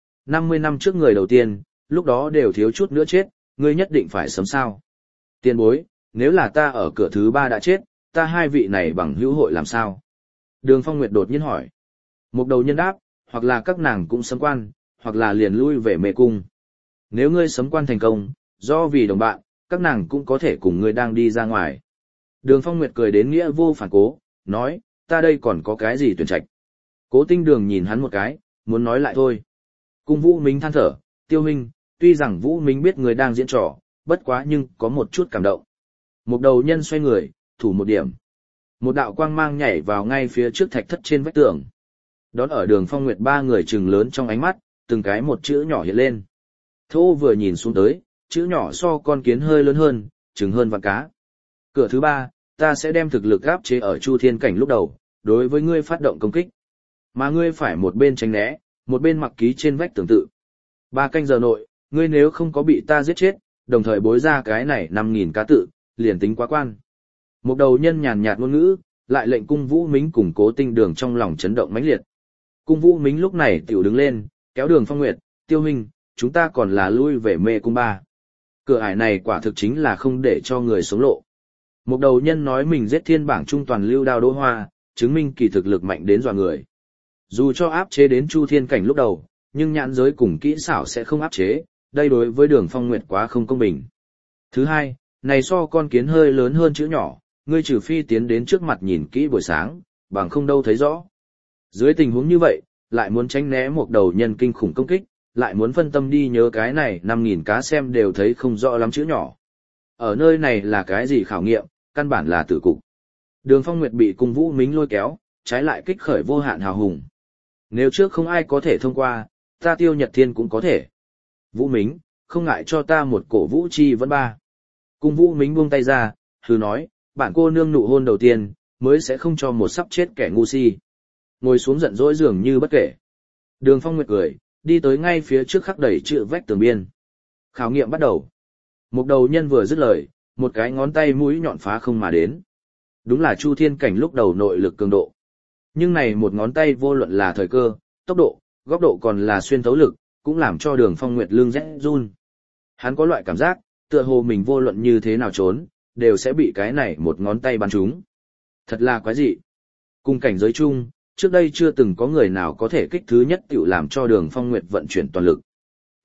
50 năm trước người đầu tiên, lúc đó đều thiếu chút nữa chết, ngươi nhất định phải sớm sao. Tiền bối, nếu là ta ở cửa thứ 3 đã chết, ta 2 vị này bằng hữu hội làm sao? Đường Phong Nguyệt đột nhiên hỏi. Một đầu nhân đáp, hoặc là các nàng cũng sấm quan, hoặc là liền lui về mê cung. Nếu ngươi sấm quan thành công, do vì đồng bạn, các nàng cũng có thể cùng ngươi đang đi ra ngoài. Đường Phong Nguyệt cười đến nghĩa vô phản cố, nói, ta đây còn có cái gì tuyển trạch. Cố Tinh Đường nhìn hắn một cái, muốn nói lại thôi. Cung Vũ Mính than thở, Tiêu huynh, tuy rằng Vũ Mính biết người đang diễn trò, bất quá nhưng có một chút cảm động. Một đầu nhân xoay người, thủ một điểm. Một đạo quang mang nhảy vào ngay phía trước thạch thất trên vách tường. Đón ở Đường Phong Nguyệt 3 người trừng lớn trong ánh mắt, từng cái một chữ nhỏ hiện lên. Thô vừa nhìn xuống tới, chữ nhỏ so con kiến hơi lớn hơn, trừng hơn vạn cá. Cửa thứ 3, ta sẽ đem thực lực áp chế ở Chu Thiên cảnh lúc đầu, đối với ngươi phát động công kích. Mà ngươi phải một bên tránh né, một bên mặc ký trên vách tường tự. 3 canh giờ nội, ngươi nếu không có bị ta giết chết, đồng thời bối ra cái này 5.000 cá tự, liền tính quá quan. Một đầu nhân nhàn nhạt ngôn ngữ, lại lệnh Cung Vũ Mính cùng Cố Tinh Đường trong lòng chấn động mãnh liệt. Cung Vũ Mính lúc này tiểu đứng lên, kéo Đường Phong Nguyệt, Tiêu huynh, chúng ta còn là lui về mê cung 3. Cửa ải này quả thực chính là không để cho người sống lộ. Một đầu nhân nói mình giết thiên bảng trung toàn lưu đao Đỗ Hoa, chứng minh kỳ thực lực mạnh đến dọa người. Dù cho áp chế đến Chu Thiên cảnh lúc đầu, nhưng nhãn giới cùng kỹ xảo sẽ không áp chế, đây đối với Đường Phong Nguyệt quá không công bình. Thứ hai, này so con kiến hơi lớn hơn chữ nhỏ, ngươi trừ phi tiến đến trước mặt nhìn kỹ buổi sáng, bằng không đâu thấy rõ. Dưới tình huống như vậy, lại muốn tránh né một đầu nhân kinh khủng công kích, lại muốn phân tâm đi nhớ cái này 5.000 cá xem đều thấy không rõ lắm chữ nhỏ. Ở nơi này là cái gì khảo nghiệm, căn bản là tử cục. Đường Phong Nguyệt bị Cung Vũ Mính lôi kéo, trái lại kích khởi vô hạn hào hùng. Nếu trước không ai có thể thông qua, ta Tiêu Nhật Thiên cũng có thể. Vũ Mính, không ngại cho ta một cổ vũ chi vẫn 3. Cung Vũ Mính buông tay ra, hừ nói, bản cô nương nụ hôn đầu tiên, mới sẽ không cho một sắp chết kẻ ngu si. Ngồi xuống giận dỗi dường như bất kể. Đường Phong Nguyệt cười, đi tới ngay phía trước khắc đẩy chữ vách tường biên. Khảo nghiệm bắt đầu. Một đầu nhân vừa dứt lời, một cái ngón tay mũi nhọn phá không mà đến. Đúng là Chu Thiên cảnh lúc đầu nội lực cường độ. Nhưng này một ngón tay vô luận là thời cơ, tốc độ, góc độ còn là xuyên thấu lực, cũng làm cho Đường Phong Nguyệt lưng rẽ run. Hắn có loại cảm giác, tựa hồ mình vô luận như thế nào trốn, đều sẽ bị cái này một ngón tay bắn trúng. Thật là quái dị. Cùng cảnh giới chung, trước đây chưa từng có người nào có thể kích thứ nhất tiểu làm cho Đường Phong Nguyệt vận chuyển toàn lực.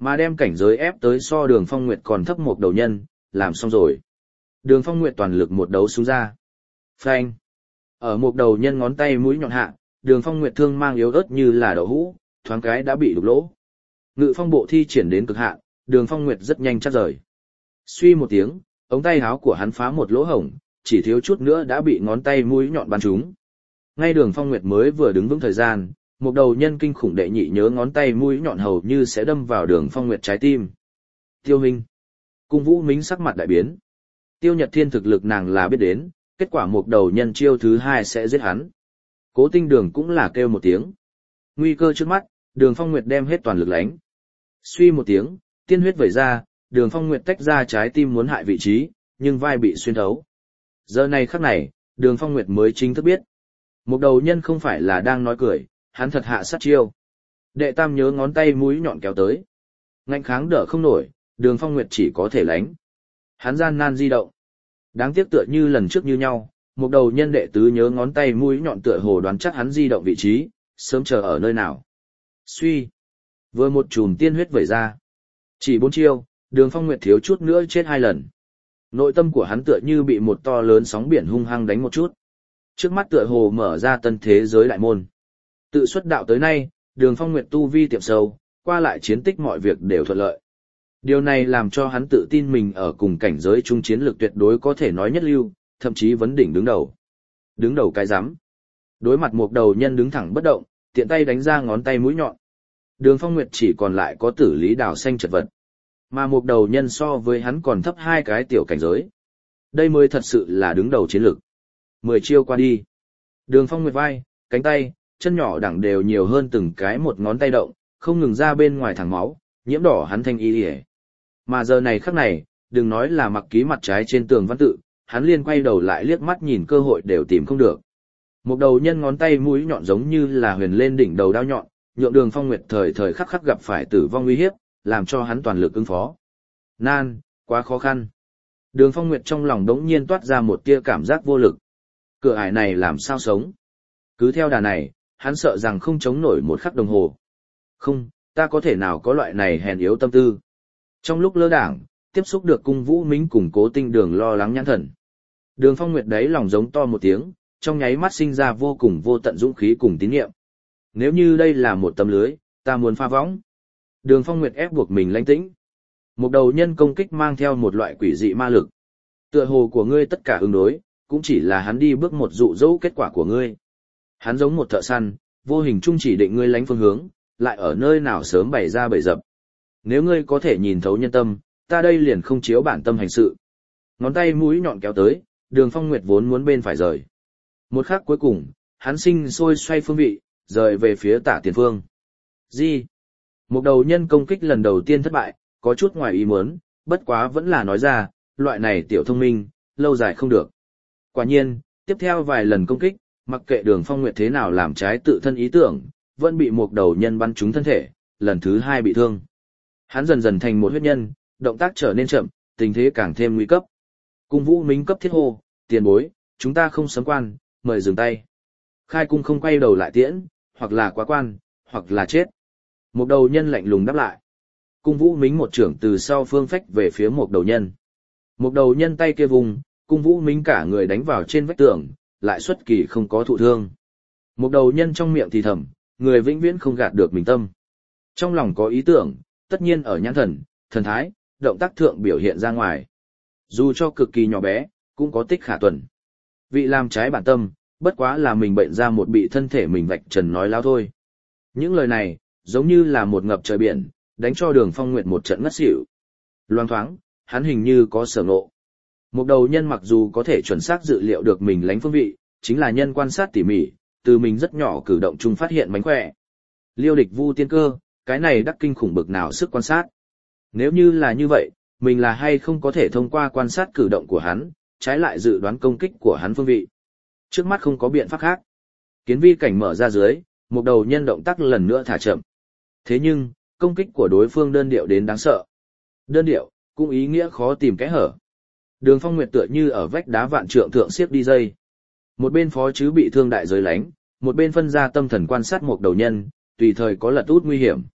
Mà đem cảnh giới ép tới so Đường Phong Nguyệt còn thấp một đầu nhân, làm xong rồi. Đường Phong Nguyệt toàn lực một đấu xuống ra. Phanh. Ở một đầu nhân ngón tay mũi nhọn hạ, Đường Phong Nguyệt thương mang yếu ớt như là đậu hũ, thoáng cái đã bị đục lỗ. Ngự phong bộ thi triển đến cực hạn, Đường Phong Nguyệt rất nhanh chắc rời. Suy một tiếng, ống tay áo của hắn phá một lỗ hổng, chỉ thiếu chút nữa đã bị ngón tay mũi nhọn bắn trúng. Ngay Đường Phong Nguyệt mới vừa đứng vững thời gian, một đầu nhân kinh khủng đệ nhị nhớ ngón tay mũi nhọn hầu như sẽ đâm vào Đường Phong Nguyệt trái tim. Tiêu Minh. Cung Vũ Mính sắc mặt đại biến. Tiêu Nhật Thiên thực lực nàng là biết đến, kết quả một đầu nhân chiêu thứ hai sẽ giết hắn. Cố Tinh Đường cũng là kêu một tiếng. Nguy cơ trước mắt, Đường Phong Nguyệt đem hết toàn lực đánh. Suy một tiếng, tiên huyết vẩy ra, Đường Phong Nguyệt tách ra trái tim muốn hại vị trí, nhưng vai bị xuyên thấu. Giờ này khắc này, Đường Phong Nguyệt mới chính thức biết. Một đầu nhân không phải là đang nói cười, hắn thật hạ sát chiêu. Đệ tam nhớ ngón tay mũi nhọn kéo tới. Ngạnh kháng đỡ không nổi, Đường Phong Nguyệt chỉ có thể lánh. Hắn gian nan di động. Đáng tiếc tựa như lần trước như nhau, một đầu nhân đệ tứ nhớ ngón tay mũi nhọn tựa hồ đoán chắc hắn di động vị trí, sớm chờ ở nơi nào. Suy. Vừa một chùm tiên huyết vẩy ra. Chỉ 4 chiêu, Đường Phong Nguyệt thiếu chút nữa chết 2 lần. Nội tâm của hắn tựa như bị một to lớn sóng biển hung hăng đánh một chút. Trước mắt tựa hồ mở ra tân thế giới đại môn. Tự xuất đạo tới nay, Đường Phong Nguyệt tu vi tiệm sâu, qua lại chiến tích mọi việc đều thuận lợi. Điều này làm cho hắn tự tin mình ở cùng cảnh giới trung chiến lược tuyệt đối có thể nói nhất lưu, thậm chí vấn đỉnh đứng đầu. Đứng đầu cái rắm. Đối mặt một đầu nhân đứng thẳng bất động, tiện tay đánh ra ngón tay mũi nhọn. Đường Phong Nguyệt chỉ còn lại có Tử Lý Đào xanh chật vật. Mà một đầu nhân so với hắn còn thấp 2 cái tiểu cảnh giới. Đây mới thật sự là đứng đầu chiến lược. 10 chiêu qua đi. Đường Phong Nguyệt vai, cánh tay, chân nhỏ đẳng đều nhiều hơn từng cái một ngón tay động, không ngừng ra bên ngoài thẳng máu, nhiễm đỏ hắn thanh y liễu. Mà giờ này khắc này, đừng nói là mặc ký mặt trái trên tường văn tự, hắn liên quay đầu lại liếc mắt nhìn cơ hội đều tìm không được. Một đầu nhân ngón tay mũi nhọn giống như là huyền lên đỉnh đầu đao nhọn, nhượng Đường Phong Nguyệt thời thời khắc khắc gặp phải tử vong uy hiếp, làm cho hắn toàn lực ứng phó. Nan, quá khó khăn. Đường Phong Nguyệt trong lòng đống nhiên toát ra một tia cảm giác vô lực. Cửa ải này làm sao sống? Cứ theo đà này, hắn sợ rằng không chống nổi một khắc đồng hồ. Không, ta có thể nào có loại này hèn yếu tâm tư. Trong lúc lơ đảng, tiếp xúc được Cung Vũ Mính cùng Cố Tinh Đường lo lắng nhãn thần. Đường Phong Nguyệt đấy lòng giống to một tiếng, trong nháy mắt sinh ra vô cùng vô tận dũng khí cùng tín nhiệm. Nếu như đây là một tấm lưới, ta muốn pha võng. Đường Phong Nguyệt ép buộc mình lãnh tĩnh. Một đầu nhân công kích mang theo một loại quỷ dị ma lực. Tựa hồ của ngươi tất cả ứng đối, cũng chỉ là hắn đi bước một dụ dỗ kết quả của ngươi. Hắn giống một thợ săn, vô hình trung chỉ định ngươi lánh phương hướng, lại ở nơi nào sớm bày ra bày dập. Nếu ngươi có thể nhìn thấu nhân tâm, ta đây liền không chiếu bản tâm hành sự. Ngón tay mũi nhọn kéo tới, Đường Phong Nguyệt vốn muốn bên phải rời. Một khắc cuối cùng, hắn sinh sôi xoay phương vị, rời về phía tả tiền phương. Gì? Một đầu nhân công kích lần đầu tiên thất bại, có chút ngoài ý muốn, bất quá vẫn là nói ra, loại này tiểu thông minh, lâu dài không được. Quả nhiên, tiếp theo vài lần công kích, mặc kệ Đường Phong Nguyệt thế nào làm trái tự thân ý tưởng, vẫn bị một đầu nhân bắn trúng thân thể, lần thứ 2 bị thương. Hắn dần dần thành một huyết nhân, động tác trở nên chậm, tình thế càng thêm nguy cấp. Cung Vũ Mính cấp thiết hô, tiền bối, chúng ta không sấm quan, mời dừng tay. Khai cung không quay đầu lại tiễn, hoặc là quá quan, hoặc là chết. Một đầu nhân lạnh lùng đáp lại. Cung Vũ Mính một trưởng từ sau phương phách về phía một đầu nhân. Một đầu nhân tay kia vùng, Cung Vũ Mính cả người đánh vào trên vách tường, lại xuất kỳ không có thụ thương. Một đầu nhân trong miệng thì thầm, người vĩnh viễn không gạt được mình tâm. Trong lòng có ý tưởng, tất nhiên ở nhãn thần, thần thái, động tác thượng biểu hiện ra ngoài. Dù cho cực kỳ nhỏ bé, cũng có tích khả tuần. Vị làm trái bản tâm, bất quá là mình bệnh ra một bị thân thể mình vạch trần nói láo thôi. Những lời này, giống như là một ngập trời biển, đánh cho Đường Phong Nguyệt một trận ngất xỉu. Loang thoáng, hắn hình như có sở ngộ. Một đầu nhân mặc dù có thể chuẩn xác dự liệu được mình lánh phương vị, chính là nhân quan sát tỉ mỉ, từ mình rất nhỏ cử động chung phát hiện mánh khỏe. Liêu địch vu tiên cơ, cái này đắc kinh khủng bực nào sức quan sát. Nếu như là như vậy, mình là hay không có thể thông qua quan sát cử động của hắn, trái lại dự đoán công kích của hắn phương vị. Trước mắt không có biện pháp khác. Kiến vi cảnh mở ra dưới, một đầu nhân động tác lần nữa thả chậm. Thế nhưng, công kích của đối phương đơn điệu đến đáng sợ. Đơn điệu, cũng ý nghĩa khó tìm kẽ hở. Đường Phong Nguyệt tựa như ở vách đá vạn trượng thượng xiếc đi dây. Một bên phó chứ bị thương đại giới lánh, một bên phân ra tâm thần quan sát một đầu nhân, tùy thời có lật út nguy hiểm.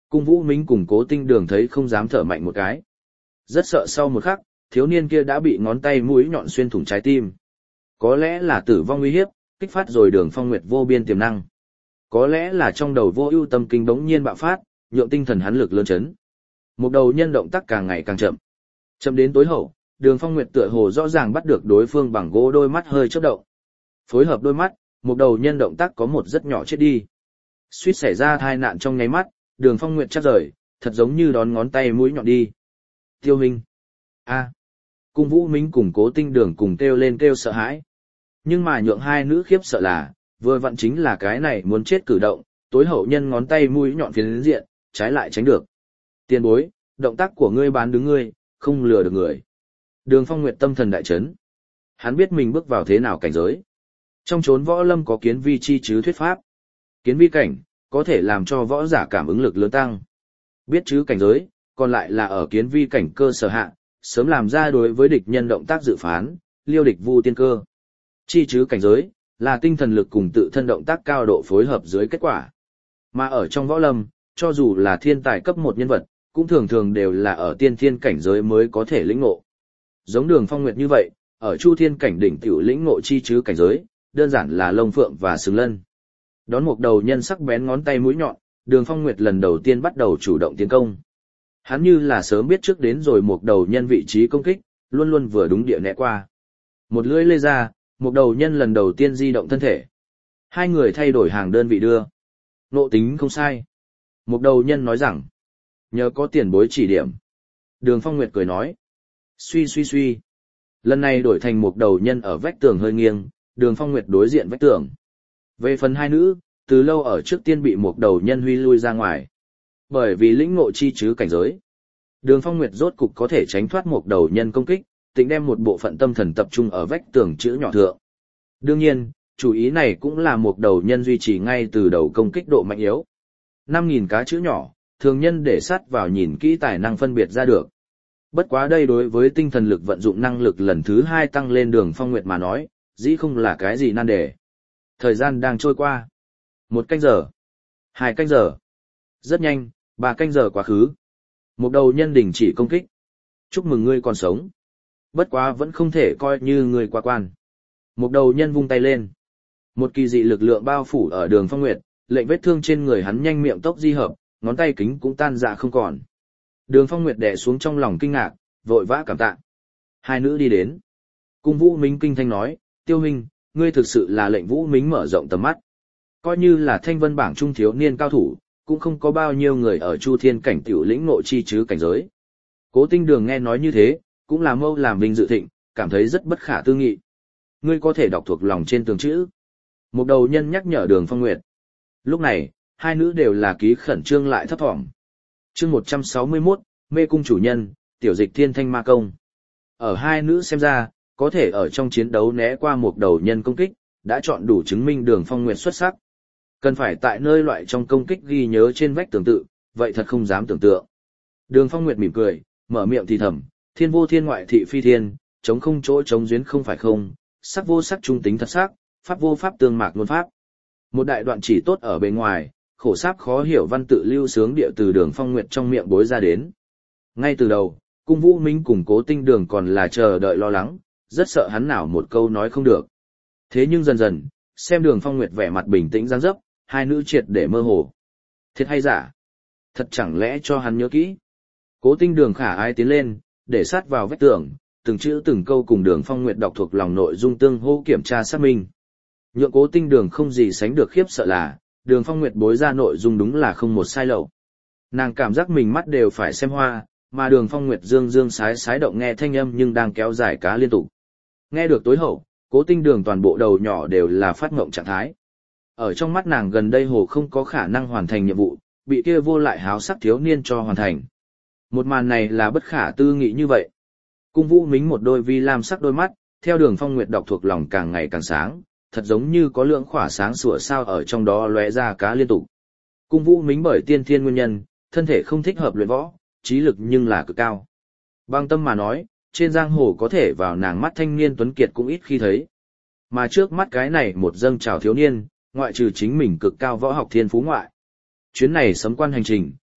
Cung Vũ Mính cùng Cố Tinh Đường thấy không dám thở mạnh một cái. Rất sợ sau một khắc, thiếu niên kia đã bị ngón tay mũi nhọn xuyên thủng trái tim. Có lẽ là tử vong uy hiếp, kích phát rồi Đường Phong Nguyệt vô biên tiềm năng. Có lẽ là trong đầu vô ưu tâm kinh bỗng nhiên bạo phát, nhượng tinh thần hắn lực lớn chấn. Một đầu nhân động tác càng ngày càng chậm. Chậm đến tối hậu, Đường Phong Nguyệt tựa hồ rõ ràng bắt được đối phương bằng gỗ đôi mắt hơi chớp động. Phối hợp đôi mắt, một đầu nhân động tác có một rất nhỏ chết đi. Suýt xảy ra tai nạn trong nháy mắt, Đường Phong Nguyệt chắc rời, thật giống như đón ngón tay mũi nhọn đi. Tiêu Hình. A. Cung Vũ Mính cùng Cố Tinh Đường cùng kêu lên kêu sợ hãi. Nhưng mà nhượng hai nữ khiếp sợ là, vừa vặn chính là cái này muốn chết cử động, tối hậu nhân ngón tay mũi nhọn phiến diện, trái lại tránh được. Tiền bối, động tác của ngươi bán đứng ngươi, không lừa được người. Đường Phong Nguyệt tâm thần đại chấn. Hắn biết mình bước vào thế nào cảnh giới. Trong chốn võ lâm có kiến vi chi chứ thuyết pháp. Kiến vi cảnh, có thể làm cho võ giả cảm ứng lực lớn tăng. Biết chứ cảnh giới, còn lại là ở kiến vi cảnh cơ sở hạ, sớm làm ra đối với địch nhân động tác dự phán, liêu địch vu tiên cơ. Chi chứ cảnh giới, là tinh thần lực cùng tự thân động tác cao độ phối hợp dưới kết quả. Mà ở trong võ lâm, cho dù là thiên tài cấp một nhân vật, cũng thường thường đều là ở tiên thiên cảnh giới mới có thể lĩnh ngộ. Giống Đường Phong Nguyệt như vậy, ở chu thiên cảnh đỉnh tiểu lĩnh ngộ chi chứ cảnh giới, đơn giản là lông phượng và xứng lân. Đón một đầu nhân sắc bén ngón tay mũi nhọn, Đường Phong Nguyệt lần đầu tiên bắt đầu chủ động tiến công. Hắn như là sớm biết trước đến rồi một đầu nhân vị trí công kích, luôn luôn vừa đúng địa né qua. Một lưỡi lê ra, một đầu nhân lần đầu tiên di động thân thể. Hai người thay đổi hàng đơn vị đưa. Nộ tính không sai. Một đầu nhân nói rằng, nhờ có tiền bối chỉ điểm. Đường Phong Nguyệt cười nói, suy suy suy. Lần này đổi thành một đầu nhân ở vách tường hơi nghiêng, Đường Phong Nguyệt đối diện vách tường. Về phần hai nữ, từ lâu ở trước tiên bị một đầu nhân huy lui ra ngoài. Bởi vì lĩnh ngộ chi chứ cảnh giới. Đường Phong Nguyệt rốt cục có thể tránh thoát một đầu nhân công kích, tính đem một bộ phận tâm thần tập trung ở vách tường chữ nhỏ thượng. Đương nhiên, chủ ý này cũng là một đầu nhân duy trì ngay từ đầu công kích độ mạnh yếu. 5.000 cá chữ nhỏ, thường nhân để sát vào nhìn kỹ tài năng phân biệt ra được. Bất quá đây đối với tinh thần lực vận dụng năng lực lần thứ 2 tăng lên Đường Phong Nguyệt mà nói, dĩ không là cái gì nan đề. Thời gian đang trôi qua. 1 canh giờ. 2 canh giờ. Rất nhanh, 3 canh giờ quá khứ. Một đầu nhân đình chỉ công kích. Chúc mừng ngươi còn sống. Bất quá vẫn không thể coi như ngươi qua quan. Một đầu nhân vung tay lên. Một kỳ dị lực lượng bao phủ ở Đường Phong Nguyệt, lệnh vết thương trên người hắn nhanh miệng tốc di hợp, ngón tay kính cũng tan ra không còn. Đường Phong Nguyệt đè xuống trong lòng kinh ngạc, vội vã cảm tạ. Hai nữ đi đến. Cung Vũ Mính kinh thanh nói, Tiêu Huynh, ngươi thực sự là lệnh Vũ Mính mở rộng tầm mắt. Coi như là thanh vân bảng trung thiếu niên cao thủ, cũng không có bao nhiêu người ở chu thiên cảnh tiểu lĩnh ngộ chi chứ cảnh giới. Cố Tinh Đường nghe nói như thế, cũng là mâu làm vinh dự thịnh, cảm thấy rất bất khả tư nghị. Ngươi có thể đọc thuộc lòng trên tường chữ. Một đầu nhân nhắc nhở Đường Phong Nguyệt. Lúc này, hai nữ đều là ký khẩn trương lại thấp thỏm. Chương 161, Mê cung chủ nhân, tiểu dịch thiên thanh ma công. Ở hai nữ xem ra, có thể ở trong chiến đấu né qua một đầu nhân công kích, đã chọn đủ chứng minh Đường Phong Nguyệt xuất sắc. Cần phải tại nơi loại trong công kích ghi nhớ trên vách tường tự, vậy thật không dám tưởng tượng. Đường Phong Nguyệt mỉm cười, mở miệng thì thầm, thiên vô thiên ngoại thị phi thiên, chống không chỗ chống duyên không phải không, sắc vô sắc trung tính thật sắc, pháp vô pháp tương mạc ngôn pháp. Một đại đoạn chỉ tốt ở bên ngoài, khổ sáp khó hiểu văn tự lưu sướng địa từ Đường Phong Nguyệt trong miệng bối ra đến. Ngay từ đầu, Cung Vũ Mính cùng Cố Tinh Đường còn là chờ đợi lo lắng, rất sợ hắn nào một câu nói không được. Thế nhưng dần dần, xem Đường Phong Nguyệt vẻ mặt bình tĩnh dáng dấp, hai nữ triệt để mơ hồ. Thiệt hay giả? Thật chẳng lẽ cho hắn nhớ kỹ? Cố Tinh Đường khả ái tiến lên, để sát vào vách tường, từng chữ từng câu cùng Đường Phong Nguyệt đọc thuộc lòng nội dung tương hô kiểm tra xác minh. Nhượng Cố Tinh Đường không gì sánh được khiếp sợ là, Đường Phong Nguyệt bối ra nội dung đúng là không một sai lậu. Nàng cảm giác mình mắt đều phải xem hoa, mà Đường Phong Nguyệt dương dương sái sái động nghe thanh âm nhưng đang kéo dài cá liên tục. Nghe được tối hậu, Cố Tinh Đường toàn bộ đầu nhỏ đều là phát ngộng trạng thái. Ở trong mắt nàng gần đây hồ không có khả năng hoàn thành nhiệm vụ, bị kia vô lại háo sắc thiếu niên cho hoàn thành. Một màn này là bất khả tư nghị như vậy. Cung Vũ Mính một đôi vi lam sắc đôi mắt, theo Đường Phong Nguyệt đọc thuộc lòng càng ngày càng sáng, thật giống như có lượng khỏa sáng sủa sao ở trong đó lóe ra cá liên tục. Cung Vũ Mính bởi tiên thiên nguyên nhân, thân thể không thích hợp luyện võ, trí lực nhưng là cực cao. Bằng tâm mà nói, trên giang hồ có thể vào nàng mắt thanh niên tuấn kiệt cũng ít khi thấy. Mà trước mắt cái này một dâng trào thiếu niên, ngoại trừ chính mình cực cao võ học thiên phú ngoại. Chuyến này sấm quan hành trình,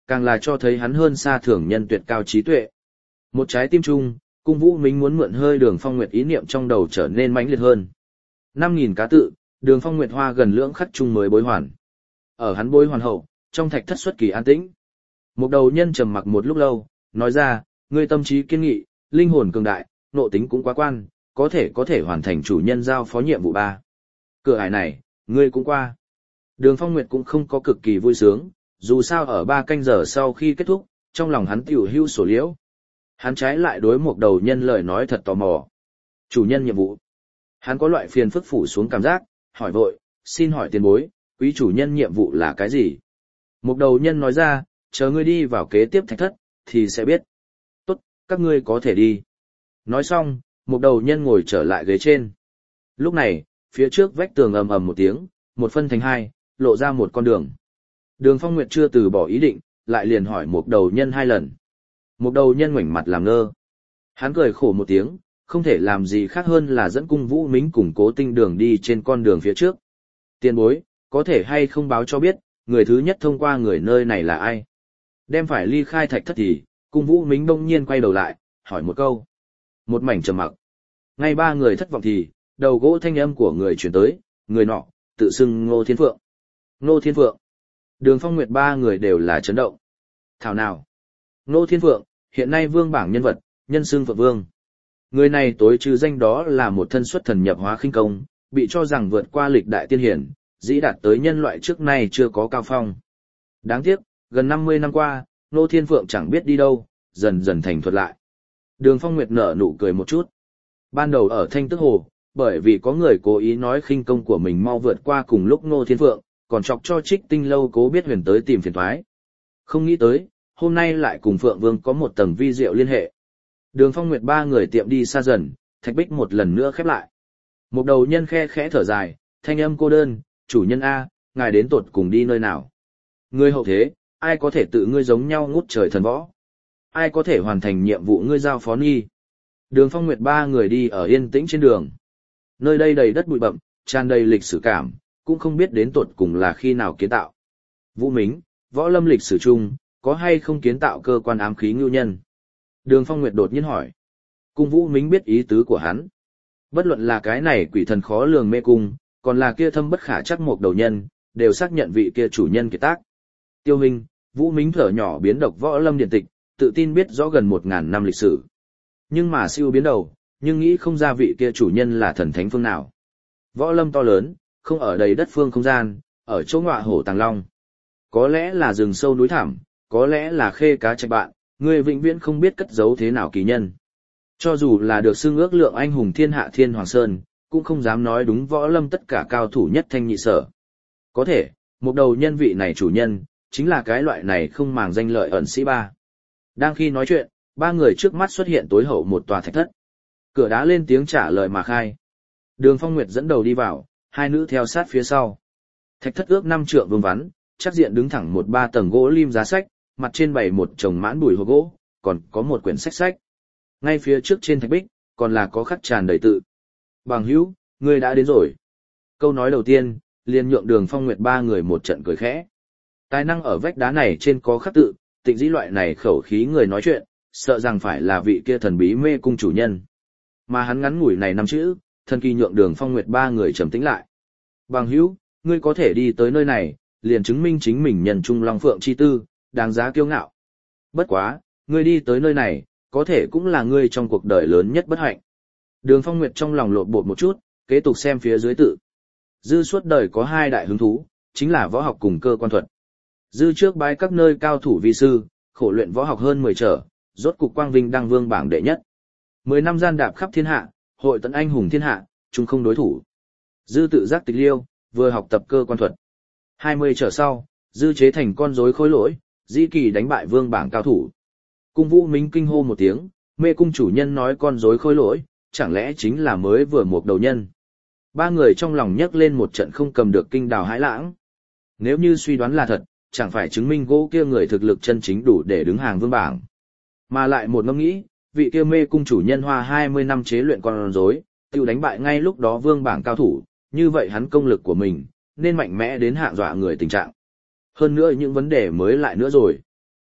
càng là cho thấy hắn hơn xa thường nhân tuyệt cao trí tuệ. Một trái tim chung, Cung Vũ Mính muốn mượn hơi Đường Phong Nguyệt ý niệm trong đầu trở nên mãnh liệt hơn. 5.000 cá tự, Đường Phong Nguyệt hoa gần lưỡng khắc chung mới bối hoàn. Ở hắn bối hoàn hậu, trong thạch thất xuất kỳ an tĩnh. Một đầu nhân trầm mặc một lúc lâu, nói ra, ngươi tâm trí kiên nghị, linh hồn cường đại, nộ tính cũng quá quan, có thể hoàn thành chủ nhân giao phó nhiệm vụ 3. Cửa ải này, ngươi cũng qua. Đường Phong Nguyệt cũng không có cực kỳ vui sướng, dù sao ở 3 canh giờ sau khi kết thúc, trong lòng hắn tiểu hưu sổ liễu. Hắn trái lại đối một đầu nhân lời nói thật tò mò. Chủ nhân nhiệm vụ. Hắn có loại phiền phức phủ xuống cảm giác, hỏi vội, xin hỏi tiền bối, quý chủ nhân nhiệm vụ là cái gì? Một đầu nhân nói ra, chờ ngươi đi vào kế tiếp thạch thất, thì sẽ biết. Tốt, các ngươi có thể đi. Nói xong, một đầu nhân ngồi trở lại ghế trên. Lúc này, phía trước vách tường ầm ầm một tiếng, một phân thành hai, lộ ra một con đường. Đường Phong Nguyệt chưa từ bỏ ý định, lại liền hỏi một đầu nhân 2 lần. Một đầu nhân ngoảnh mặt làm ngơ. Hắn cười khổ một tiếng, không thể làm gì khác hơn là dẫn Cung Vũ Mính cùng Cố Tinh Đường đi trên con đường phía trước. Tiền bối, có thể hay không báo cho biết, người thứ nhất thông qua người nơi này là ai? Đem phải ly khai thạch thất thì, Cung Vũ Mính đông nhiên quay đầu lại, hỏi một câu. Một mảnh trầm mặc. Ngay 3 người thất vọng thì, đầu gỗ thanh âm của người chuyển tới, người nọ, tự xưng Ngô Thiên Phượng. Ngô Thiên Phượng. Đường Phong Nguyệt 3 người đều là chấn động. Thảo nào? Ngô Thiên Phượng, hiện nay vương bảng nhân vật, nhân xưng Phượng Vương. Người này tối trừ danh đó là một thân xuất thần nhập hóa khinh công, bị cho rằng vượt qua lịch đại tiên hiển, dĩ đạt tới nhân loại trước nay chưa có cao phong. Đáng tiếc, gần 50 năm qua, Ngô Thiên Phượng chẳng biết đi đâu, dần dần thành thuật lại. Đường Phong Nguyệt nở nụ cười một chút. Ban đầu ở Thanh Tức Hồ, bởi vì có người cố ý nói khinh công của mình mau vượt qua cùng lúc Ngô Thiên Phượng, còn chọc cho Trích Tinh Lâu Cố Biết Huyền tới tìm phiền toái. Không nghĩ tới, hôm nay lại cùng Phượng Vương có một tầng vi diệu liên hệ. Đường Phong Nguyệt 3 người tiệm đi xa dần, thạch bích một lần nữa khép lại. Một đầu nhân khe khẽ thở dài, thanh âm cô đơn, chủ nhân A, ngài đến tột cùng đi nơi nào? Ngươi hậu thế, ai có thể tự ngươi giống nhau ngút trời thần võ? Ai có thể hoàn thành nhiệm vụ ngươi giao phó nghi? Đường Phong Nguyệt 3 người đi ở yên tĩnh trên đường. Nơi đây đầy đất bụi bặm, tràn đầy lịch sử cảm, cũng không biết đến tột cùng là khi nào kiến tạo. Vũ Mính, võ lâm lịch sử chung, có hay không kiến tạo cơ quan ám khí ngưu nhân? Đường Phong Nguyệt đột nhiên hỏi. Cung Vũ Mính biết ý tứ của hắn. Bất luận là cái này quỷ thần khó lường mê cung, còn là kia thâm bất khả chắc một đầu nhân, đều xác nhận vị kia chủ nhân kiệt tác. Tiêu Minh, Vũ Mính thở nhỏ biến độc võ lâm điện tịch, tự tin biết rõ gần 1000 năm lịch sử. Nhưng mà siêu biến đầu, nhưng nghĩ không ra vị kia chủ nhân là thần thánh phương nào. Võ lâm to lớn, không ở đầy đất phương không gian, ở chỗ ngọa hổ tàng long. Có lẽ là rừng sâu núi thẳm, có lẽ là khê cá trạch bạn, người vĩnh viễn không biết cất giấu thế nào kỳ nhân. Cho dù là được xưng ước lượng anh hùng thiên hạ Thiên Hoàng Sơn, cũng không dám nói đúng võ lâm tất cả cao thủ nhất thanh nhị sở. Có thể, một đầu nhân vị này chủ nhân, chính là cái loại này không màng danh lợi ẩn sĩ 3. Đang khi nói chuyện, 3 người trước mắt xuất hiện tối hậu một tòa thạch thất. Cửa đá lên tiếng trả lời mà khai. Đường Phong Nguyệt dẫn đầu đi vào, 2 nữ theo sát phía sau. Thạch thất ước 5 trượng vuông vắn, chắc diện đứng thẳng 1-3 tầng gỗ lim giá sách, mặt trên bày một chồng mãn bùi hộp gỗ, còn có một quyển sách. Ngay phía trước trên thạch bích, còn là có khắc tràn đầy tự. Bằng hữu, ngươi đã đến rồi. Câu nói đầu tiên, liền nhượng Đường Phong Nguyệt 3 người một trận cười khẽ. Tài năng ở vách đá này trên có khắc tự, tịnh dĩ loại này khẩu khí người nói chuyện, sợ rằng phải là vị kia thần bí mê cung chủ nhân. Mà hắn ngắn ngủi này 5 chữ, thần kỳ nhượng Đường Phong Nguyệt 3 người trầm tĩnh lại. Bằng hữu, ngươi có thể đi tới nơi này, liền chứng minh chính mình nhân trung long phượng chi tư, đáng giá kiêu ngạo. Bất quá, ngươi đi tới nơi này, có thể cũng là ngươi trong cuộc đời lớn nhất bất hạnh. Đường Phong Nguyệt trong lòng lộn bột một chút, kế tục xem phía dưới tự. Dư suốt đời có 2 đại hứng thú, chính là võ học cùng cơ quan thuật. Dư trước bái các nơi cao thủ vi sư, khổ luyện võ học hơn 10 trở, rốt cục quang vinh đăng vương bảng đệ nhất. 10 năm gian đạp khắp thiên hạ, hội tận anh hùng thiên hạ, chung không đối thủ. Dư tự giác tịch liêu, vừa học tập cơ quan thuật. 20 trở sau, Dư chế thành con rối khối lỗi, dĩ kỳ đánh bại vương bảng cao thủ. Cung Vũ Mính kinh hô một tiếng, mê cung chủ nhân nói con rối khối lỗi, chẳng lẽ chính là mới vừa một đầu nhân. 3 người trong lòng nhấc lên một trận không cầm được kinh đào hãi lãng. Nếu như suy đoán là thật, chẳng phải chứng minh gỗ kia người thực lực chân chính đủ để đứng hàng vương bảng. Mà lại một ngẫm nghĩ, vị kia mê cung chủ nhân hoa 20 năm chế luyện con rối, tiêu đánh bại ngay lúc đó vương bảng cao thủ, như vậy hắn công lực của mình, nên mạnh mẽ đến hạng dọa người tình trạng. Hơn nữa những vấn đề mới lại nữa rồi.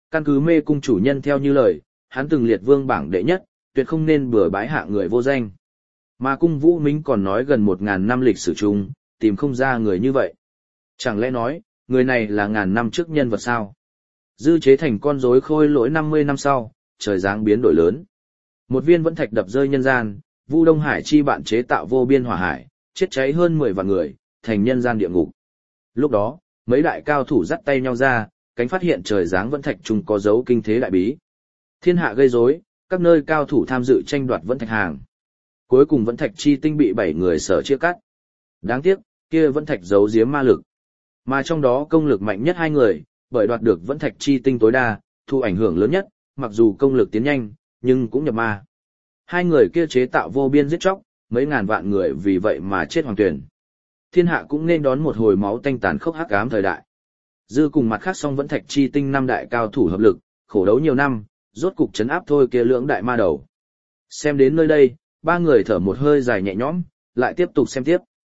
Căn cứ mê cung chủ nhân theo như lời, hắn từng liệt vương bảng đệ nhất, tuyệt không nên bừa bãi hạ người vô danh. Mà cung Vũ Minh còn nói gần 1000 năm lịch sử chung, tìm không ra người như vậy. Chẳng lẽ nói, người này là ngàn năm trước nhân vật sao? Dư chế thành con rối khôi lỗi 50 năm sau, trời giáng biến đổi lớn. Một viên vẫn thạch đập rơi nhân gian, Vu Đông Hải chi bạn chế tạo vô biên hỏa hải, chết cháy hơn 10 vạn người, thành nhân gian địa ngục. Lúc đó, mấy đại cao thủ dắt tay nhau ra, cánh phát hiện trời giáng vẫn thạch chung có dấu kinh thế đại bí. Thiên hạ gây rối, các nơi cao thủ tham dự tranh đoạt vẫn thạch hàng. Cuối cùng vẫn thạch chi tinh bị 7 người sở chia cắt. Đáng tiếc, kia vẫn thạch giấu giếm ma lực. Mà trong đó công lực mạnh nhất 2 người, bởi đoạt được vẫn thạch chi tinh tối đa, thu ảnh hưởng lớn nhất, mặc dù công lực tiến nhanh, nhưng cũng nhập ma. 2 người kia chế tạo vô biên giết chóc, mấy ngàn vạn người vì vậy mà chết hoàng tuyển. Thiên hạ cũng nên đón một hồi máu tanh tàn khốc hắc ám thời đại. Dư cùng mặt khác song vẫn thạch chi tinh 5 đại cao thủ hợp lực, khổ đấu nhiều năm, rốt cục chấn áp thôi kia lưỡng đại ma đầu. Xem đến nơi đây, 3 người thở một hơi dài nhẹ nhõm, lại tiếp tục xem tiếp.